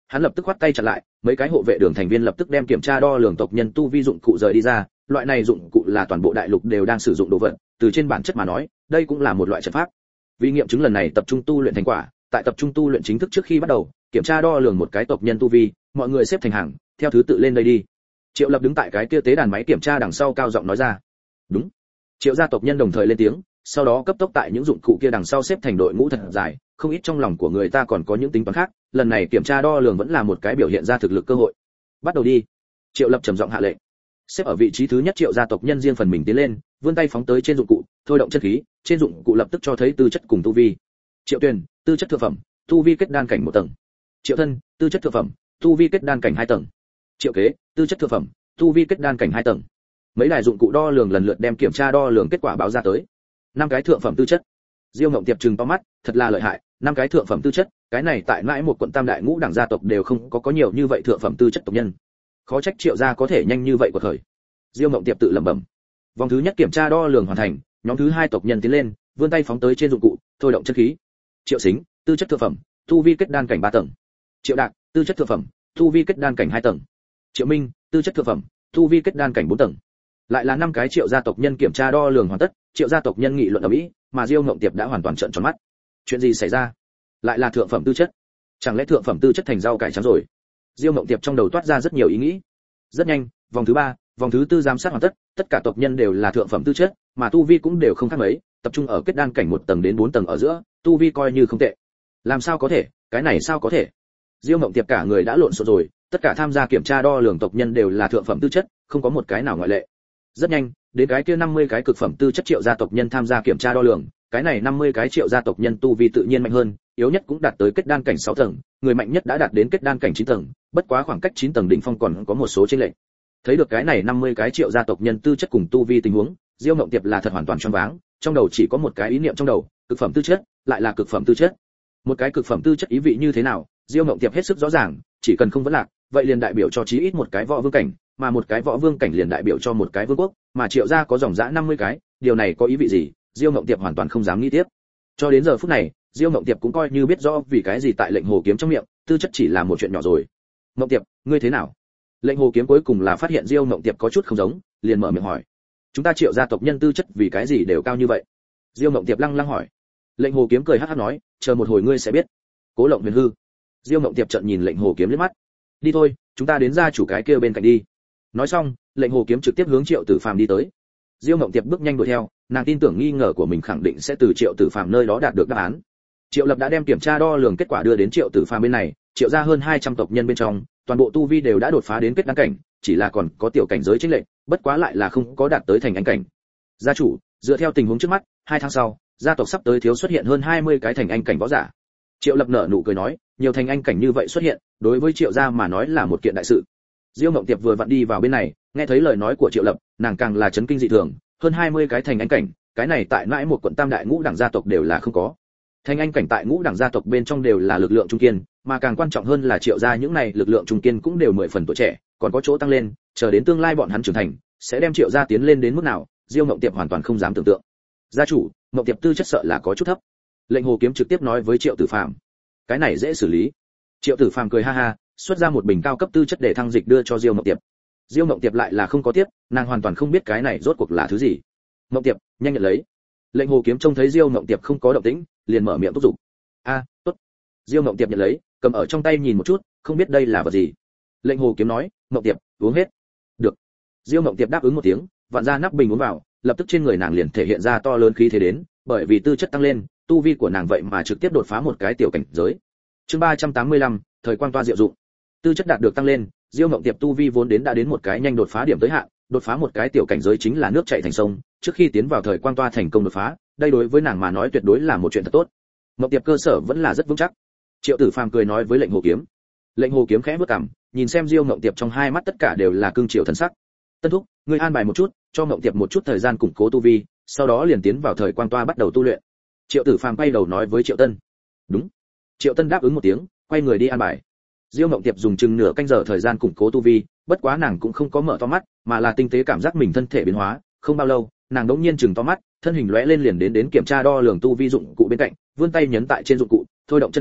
hắn lập tức khoát tay chặn lại, mấy cái hộ vệ đường thành viên lập tức đem kiểm tra đo lường tộc nhân tu vi dụng cụ rời đi ra, loại này dụng cụ là toàn bộ đại lục đều đang sử dụng đồ vật, từ trên bản chất mà nói, đây cũng là một loại trận pháp. Vì nghiệm chứng lần này tập trung tu luyện thành quả, tại tập trung tu luyện chính thức trước khi bắt đầu, kiểm tra đo lường một cái tộc nhân tu vi, mọi người xếp thành hàng, theo thứ tự lên đây đi. Triệu Lập đứng tại cái kia tế đàn máy kiểm tra đằng sau cao giọng nói ra. Đúng. Triệu gia tộc nhân đồng thời lên tiếng, sau đó cấp tốc tại những dụng cụ kia đằng sau xếp thành đội ngũ thật dài, không ít trong lòng của người ta còn có những tính toán khác, lần này kiểm tra đo lường vẫn là một cái biểu hiện ra thực lực cơ hội. Bắt đầu đi. Triệu Lập trầm giọng hạ lệnh. Xếp ở vị trí thứ nhất Triệu gia tộc nhân riêng phần mình tiến lên, vươn tay phóng tới trên dụng cụ, thôi động chân khí, trên dụng cụ lập tức cho thấy tư chất cùng tu vi. Triệu Tuyền, tư chất thượng phẩm, tu vi kết đan cảnh một tầng. Triệu Thân, tư chất thượng phẩm, tu vi kết đan cảnh hai tầng. Triệu Kế, tư chất thượng phẩm, tu vi kết đan cảnh hai tầng. Mấy đài dụng cụ đo lường lần lượt đem kiểm tra đo lường kết quả báo ra tới. Năm cái thượng phẩm tư chất. Diêu Ngộng Tiệp trừng to mắt, thật là lợi hại, năm cái thượng phẩm tư chất, cái này tại mãi một quận tam đại ngũ đẳng gia tộc đều không có có nhiều như vậy thượng phẩm tư chất tộc nhân. Khó trách Triệu gia có thể nhanh như vậy của thời. Diêu Ngộng Tiệp tự lẩm bẩm. Vòng thứ nhất kiểm tra đo lường hoàn thành, nhóm thứ hai tộc nhân tiến lên, vươn tay phóng tới trên dụng cụ, thôi động chân khí. Triệu Sính, tư chất thượng phẩm, tu vi kết đan cảnh ba tầng. Triệu Đạc, tư chất thượng phẩm, tu vi kết đan cảnh hai tầng. Triệu Minh, tư chất thượng phẩm, tu vi kết đan cảnh bốn tầng. Lại là năm cái Triệu gia tộc nhân kiểm tra đo lường hoàn tất, Triệu gia tộc nhân nghị luận ầm ĩ, mà Diêu Ngộng Tiệp đã hoàn toàn trợn tròn mắt. Chuyện gì xảy ra? Lại là thượng phẩm tư chất? Chẳng lẽ thượng phẩm tư chất thành rau cải trắng rồi? Diêu Ngộng Tiệp trong đầu toát ra rất nhiều ý nghĩ. Rất nhanh, vòng thứ ba, vòng thứ tư giám sát hoàn tất, tất cả tộc nhân đều là thượng phẩm tư chất, mà tu vi cũng đều không khác mấy, tập trung ở kết đan cảnh một tầng đến bốn tầng ở giữa, tu vi coi như không tệ. Làm sao có thể? Cái này sao có thể? Diêu Ngộng Tiệp cả người đã lộn xộn rồi, tất cả tham gia kiểm tra đo lường tộc nhân đều là thượng phẩm tư chất, không có một cái nào ngoại lệ. Rất nhanh, đến cái kia năm mươi cái cực phẩm tư chất Triệu gia tộc nhân tham gia kiểm tra đo lường, cái này năm mươi cái Triệu gia tộc nhân tu vi tự nhiên mạnh hơn, yếu nhất cũng đạt tới kết đan cảnh sáu tầng, người mạnh nhất đã đạt đến kết đan cảnh chín tầng, bất quá khoảng cách chín tầng đỉnh phong còn có một số chênh lệch. Thấy được cái này năm mươi cái Triệu gia tộc nhân tư chất cùng tu vi tình huống, Diêu Ngộng Tiệp là thật hoàn toàn choáng váng, trong đầu chỉ có một cái ý niệm trong đầu, cực phẩm tư chất, lại là cực phẩm tư chất. Một cái cực phẩm tư chất ý vị như thế nào, Diêu Ngộng Tiệp hết sức rõ ràng, chỉ cần không vấn lạc, vậy liền đại biểu cho chí ít một cái võ vương cảnh, mà một cái võ vương cảnh liền đại biểu cho một cái vương quốc, mà Triệu gia có dòng dã năm mươi cái, điều này có ý vị gì, Diêu Ngộng Tiệp hoàn toàn không dám nghĩ tiếp. Cho đến giờ phút này, Diêu Ngộng Tiệp cũng coi như biết rõ vì cái gì tại lệnh hồ kiếm trong miệng, tư chất chỉ là một chuyện nhỏ rồi. Ngộng Tiệp, ngươi thế nào? Lệnh hồ kiếm cuối cùng là phát hiện Diêu Ngộng Tiệp có chút không giống, liền mở miệng hỏi. Chúng ta Triệu gia tộc nhân tư chất vì cái gì đều cao như vậy? Diêu Ngộng Tiệp lăng lăng hỏi. Lệnh hồ kiếm cười hắc hắc nói, chờ một hồi ngươi sẽ biết. Cố Lộng Huyền hư. Diêu Ngộng Tiệp trợn nhìn lệnh hồ kiếm liếc mắt. Đi thôi, chúng ta đến gia chủ cái kia bên cạnh đi. Nói xong, lệnh hồ kiếm trực tiếp hướng Triệu Tử Phàm đi tới. Diêu Ngộng Tiệp bước nhanh đuổi theo, nàng tin tưởng nghi ngờ của mình khẳng định sẽ từ Triệu Tử Phàm nơi đó đạt được đáp án. Triệu Lập đã đem kiểm tra đo lường kết quả đưa đến Triệu Tử Phàm bên này, Triệu gia hơn hai trăm tộc nhân bên trong, toàn bộ tu vi đều đã đột phá đến kết đan cảnh, chỉ là còn có tiểu cảnh giới chênh lệch, bất quá lại là không có đạt tới thành anh cảnh. Gia chủ, dựa theo tình huống trước mắt, hai tháng sau, gia tộc sắp tới thiếu xuất hiện hơn hai mươi cái thành anh cảnh võ giả. Triệu Lập nở nụ cười nói, nhiều thành anh cảnh như vậy xuất hiện, đối với Triệu gia mà nói là một kiện đại sự. Diêu Ngộng Tiệp vừa vặn đi vào bên này, nghe thấy lời nói của Triệu Lập, nàng càng là chấn kinh dị thường, hơn hai mươi cái thành anh cảnh, cái này tại mãi một quận tam đại ngũ đẳng gia tộc đều là không có. Thành anh cảnh tại ngũ đẳng gia tộc bên trong đều là lực lượng trung kiên, mà càng quan trọng hơn là Triệu gia những này lực lượng trung kiên cũng đều mười phần tuổi trẻ, còn có chỗ tăng lên, chờ đến tương lai bọn hắn trưởng thành, sẽ đem Triệu gia tiến lên đến mức nào, Diêu Ngộng Tiệp hoàn toàn không dám tưởng tượng. Gia chủ, Ngộng Tiệp tư chất sợ là có chút thấp. Lệnh hồ kiếm trực tiếp nói với Triệu Tử Phàm. Cái này dễ xử lý. Triệu Tử Phàm cười ha ha, xuất ra một bình cao cấp tư chất để thăng dịch đưa cho Diêu Ngộng Tiệp. Diêu Ngộng Tiệp lại là không có tiếp, nàng hoàn toàn không biết cái này rốt cuộc là thứ gì. Ngộng Tiệp, nhanh nhận lấy. Lệnh hồ kiếm trông thấy Diêu Ngộng Tiệp không có động tĩnh, liền mở miệng thúc giục. A, tốt. Diêu Ngộng Tiệp nhận lấy, cầm ở trong tay nhìn một chút, không biết đây là vật gì. Lệnh hồ kiếm nói, Ngộng Tiệp, uống hết. Được. Diêu Ngộng Tiệp đáp ứng một tiếng, vặn ra nắp bình uống vào, lập tức trên người nàng liền thể hiện ra to lớn khí thế đến, bởi vì tư chất tăng lên, tu vi của nàng vậy mà trực tiếp đột phá một cái tiểu cảnh giới. Chương ba trăm tám mươi lăm, thời quang toa diệu dụng. Tư chất đạt được tăng lên, Diêu Ngộng Tiệp tu vi vốn đến đã đến một cái nhanh đột phá điểm tới hạn, đột phá một cái tiểu cảnh giới chính là nước chảy thành sông, trước khi tiến vào thời quang toa thành công đột phá, đây đối với nàng mà nói tuyệt đối là một chuyện thật tốt. Ngộng Tiệp cơ sở vẫn là rất vững chắc. Triệu Tử Phàm cười nói với lệnh hồ kiếm. Lệnh hồ kiếm khẽ bước cằm, nhìn xem Diêu Ngộng Tiệp trong hai mắt tất cả đều là cương triều thần sắc. Tân thúc, ngươi an bài một chút, cho Ngộng Tiệp một chút thời gian củng cố tu vi, sau đó liền tiến vào thời quang toa bắt đầu tu luyện. Triệu Tử Phàm quay đầu nói với Triệu Tân. Đúng. Triệu Tân đáp ứng một tiếng, quay người đi an bài. Diêu Ngộng Tiệp dùng chừng nửa canh giờ thời gian củng cố tu vi, bất quá nàng cũng không có mở to mắt, mà là tinh tế cảm giác mình thân thể biến hóa, không bao lâu, nàng đống nhiên chừng to mắt, thân hình lóe lên liền đến đến kiểm tra đo lường tu vi dụng cụ bên cạnh, vươn tay nhấn tại trên dụng cụ, thôi động chân khí,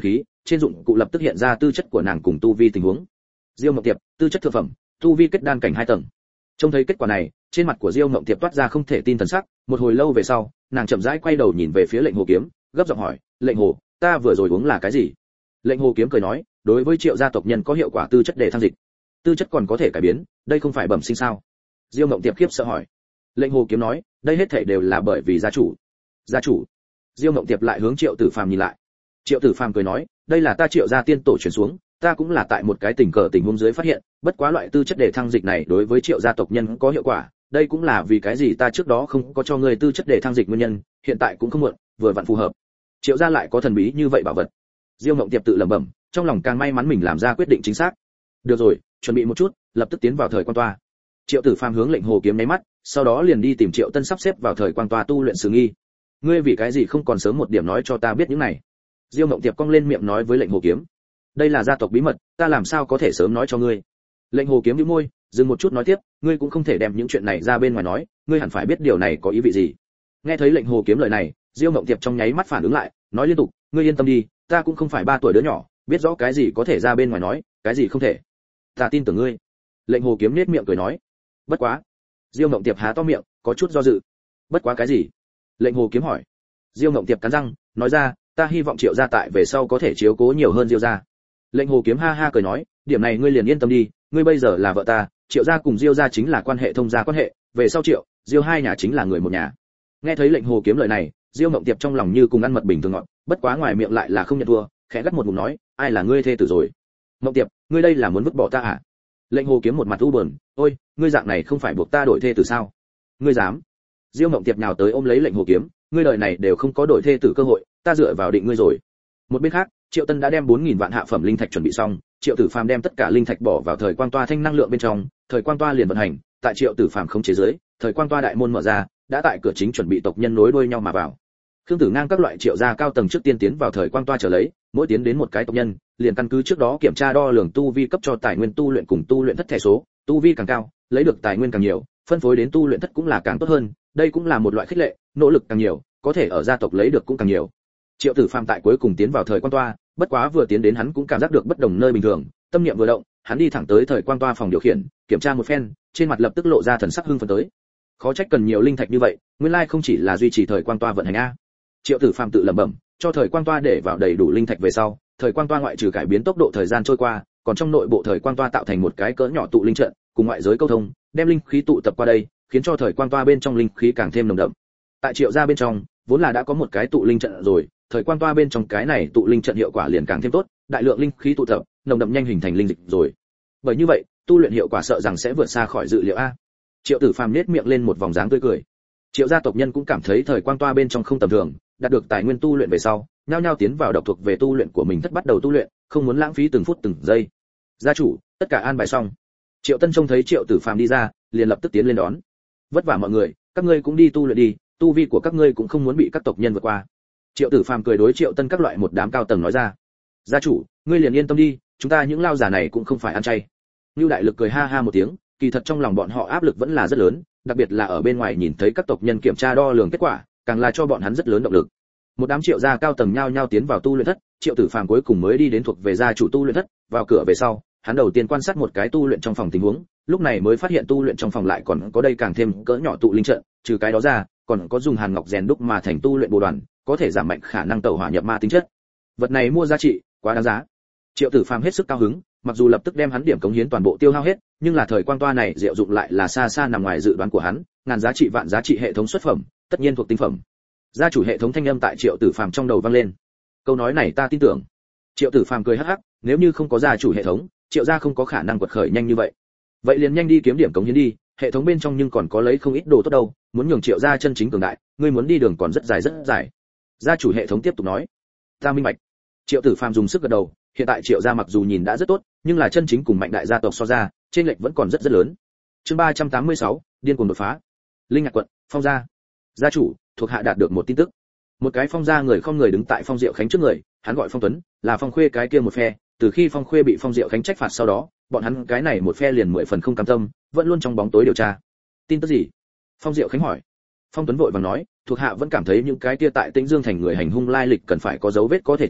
trên dụng cụ lập tức hiện ra tư chất của nàng cùng tu vi tình huống. Diêu Mộng Tiệp, tư chất thượng phẩm, tu vi kết đan cảnh hai tầng. Trông thấy kết quả này, trên mặt của Diêu Mộng Tiệp toát ra không thể tin thần sắc, một hồi lâu về sau, nàng chậm rãi quay đầu nhìn về phía Lệnh Hồ Kiếm, gấp giọng hỏi, "Lệnh Hồ, ta vừa rồi uống là cái gì?" Lệnh Hồ Kiếm cười nói, "Đối với Triệu gia tộc nhân có hiệu quả tư chất để thăng dịch. Tư chất còn có thể cải biến, đây không phải bẩm sinh sao?" Diêu Mộng Tiệp khiếp sợ hỏi. Lệnh Hồ Kiếm nói, "Đây hết thảy đều là bởi vì gia chủ." "Gia chủ?" Diêu Mộng Tiệp lại hướng Triệu Tử Phàm nhìn lại. Triệu Tử Phàm cười nói, "Đây là ta Triệu gia tiên tổ truyền xuống, ta cũng là tại một cái tình cờ tình huống dưới phát hiện, bất quá loại tư chất để thăng dịch này đối với Triệu gia tộc nhân có hiệu quả, đây cũng là vì cái gì ta trước đó không có cho ngươi tư chất để thăng dịch nguyên nhân, hiện tại cũng không muộn, vừa vặn phù hợp." Triệu gia lại có thần bí như vậy bảo vật. Diêu Mộng Tiệp tự lẩm bẩm, trong lòng càng may mắn mình làm ra quyết định chính xác. Được rồi, chuẩn bị một chút, lập tức tiến vào thời quan toa. Triệu Tử Phàm hướng Lệnh Hồ Kiếm nháy mắt, sau đó liền đi tìm Triệu Tân sắp xếp vào thời quan toa tu luyện sử nghi. Ngươi vì cái gì không còn sớm một điểm nói cho ta biết những này? Diêu Mộng Tiệp cong lên miệng nói với Lệnh Hồ Kiếm. Đây là gia tộc bí mật, ta làm sao có thể sớm nói cho ngươi? Lệnh Hồ Kiếm nhíu môi, dừng một chút nói tiếp, ngươi cũng không thể đem những chuyện này ra bên ngoài nói, ngươi hẳn phải biết điều này có ý vị gì. Nghe thấy Lệnh Hồ Kiếm lời này, Diêu Mộng Tiệp trong nháy mắt phản ứng lại, nói liên tục, ngươi yên tâm đi, ta cũng không phải ba tuổi đứa nhỏ, biết rõ cái gì có thể ra bên ngoài nói, cái gì không thể. Ta tin tưởng ngươi. Lệnh Hồ Kiếm nhếch miệng cười nói. Bất quá. Diêu Mộng Tiệp há to miệng, có chút do dự. Bất quá cái gì? Lệnh Hồ Kiếm hỏi. Diêu Mộng Tiệp cắn răng, nói ra, ta hy vọng Triệu gia tại về sau có thể chiếu cố nhiều hơn Diêu gia. Lệnh Hồ Kiếm ha ha cười nói, điểm này ngươi liền yên tâm đi, ngươi bây giờ là vợ ta, Triệu gia cùng Diêu gia chính là quan hệ thông gia quan hệ, về sau Triệu, Diêu hai nhà chính là người một nhà. Nghe thấy Lệnh Hồ Kiếm lời này, Diêu Mộng Tiệp trong lòng như cùng ăn mật bình thường ngọt, bất quá ngoài miệng lại là không nhận thua, khẽ gắt một ngụm nói, ai là ngươi thê tử rồi? Mộng Tiệp, ngươi đây là muốn vứt bỏ ta à? Lệnh Hồ Kiếm một mặt u buồn, ôi, ngươi dạng này không phải buộc ta đổi thê tử sao? Ngươi dám? Diêu Mộng Tiệp nhào tới ôm lấy Lệnh Hồ Kiếm, ngươi đời này đều không có đổi thê tử cơ hội, ta dựa vào định ngươi rồi. Một bên khác, Triệu Tân đã đem bốn nghìn vạn hạ phẩm linh thạch chuẩn bị xong, Triệu Tử Phàm đem tất cả linh thạch bỏ vào thời quang toa thanh năng lượng bên trong, thời quang toa liền vận hành, tại Triệu Tử Phàm khống chế dưới, thời quang toa đại môn mở ra, đã tại cửa chính chuẩn bị tộc nhân nối đuôi nhau mà vào. Khương Tử Ngang các loại Triệu gia cao tầng trước tiên tiến vào thời quang toa trở lấy, mỗi tiến đến một cái tộc nhân, liền căn cứ trước đó kiểm tra đo lường tu vi cấp cho tài nguyên tu luyện cùng tu luyện thất thẻ số, tu vi càng cao, lấy được tài nguyên càng nhiều, phân phối đến tu luyện thất cũng là càng tốt hơn, đây cũng là một loại khích lệ, nỗ lực càng nhiều, có thể ở gia tộc lấy được cũng càng nhiều. Triệu Tử Phàm tại cuối cùng tiến vào thời quang toa, bất quá vừa tiến đến hắn cũng cảm giác được bất đồng nơi bình thường, tâm niệm vừa động, hắn đi thẳng tới thời quang toa phòng điều khiển, kiểm tra một phen, trên mặt lập tức lộ ra thần sắc hưng phấn tới. Khó trách cần nhiều linh thạch như vậy, nguyên lai không chỉ là duy trì thời quang toa vận hành a. Triệu Tử Phàm tự lẩm bẩm, cho thời quang toa để vào đầy đủ linh thạch về sau, thời quang toa ngoại trừ cải biến tốc độ thời gian trôi qua, còn trong nội bộ thời quang toa tạo thành một cái cỡ nhỏ tụ linh trận, cùng ngoại giới câu thông, đem linh khí tụ tập qua đây, khiến cho thời quang toa bên trong linh khí càng thêm nồng đậm. Tại Triệu gia bên trong, vốn là đã có một cái tụ linh trận rồi, thời quang toa bên trong cái này tụ linh trận hiệu quả liền càng thêm tốt, đại lượng linh khí tụ tập, nồng đậm nhanh hình thành linh dịch rồi. Bởi như vậy, tu luyện hiệu quả sợ rằng sẽ vượt xa khỏi dự liệu a. Triệu Tử Phàm nhếch miệng lên một vòng dáng tươi cười. Triệu gia tộc nhân cũng cảm thấy thời quang toa bên trong không tầm thường, đạt được tài nguyên tu luyện về sau, nhao nhao tiến vào độc thuộc về tu luyện của mình thất bắt đầu tu luyện, không muốn lãng phí từng phút từng giây. Gia chủ, tất cả an bài xong. Triệu Tân trông thấy Triệu Tử Phàm đi ra, liền lập tức tiến lên đón. Vất vả mọi người, các ngươi cũng đi tu luyện đi, tu vi của các ngươi cũng không muốn bị các tộc nhân vượt qua. Triệu Tử Phàm cười đối Triệu Tân các loại một đám cao tầng nói ra. Gia chủ, ngươi liền yên tâm đi, chúng ta những lao giả này cũng không phải ăn chay. Nưu Đại Lực cười ha ha một tiếng, kỳ thật trong lòng bọn họ áp lực vẫn là rất lớn, đặc biệt là ở bên ngoài nhìn thấy các tộc nhân kiểm tra đo lường kết quả, càng là cho bọn hắn rất lớn động lực. Một đám Triệu gia cao tầng nhao nhao tiến vào tu luyện thất, Triệu Tử Phàm cuối cùng mới đi đến thuộc về gia chủ tu luyện thất, vào cửa về sau, hắn đầu tiên quan sát một cái tu luyện trong phòng tình huống, lúc này mới phát hiện tu luyện trong phòng lại còn có đây càng thêm cỡ nhỏ tụ linh trận, trừ cái đó ra, còn có dùng hàn ngọc rèn đúc mà thành tu luyện bồ đoàn, có thể giảm mạnh khả năng tẩu hỏa nhập ma tính chất. Vật này mua giá trị, quá đáng giá. Triệu Tử Phàm hết sức cao hứng, mặc dù lập tức đem hắn điểm cống hiến toàn bộ tiêu hao hết, nhưng là thời quang toa này diệu dụng lại là xa xa nằm ngoài dự đoán của hắn, ngàn giá trị vạn giá trị hệ thống xuất phẩm, tất nhiên thuộc tinh phẩm. Gia chủ hệ thống thanh âm tại Triệu Tử Phàm trong đầu vang lên. Câu nói này ta tin tưởng. Triệu Tử Phàm cười hắc hắc, nếu như không có gia chủ hệ thống, Triệu gia không có khả năng quật khởi nhanh như vậy. Vậy liền nhanh đi kiếm điểm cống hiến đi, hệ thống bên trong nhưng còn có lấy không ít đồ tốt đâu, muốn nhường Triệu gia chân chính cường đại, ngươi muốn đi đường còn rất dài rất dài. Gia chủ hệ thống tiếp tục nói. Ta minh bạch. Triệu Tử Phàm dùng sức gật đầu, hiện tại Triệu gia mặc dù nhìn đã rất tốt, nhưng là chân chính cùng mạnh đại gia tộc so ra, trên lệch vẫn còn rất rất lớn. Chương ba trăm tám mươi sáu, điên cuồng đột phá. Linh Nhạc quận, Phong gia. Gia chủ, thuộc hạ đạt được một tin tức. Một cái Phong gia người không người đứng tại Phong Diệu Khánh trước người, hắn gọi Phong Tuấn, là Phong Khuê cái kia một phe, từ khi Phong Khuê bị Phong Diệu Khánh trách phạt sau đó, bọn hắn cái này một phe liền mười phần không cam tâm, vẫn luôn trong bóng tối điều tra. Tin tức gì? Phong Diệu Khánh hỏi. Phong Tuấn vội vàng nói, thuộc hạ vẫn cảm thấy những cái kia tại Tĩnh Dương thành người hành hung lai lịch cần phải có dấu vết có thể tra,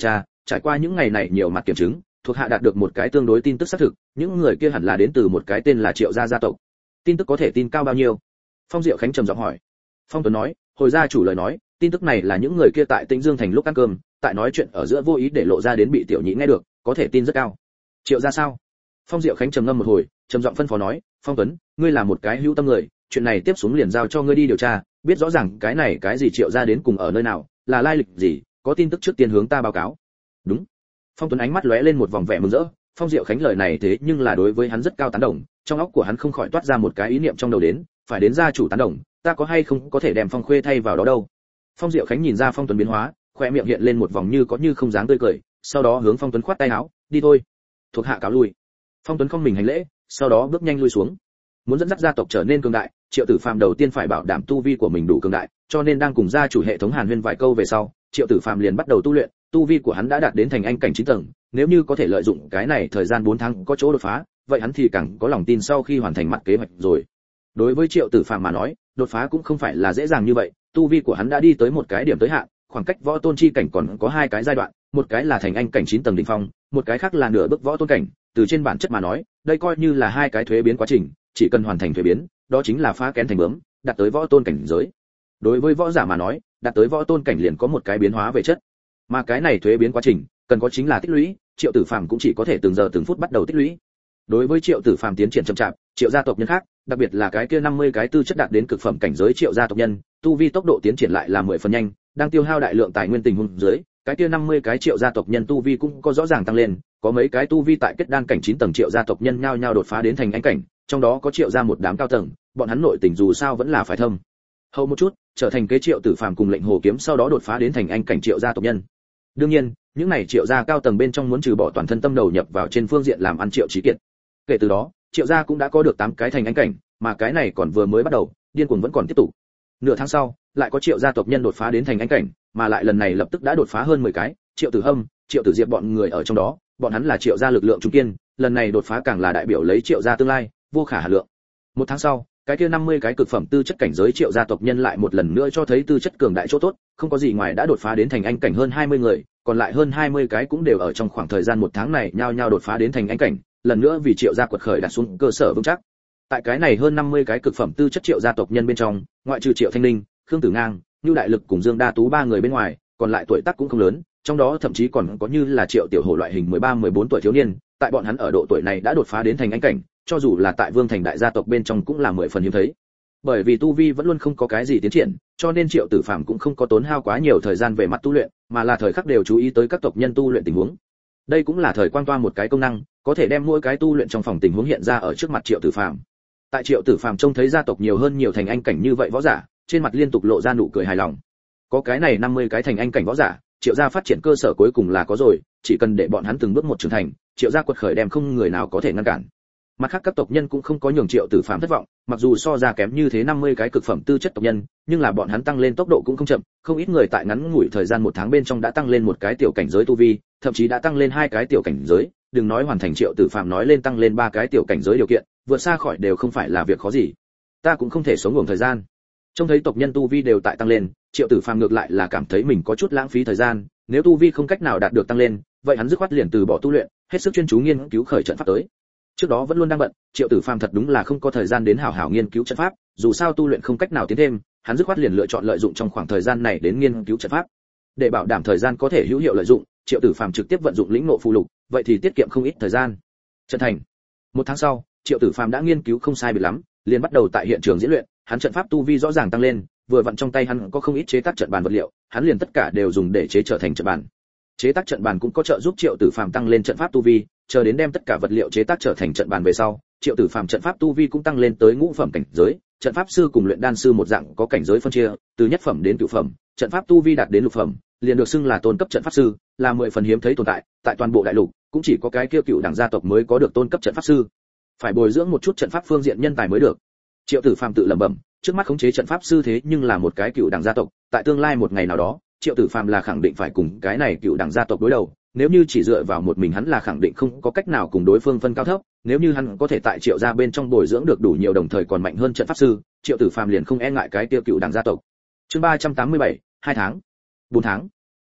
trải qua những ngày này nhiều mặt kiểm chứng, thuộc hạ đạt được một cái tương đối tin tức xác thực, những người kia hẳn là đến từ một cái tên là Triệu gia gia tộc. Tin tức có thể tin cao bao nhiêu? Phong Diệu Khánh trầm giọng hỏi. Phong Tuấn nói, hồi gia chủ lời nói, tin tức này là những người kia tại Tĩnh Dương thành lúc ăn cơm, tại nói chuyện ở giữa vô ý để lộ ra đến bị tiểu nhị nghe được, có thể tin rất cao. Triệu gia sao? Phong Diệu Khánh trầm ngâm một hồi, trầm giọng phân phó nói, Phong Tuấn, ngươi là một cái hữu tâm người, chuyện này tiếp xuống liền giao cho ngươi đi điều tra, biết rõ ràng cái này cái gì Triệu gia đến cùng ở nơi nào, là lai lịch gì, có tin tức trước tiên hướng ta báo cáo. Đúng. Phong Tuấn ánh mắt lóe lên một vòng vẻ mừng rỡ, Phong Diệu Khánh lời này thế nhưng là đối với hắn rất cao tán đồng, trong óc của hắn không khỏi toát ra một cái ý niệm trong đầu đến, phải đến gia chủ tán đồng, ta có hay không có thể đem Phong Khuê thay vào đó đâu. Phong Diệu Khánh nhìn ra Phong Tuấn biến hóa, khóe miệng hiện lên một vòng như có như không dáng tươi cười, sau đó hướng Phong Tuấn khoát tay áo, đi thôi. Thuộc hạ cáo lui. Phong Tuấn không mình hành lễ, sau đó bước nhanh lui xuống. Muốn dẫn dắt gia tộc trở nên cường đại, Triệu Tử Phàm đầu tiên phải bảo đảm tu vi của mình đủ cường đại, cho nên đang cùng gia chủ hệ thống Hàn Huyên vài câu về sau, Triệu Tử Phàm liền bắt đầu tu luyện, tu vi của hắn đã đạt đến thành anh cảnh chín tầng, nếu như có thể lợi dụng cái này thời gian bốn tháng có chỗ đột phá, vậy hắn thì càng có lòng tin sau khi hoàn thành mặt kế hoạch rồi. Đối với Triệu Tử Phàm mà nói, đột phá cũng không phải là dễ dàng như vậy, tu vi của hắn đã đi tới một cái điểm tới hạn, khoảng cách võ tôn chi cảnh còn có hai cái giai đoạn, một cái là thành anh cảnh chín tầng đỉnh phong, một cái khác là nửa bước võ tôn cảnh, từ trên bản chất mà nói, đây coi như là hai cái thuế biến quá trình, chỉ cần hoàn thành thuế biến, đó chính là phá kén thành bướm, đạt tới võ tôn cảnh giới. Đối với võ giả mà nói, đạt tới võ tôn cảnh liền có một cái biến hóa về chất, mà cái này thuế biến quá trình cần có chính là tích lũy, Triệu Tử Phàm cũng chỉ có thể từng giờ từng phút bắt đầu tích lũy. Đối với Triệu Tử Phàm tiến triển chậm chạp, Triệu gia tộc nhân khác, đặc biệt là cái kia năm mươi cái tư chất đạt đến cực phẩm cảnh giới Triệu gia tộc nhân, tu vi tốc độ tiến triển lại là mười phần nhanh, đang tiêu hao đại lượng tài nguyên tình huống dưới, cái kia năm mươi cái Triệu gia tộc nhân tu vi cũng có rõ ràng tăng lên, có mấy cái tu vi tại kết đan cảnh chín tầng Triệu gia tộc nhân nhao nhao đột phá đến thành anh cảnh, trong đó có Triệu gia một đám cao tầng, bọn hắn nội tình dù sao vẫn là phải thâm hậu một chút, trở thành kế Triệu Tử Phàm cùng lệnh Hồ Kiếm sau đó đột phá đến thành anh cảnh Triệu gia tộc nhân. Đương nhiên, những này Triệu gia cao tầng bên trong muốn trừ bỏ toàn thân tâm đầu nhập vào trên phương diện làm ăn Triệu Chí Kiệt. Kể từ đó, Triệu gia cũng đã có được tám cái thành anh cảnh, mà cái này còn vừa mới bắt đầu, điên cuồng vẫn còn tiếp tục. Nửa tháng sau, lại có Triệu gia tộc nhân đột phá đến thành anh cảnh, mà lại lần này lập tức đã đột phá hơn mười cái, Triệu Tử Hâm, Triệu Tử Diệp bọn người ở trong đó, bọn hắn là Triệu gia lực lượng trung kiên, lần này đột phá càng là đại biểu lấy Triệu gia tương lai, vô khả hà lượng. Một tháng sau, cái kia năm mươi cái cực phẩm tư chất cảnh giới Triệu gia tộc nhân lại một lần nữa cho thấy tư chất cường đại chỗ tốt, không có gì ngoài đã đột phá đến thành anh cảnh hơn hai mươi người, còn lại hơn hai mươi cái cũng đều ở trong khoảng thời gian một tháng này nhao nhao đột phá đến thành anh cảnh, lần nữa vì Triệu gia quật khởi đặt xuống cơ sở vững chắc. Tại cái này hơn năm mươi cái cực phẩm tư chất Triệu gia tộc nhân bên trong, ngoại trừ Triệu Thanh Linh, Khương Tử Ngang, Nưu Đại Lực cùng Dương Đa Tú ba người bên ngoài, còn lại tuổi tác cũng không lớn, trong đó thậm chí còn có như là Triệu Tiểu Hổ loại hình mười ba mười bốn tuổi thiếu niên, tại bọn hắn ở độ tuổi này đã đột phá đến thành anh cảnh, cho dù là tại Vương thành đại gia tộc bên trong cũng là mười phần hiếm thấy. Bởi vì tu vi vẫn luôn không có cái gì tiến triển, cho nên Triệu Tử Phàm cũng không có tốn hao quá nhiều thời gian về mặt tu luyện, mà là thời khắc đều chú ý tới các tộc nhân tu luyện tình huống. Đây cũng là thời quang toa một cái công năng, có thể đem mỗi cái tu luyện trong phòng tình huống hiện ra ở trước mặt Triệu Tử Phàm. Tại Triệu Tử Phàm trông thấy gia tộc nhiều hơn nhiều thành anh cảnh như vậy võ giả, trên mặt liên tục lộ ra nụ cười hài lòng. Có cái này năm mươi cái thành anh cảnh võ giả, Triệu gia phát triển cơ sở cuối cùng là có rồi, chỉ cần để bọn hắn từng bước một trưởng thành, Triệu gia quật khởi đem không người nào có thể ngăn cản. Mặt khác các tộc nhân cũng không có nhường Triệu Tử Phàm thất vọng, mặc dù so ra kém như thế năm mươi cái cực phẩm tư chất tộc nhân, nhưng là bọn hắn tăng lên tốc độ cũng không chậm, không ít người tại ngắn ngủi thời gian một tháng bên trong đã tăng lên một cái tiểu cảnh giới tu vi, thậm chí đã tăng lên hai cái tiểu cảnh giới, đừng nói hoàn thành Triệu Tử Phàm nói lên tăng lên ba cái tiểu cảnh giới điều kiện, vượt xa khỏi đều không phải là việc khó gì. Ta cũng không thể sống ngủ thời gian. Trông thấy tộc nhân tu vi đều tại tăng lên, Triệu Tử Phàm ngược lại là cảm thấy mình có chút lãng phí thời gian, nếu tu vi không cách nào đạt được tăng lên, vậy hắn dứt khoát liền từ bỏ tu luyện, hết sức chuyên chú nghiên cứu khởi trận pháp tới. Trước đó vẫn luôn đang bận, Triệu Tử Phàm thật đúng là không có thời gian đến hảo hảo nghiên cứu trận pháp, dù sao tu luyện không cách nào tiến thêm, hắn dứt khoát liền lựa chọn lợi dụng trong khoảng thời gian này đến nghiên cứu trận pháp. Để bảo đảm thời gian có thể hữu hiệu lợi dụng, Triệu Tử Phàm trực tiếp vận dụng lĩnh ngộ phù lục, vậy thì tiết kiệm không ít thời gian. Trận thành. Một tháng sau, Triệu Tử Phàm đã nghiên cứu không sai biệt lắm, liền bắt đầu tại hiện trường diễn luyện, hắn trận pháp tu vi rõ ràng tăng lên, vừa vặn trong tay hắn có không ít chế tác trận bàn vật liệu, hắn liền tất cả đều dùng để chế trở thành trận bàn. Chế tác trận bàn cũng có trợ giúp Triệu Tử Phàm tăng lên trận pháp tu vi, chờ đến đem tất cả vật liệu chế tác trở thành trận bàn về sau, Triệu Tử Phàm trận pháp tu vi cũng tăng lên tới ngũ phẩm cảnh giới, trận pháp sư cùng luyện đan sư một dạng có cảnh giới phân chia, từ nhất phẩm đến cửu phẩm, trận pháp tu vi đạt đến lục phẩm, liền được xưng là tôn cấp trận pháp sư, là mười phần hiếm thấy tồn tại, tại toàn bộ đại lục, cũng chỉ có cái kia cựu đẳng gia tộc mới có được tôn cấp trận pháp sư. Phải bồi dưỡng một chút trận pháp phương diện nhân tài mới được. Triệu Tử Phàm tự lẩm bẩm, trước mắt khống chế trận pháp sư thế nhưng là một cái cựu đẳng gia tộc, tại tương lai một ngày nào đó, Triệu Tử Phàm là khẳng định phải cùng cái này cựu đẳng gia tộc đối đầu, nếu như chỉ dựa vào một mình hắn là khẳng định không có cách nào cùng đối phương phân cao thấp, nếu như hắn có thể tại Triệu gia bên trong bồi dưỡng được đủ nhiều đồng thời còn mạnh hơn trận pháp sư, Triệu Tử Phàm liền không e ngại cái tiêu cựu đẳng gia tộc. Chương ba trăm tám mươi bảy, hai tháng, bốn tháng.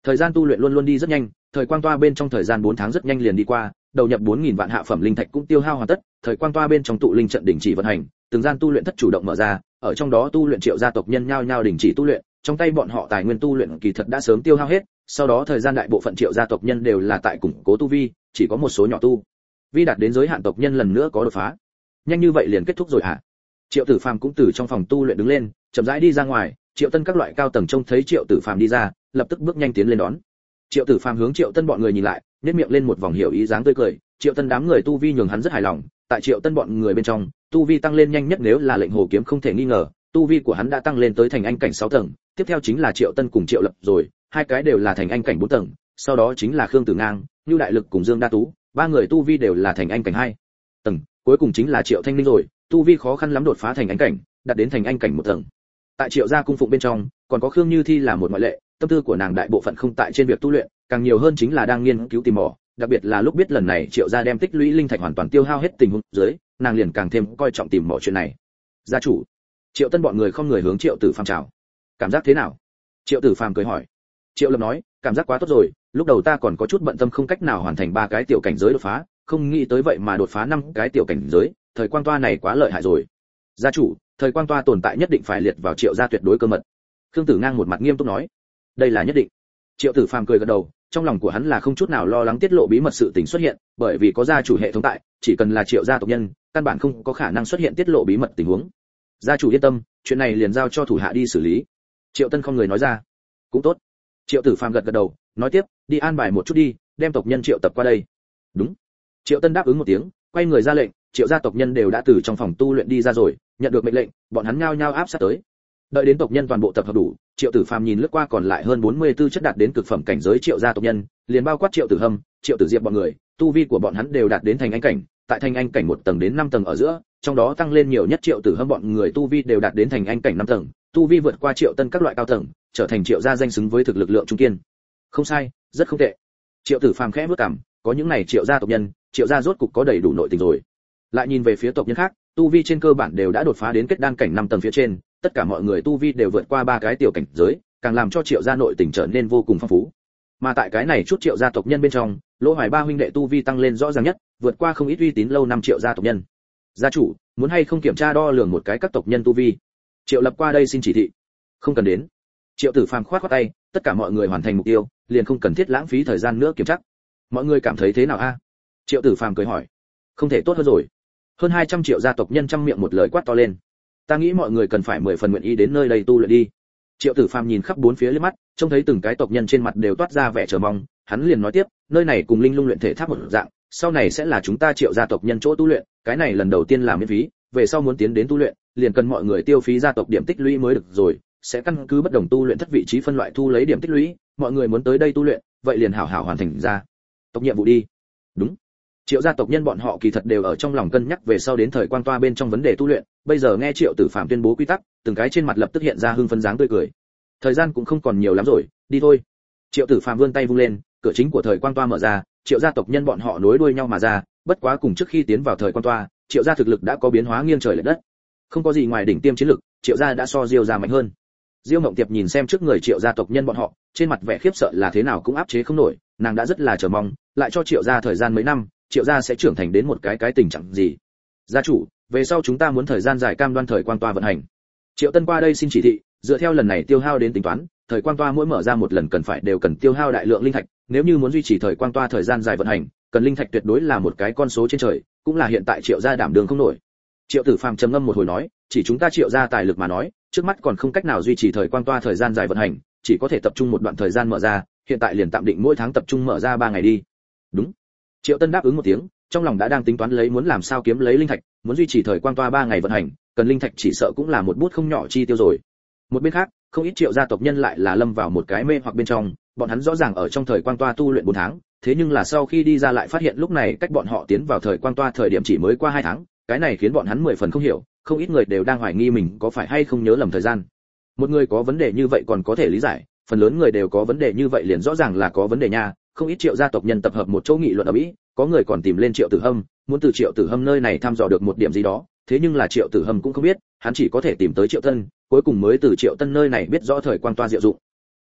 Thời gian tu luyện luôn luôn đi rất nhanh, thời quang toa bên trong thời gian bốn tháng rất nhanh liền đi qua, đầu nhập bốn nghìn vạn hạ phẩm linh thạch cũng tiêu hao hoàn tất, thời quang toa bên trong tụ linh trận đình chỉ vận hành, từng gian tu luyện thất chủ động mở ra, ở trong đó tu luyện Triệu gia tộc nhân nhao nhao đình chỉ tu luyện, trong tay bọn họ tài nguyên tu luyện kỳ thật đã sớm tiêu hao hết, sau đó thời gian đại bộ phận Triệu gia tộc nhân đều là tại củng cố tu vi, chỉ có một số nhỏ tu vi đạt đến giới hạn tộc nhân lần nữa có đột phá. Nhanh như vậy liền kết thúc rồi hả? Triệu Tử Phàm cũng từ trong phòng tu luyện đứng lên, chậm rãi đi ra ngoài, Triệu Tân các loại cao tầng trông thấy Triệu Tử Phàm đi ra, lập tức bước nhanh tiến lên đón. Triệu Tử Phàm hướng Triệu Tân bọn người nhìn lại, nhếch miệng lên một vòng hiểu ý dáng tươi cười, Triệu Tân đám người tu vi nhường hắn rất hài lòng, tại Triệu Tân bọn người bên trong, tu vi tăng lên nhanh nhất nếu là lệnh hồ kiếm không thể nghi ngờ, tu vi của hắn đã tăng lên tới thành anh cảnh sáu tầng, tiếp theo chính là Triệu Tân cùng Triệu Lập rồi, hai cái đều là thành anh cảnh bốn tầng, sau đó chính là Khương Tử Ngang, Nưu Đại Lực cùng Dương Đa Tú, ba người tu vi đều là thành anh cảnh hai tầng, cuối cùng chính là Triệu Thanh Ninh rồi, tu vi khó khăn lắm đột phá thành anh cảnh, đạt đến thành anh cảnh một tầng. Tại Triệu gia cung phụng bên trong, còn có Khương Như Thi là một ngoại lệ, tâm tư của nàng đại bộ phận không tại trên việc tu luyện, càng nhiều hơn chính là đang nghiên cứu tìm mỏ, đặc biệt là lúc biết lần này Triệu gia đem tích lũy linh thạch hoàn toàn tiêu hao hết tình huống dưới, nàng liền càng thêm coi trọng tìm mỏ chuyện này. Gia chủ, Triệu Tân bọn người không người hướng Triệu Tử Phàm chào. Cảm giác thế nào? Triệu Tử Phàm cười hỏi. Triệu Lập nói, cảm giác quá tốt rồi, lúc đầu ta còn có chút bận tâm không cách nào hoàn thành ba cái tiểu cảnh giới đột phá, không nghĩ tới vậy mà đột phá năm cái tiểu cảnh giới, thời quang toa này quá lợi hại rồi. Gia chủ, thời quang toa tồn tại nhất định phải liệt vào Triệu gia tuyệt đối cơ mật. Khương Tử Ngang một mặt nghiêm túc nói. Đây là nhất định. Triệu Tử Phàm cười gật đầu, trong lòng của hắn là không chút nào lo lắng tiết lộ bí mật sự tình xuất hiện, bởi vì có gia chủ hệ thống tại, chỉ cần là Triệu gia tộc nhân, căn bản không có khả năng xuất hiện tiết lộ bí mật tình huống. Gia chủ yên tâm, chuyện này liền giao cho thủ hạ đi xử lý. Triệu Tân không người nói ra. Cũng tốt. Triệu Tử Phàm gật gật đầu, nói tiếp, đi an bài một chút đi, đem tộc nhân Triệu tập qua đây. Đúng. Triệu Tân đáp ứng một tiếng, quay người ra lệnh, Triệu gia tộc nhân đều đã từ trong phòng tu luyện đi ra rồi, nhận được mệnh lệnh, bọn hắn nhao nhao áp sát tới. Đợi đến tộc nhân toàn bộ tập hợp đủ, Triệu Tử Phàm nhìn lướt qua còn lại hơn bốn mươi tư chất đạt đến cực phẩm cảnh giới Triệu gia tộc nhân, liền bao quát Triệu Tử Hâm, Triệu Tử Diệp bọn người, tu vi của bọn hắn đều đạt đến thành anh cảnh, tại thành anh cảnh một tầng đến năm tầng ở giữa, trong đó tăng lên nhiều nhất Triệu Tử Hâm bọn người tu vi đều đạt đến thành anh cảnh năm tầng, tu vi vượt qua Triệu Tân các loại cao tầng, trở thành Triệu gia danh xứng với thực lực lượng trung kiên. Không sai, rất không tệ. Triệu Tử Phàm khẽ bước cằm, có những này Triệu gia tộc nhân, Triệu gia rốt cục có đầy đủ nội tình rồi. Lại nhìn về phía tộc nhân khác, tu vi trên cơ bản đều đã đột phá đến kết đan cảnh năm tầng phía trên, tất cả mọi người tu vi đều vượt qua ba cái tiểu cảnh giới, càng làm cho Triệu gia nội tình trở nên vô cùng phong phú. Mà tại cái này chút Triệu gia tộc nhân bên trong, Lỗ Hoài ba huynh đệ tu vi tăng lên rõ ràng nhất, vượt qua không ít uy tín lâu năm Triệu gia tộc nhân. Gia chủ, muốn hay không kiểm tra đo lường một cái các tộc nhân tu vi? Triệu Lập qua đây xin chỉ thị. Không cần đến. Triệu Tử Phàm khoát khoát tay, tất cả mọi người hoàn thành mục tiêu, liền không cần thiết lãng phí thời gian nữa kiểm tra. Mọi người cảm thấy thế nào a? Triệu Tử Phàm cười hỏi. Không thể tốt hơn rồi. Hơn hai trăm triệu gia tộc nhân trăm miệng một lời quát to lên. Ta nghĩ mọi người cần phải mười phần nguyện ý đến nơi đây tu luyện đi. Triệu Tử Phàm nhìn khắp bốn phía liếc mắt, trông thấy từng cái tộc nhân trên mặt đều toát ra vẻ chờ mong, hắn liền nói tiếp, nơi này cùng Linh Lung luyện thể tháp một dạng, sau này sẽ là chúng ta Triệu gia tộc nhân chỗ tu luyện, cái này lần đầu tiên là miễn phí, về sau muốn tiến đến tu luyện, liền cần mọi người tiêu phí gia tộc điểm tích lũy mới được rồi, sẽ căn cứ bất đồng tu luyện thất vị trí phân loại thu lấy điểm tích lũy, mọi người muốn tới đây tu luyện, vậy liền hảo hảo hoàn thành gia tộc nhiệm vụ đi. Đúng. Triệu gia tộc nhân bọn họ kỳ thật đều ở trong lòng cân nhắc về sau đến thời quang toa bên trong vấn đề tu luyện, bây giờ nghe Triệu Tử Phàm tuyên bố quy tắc, từng cái trên mặt lập tức hiện ra hưng phấn dáng tươi cười. Thời gian cũng không còn nhiều lắm rồi, đi thôi. Triệu Tử Phàm vươn tay vung lên, cửa chính của thời quang toa mở ra, Triệu gia tộc nhân bọn họ nối đuôi nhau mà ra, bất quá cùng trước khi tiến vào thời quang toa, Triệu gia thực lực đã có biến hóa nghiêng trời lệch đất. Không có gì ngoài đỉnh tiêm chiến lực, Triệu gia đã so Diêu gia mạnh hơn. Diêu Mộng Tiệp nhìn xem trước người Triệu gia tộc nhân bọn họ, trên mặt vẻ khiếp sợ là thế nào cũng áp chế không nổi, nàng đã rất là chờ mong, lại cho Triệu gia thời gian mấy năm, Triệu gia sẽ trưởng thành đến một cái cái tình trạng gì. Gia chủ, về sau chúng ta muốn thời gian dài cam đoan thời quang toa vận hành. Triệu Tân qua đây xin chỉ thị, dựa theo lần này tiêu hao đến tính toán, thời quang toa mỗi mở ra một lần cần phải đều cần tiêu hao đại lượng linh thạch, nếu như muốn duy trì thời quang toa thời gian dài vận hành, cần linh thạch tuyệt đối là một cái con số trên trời, cũng là hiện tại Triệu gia đảm đường không nổi. Triệu Tử Phàm trầm ngâm một hồi nói, chỉ chúng ta Triệu gia tài lực mà nói, trước mắt còn không cách nào duy trì thời quang toa thời gian dài vận hành, chỉ có thể tập trung một đoạn thời gian mở ra, hiện tại liền tạm định mỗi tháng tập trung mở ra ba ngày đi. Đúng. Triệu Tân đáp ứng một tiếng, trong lòng đã đang tính toán lấy muốn làm sao kiếm lấy linh thạch, muốn duy trì thời quang toa ba ngày vận hành, cần linh thạch chỉ sợ cũng là một bút không nhỏ chi tiêu rồi. Một bên khác, không ít Triệu gia tộc nhân lại là lâm vào một cái mê hoặc bên trong, bọn hắn rõ ràng ở trong thời quang toa tu luyện bốn tháng, thế nhưng là sau khi đi ra lại phát hiện lúc này cách bọn họ tiến vào thời quang toa thời điểm chỉ mới qua hai tháng, cái này khiến bọn hắn mười phần không hiểu, không ít người đều đang hoài nghi mình có phải hay không nhớ lầm thời gian. Một người có vấn đề như vậy còn có thể lý giải, phần lớn người đều có vấn đề như vậy liền rõ ràng là có vấn đề nha. Không ít Triệu gia tộc nhân tập hợp một chỗ nghị luận ở mỹ, có người còn tìm lên Triệu Tử Hâm, muốn từ Triệu Tử Hâm nơi này thăm dò được một điểm gì đó, thế nhưng là Triệu Tử Hâm cũng không biết, hắn chỉ có thể tìm tới Triệu Tân, cuối cùng mới từ Triệu Tân nơi này biết rõ thời quang toa diệu dụng.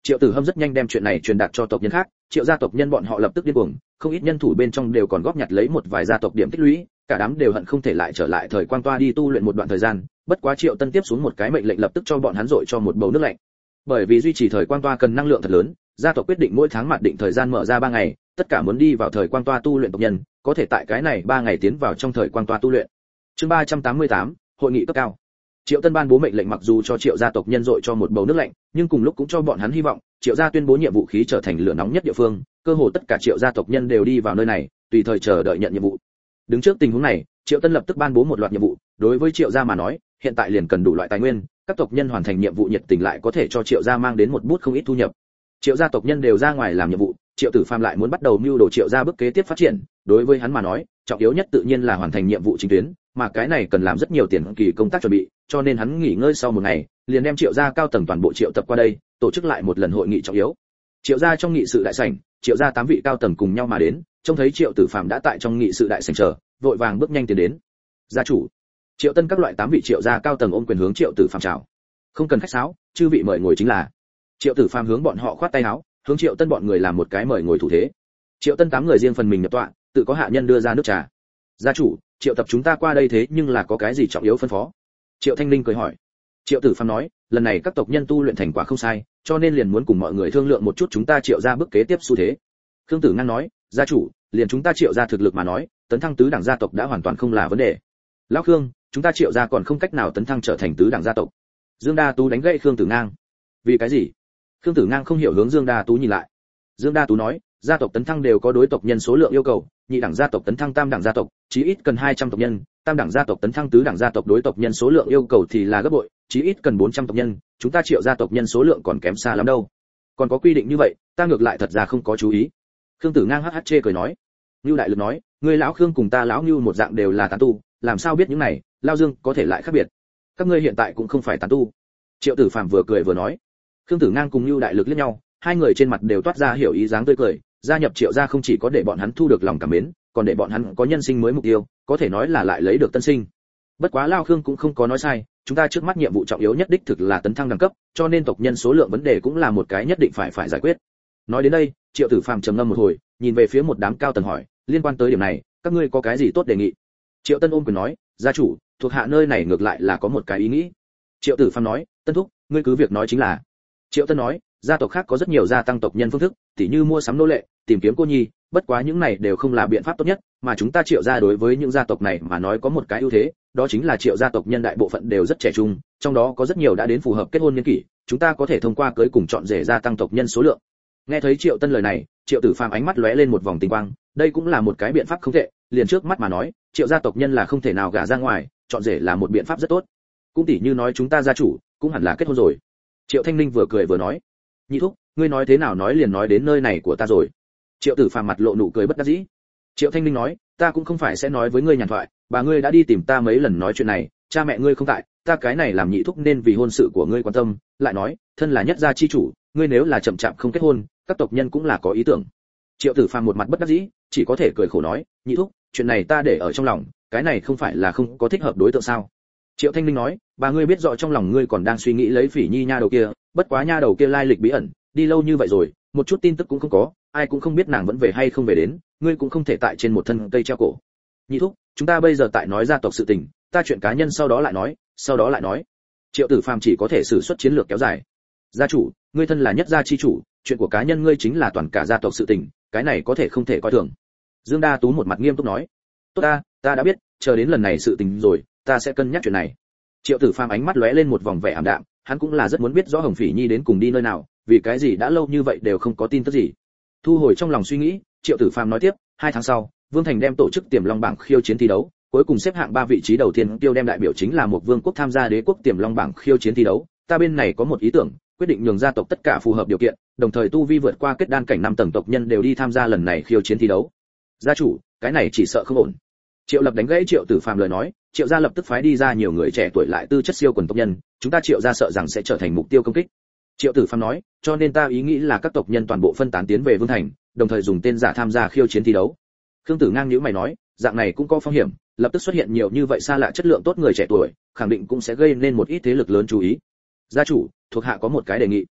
Triệu Tử Hâm rất nhanh đem chuyện này truyền đạt cho tộc nhân khác, Triệu gia tộc nhân bọn họ lập tức điên cuồng, không ít nhân thủ bên trong đều còn góp nhặt lấy một vài gia tộc điểm tích lũy, cả đám đều hận không thể lại trở lại thời Quang Toa đi tu luyện một đoạn thời gian, bất quá Triệu Tân tiếp xuống một cái mệnh lệnh lập tức cho bọn hắn dội cho một bầu nước lạnh. Bởi vì duy trì thời Quang Toa cần năng lượng thật lớn, gia tộc quyết định mỗi tháng mặt định thời gian mở ra ba ngày, tất cả muốn đi vào thời Quang Toa tu luyện tộc nhân, có thể tại cái này ba ngày tiến vào trong thời Quang Toa tu luyện. Chương ba trăm tám mươi tám, hội nghị cấp cao. Triệu Tân ban bố mệnh lệnh mặc dù cho Triệu gia tộc nhân dội cho một bầu nước lạnh, nhưng cùng lúc cũng cho bọn hắn hy vọng, Triệu gia tuyên bố nhiệm vụ khí trở thành lửa nóng nhất địa phương, cơ hồ tất cả Triệu gia tộc nhân đều đi vào nơi này, tùy thời chờ đợi nhận nhiệm vụ. Đứng trước tình huống này, Triệu Tân lập tức ban bố một loạt nhiệm vụ, đối với Triệu gia mà nói, hiện tại liền cần đủ loại tài nguyên, các tộc nhân hoàn thành nhiệm vụ nhiệt tình lại có thể cho Triệu gia mang đến một bút không ít thu nhập. Triệu gia tộc nhân đều ra ngoài làm nhiệm vụ, Triệu Tử Phàm lại muốn bắt đầu mưu đồ Triệu gia bước kế tiếp phát triển, đối với hắn mà nói, trọng yếu nhất tự nhiên là hoàn thành nhiệm vụ chính tuyến, mà cái này cần làm rất nhiều tiền kỳ công tác chuẩn bị, cho nên hắn nghỉ ngơi sau một ngày, liền đem Triệu gia cao tầng toàn bộ triệu tập qua đây, tổ chức lại một lần hội nghị trọng yếu. Triệu gia trong nghị sự đại sảnh, Triệu gia tám vị cao tầng cùng nhau mà đến, trông thấy Triệu Tử Phàm đã tại trong nghị sự đại sảnh chờ, vội vàng bước nhanh tiến đến. Gia chủ. Triệu Tân các loại tám vị Triệu gia cao tầng ôm quyền hướng Triệu Tử Phàm chào. Không cần khách sáo, chư vị mời ngồi chính là. Triệu Tử Phàm hướng bọn họ khoát tay áo, hướng Triệu Tân bọn người làm một cái mời ngồi thủ thế. Triệu Tân tám người riêng phần mình nhập tọa, tự có hạ nhân đưa ra nước trà. Gia chủ, Triệu tập chúng ta qua đây thế nhưng là có cái gì trọng yếu phân phó? Triệu Thanh Linh cười hỏi. Triệu Tử Phàm nói, lần này các tộc nhân tu luyện thành quả không sai, cho nên liền muốn cùng mọi người thương lượng một chút chúng ta Triệu gia bước kế tiếp xu thế. Khương Tử Ngang nói, gia chủ, liền chúng ta Triệu gia thực lực mà nói, tấn thăng tứ đẳng gia tộc đã hoàn toàn không là vấn đề. Lão Khương, chúng ta Triệu gia còn không cách nào tấn thăng trở thành tứ đẳng gia tộc. Dương Đa Tú đánh gậy Khương Tử Ngang. Vì cái gì? Khương Tử Ngang không hiểu hướng Dương Đa Tú nhìn lại. Dương Đa Tú nói, gia tộc tấn thăng đều có đối tộc nhân số lượng yêu cầu, nhị đẳng gia tộc tấn thăng tam đẳng gia tộc, chí ít cần hai trăm tộc nhân, tam đẳng gia tộc tấn thăng tứ đẳng gia tộc đối tộc nhân số lượng yêu cầu thì là gấp bội, chí ít cần bốn trăm tộc nhân, chúng ta Triệu gia tộc nhân số lượng còn kém xa lắm đâu. Còn có quy định như vậy, ta ngược lại thật ra không có chú ý. Khương Tử Ngang hắc hắc chê cười nói. Nưu Đại Lực nói, ngươi lão Khương cùng ta lão Nưu một dạng đều là tán tu, làm sao biết những này, Lao Dương có thể lại khác biệt. Các ngươi hiện tại cũng không phải tán tu. Triệu Tử Phàm vừa cười vừa nói. Khương Tử Ngang cùng Nưu Đại Lực liếc nhau, hai người trên mặt đều toát ra hiểu ý dáng tươi cười, gia nhập Triệu gia không chỉ có để bọn hắn thu được lòng cảm mến, còn để bọn hắn có nhân sinh mới mục tiêu, có thể nói là lại lấy được tân sinh. Bất quá Lao Khương cũng không có nói sai, chúng ta trước mắt nhiệm vụ trọng yếu nhất đích thực là tấn thăng đẳng cấp, cho nên tộc nhân số lượng vấn đề cũng là một cái nhất định phải phải giải quyết. Nói đến đây, Triệu Tử Phàm trầm ngâm một hồi, nhìn về phía một đám cao tầng hỏi, liên quan tới điểm này, các ngươi có cái gì tốt đề nghị? Triệu Tân ôm quyền nói, gia chủ, thuộc hạ nơi này ngược lại là có một cái ý nghĩ. Triệu Tử Phàm nói, Tân thúc, ngươi cứ việc nói chính là. Triệu Tân nói, gia tộc khác có rất nhiều gia tăng tộc nhân phương thức, tỉ như mua sắm nô lệ, tìm kiếm cô nhi, bất quá những này đều không là biện pháp tốt nhất, mà chúng ta Triệu gia đối với những gia tộc này mà nói có một cái ưu thế, đó chính là Triệu gia tộc nhân đại bộ phận đều rất trẻ trung, trong đó có rất nhiều đã đến phù hợp kết hôn niên kỷ, chúng ta có thể thông qua cưới cùng chọn rể gia tăng tộc nhân số lượng. Nghe thấy Triệu Tân lời này, Triệu Tử Phàm ánh mắt lóe lên một vòng tinh quang, đây cũng là một cái biện pháp không tệ, liền trước mắt mà nói, Triệu gia tộc nhân là không thể nào gả ra ngoài, chọn rể là một biện pháp rất tốt. Cũng tỉ như nói chúng ta gia chủ, cũng hẳn là kết hôn rồi. Triệu Thanh Linh vừa cười vừa nói, nhị thúc, ngươi nói thế nào nói liền nói đến nơi này của ta rồi. Triệu Tử Phàm mặt lộ nụ cười bất đắc dĩ. Triệu Thanh Linh nói, ta cũng không phải sẽ nói với ngươi nhàn thoại, bà ngươi đã đi tìm ta mấy lần nói chuyện này, cha mẹ ngươi không tại, ta cái này làm nhị thúc nên vì hôn sự của ngươi quan tâm, lại nói, thân là nhất gia chi chủ, ngươi nếu là chậm chạp không kết hôn, các tộc nhân cũng là có ý tưởng. Triệu Tử Phàm một mặt bất đắc dĩ, chỉ có thể cười khổ nói, nhị thúc, chuyện này ta để ở trong lòng, cái này không phải là không có thích hợp đối tượng sao? Triệu Thanh Linh nói, bà ngươi biết rõ trong lòng ngươi còn đang suy nghĩ lấy Phỉ Nhi nha đầu kia, bất quá nha đầu kia lai lịch bí ẩn, đi lâu như vậy rồi, một chút tin tức cũng không có, ai cũng không biết nàng vẫn về hay không về đến, ngươi cũng không thể tại trên một thân cây treo cổ. Nhị thúc, chúng ta bây giờ tại nói gia tộc sự tình, ta chuyện cá nhân sau đó lại nói, sau đó lại nói. Triệu Tử Phàm chỉ có thể sử xuất chiến lược kéo dài. Gia chủ, ngươi thân là nhất gia chi chủ, chuyện của cá nhân ngươi chính là toàn cả gia tộc sự tình, cái này có thể không thể coi thường. Dương Đa Tú một mặt nghiêm túc nói, tốt ta, ta đã biết, chờ đến lần này sự tình rồi, ta sẽ cân nhắc chuyện này. Triệu Tử Phàm ánh mắt lóe lên một vòng vẻ ảm đạm, hắn cũng là rất muốn biết rõ Hồng Phỉ Nhi đến cùng đi nơi nào, vì cái gì đã lâu như vậy đều không có tin tức gì. Thu hồi trong lòng suy nghĩ, Triệu Tử Phàm nói tiếp, hai tháng sau, Vương Thành đem tổ chức Tiềm Long bảng khiêu chiến thi đấu, cuối cùng xếp hạng ba vị trí đầu tiên tiêu đem đại biểu chính là một vương quốc tham gia Đế quốc Tiềm Long bảng khiêu chiến thi đấu, ta bên này có một ý tưởng, quyết định nhường gia tộc tất cả phù hợp điều kiện, đồng thời tu vi vượt qua kết đan cảnh năm tầng tộc nhân đều đi tham gia lần này khiêu chiến thi đấu. Gia chủ, cái này chỉ sợ không ổn. Triệu Lập đánh gãy Triệu Tử Phàm lời nói, Triệu gia lập tức phái đi ra nhiều người trẻ tuổi lại tư chất siêu quần tộc nhân, chúng ta Triệu gia sợ rằng sẽ trở thành mục tiêu công kích. Triệu Tử Phàm nói, cho nên ta ý nghĩ là các tộc nhân toàn bộ phân tán tiến về Vương Thành, đồng thời dùng tên giả tham gia khiêu chiến thi đấu. Khương Tử Ngang nhíu mày nói, dạng này cũng có phong hiểm, lập tức xuất hiện nhiều như vậy xa lạ chất lượng tốt người trẻ tuổi, khẳng định cũng sẽ gây nên một ít thế lực lớn chú ý. Gia chủ, thuộc hạ có một cái đề nghị.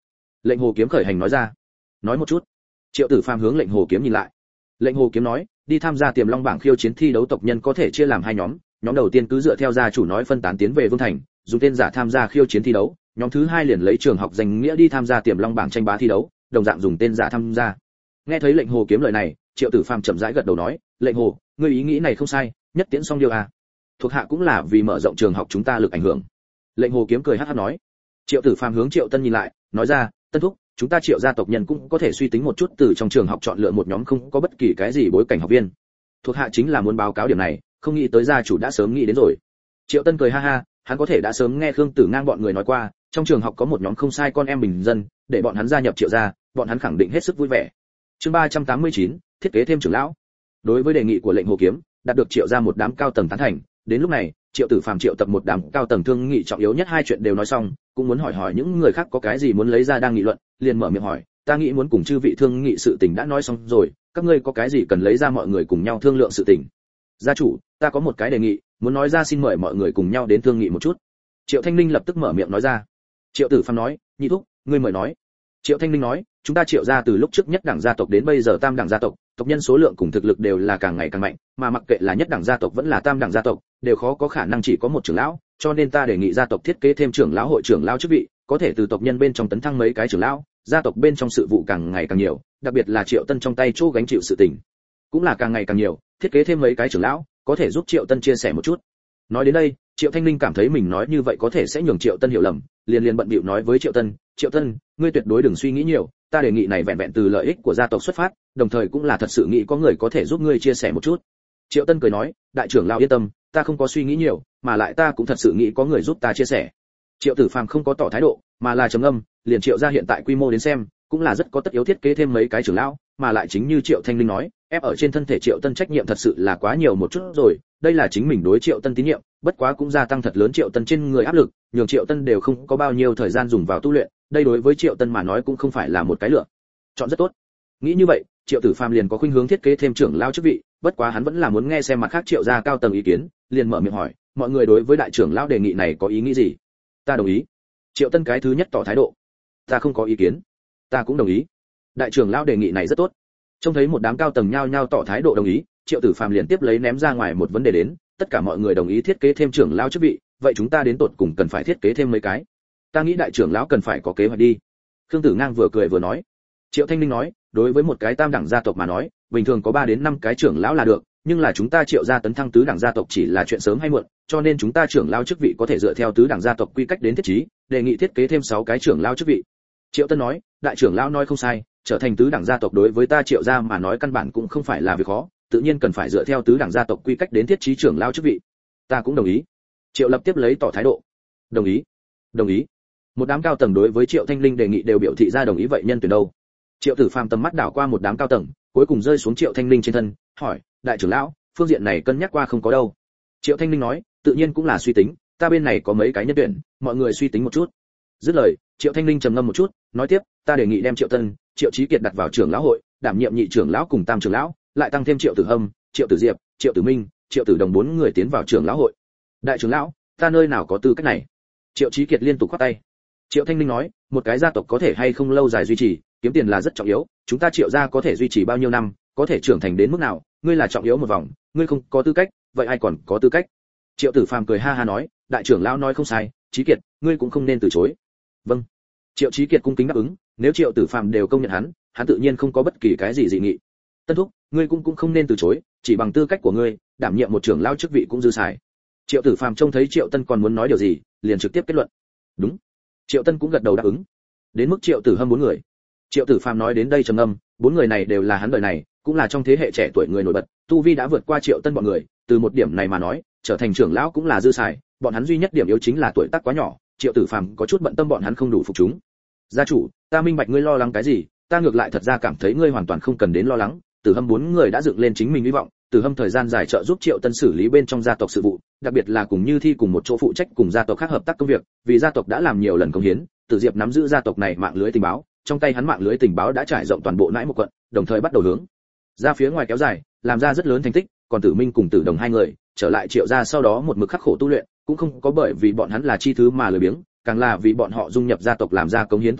Lệnh Hồ Kiếm khởi hành nói ra. Nói một chút. Triệu Tử Phàm hướng Lệnh Hồ Kiếm nhìn lại. Lệnh Hồ Kiếm nói, đi tham gia Tiềm Long bảng khiêu chiến thi đấu tộc nhân có thể chia làm hai nhóm, nhóm đầu tiên cứ dựa theo gia chủ nói phân tán tiến về Vương Thành, dùng tên giả tham gia khiêu chiến thi đấu, nhóm thứ hai liền lấy trường học danh nghĩa đi tham gia Tiềm Long bảng tranh bá thi đấu, đồng dạng dùng tên giả tham gia. Nghe thấy Lệnh Hồ Kiếm lời này, Triệu Tử Phàm chậm rãi gật đầu nói, Lệnh Hồ, ngươi ý nghĩ này không sai, nhất tiễn xong điều à. Thuộc hạ cũng là vì mở rộng trường học chúng ta lực ảnh hưởng. Lệnh Hồ Kiếm cười hắc hắc nói. Triệu Tử Phàm hướng Triệu Tân nhìn lại, nói ra, Tân thúc, chúng ta Triệu gia tộc nhân cũng có thể suy tính một chút từ trong trường học chọn lựa một nhóm không có bất kỳ cái gì bối cảnh học viên. Thuộc hạ chính là muốn báo cáo điểm này, không nghĩ tới gia chủ đã sớm nghĩ đến rồi. Triệu Tân cười ha ha, hắn có thể đã sớm nghe Khương Tử Ngang bọn người nói qua, trong trường học có một nhóm không sai con em bình dân, để bọn hắn gia nhập Triệu gia, bọn hắn khẳng định hết sức vui vẻ. Chương ba trăm tám mươi chín, thiết kế thêm trưởng lão. Đối với đề nghị của Lệnh Hồ Kiếm, đạt được Triệu gia một đám cao tầng tán thành, đến lúc này, Triệu Tử Phàm triệu tập một đám cao tầng thương nghị trọng yếu nhất hai chuyện đều nói xong, cũng muốn hỏi hỏi những người khác có cái gì muốn lấy ra đang nghị luận, liền mở miệng hỏi, ta nghĩ muốn cùng chư vị thương nghị sự tình đã nói xong rồi, các ngươi có cái gì cần lấy ra mọi người cùng nhau thương lượng sự tình. Gia chủ, ta có một cái đề nghị, muốn nói ra xin mời mọi người cùng nhau đến thương nghị một chút. Triệu Thanh Linh lập tức mở miệng nói ra. Triệu Tử Phàm nói, nhị thúc, ngươi mời nói. Triệu Thanh Linh nói, chúng ta Triệu gia từ lúc trước nhất đẳng gia tộc đến bây giờ tam đẳng gia tộc, tộc nhân số lượng cùng thực lực đều là càng ngày càng mạnh, mà mặc kệ là nhất đẳng gia tộc vẫn là tam đẳng gia tộc, đều khó có khả năng chỉ có một trưởng lão, cho nên ta đề nghị gia tộc thiết kế thêm trưởng lão hội trưởng lão chức vị, có thể từ tộc nhân bên trong tấn thăng mấy cái trưởng lão, gia tộc bên trong sự vụ càng ngày càng nhiều, đặc biệt là Triệu Tân trong tay chỗ gánh chịu sự tình, cũng là càng ngày càng nhiều, thiết kế thêm mấy cái trưởng lão, có thể giúp Triệu Tân chia sẻ một chút. Nói đến đây, Triệu Thanh Linh cảm thấy mình nói như vậy có thể sẽ nhường Triệu Tân hiểu lầm, liền liền bận bịu nói với Triệu Tân, Triệu Tân, ngươi tuyệt đối đừng suy nghĩ nhiều, ta đề nghị này vẹn vẹn từ lợi ích của gia tộc xuất phát, đồng thời cũng là thật sự nghĩ có người có thể giúp ngươi chia sẻ một chút. Triệu Tân cười nói, đại trưởng lão yên tâm, ta không có suy nghĩ nhiều, mà lại ta cũng thật sự nghĩ có người giúp ta chia sẻ. Triệu Tử Phàm không có tỏ thái độ, mà là trầm ngâm, liền Triệu gia hiện tại quy mô đến xem, cũng là rất có tất yếu thiết kế thêm mấy cái trưởng lão, mà lại chính như Triệu Thanh Linh nói, ép ở trên thân thể Triệu Tân trách nhiệm thật sự là quá nhiều một chút rồi, đây là chính mình đối Triệu Tân tín nhiệm, bất quá cũng gia tăng thật lớn Triệu Tân trên người áp lực, nhường Triệu Tân đều không có bao nhiêu thời gian dùng vào tu luyện, đây đối với Triệu Tân mà nói cũng không phải là một cái lựa chọn rất tốt. Nghĩ như vậy, Triệu Tử Phàm liền có khuynh hướng thiết kế thêm trưởng lão chức vị, bất quá hắn vẫn là muốn nghe xem mặt khác Triệu gia cao tầng ý kiến, liền mở miệng hỏi, mọi người đối với đại trưởng lão đề nghị này có ý nghĩ gì? Ta đồng ý. Triệu Tân cái thứ nhất tỏ thái độ. Ta không có ý kiến. Ta cũng đồng ý. Đại trưởng lão đề nghị này rất tốt. Trông thấy một đám cao tầng nhao nhao tỏ thái độ đồng ý, Triệu Tử Phàm liền tiếp lấy ném ra ngoài một vấn đề đến, tất cả mọi người đồng ý thiết kế thêm trưởng lão chức vị, vậy chúng ta đến tột cùng cần phải thiết kế thêm mấy cái? Ta nghĩ đại trưởng lão cần phải có kế hoạch đi. Khương Tử Ngang vừa cười vừa nói. Triệu Thanh Linh nói, đối với một cái tam đẳng gia tộc mà nói, bình thường có ba đến năm cái trưởng lão là được, nhưng là chúng ta Triệu gia tấn thăng tứ đẳng gia tộc chỉ là chuyện sớm hay muộn, cho nên chúng ta trưởng lão chức vị có thể dựa theo tứ đẳng gia tộc quy cách đến thiết trí, đề nghị thiết kế thêm sáu cái trưởng lão chức vị. Triệu Tân nói, đại trưởng lão nói không sai, trở thành tứ đẳng gia tộc đối với ta Triệu gia mà nói căn bản cũng không phải là việc khó, tự nhiên cần phải dựa theo tứ đẳng gia tộc quy cách đến thiết trí trưởng lão chức vị. Ta cũng đồng ý. Triệu Lập tiếp lấy tỏ thái độ. Đồng ý. Đồng ý. Một đám cao tầng đối với Triệu Thanh Linh đề nghị đều biểu thị ra đồng ý, vậy nhân tuyển đâu? Triệu Tử Phàm tầm mắt đảo qua một đám cao tầng, cuối cùng rơi xuống Triệu Thanh Linh trên thân, hỏi, đại trưởng lão, phương diện này cân nhắc qua không có đâu. Triệu Thanh Linh nói, tự nhiên cũng là suy tính, ta bên này có mấy cái nhân tuyển, mọi người suy tính một chút. Dứt lời, Triệu Thanh Linh trầm ngâm một chút, nói tiếp, ta đề nghị đem Triệu Tân, Triệu Chí Kiệt đặt vào trưởng lão hội, đảm nhiệm nhị trưởng lão cùng tam trưởng lão, lại tăng thêm Triệu Tử Hâm, Triệu Tử Diệp, Triệu Tử Minh, Triệu Tử Đồng bốn người tiến vào trưởng lão hội. Đại trưởng lão, ta nơi nào có tư cách này? Triệu Chí Kiệt liên tục khoát tay. Triệu Thanh Linh nói, một cái gia tộc có thể hay không lâu dài duy trì, kiếm tiền là rất trọng yếu, chúng ta Triệu gia có thể duy trì bao nhiêu năm, có thể trưởng thành đến mức nào, ngươi là trọng yếu một vòng, ngươi không có tư cách, vậy ai còn có tư cách? Triệu Tử Phàm cười ha ha nói, đại trưởng lão nói không sai, Chí Kiệt, ngươi cũng không nên từ chối. Vâng. Triệu Chí Kiệt cung kính đáp ứng, nếu Triệu Tử Phàm đều công nhận hắn, hắn tự nhiên không có bất kỳ cái gì dị nghị. Tân thúc, ngươi cũng cũng không nên từ chối, chỉ bằng tư cách của ngươi, đảm nhiệm một trưởng lão chức vị cũng dư xài. Triệu Tử Phàm trông thấy Triệu Tân còn muốn nói điều gì, liền trực tiếp kết luận. Đúng. Triệu Tân cũng gật đầu đáp ứng. Đến mức Triệu Tử Hâm bốn người. Triệu Tử Phàm nói đến đây trầm ngâm, bốn người này đều là hắn đời này, cũng là trong thế hệ trẻ tuổi người nổi bật, tu vi đã vượt qua Triệu Tân bọn người, từ một điểm này mà nói, trở thành trưởng lão cũng là dư xài, bọn hắn duy nhất điểm yếu chính là tuổi tác quá nhỏ, Triệu Tử Phàm có chút bận tâm bọn hắn không đủ phục chúng. Gia chủ, ta minh bạch ngươi lo lắng cái gì, ta ngược lại thật ra cảm thấy ngươi hoàn toàn không cần đến lo lắng, Tử Hâm bốn người đã dựng lên chính mình hy vọng, Tử Hâm thời gian dài trợ giúp Triệu Tân xử lý bên trong gia tộc sự vụ, đặc biệt là cùng Như Thi cùng một chỗ phụ trách cùng gia tộc khác hợp tác công việc, vì gia tộc đã làm nhiều lần công hiến, Tử Diệp nắm giữ gia tộc này mạng lưới tình báo, trong tay hắn mạng lưới tình báo đã trải rộng toàn bộ nãi một quận, đồng thời bắt đầu hướng ra phía ngoài kéo dài, làm ra rất lớn thành tích, còn Tử Minh cùng Tử Đồng hai người, trở lại Triệu gia sau đó một mực khắc khổ tu luyện, cũng không có bởi vì bọn hắn là chi thứ mà lười biếng, càng là vì bọn họ dung nhập gia tộc làm ra công hiến to lớn,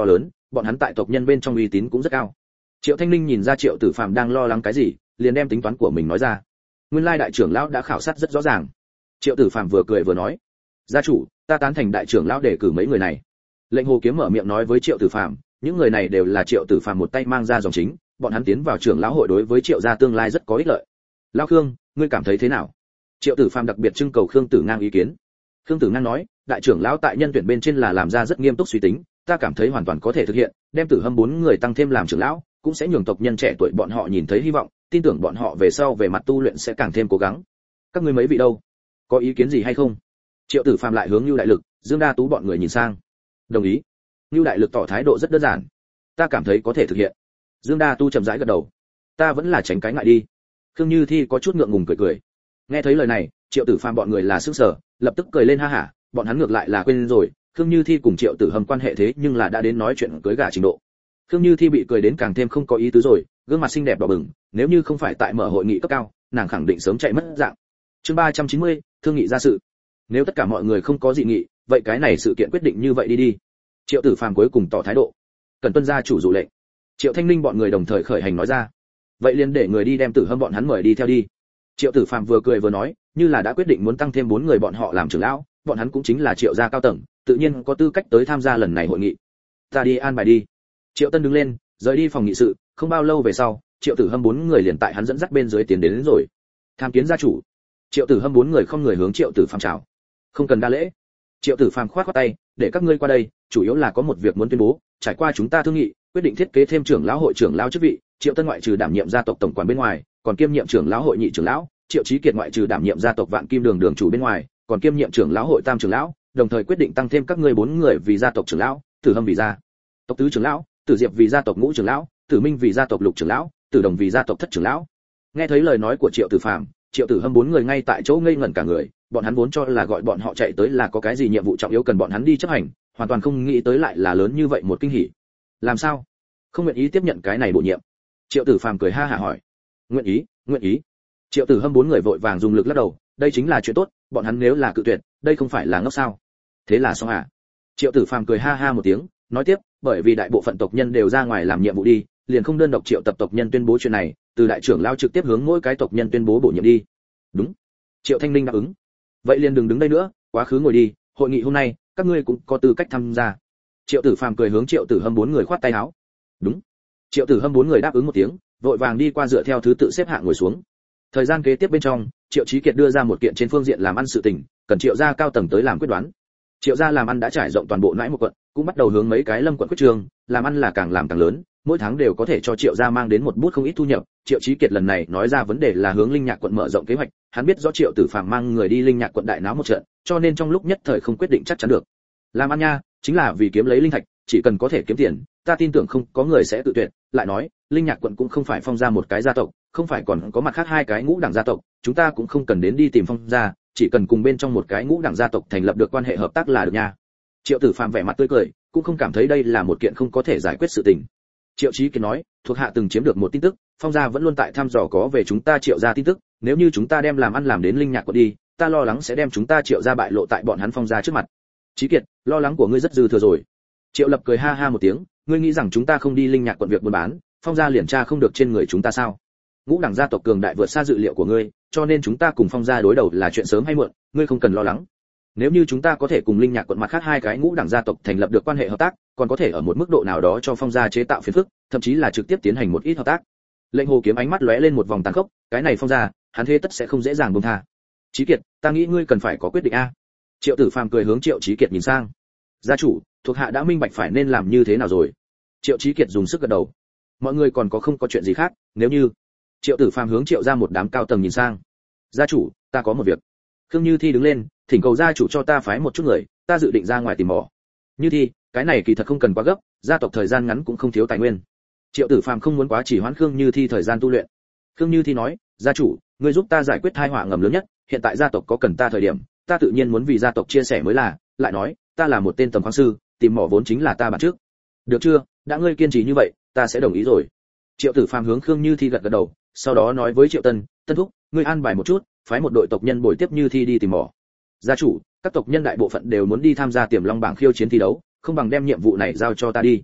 bọn hắn tại tộc nhân bên trong uy tín cũng rất cao. Triệu Thanh Linh nhìn ra Triệu Tử Phàm đang lo lắng cái gì, liền đem tính toán của mình nói ra. Nguyên lai đại trưởng lão đã khảo sát rất rõ ràng. Triệu Tử Phàm vừa cười vừa nói, gia chủ, ta tán thành đại trưởng lão đề cử mấy người này. Lệnh Hồ Kiếm mở miệng nói với Triệu Tử Phàm, những người này đều là Triệu Tử Phàm một tay mang ra dòng chính, bọn hắn tiến vào trưởng lão hội đối với Triệu gia tương lai rất có ích lợi. Lão Khương, ngươi cảm thấy thế nào? Triệu Tử Phàm đặc biệt trưng cầu Khương Tử Ngang ý kiến. Khương Tử Ngang nói, đại trưởng lão tại nhân tuyển bên trên là làm ra rất nghiêm túc suy tính, ta cảm thấy hoàn toàn có thể thực hiện, đem Tử Hâm bốn người tăng thêm làm trưởng lão, cũng sẽ nhường tộc nhân trẻ tuổi bọn họ nhìn thấy hy vọng, tin tưởng bọn họ về sau về mặt tu luyện sẽ càng thêm cố gắng. Các ngươi mấy vị đâu? Có ý kiến gì hay không? Triệu Tử Phàm lại hướng Nưu Đại Lực, Dương Đa Tú bọn người nhìn sang. Đồng ý. Nưu Đại Lực tỏ thái độ rất đơn giản. Ta cảm thấy có thể thực hiện. Dương Đa Tu chậm rãi gật đầu. Ta vẫn là tránh cái ngại đi. Khương Như Thi có chút ngượng ngùng cười cười. Nghe thấy lời này, Triệu Tử Phàm bọn người là sững sờ, lập tức cười lên ha hả, bọn hắn ngược lại là quên rồi, Khương Như Thi cùng Triệu Tử Hâm quan hệ thế nhưng là đã đến nói chuyện cưới gả trình độ. Khương Như Thi bị cười đến càng thêm không có ý tứ rồi, gương mặt xinh đẹp đỏ bừng, nếu như không phải tại mở hội nghị cấp cao, nàng khẳng định sớm chạy mất dạng. Chương ba trăm chín mươi, thương nghị ra sự. Nếu tất cả mọi người không có dị nghị, vậy cái này sự kiện quyết định như vậy đi đi. Triệu Tử Phàm cuối cùng tỏ thái độ, cần tuân gia chủ dụ lệnh. Triệu Thanh Linh bọn người đồng thời khởi hành nói ra, vậy liền để người đi đem Tử Hâm bọn hắn mời đi theo đi. Triệu Tử Phàm vừa cười vừa nói, như là đã quyết định muốn tăng thêm bốn người bọn họ làm trưởng lão, bọn hắn cũng chính là Triệu gia cao tầng, tự nhiên có tư cách tới tham gia lần này hội nghị. Ta đi an bài đi. Triệu Tân đứng lên, rời đi phòng nghị sự, không bao lâu về sau, Triệu Tử Hâm bốn người liền tại hắn dẫn dắt bên dưới tiến đến, đến rồi. Tham kiến gia chủ. Triệu Tử Hâm bốn người không người hướng Triệu Tử Phàm chào. Không cần đa lễ. Triệu Tử Phàm khoát khoát tay, để các ngươi qua đây, chủ yếu là có một việc muốn tuyên bố, trải qua chúng ta thương nghị, quyết định thiết kế thêm trưởng lão hội trưởng lão chức vị, Triệu Tân ngoại trừ đảm nhiệm gia tộc tổng quản bên ngoài, còn kiêm nhiệm trưởng lão hội nhị trưởng lão, Triệu Chí Kiệt ngoại trừ đảm nhiệm gia tộc Vạn Kim Đường đường chủ bên ngoài, còn kiêm nhiệm trưởng lão hội tam trưởng lão, đồng thời quyết định tăng thêm các ngươi bốn người vì gia tộc trưởng lão, Tử Hâm vì gia tộc tứ trưởng lão, Tử Diệp vì gia tộc ngũ trưởng lão, Tử Minh vì gia tộc lục trưởng lão, Tử Đồng vì gia tộc thất trưởng lão. Nghe thấy lời nói của Triệu Tử Phàm, Triệu Tử Hâm bốn người ngay tại chỗ ngây ngẩn cả người, bọn hắn vốn cho là gọi bọn họ chạy tới là có cái gì nhiệm vụ trọng yếu cần bọn hắn đi chấp hành, hoàn toàn không nghĩ tới lại là lớn như vậy một kinh hỉ. Làm sao? Không nguyện ý tiếp nhận cái này bổ nhiệm? Triệu Tử Phàm cười ha hả hỏi. Nguyện ý, nguyện ý. Triệu Tử Hâm bốn người vội vàng dùng lực lắc đầu, đây chính là chuyện tốt, bọn hắn nếu là cự tuyệt, đây không phải là ngốc sao? Thế là xong à? Triệu Tử Phàm cười ha ha một tiếng, nói tiếp, bởi vì đại bộ phận tộc nhân đều ra ngoài làm nhiệm vụ đi, liền không đơn độc triệu tập tộc nhân tuyên bố chuyện này, từ đại trưởng lao trực tiếp hướng mỗi cái tộc nhân tuyên bố bổ nhiệm đi. Đúng. Triệu Thanh Linh đáp ứng. Vậy liền đừng đứng đây nữa, quá khứ ngồi đi, hội nghị hôm nay, các ngươi cũng có tư cách tham gia. Triệu Tử Phàm cười hướng Triệu Tử Hâm bốn người khoát tay áo. Đúng. Triệu Tử Hâm bốn người đáp ứng một tiếng, vội vàng đi qua dựa theo thứ tự xếp hạng ngồi xuống. Thời gian kế tiếp bên trong, Triệu Chí Kiệt đưa ra một kiện trên phương diện làm ăn sự tình, cần Triệu gia cao tầng tới làm quyết đoán. Triệu gia làm ăn đã trải rộng toàn bộ nãi một quận, cũng bắt đầu hướng mấy cái lâm quận quyết trường, làm ăn là càng làm càng lớn, mỗi tháng đều có thể cho Triệu gia mang đến một bút không ít thu nhập. Triệu Chí Kiệt lần này nói ra vấn đề là hướng Linh Nhạc quận mở rộng kế hoạch, hắn biết rõ Triệu Tử Phàm mang người đi Linh Nhạc quận đại náo một trận, cho nên trong lúc nhất thời không quyết định chắc chắn được. Làm ăn nha, chính là vì kiếm lấy linh thạch, chỉ cần có thể kiếm tiền, ta tin tưởng không có người sẽ tự tuyệt. Lại nói, Linh Nhạc quận cũng không phải Phong gia một cái gia tộc, không phải còn có mặt khác hai cái ngũ đẳng gia tộc, chúng ta cũng không cần đến đi tìm Phong gia, chỉ cần cùng bên trong một cái ngũ đẳng gia tộc thành lập được quan hệ hợp tác là được nha. Triệu Tử Phàm vẻ mặt tươi cười, cũng không cảm thấy đây là một kiện không có thể giải quyết sự tình. Triệu Chí Kiệt nói, thuộc hạ từng chiếm được một tin tức, Phong gia vẫn luôn tại thăm dò có về chúng ta Triệu gia tin tức, nếu như chúng ta đem làm ăn làm đến Linh Nhạc quận đi, ta lo lắng sẽ đem chúng ta Triệu gia bại lộ tại bọn hắn Phong gia trước mặt. Chí Kiệt, lo lắng của ngươi rất dư thừa rồi. Triệu Lập cười ha ha một tiếng, ngươi nghĩ rằng chúng ta không đi Linh Nhạc quận việc buôn bán, Phong gia liền tra không được trên người chúng ta sao? Ngũ đẳng gia tộc cường đại vượt xa dự liệu của ngươi, cho nên chúng ta cùng Phong gia đối đầu là chuyện sớm hay muộn, ngươi không cần lo lắng. Nếu như chúng ta có thể cùng Linh Nhạc quận mặt khác hai cái ngũ đẳng gia tộc thành lập được quan hệ hợp tác, còn có thể ở một mức độ nào đó cho Phong gia chế tạo phiền phức, thậm chí là trực tiếp tiến hành một ít hợp tác. Lệnh Hồ Kiếm ánh mắt lóe lên một vòng tàn khốc, cái này Phong gia, hắn thế tất sẽ không dễ dàng buông tha. Chí Kiệt, ta nghĩ ngươi cần phải có quyết định a. Triệu Tử Phàm cười hướng Triệu Chí Kiệt nhìn sang. Gia chủ, thuộc hạ đã minh bạch phải nên làm như thế nào rồi. Triệu Chí Kiệt dùng sức gật đầu. Mọi người còn có không có chuyện gì khác, nếu như Triệu Tử Phàm hướng Triệu gia một đám cao tầng nhìn sang. Gia chủ, ta có một việc. Khương Như Thi đứng lên, thỉnh cầu gia chủ cho ta phái một chút người, ta dự định ra ngoài tìm mỏ. Như Thi, cái này kỳ thật không cần quá gấp, gia tộc thời gian ngắn cũng không thiếu tài nguyên. Triệu Tử Phàm không muốn quá chỉ hoãn Khương Như Thi thời gian tu luyện. Khương Như Thi nói, gia chủ, ngươi giúp ta giải quyết tai họa ngầm lớn nhất, hiện tại gia tộc có cần ta thời điểm, ta tự nhiên muốn vì gia tộc chia sẻ mới là, lại nói, ta là một tên tầm khoáng sư, tìm mỏ vốn chính là ta bản trước. Được chưa, đã ngươi kiên trì như vậy, ta sẽ đồng ý rồi. Triệu Tử Phàm hướng Khương Như Thi gật gật đầu, sau đó nói với Triệu Tân, Tân thúc, ngươi an bài một chút, phái một đội tộc nhân bồi tiếp Như Thi đi tìm mỏ. Gia chủ, các tộc nhân đại bộ phận đều muốn đi tham gia Tiềm Long bảng khiêu chiến thi đấu, không bằng đem nhiệm vụ này giao cho ta đi.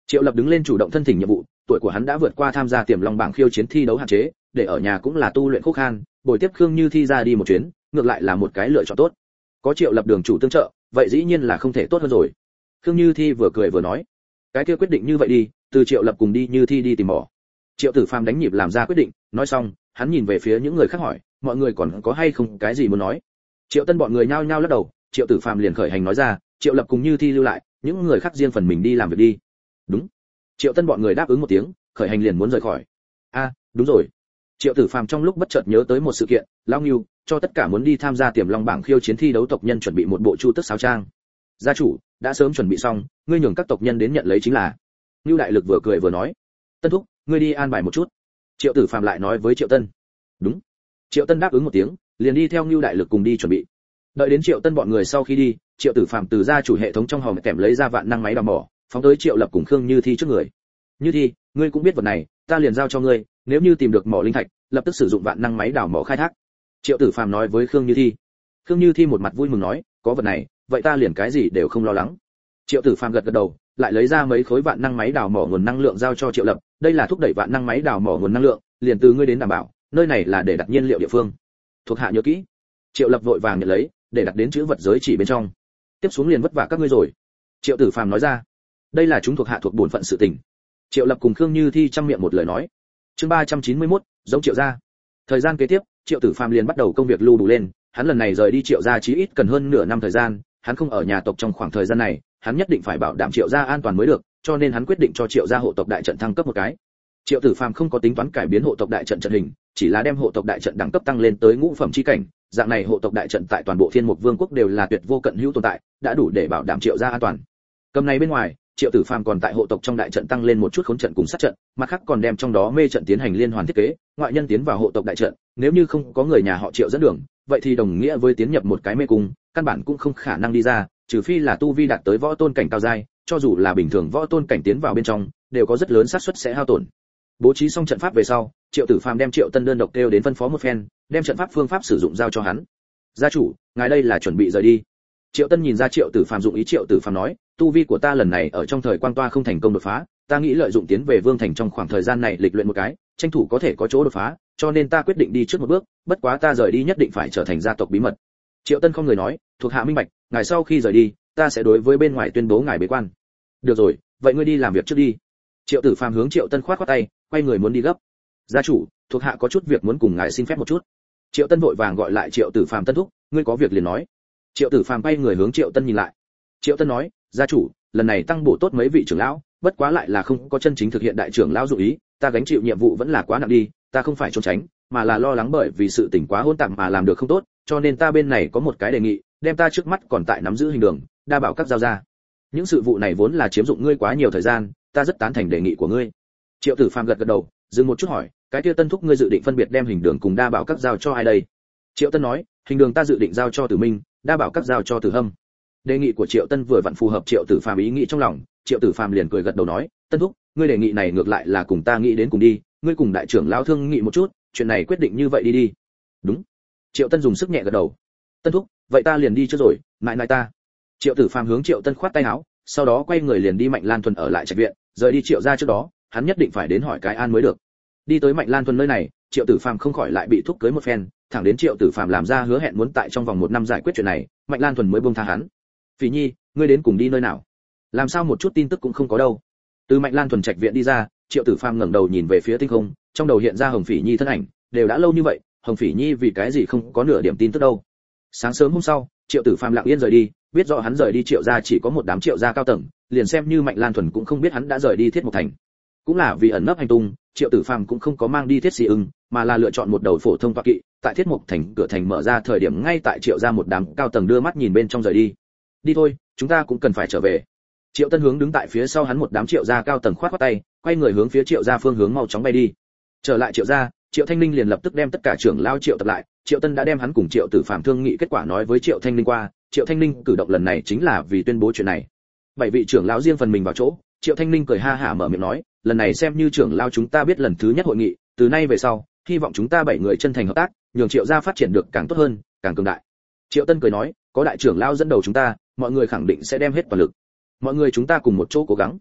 Triệu Lập đứng lên chủ động thân thỉnh nhiệm vụ, tuổi của hắn đã vượt qua tham gia Tiềm Long bảng khiêu chiến thi đấu hạn chế, để ở nhà cũng là tu luyện khúc khan, bồi tiếp Khương Như Thi ra đi một chuyến, ngược lại là một cái lựa chọn tốt. Có Triệu Lập đường chủ tương trợ, vậy dĩ nhiên là không thể tốt hơn rồi. Khương Như Thi vừa cười vừa nói, cái kia quyết định như vậy đi, từ Triệu Lập cùng đi Như Thi đi tìm mỏ. Triệu Tử Phàm đánh nhịp làm ra quyết định, nói xong, hắn nhìn về phía những người khác hỏi, mọi người còn có hay không cái gì muốn nói? Triệu Tân bọn người nhao nhao lắc đầu, Triệu Tử Phàm liền khởi hành nói ra, Triệu Lập cùng Như Thi lưu lại, những người khác riêng phần mình đi làm việc đi. Đúng. Triệu Tân bọn người đáp ứng một tiếng, khởi hành liền muốn rời khỏi. A, đúng rồi. Triệu Tử Phàm trong lúc bất chợt nhớ tới một sự kiện, Lão Ngưu, cho tất cả muốn đi tham gia Tiềm Long bảng khiêu chiến thi đấu tộc nhân chuẩn bị một bộ chu tước sáo trang. Gia chủ, đã sớm chuẩn bị xong, ngươi nhường các tộc nhân đến nhận lấy chính là. Ngưu Đại Lực vừa cười vừa nói, Tân thúc, ngươi đi an bài một chút. Triệu Tử Phàm lại nói với Triệu Tân. Đúng. Triệu Tân đáp ứng một tiếng, liền đi theo Ngưu Đại Lực cùng đi chuẩn bị. Đợi đến Triệu Tân bọn người sau khi đi, Triệu Tử Phàm từ gia chủ hệ thống trong hòm kèm lấy ra vạn năng máy đào mỏ, phóng tới Triệu Lập cùng Khương Như Thi trước người. Như Thi, ngươi cũng biết vật này, ta liền giao cho ngươi, nếu như tìm được mỏ linh thạch, lập tức sử dụng vạn năng máy đào mỏ khai thác. Triệu Tử Phàm nói với Khương Như Thi. Khương Như Thi một mặt vui mừng nói, có vật này, vậy ta liền cái gì đều không lo lắng. Triệu Tử Phàm gật gật đầu, lại lấy ra mấy khối vạn năng máy đào mỏ nguồn năng lượng giao cho Triệu Lập, đây là thúc đẩy vạn năng máy đào mỏ nguồn năng lượng, liền từ ngươi đến đảm bảo, nơi này là để đặt nhiên liệu địa phương. Thuộc hạ nhớ kỹ. Triệu Lập vội vàng nhận lấy, để đặt đến chữ vật giới chỉ bên trong. Tiếp xuống liền vất vả các ngươi rồi. Triệu Tử Phàm nói ra. Đây là chúng thuộc hạ thuộc bổn phận sự tình. Triệu Lập cùng Khương Như Thi trăm miệng một lời nói. Chương ba trăm chín mươi mốt, giống Triệu gia. Thời gian kế tiếp, Triệu Tử Phàm liền bắt đầu công việc lưu đủ lên, hắn lần này rời đi Triệu gia chí ít cần hơn nửa năm thời gian, hắn không ở nhà tộc trong khoảng thời gian này, hắn nhất định phải bảo đảm Triệu gia an toàn mới được, cho nên hắn quyết định cho Triệu gia hộ tộc đại trận thăng cấp một cái. Triệu Tử Phàm không có tính toán cải biến hộ tộc đại trận trận hình, chỉ là đem hộ tộc đại trận đẳng cấp tăng lên tới ngũ phẩm chi cảnh, dạng này hộ tộc đại trận tại toàn bộ Thiên Mục Vương quốc đều là tuyệt vô cận hữu tồn tại, đã đủ để bảo đảm Triệu gia an toàn. Cầm này bên ngoài, Triệu Tử Phàm còn tại hộ tộc trong đại trận tăng lên một chút khốn trận cùng sát trận, mặt khác còn đem trong đó mê trận tiến hành liên hoàn thiết kế, ngoại nhân tiến vào hộ tộc đại trận, nếu như không có người nhà họ Triệu dẫn đường, vậy thì đồng nghĩa với tiến nhập một cái mê cung, căn bản cũng không khả năng đi ra, trừ phi là tu vi đạt tới võ tôn cảnh cao giai, cho dù là bình thường võ tôn cảnh tiến vào bên trong, đều có rất lớn xác suất sẽ hao tổn. Bố trí xong trận pháp về sau, Triệu Tử Phàm đem Triệu Tân đơn độc kêu đến phân phó một phen, đem trận pháp phương pháp sử dụng giao cho hắn. Gia chủ, ngài đây là chuẩn bị rời đi. Triệu Tân nhìn ra Triệu Tử Phàm dụng ý, Triệu Tử Phàm nói, tu vi của ta lần này ở trong thời quang toa không thành công đột phá, ta nghĩ lợi dụng tiến về Vương thành trong khoảng thời gian này lịch luyện một cái, tranh thủ có thể có chỗ đột phá, cho nên ta quyết định đi trước một bước, bất quá ta rời đi nhất định phải trở thành gia tộc bí mật. Triệu Tân không người nói, thuộc hạ minh bạch, ngài sau khi rời đi, ta sẽ đối với bên ngoài tuyên bố ngài bế quan. Được rồi, vậy ngươi đi làm việc trước đi. Triệu Tử Phàm hướng Triệu Tân khoát khoát tay, quay người muốn đi gấp. Gia chủ, thuộc hạ có chút việc muốn cùng ngài xin phép một chút. Triệu Tân vội vàng gọi lại Triệu Tử Phàm, Tân thúc, ngươi có việc liền nói. Triệu Tử Phàm quay người hướng Triệu Tân nhìn lại. Triệu Tân nói, gia chủ, lần này tăng bổ tốt mấy vị trưởng lão, bất quá lại là không có chân chính thực hiện đại trưởng lão dụ ý, ta gánh chịu nhiệm vụ vẫn là quá nặng đi, ta không phải trốn tránh, mà là lo lắng bởi vì sự tình quá hỗn tạp mà làm được không tốt, cho nên ta bên này có một cái đề nghị, đem ta trước mắt còn tại nắm giữ hình đường, đa bảo các giao ra. Những sự vụ này vốn là chiếm dụng ngươi quá nhiều thời gian, ta rất tán thành đề nghị của ngươi. Triệu Tử Phàm gật gật đầu, dừng một chút hỏi, cái kia Tân thúc ngươi dự định phân biệt đem hình đường cùng đa bảo các giao cho ai đây? Triệu Tân nói, hình đường ta dự định giao cho Tử Minh, đa bảo các giao cho Tử Hâm. Đề nghị của Triệu Tân vừa vặn phù hợp Triệu Tử Phàm ý nghĩ trong lòng, Triệu Tử Phàm liền cười gật đầu nói, Tân thúc, ngươi đề nghị này ngược lại là cùng ta nghĩ đến cùng đi, ngươi cùng đại trưởng lão thương nghị một chút, chuyện này quyết định như vậy đi đi. Đúng. Triệu Tân dùng sức nhẹ gật đầu. Tân thúc, vậy ta liền đi trước rồi, mãi mãi ta. Triệu Tử Phàm hướng Triệu Tân khoát tay áo, sau đó quay người liền đi Mạnh Lan Thuần ở lại trạch viện, rời đi Triệu gia trước đó, hắn nhất định phải đến hỏi cái an mới được. Đi tới Mạnh Lan Thuần nơi này, Triệu Tử Phàm không khỏi lại bị thúc cưới một phen, thẳng đến Triệu Tử Phàm làm ra hứa hẹn muốn tại trong vòng một năm giải quyết chuyện này, Mạnh Lan Thuần mới buông tha hắn. Phỉ Nhi, ngươi đến cùng đi nơi nào? Làm sao một chút tin tức cũng không có đâu? Từ Mạnh Lan Thuần trạch viện đi ra, Triệu Tử Phàm ngẩng đầu nhìn về phía tinh không, trong đầu hiện ra Hồng Phỉ Nhi thân ảnh, đều đã lâu như vậy, Hồng Phỉ Nhi vì cái gì không có nửa điểm tin tức đâu? Sáng sớm hôm sau, Triệu Tử Phàm lặng yên rời đi, biết rõ hắn rời đi Triệu gia chỉ có một đám Triệu gia cao tầng, liền xem như Mạnh Lan Thuần cũng không biết hắn đã rời đi Thiết Mộc Thành. Cũng là vì ẩn nấp hành tung, Triệu Tử Phàm cũng không có mang đi Thiết Xì Ưng, mà là lựa chọn một đầu phổ thông tọa kỵ, tại Thiết Mộc Thành cửa thành mở ra thời điểm ngay tại Triệu gia một đám cao tầng đưa mắt nhìn bên trong rời đi. Đi thôi, chúng ta cũng cần phải trở về. Triệu Tân hướng đứng tại phía sau hắn một đám Triệu gia cao tầng khoát khoát tay, quay người hướng phía Triệu gia phương hướng mau chóng bay đi. Trở lại Triệu gia, Triệu Thanh Ninh liền lập tức đem tất cả trưởng lão Triệu tập lại, Triệu Tân đã đem hắn cùng Triệu Tử Phàm thương nghị kết quả nói với Triệu Thanh Ninh qua, Triệu Thanh Ninh cử động lần này chính là vì tuyên bố chuyện này. Bảy vị trưởng lão riêng phần mình vào chỗ, Triệu Thanh Ninh cười ha hả mở miệng nói, lần này xem như trưởng lão chúng ta biết lần thứ nhất hội nghị, từ nay về sau, hy vọng chúng ta bảy người chân thành hợp tác, nhường Triệu gia phát triển được càng tốt hơn, càng cường đại. Triệu Tân cười nói, có đại trưởng lão dẫn đầu chúng ta, mọi người khẳng định sẽ đem hết toàn lực. Mọi người chúng ta cùng một chỗ cố gắng.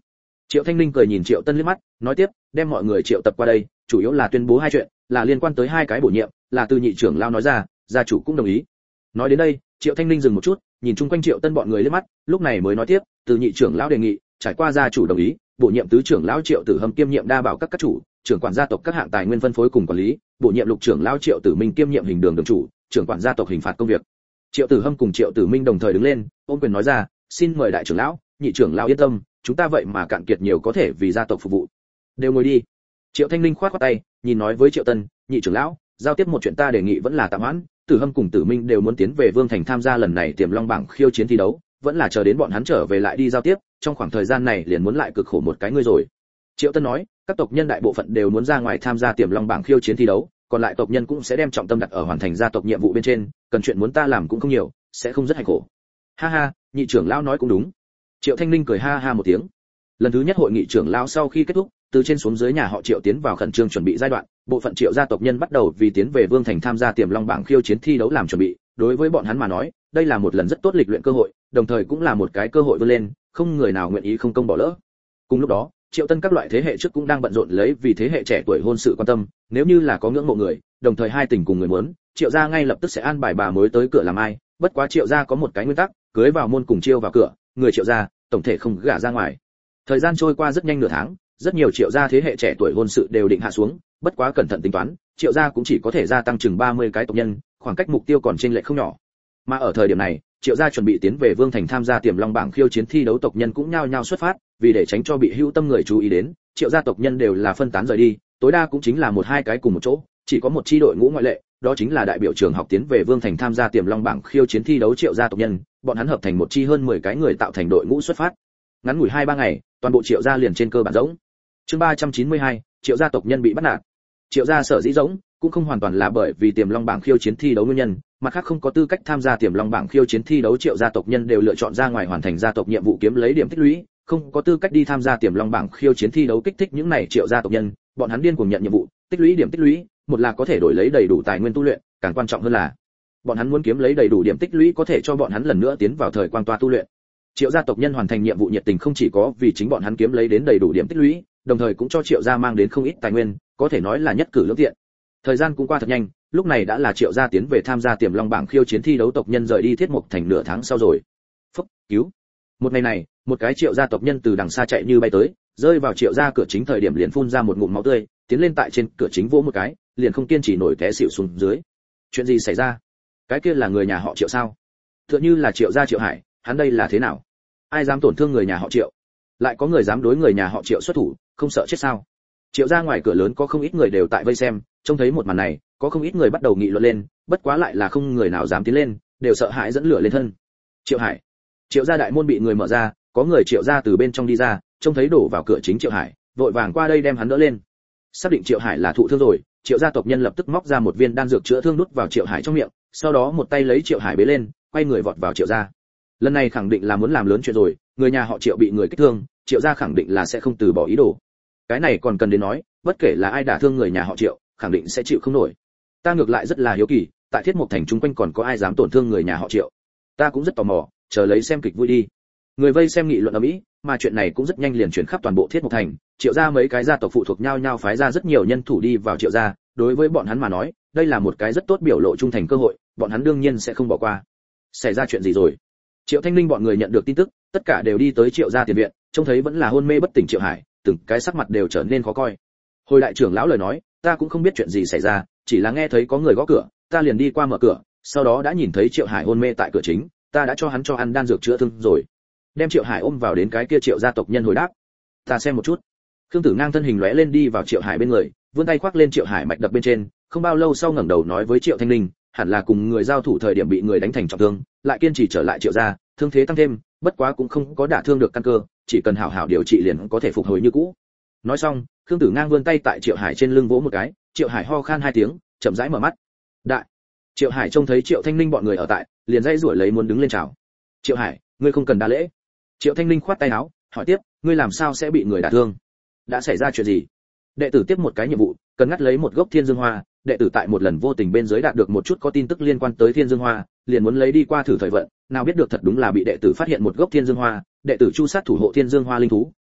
Triệu Thanh Linh cười nhìn Triệu Tân liếc mắt, nói tiếp, đem mọi người triệu tập qua đây, chủ yếu là tuyên bố hai chuyện, là liên quan tới hai cái bổ nhiệm, là từ nhị trưởng lão nói ra, gia chủ cũng đồng ý. Nói đến đây, Triệu Thanh Linh dừng một chút, nhìn chung quanh Triệu Tân bọn người liếc mắt, lúc này mới nói tiếp, từ nhị trưởng lão đề nghị, trải qua gia chủ đồng ý, bổ nhiệm tứ trưởng lão Triệu Tử Hâm kiêm nhiệm đa bảo các các chủ, trưởng quản gia tộc các hạng tài nguyên phân phối cùng quản lý, bổ nhiệm lục trưởng lão Triệu Tử Minh kiêm nhiệm hình đường đường chủ, trưởng quản gia tộc hình phạt công việc. Triệu Tử Hâm cùng Triệu Tử Minh đồng thời đứng lên, ôm quyền nói ra, xin mời đại trưởng lão, nhị trưởng lão yên tâm, chúng ta vậy mà cạn kiệt nhiều có thể vì gia tộc phục vụ. Đều ngồi đi. Triệu Thanh Linh khoát khoát tay, nhìn nói với Triệu Tân, nhị trưởng lão, giao tiếp một chuyện ta đề nghị vẫn là tạm hoãn, Tử Hâm cùng Tử Minh đều muốn tiến về Vương Thành tham gia lần này Tiềm Long bảng khiêu chiến thi đấu, vẫn là chờ đến bọn hắn trở về lại đi giao tiếp, trong khoảng thời gian này liền muốn lại cực khổ một cái ngươi rồi. Triệu Tân nói, các tộc nhân đại bộ phận đều muốn ra ngoài tham gia Tiềm Long bảng khiêu chiến thi đấu, còn lại tộc nhân cũng sẽ đem trọng tâm đặt ở hoàn thành gia tộc nhiệm vụ bên trên, cần chuyện muốn ta làm cũng không nhiều, sẽ không rất hạnh khổ. Ha ha, nhị trưởng lão nói cũng đúng. Triệu Thanh Linh cười ha ha một tiếng. Lần thứ nhất hội nghị trưởng lão sau khi kết thúc, từ trên xuống dưới nhà họ Triệu tiến vào khẩn trương chuẩn bị giai đoạn, bộ phận Triệu gia tộc nhân bắt đầu vì tiến về Vương Thành tham gia Tiềm Long bảng khiêu chiến thi đấu làm chuẩn bị, đối với bọn hắn mà nói, đây là một lần rất tốt lịch luyện cơ hội, đồng thời cũng là một cái cơ hội vươn lên, không người nào nguyện ý không công bỏ lỡ. Cùng lúc đó, Triệu Tân các loại thế hệ trước cũng đang bận rộn lấy vì thế hệ trẻ tuổi hôn sự quan tâm, nếu như là có ngưỡng mộ người, đồng thời hai tình cùng người muốn, Triệu gia ngay lập tức sẽ an bài bà mới tới cửa làm ai, bất quá Triệu gia có một cái nguyên tắc, cưới vào môn cùng chiêu vào cửa, người Triệu gia tổng thể không gả ra ngoài. Thời gian trôi qua rất nhanh nửa tháng, rất nhiều Triệu gia thế hệ trẻ tuổi hôn sự đều định hạ xuống, bất quá cẩn thận tính toán, Triệu gia cũng chỉ có thể gia tăng chừng ba mươi cái tộc nhân, khoảng cách mục tiêu còn chênh lệch không nhỏ. Mà ở thời điểm này, Triệu gia chuẩn bị tiến về Vương Thành tham gia Tiềm Long bảng khiêu chiến thi đấu tộc nhân cũng nhao nhao xuất phát, vì để tránh cho bị hữu tâm người chú ý đến, Triệu gia tộc nhân đều là phân tán rời đi, tối đa cũng chính là một hai cái cùng một chỗ, chỉ có một chi đội ngũ ngoại lệ, đó chính là đại biểu trường học tiến về Vương Thành tham gia Tiềm Long bảng khiêu chiến thi đấu Triệu gia tộc nhân, bọn hắn hợp thành một chi hơn mười cái người tạo thành đội ngũ xuất phát. Ngắn ngủi hai ba ngày, toàn bộ Triệu gia liền trên cơ bản rỗng. Chương ba trăm chín mươi hai, Triệu gia tộc nhân bị bắt nạt. Triệu gia sở dĩ rỗng, cũng không hoàn toàn là bởi vì Tiềm Long bảng khiêu chiến thi đấu nguyên nhân, mặt khác không có tư cách tham gia Tiềm Long bảng khiêu chiến thi đấu Triệu gia tộc nhân đều lựa chọn ra ngoài hoàn thành gia tộc nhiệm vụ kiếm lấy điểm tích lũy, không có tư cách đi tham gia Tiềm Long bảng khiêu chiến thi đấu kích thích những này Triệu gia tộc nhân, bọn hắn điên cuồng nhận nhiệm vụ, tích lũy điểm tích lũy, một là có thể đổi lấy đầy đủ tài nguyên tu luyện, càng quan trọng hơn là bọn hắn muốn kiếm lấy đầy đủ điểm tích lũy có thể cho bọn hắn lần nữa tiến vào thời quang toa tu luyện. Triệu gia tộc nhân hoàn thành nhiệm vụ nhiệt tình không chỉ có vì chính bọn hắn kiếm lấy đến đầy đủ điểm tích lũy, đồng thời cũng cho Triệu gia mang đến không ít tài nguyên, có thể nói là nhất cử lưỡng tiện. Thời gian cũng qua thật nhanh, lúc này đã là Triệu gia tiến về tham gia Tiềm Long bảng khiêu chiến thi đấu tộc nhân rời đi Thiết Mục Thành nửa tháng sau rồi. Phúc, cứu. Một ngày này, một cái Triệu gia tộc nhân từ đằng xa chạy như bay tới, rơi vào Triệu gia cửa chính thời điểm liền phun ra một ngụm máu tươi, tiến lên tại trên cửa chính vỗ một cái, liền không kiên trì nổi té xỉu xuống dưới. Chuyện gì xảy ra? Cái kia là người nhà họ Triệu sao? Tựa như là Triệu gia Triệu Hải, hắn đây là thế nào? Ai dám tổn thương người nhà họ Triệu? Lại có người dám đối người nhà họ Triệu xuất thủ, không sợ chết sao? Triệu gia ngoài cửa lớn có không ít người đều tại vây xem, trông thấy một màn này, có không ít người bắt đầu nghị luận lên, bất quá lại là không người nào dám tiến lên, đều sợ hãi dẫn lửa lên thân. Triệu Hải. Triệu gia đại môn bị người mở ra, có người Triệu gia từ bên trong đi ra, trông thấy đổ vào cửa chính Triệu Hải, vội vàng qua đây đem hắn đỡ lên. Xác định Triệu Hải là thụ thương rồi, Triệu gia tộc nhân lập tức móc ra một viên đan dược chữa thương đút vào Triệu Hải trong miệng, sau đó một tay lấy Triệu Hải bế lên, quay người vọt vào Triệu gia. Lần này khẳng định là muốn làm lớn chuyện rồi, người nhà họ Triệu bị người kích thương, Triệu gia khẳng định là sẽ không từ bỏ ý đồ. Cái này còn cần đến nói, bất kể là ai đả thương người nhà họ Triệu, khẳng định sẽ chịu không nổi. Ta ngược lại rất là hiếu kỳ, tại Thiết Mục Thành chung quanh còn có ai dám tổn thương người nhà họ Triệu? Ta cũng rất tò mò, chờ lấy xem kịch vui đi. Người vây xem nghị luận ầm ĩ, mà chuyện này cũng rất nhanh liền truyền khắp toàn bộ Thiết Mục Thành, Triệu gia mấy cái gia tộc phụ thuộc nhau nhau phái ra rất nhiều nhân thủ đi vào Triệu gia, đối với bọn hắn mà nói, đây là một cái rất tốt biểu lộ trung thành cơ hội, bọn hắn đương nhiên sẽ không bỏ qua. Xảy ra chuyện gì rồi? Triệu Thanh Linh bọn người nhận được tin tức, tất cả đều đi tới Triệu gia tiền viện, trông thấy vẫn là hôn mê bất tỉnh Triệu Hải, từng cái sắc mặt đều trở nên khó coi. Hồi đại trưởng lão lời nói, ta cũng không biết chuyện gì xảy ra, chỉ là nghe thấy có người gõ cửa, ta liền đi qua mở cửa, sau đó đã nhìn thấy Triệu Hải hôn mê tại cửa chính, ta đã cho hắn cho ăn đan dược chữa thương rồi. Đem Triệu Hải ôm vào đến cái kia Triệu gia tộc nhân hồi đáp. Ta xem một chút. Khương Tử Ngang thân hình lóe lên đi vào Triệu Hải bên người, vươn tay khoác lên Triệu Hải mạch đập bên trên, không bao lâu sau ngẩng đầu nói với Triệu Thanh Linh, hẳn là cùng người giao thủ thời điểm bị người đánh thành trọng thương, lại kiên trì trở lại Triệu gia, thương thế tăng thêm, bất quá cũng không có đả thương được căn cơ, chỉ cần hảo hảo điều trị liền có thể phục hồi như cũ. Nói xong, Khương Tử Ngang vươn tay tại Triệu Hải trên lưng vỗ một cái, Triệu Hải ho khan hai tiếng, chậm rãi mở mắt. Đại. Triệu Hải trông thấy Triệu Thanh Linh bọn người ở tại, liền dây rủi lấy muốn đứng lên chào. Triệu Hải, ngươi không cần đa lễ. Triệu Thanh Linh khoát tay áo, hỏi tiếp, ngươi làm sao sẽ bị người đả thương? Đã xảy ra chuyện gì? Đệ tử tiếp một cái nhiệm vụ, cần ngắt lấy một gốc Thiên Dương Hoa, đệ tử tại một lần vô tình bên dưới đạt được một chút có tin tức liên quan tới Thiên Dương Hoa, liền muốn lấy đi qua thử thời vận, nào biết được thật đúng là bị đệ tử phát hiện một gốc Thiên Dương Hoa, đệ tử chu sát thủ hộ Thiên Dương Hoa linh thú,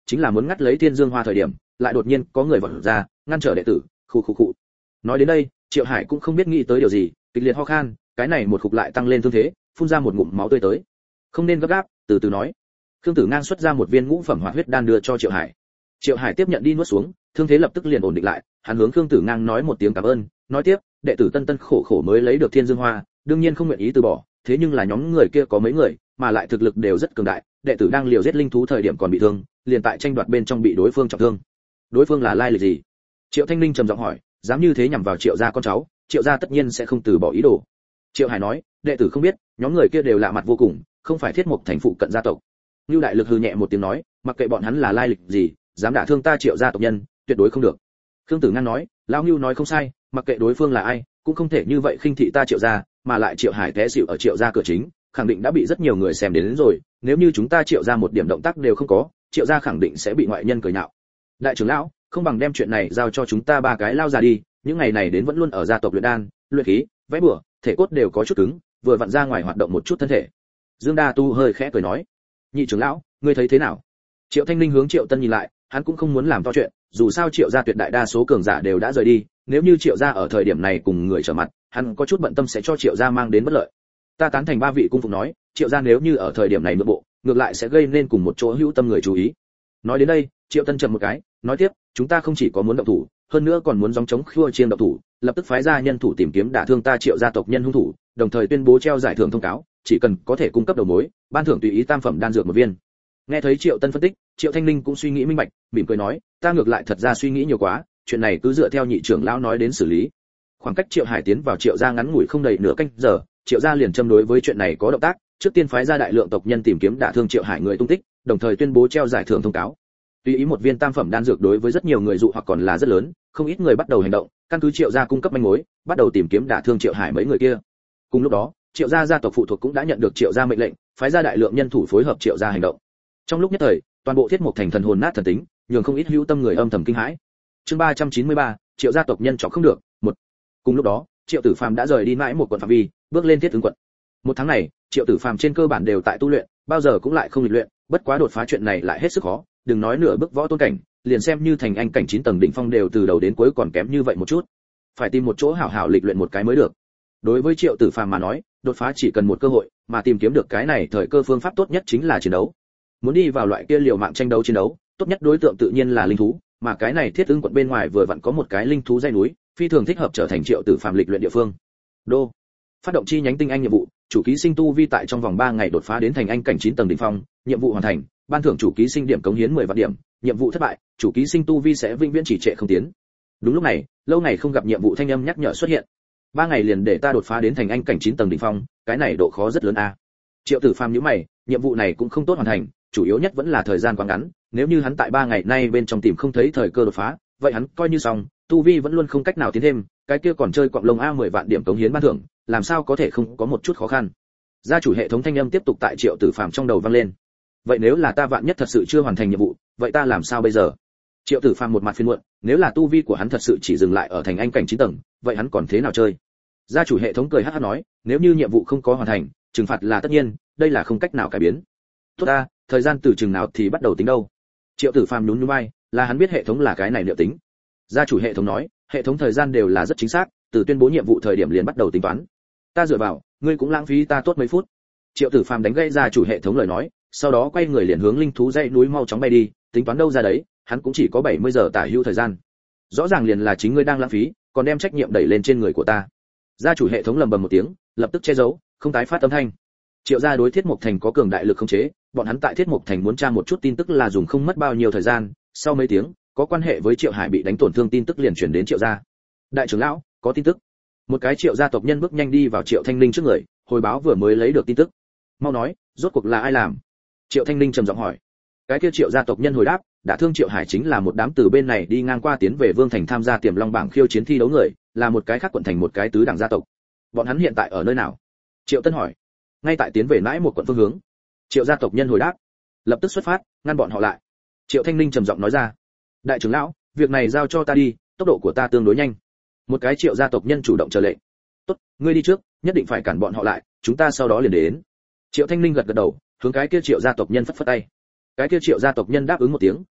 chính là muốn ngắt lấy Thiên Dương Hoa thời điểm, lại đột nhiên có người vọt ra, ngăn trở đệ tử. Khụ khụ khụ. Nói đến đây, Triệu Hải cũng không biết nghĩ tới điều gì, kịch liệt ho khan, cái này một khục lại tăng lên thương thế, phun ra một ngụm máu tươi tới. Không nên gấp gáp, từ từ nói. Khương Tử Ngang xuất ra một viên ngũ phẩm hoạt huyết đan đưa cho Triệu Hải. Triệu Hải tiếp nhận đi nuốt xuống, thương thế lập tức liền ổn định lại, hắn hướng Khương Tử Ngang nói một tiếng cảm ơn, nói tiếp, đệ tử Tân Tân khổ khổ mới lấy được Thiên Dương Hoa, đương nhiên không nguyện ý từ bỏ, thế nhưng là nhóm người kia có mấy người, mà lại thực lực đều rất cường đại, đệ tử đang liều giết linh thú thời điểm còn bị thương, liền tại tranh đoạt bên trong bị đối phương trọng thương. Đối phương là lai lịch gì? Triệu Thanh Linh trầm giọng hỏi, dám như thế nhằm vào Triệu gia con cháu, Triệu gia tất nhiên sẽ không từ bỏ ý đồ. Triệu Hải nói, đệ tử không biết, nhóm người kia đều lạ mặt vô cùng, không phải Thiết Mộc thành phụ cận gia tộc. Nưu Đại Lực hừ nhẹ một tiếng nói, mặc kệ bọn hắn là lai lịch gì, dám đả thương ta Triệu gia tộc nhân, tuyệt đối không được. Khương Tử Ngang nói, lão Nưu nói không sai, mặc kệ đối phương là ai, cũng không thể như vậy khinh thị ta Triệu gia, mà lại Triệu Hải té xỉu ở Triệu gia cửa chính, khẳng định đã bị rất nhiều người xem đến, đến rồi, nếu như chúng ta Triệu gia một điểm động tác đều không có, Triệu gia khẳng định sẽ bị ngoại nhân cười nhạo. Đại trưởng lão, không bằng đem chuyện này giao cho chúng ta ba cái lao già đi, những ngày này đến vẫn luôn ở gia tộc luyện đan, luyện khí, vẽ bùa, thể cốt đều có chút cứng, vừa vặn ra ngoài hoạt động một chút thân thể. Dương Đa Tu hơi khẽ cười nói, nhị trưởng lão, ngươi thấy thế nào? Triệu Thanh Linh hướng Triệu Tân nhìn lại, hắn cũng không muốn làm to chuyện, dù sao Triệu gia tuyệt đại đa số cường giả đều đã rời đi, nếu như Triệu gia ở thời điểm này cùng người trở mặt, hắn có chút bận tâm sẽ cho Triệu gia mang đến bất lợi. Ta tán thành ba vị cung phục nói, Triệu gia nếu như ở thời điểm này nhượng bộ, ngược lại sẽ gây nên cùng một chỗ hữu tâm người chú ý. Nói đến đây, Triệu Tân trầm một cái, nói tiếp, chúng ta không chỉ có muốn động thủ, hơn nữa còn muốn gióng chống khua chiên động thủ, lập tức phái ra nhân thủ tìm kiếm đả thương ta Triệu gia tộc nhân hung thủ, đồng thời tuyên bố treo giải thưởng thông cáo, chỉ cần có thể cung cấp đầu mối, ban thưởng tùy ý tam phẩm đan dược một viên. Nghe thấy Triệu Tân phân tích, Triệu Thanh Linh cũng suy nghĩ minh bạch, mỉm cười nói, ta ngược lại thật ra suy nghĩ nhiều quá, chuyện này cứ dựa theo nhị trưởng lão nói đến xử lý. Khoảng cách Triệu Hải tiến vào Triệu gia ngắn ngủi không đầy nửa canh giờ, Triệu gia liền châm đối với chuyện này có động tác, trước tiên phái ra đại lượng tộc nhân tìm kiếm đả thương Triệu Hải người tung tích, đồng thời tuyên bố treo giải thưởng thông cáo. Tùy ý một viên tam phẩm đan dược đối với rất nhiều người dụ hoặc còn là rất lớn, không ít người bắt đầu hành động, căn cứ Triệu gia cung cấp manh mối, bắt đầu tìm kiếm đả thương Triệu Hải mấy người kia. Cùng lúc đó, Triệu gia gia tộc phụ thuộc cũng đã nhận được Triệu gia mệnh lệnh, phái ra đại lượng nhân thủ phối hợp Triệu gia hành động. Trong lúc nhất thời, toàn bộ Thiết Mộc thành thần hồn nát thần tính, nhường không ít hữu tâm người âm thầm kinh hãi. Chương ba trăm chín mươi ba, Triệu gia tộc nhân chọc không được, một. Cùng lúc đó, Triệu Tử Phàm đã rời đi mãi một quận phạm vi, bước lên Thiết Ứng quận. Một tháng này, Triệu Tử Phàm trên cơ bản đều tại tu luyện, bao giờ cũng lại không lịch luyện, bất quá đột phá chuyện này lại hết sức khó, đừng nói nửa bước võ tôn cảnh, liền xem như thành anh cảnh chín tầng đỉnh phong đều từ đầu đến cuối còn kém như vậy một chút. Phải tìm một chỗ hảo hảo lịch luyện một cái mới được. Đối với Triệu Tử Phàm mà nói, đột phá chỉ cần một cơ hội, mà tìm kiếm được cái này thời cơ phương pháp tốt nhất chính là chiến đấu. Muốn đi vào loại kia liều mạng tranh đấu chiến đấu, tốt nhất đối tượng tự nhiên là linh thú, mà cái này Thiết Ứng quận bên ngoài vừa vặn có một cái linh thú dãy núi, phi thường thích hợp trở thành Triệu Tử Phàm lịch luyện địa phương. Đô. Phát động chi nhánh tinh anh nhiệm vụ, chủ ký sinh tu vi tại trong vòng ba ngày đột phá đến thành anh cảnh chín tầng đỉnh phong, nhiệm vụ hoàn thành, ban thưởng chủ ký sinh điểm cống hiến mười vạn điểm, nhiệm vụ thất bại, chủ ký sinh tu vi sẽ vĩnh viễn chỉ trệ không tiến. Đúng lúc này, lâu ngày không gặp nhiệm vụ thanh âm nhắc nhở xuất hiện. Ba ngày liền để ta đột phá đến thành anh cảnh chín tầng đỉnh phong, cái này độ khó rất lớn a. Triệu Tử Phàm nhíu mày, nhiệm vụ này cũng không tốt hoàn thành, chủ yếu nhất vẫn là thời gian quá ngắn, nếu như hắn tại ba ngày nay bên trong tìm không thấy thời cơ đột phá, vậy hắn coi như xong, tu vi vẫn luôn không cách nào tiến thêm, cái kia còn chơi quặng lông a mười vạn điểm cống hiến ban thưởng, làm sao có thể không có một chút khó khăn. Gia chủ hệ thống thanh âm tiếp tục tại Triệu Tử Phàm trong đầu vang lên. Vậy nếu là ta vạn nhất thật sự chưa hoàn thành nhiệm vụ, vậy ta làm sao bây giờ? Triệu Tử Phàm một mặt phiền muộn, nếu là tu vi của hắn thật sự chỉ dừng lại ở thành anh cảnh chín tầng, vậy hắn còn thế nào chơi? Gia chủ hệ thống cười hắc hắc nói, nếu như nhiệm vụ không có hoàn thành, trừng phạt là tất nhiên, đây là không cách nào cải biến. Tốt ta, thời gian từ chừng nào thì bắt đầu tính đâu? Triệu Tử Phàm nhún nhún vai, là hắn biết hệ thống là cái này liệu tính. Gia chủ hệ thống nói, hệ thống thời gian đều là rất chính xác, từ tuyên bố nhiệm vụ thời điểm liền bắt đầu tính toán. Ta dựa vào, ngươi cũng lãng phí ta tốt mấy phút. Triệu Tử Phàm đánh gãy gia chủ hệ thống lời nói, sau đó quay người liền hướng linh thú dãy núi mau chóng bay đi, tính toán đâu ra đấy, hắn cũng chỉ có bảy mươi giờ tả hữu thời gian. Rõ ràng liền là chính ngươi đang lãng phí, còn đem trách nhiệm đẩy lên trên người của ta. Gia chủ hệ thống lầm bầm một tiếng, lập tức che giấu, không tái phát âm thanh. Triệu gia đối Thiết Mộc thành có cường đại lực khống chế, bọn hắn tại Thiết Mộc thành muốn tra một chút tin tức là dùng không mất bao nhiêu thời gian, sau mấy tiếng, có quan hệ với Triệu Hải bị đánh tổn thương tin tức liền truyền đến Triệu gia. Đại trưởng lão, có tin tức. Một cái Triệu gia tộc nhân bước nhanh đi vào Triệu Thanh Linh trước người, hồi báo vừa mới lấy được tin tức. Mau nói, rốt cuộc là ai làm? Triệu Thanh Linh trầm giọng hỏi. Cái kia Triệu gia tộc nhân hồi đáp, đã thương Triệu Hải chính là một đám từ bên này đi ngang qua tiến về Vương thành tham gia Tiềm Long bảng khiêu chiến thi đấu người, là một cái khác quận thành một cái tứ đẳng gia tộc. Bọn hắn hiện tại ở nơi nào? Triệu Tân hỏi. Ngay tại tiến về nãi một quận phương hướng. Triệu gia tộc nhân hồi đáp. Lập tức xuất phát, ngăn bọn họ lại. Triệu Thanh Linh trầm giọng nói ra. Đại trưởng lão, việc này giao cho ta đi, tốc độ của ta tương đối nhanh. Một cái Triệu gia tộc nhân chủ động chờ lệnh. Tốt, ngươi đi trước, nhất định phải cản bọn họ lại, chúng ta sau đó liền đến. Triệu Thanh Linh gật gật đầu, hướng cái kia Triệu gia tộc nhân phất phất tay. Cái kia Triệu gia tộc nhân đáp ứng một tiếng,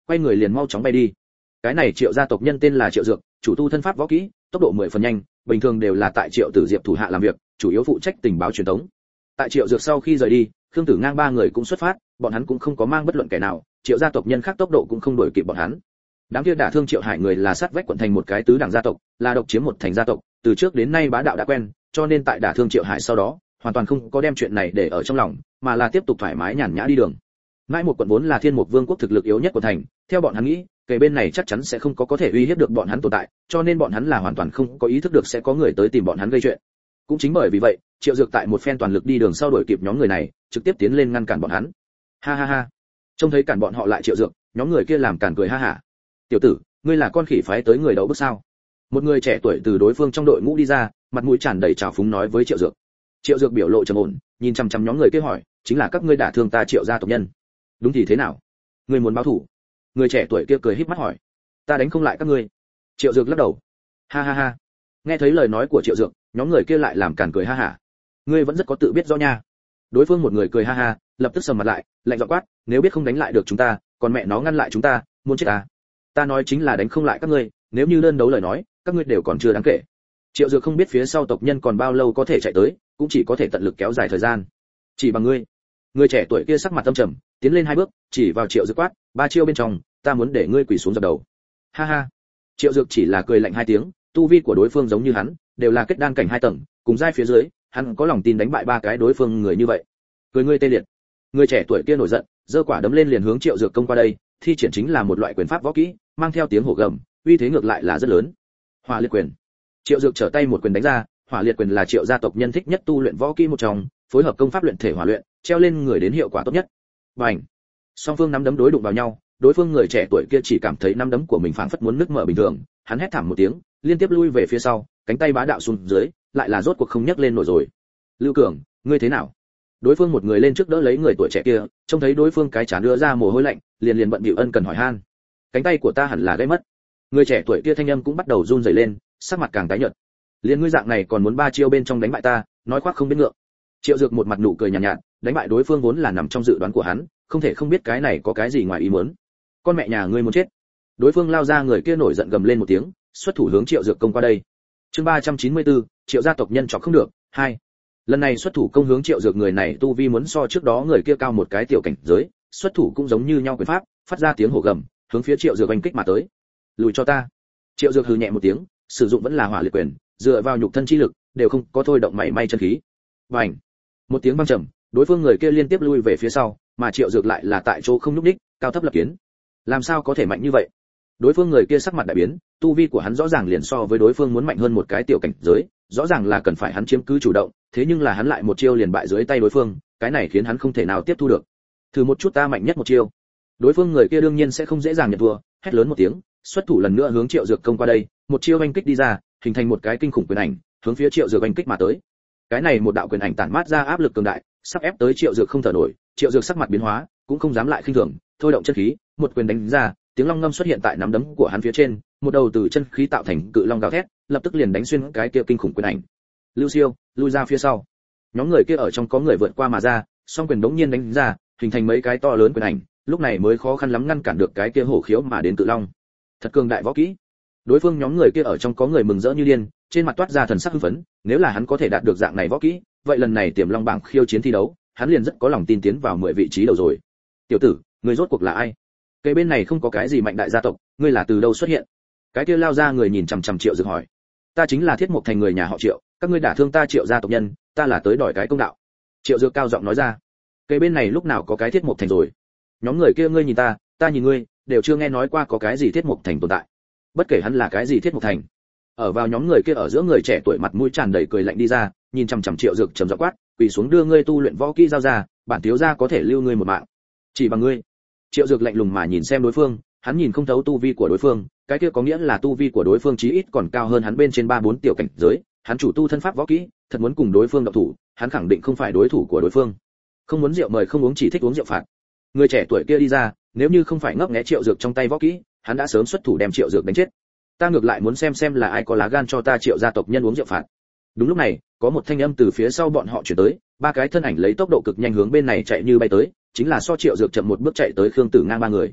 quay người liền mau chóng bay đi. Cái này Triệu gia tộc nhân tên là Triệu Dược, chủ tu thân pháp võ kỹ, tốc độ mười phần nhanh, bình thường đều là tại Triệu Tử Diệp thủ hạ làm việc, chủ yếu phụ trách tình báo truyền tống. Tại Triệu Dược sau khi rời đi, Khương Tử Ngang ba người cũng xuất phát, bọn hắn cũng không có mang bất luận kẻ nào, Triệu gia tộc nhân khác tốc độ cũng không đuổi kịp bọn hắn. Đám kia đả thương Triệu Hải người là sát vách quận thành một cái tứ đẳng gia tộc, là độc chiếm một thành gia tộc, từ trước đến nay bá đạo đã quen, cho nên tại đả thương Triệu Hải sau đó, hoàn toàn không có đem chuyện này để ở trong lòng, mà là tiếp tục thoải mái nhàn nhã đi đường. Ngãi một quận vốn là Thiên Mục Vương quốc thực lực yếu nhất của thành, theo bọn hắn nghĩ, kể bên này chắc chắn sẽ không có có thể uy hiếp được bọn hắn tồn tại, cho nên bọn hắn là hoàn toàn không có ý thức được sẽ có người tới tìm bọn hắn gây chuyện. Cũng chính bởi vì vậy, Triệu Dược tại một phen toàn lực đi đường sau đuổi kịp nhóm người này, trực tiếp tiến lên ngăn cản bọn hắn. Ha ha ha. Trông thấy cản bọn họ lại Triệu Dược, nhóm người kia làm cản cười ha hả. "Tiểu tử, ngươi là con khỉ phái tới người đấu bức sao?" Một người trẻ tuổi từ đối phương trong đội ngũ đi ra, mặt mũi tràn đầy trào phúng nói với Triệu Dược. Triệu Dược biểu lộ trầm ổn, nhìn chăm chăm nhóm người kia hỏi, "Chính là các ngươi đả thương ta Triệu gia tộc nhân?" "Đúng thì thế nào? Ngươi muốn báo thù?" Người trẻ tuổi kia cười híp mắt hỏi. "Ta đánh không lại các ngươi." Triệu Dược lắc đầu. Ha ha ha. Nghe thấy lời nói của Triệu Dược, nhóm người kia lại làm cản cười ha hả. "Ngươi vẫn rất có tự biết rõ nha." Đối phương một người cười ha ha, lập tức sầm mặt lại, lạnh giọng quát, "Nếu biết không đánh lại được chúng ta, còn mẹ nó ngăn lại chúng ta, muốn chết ta." "Ta nói chính là đánh không lại các ngươi, nếu như đơn đấu lời nói, các ngươi đều còn chưa đáng kể." Triệu Dược không biết phía sau tộc nhân còn bao lâu có thể chạy tới, cũng chỉ có thể tận lực kéo dài thời gian. "Chỉ bằng ngươi." Người trẻ tuổi kia sắc mặt âm trầm, tiến lên hai bước, chỉ vào Triệu Dược quát, "Ba chiêu bên trong, ta muốn để ngươi quỳ xuống dập đầu." Ha ha. Triệu Dược chỉ là cười lạnh hai tiếng, tu vi của đối phương giống như hắn, đều là kết đan cảnh hai tầng, cùng giai phía dưới, hắn có lòng tin đánh bại ba cái đối phương người như vậy. Cười ngươi tê liệt. Người trẻ tuổi kia nổi giận, giơ quả đấm lên liền hướng Triệu Dược công qua đây, thi triển chính là một loại quyền pháp võ kỹ, mang theo tiếng hổ gầm, uy thế ngược lại là rất lớn. Hỏa liệt quyền. Triệu Dược trở tay một quyền đánh ra, hỏa liệt quyền là Triệu gia tộc nhân thích nhất tu luyện võ kỹ một trong, phối hợp công pháp luyện thể hỏa luyện, treo lên người đến hiệu quả tốt nhất. Bành. Song phương nắm đấm đối đụng vào nhau, đối phương người trẻ tuổi kia chỉ cảm thấy nắm đấm của mình phảng phất muốn nứt mở bình thường, hắn hét thảm một tiếng, liên tiếp lui về phía sau, cánh tay bá đạo xuống dưới, lại là rốt cuộc không nhấc lên nổi rồi. "Lưu Cường, ngươi thế nào?" Đối phương một người lên trước đỡ lấy người tuổi trẻ kia, trông thấy đối phương cái trán đưa ra mồ hôi lạnh, liền liền bận bịu ân cần hỏi han. "Cánh tay của ta hẳn là gãy mất." Người trẻ tuổi kia thanh âm cũng bắt đầu run rẩy lên, sắc mặt càng tái nhợt. "Liên ngươi dạng này còn muốn ba chiêu bên trong đánh bại ta, nói khoác không biết ngượng." Triệu Dược một mặt nụ cười nhàn nhạt, nhạt, đánh bại đối phương vốn là nằm trong dự đoán của hắn, không thể không biết cái này có cái gì ngoài ý muốn. "Con mẹ nhà ngươi muốn chết." Đối phương lao ra, người kia nổi giận gầm lên một tiếng, xuất thủ hướng Triệu Dược công qua đây. Chương ba trăm chín mươi tư, Triệu gia tộc nhân chọc không được, hai. Lần này xuất thủ công hướng Triệu Dược, người này tu vi muốn so trước đó người kia cao một cái tiểu cảnh giới, xuất thủ cũng giống như nhau quyền pháp, phát ra tiếng hổ gầm, hướng phía Triệu Dược oanh kích mà tới. "Lùi cho ta." Triệu Dược hừ nhẹ một tiếng, sử dụng vẫn là hỏa liệt quyền, dựa vào nhục thân chi lực, đều không có thôi động mảy may chân khí. Bành! Một tiếng vang trầm, đối phương người kia liên tiếp lui về phía sau, mà Triệu Dược lại là tại chỗ không nhúc nhích, cao thấp lập kiến. Làm sao có thể mạnh như vậy? Đối phương người kia sắc mặt đại biến, tu vi của hắn rõ ràng liền so với đối phương muốn mạnh hơn một cái tiểu cảnh giới, rõ ràng là cần phải hắn chiếm cứ chủ động, thế nhưng là hắn lại một chiêu liền bại dưới tay đối phương, cái này khiến hắn không thể nào tiếp thu được. "Thử một chút ta mạnh nhất một chiêu." Đối phương người kia đương nhiên sẽ không dễ dàng nhận thua, hét lớn một tiếng, xuất thủ lần nữa hướng Triệu Dược công qua đây, một chiêu oanh kích đi ra, hình thành một cái kinh khủng quyền ảnh, hướng phía Triệu Dược oanh kích mà tới. Cái này một đạo quyền ảnh tản mát ra áp lực cường đại, sắp ép tới Triệu Dược không thở nổi, Triệu Dược sắc mặt biến hóa, cũng không dám lại khinh thường, thôi động chân khí, một quyền đánh ra, tiếng long ngâm xuất hiện tại nắm đấm của hắn phía trên, một đầu từ chân khí tạo thành cự long gào thét, lập tức liền đánh xuyên cái kia kinh khủng quyền ảnh. "Lưu Siêu, lui ra phía sau." Nhóm người kia ở trong có người vượt qua mà ra, song quyền đống nhiên đánh ra, hình thành mấy cái to lớn quyền ảnh, lúc này mới khó khăn lắm ngăn cản được cái kia hổ khiếu mà đến cự long. Thật cường đại võ kỹ. Đối phương nhóm người kia ở trong có người mừng rỡ như điên, trên mặt toát ra thần sắc hưng phấn, nếu là hắn có thể đạt được dạng này võ kỹ, vậy lần này Tiềm Long bảng khiêu chiến thi đấu, hắn liền rất có lòng tin tiến vào mười vị trí đầu rồi. "Tiểu tử, ngươi rốt cuộc là ai? Cái bên này không có cái gì mạnh đại gia tộc, ngươi là từ đâu xuất hiện?" Cái kia lao ra người nhìn chằm chằm Triệu Dược hỏi. "Ta chính là Thiết Mục Thành người nhà họ Triệu, các ngươi đả thương ta Triệu gia tộc nhân, ta là tới đòi cái công đạo." Triệu Dược cao giọng nói ra. "Cái bên này lúc nào có cái Thiết Mục Thành rồi?" Nhóm người kia ngươi nhìn ta, ta nhìn ngươi, đều chưa nghe nói qua có cái gì Thiết Mục Thành tồn tại. Bất kể hắn là cái gì Thiết Mục Thành. Ở vào nhóm người kia ở giữa người trẻ tuổi mặt mũi tràn đầy cười lạnh đi ra, nhìn chằm chằm Triệu Dược trầm giọng quát, quỳ xuống đưa ngươi tu luyện võ kỹ giao ra, bản thiếu gia có thể lưu ngươi một mạng. Chỉ bằng ngươi. Triệu Dược lạnh lùng mà nhìn xem đối phương, hắn nhìn không thấu tu vi của đối phương, cái kia có nghĩa là tu vi của đối phương chí ít còn cao hơn hắn bên trên ba bốn tiểu cảnh giới, hắn chủ tu thân pháp võ kỹ, thật muốn cùng đối phương động thủ, hắn khẳng định không phải đối thủ của đối phương. Không muốn rượu mời không uống, chỉ thích uống rượu phạt. Người trẻ tuổi kia đi ra, nếu như không phải ngấp nghé Triệu Dược trong tay võ kỹ, hắn đã sớm xuất thủ đem Triệu Dược đánh chết. Ta ngược lại muốn xem xem là ai có lá gan cho ta Triệu gia tộc nhân uống rượu phạt. Đúng lúc này, có một thanh âm từ phía sau bọn họ truyền tới, ba cái thân ảnh lấy tốc độ cực nhanh hướng bên này chạy như bay tới, chính là so Triệu Dược chậm một bước chạy tới Khương Tử Ngang ba người.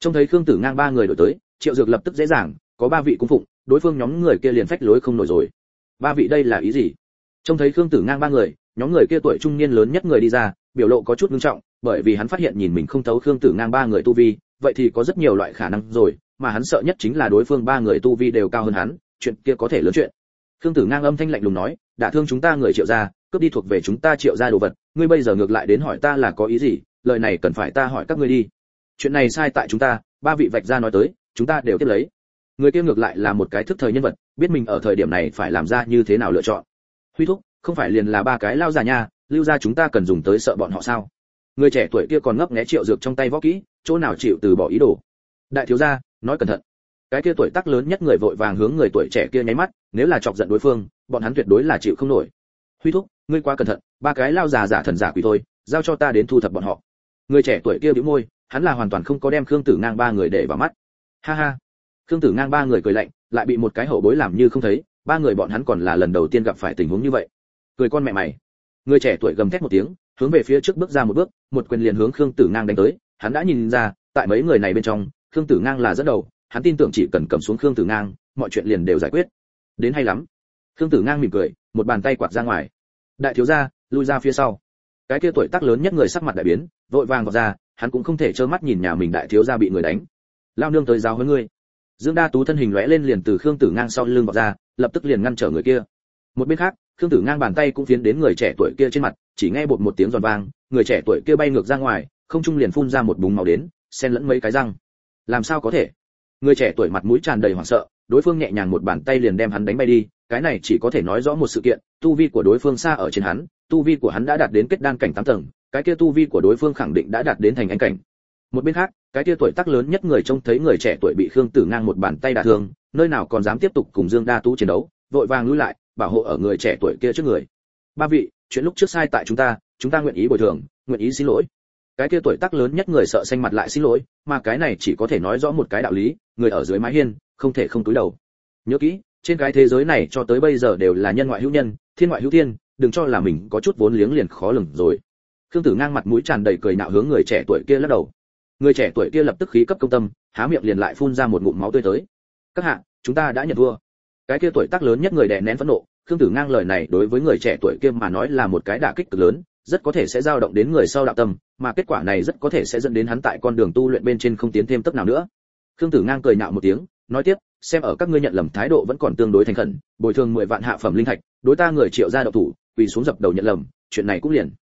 Trông thấy Khương Tử Ngang ba người đổi tới, Triệu Dược lập tức dễ dàng, có ba vị cung phụng, đối phương nhóm người kia liền phách lối không nổi rồi. Ba vị đây là ý gì? Trông thấy Khương Tử Ngang ba người, nhóm người kia tuổi trung niên lớn nhất người đi ra, biểu lộ có chút nghiêm trọng, bởi vì hắn phát hiện nhìn mình không thấu Khương Tử Ngang ba người tu vi, vậy thì có rất nhiều loại khả năng rồi, mà hắn sợ nhất chính là đối phương ba người tu vi đều cao hơn hắn, chuyện kia có thể lớn chuyện. Khương Tử Ngang âm thanh lạnh lùng nói, đả thương chúng ta người Triệu gia, cướp đi thuộc về chúng ta Triệu gia đồ vật, ngươi bây giờ ngược lại đến hỏi ta là có ý gì? Lời này cần phải ta hỏi các ngươi đi. Chuyện này sai tại chúng ta, ba vị vạch ra nói tới, chúng ta đều tiếp lấy. Người kia ngược lại là một cái thức thời nhân vật, biết mình ở thời điểm này phải làm ra như thế nào lựa chọn. Huy thúc, không phải liền là ba cái lao già nha, lưu ra chúng ta cần dùng tới sợ bọn họ sao? Người trẻ tuổi kia còn ngấp nghé Triệu Dược trong tay võ kỹ, chỗ nào chịu từ bỏ ý đồ. Đại thiếu gia, nói cẩn thận. Cái kia tuổi tác lớn nhất người vội vàng hướng người tuổi trẻ kia nháy mắt, nếu là chọc giận đối phương, bọn hắn tuyệt đối là chịu không nổi. Huy thúc, ngươi quá cẩn thận, ba cái lao già giả thần giả quỷ thôi, giao cho ta đến thu thập bọn họ. Người trẻ tuổi kia bĩu môi, hắn là hoàn toàn không có đem Khương Tử Ngang ba người để vào mắt. Ha ha. Khương Tử Ngang ba người cười lạnh, lại bị một cái hậu bối làm như không thấy, ba người bọn hắn còn là lần đầu tiên gặp phải tình huống như vậy. Cười con mẹ mày. Người trẻ tuổi gầm thét một tiếng, hướng về phía trước bước ra một bước, một quyền liền hướng Khương Tử Ngang đánh tới, hắn đã nhìn ra, tại mấy người này bên trong, Khương Tử Ngang là dẫn đầu, hắn tin tưởng chỉ cần cầm xuống Khương Tử Ngang, mọi chuyện liền đều giải quyết. Đến hay lắm. Khương Tử Ngang mỉm cười, một bàn tay quạt ra ngoài. Đại thiếu gia, lui ra phía sau. Cái kia tuổi tác lớn nhất người sắc mặt đại biến, vội vàng vọt ra, hắn cũng không thể trơ mắt nhìn nhà mình đại thiếu gia bị người đánh. Lao nương tới giáo huấn ngươi. Dương Đa Tú thân hình lóe lên liền từ Khương Tử Ngang sau lưng vọt ra, lập tức liền ngăn trở người kia. Một bên khác, Khương Tử Ngang bàn tay cũng phiến đến người trẻ tuổi kia trên mặt, chỉ nghe bột một tiếng giòn vang, người trẻ tuổi kia bay ngược ra ngoài, không trung liền phun ra một búng máu đến, xen lẫn mấy cái răng. Làm sao có thể? Người trẻ tuổi mặt mũi tràn đầy hoảng sợ, đối phương nhẹ nhàng một bàn tay liền đem hắn đánh bay đi, cái này chỉ có thể nói rõ một sự kiện, tu vi của đối phương xa ở trên hắn, tu vi của hắn đã đạt đến kết đan cảnh tám tầng, cái kia tu vi của đối phương khẳng định đã đạt đến thành anh cảnh. Một bên khác, cái kia tuổi tác lớn nhất người trông thấy người trẻ tuổi bị Khương Tử Ngang một bàn tay đả thương, nơi nào còn dám tiếp tục cùng Dương Đa Tú chiến đấu, vội vàng lùi lại, bảo hộ ở người trẻ tuổi kia trước người. Ba vị, chuyện lúc trước sai tại chúng ta, chúng ta nguyện ý bồi thường, nguyện ý xin lỗi. Cái kia tuổi tác lớn nhất người sợ xanh mặt lại xin lỗi, mà cái này chỉ có thể nói rõ một cái đạo lý, người ở dưới mái hiên, không thể không cúi đầu. Nhớ kỹ, trên cái thế giới này cho tới bây giờ đều là nhân ngoại hữu nhân, thiên ngoại hữu thiên, đừng cho là mình có chút vốn liếng liền khó lường rồi. Khương Tử Ngang mặt mũi tràn đầy cười nhạo hướng người trẻ tuổi kia lắc đầu. Người trẻ tuổi kia lập tức khí cấp công tâm, há miệng liền lại phun ra một ngụm máu tươi tới. Các hạ, chúng ta đã nhận thua. Cái kia tuổi tác lớn nhất người đè nén phẫn nộ, Khương Tử Ngang lời này đối với người trẻ tuổi kia mà nói là một cái đả kích cực lớn, rất có thể sẽ dao động đến người sau đạo tâm, mà kết quả này rất có thể sẽ dẫn đến hắn tại con đường tu luyện bên trên không tiến thêm tốc nào nữa. Khương Tử Ngang cười nhạo một tiếng, nói tiếp, xem ở các ngươi nhận lầm thái độ vẫn còn tương đối thành khẩn, bồi thường mười vạn hạ phẩm linh thạch, đối ta người Triệu gia độc thủ, quỳ xuống dập đầu nhận lầm, chuyện này cũng liền.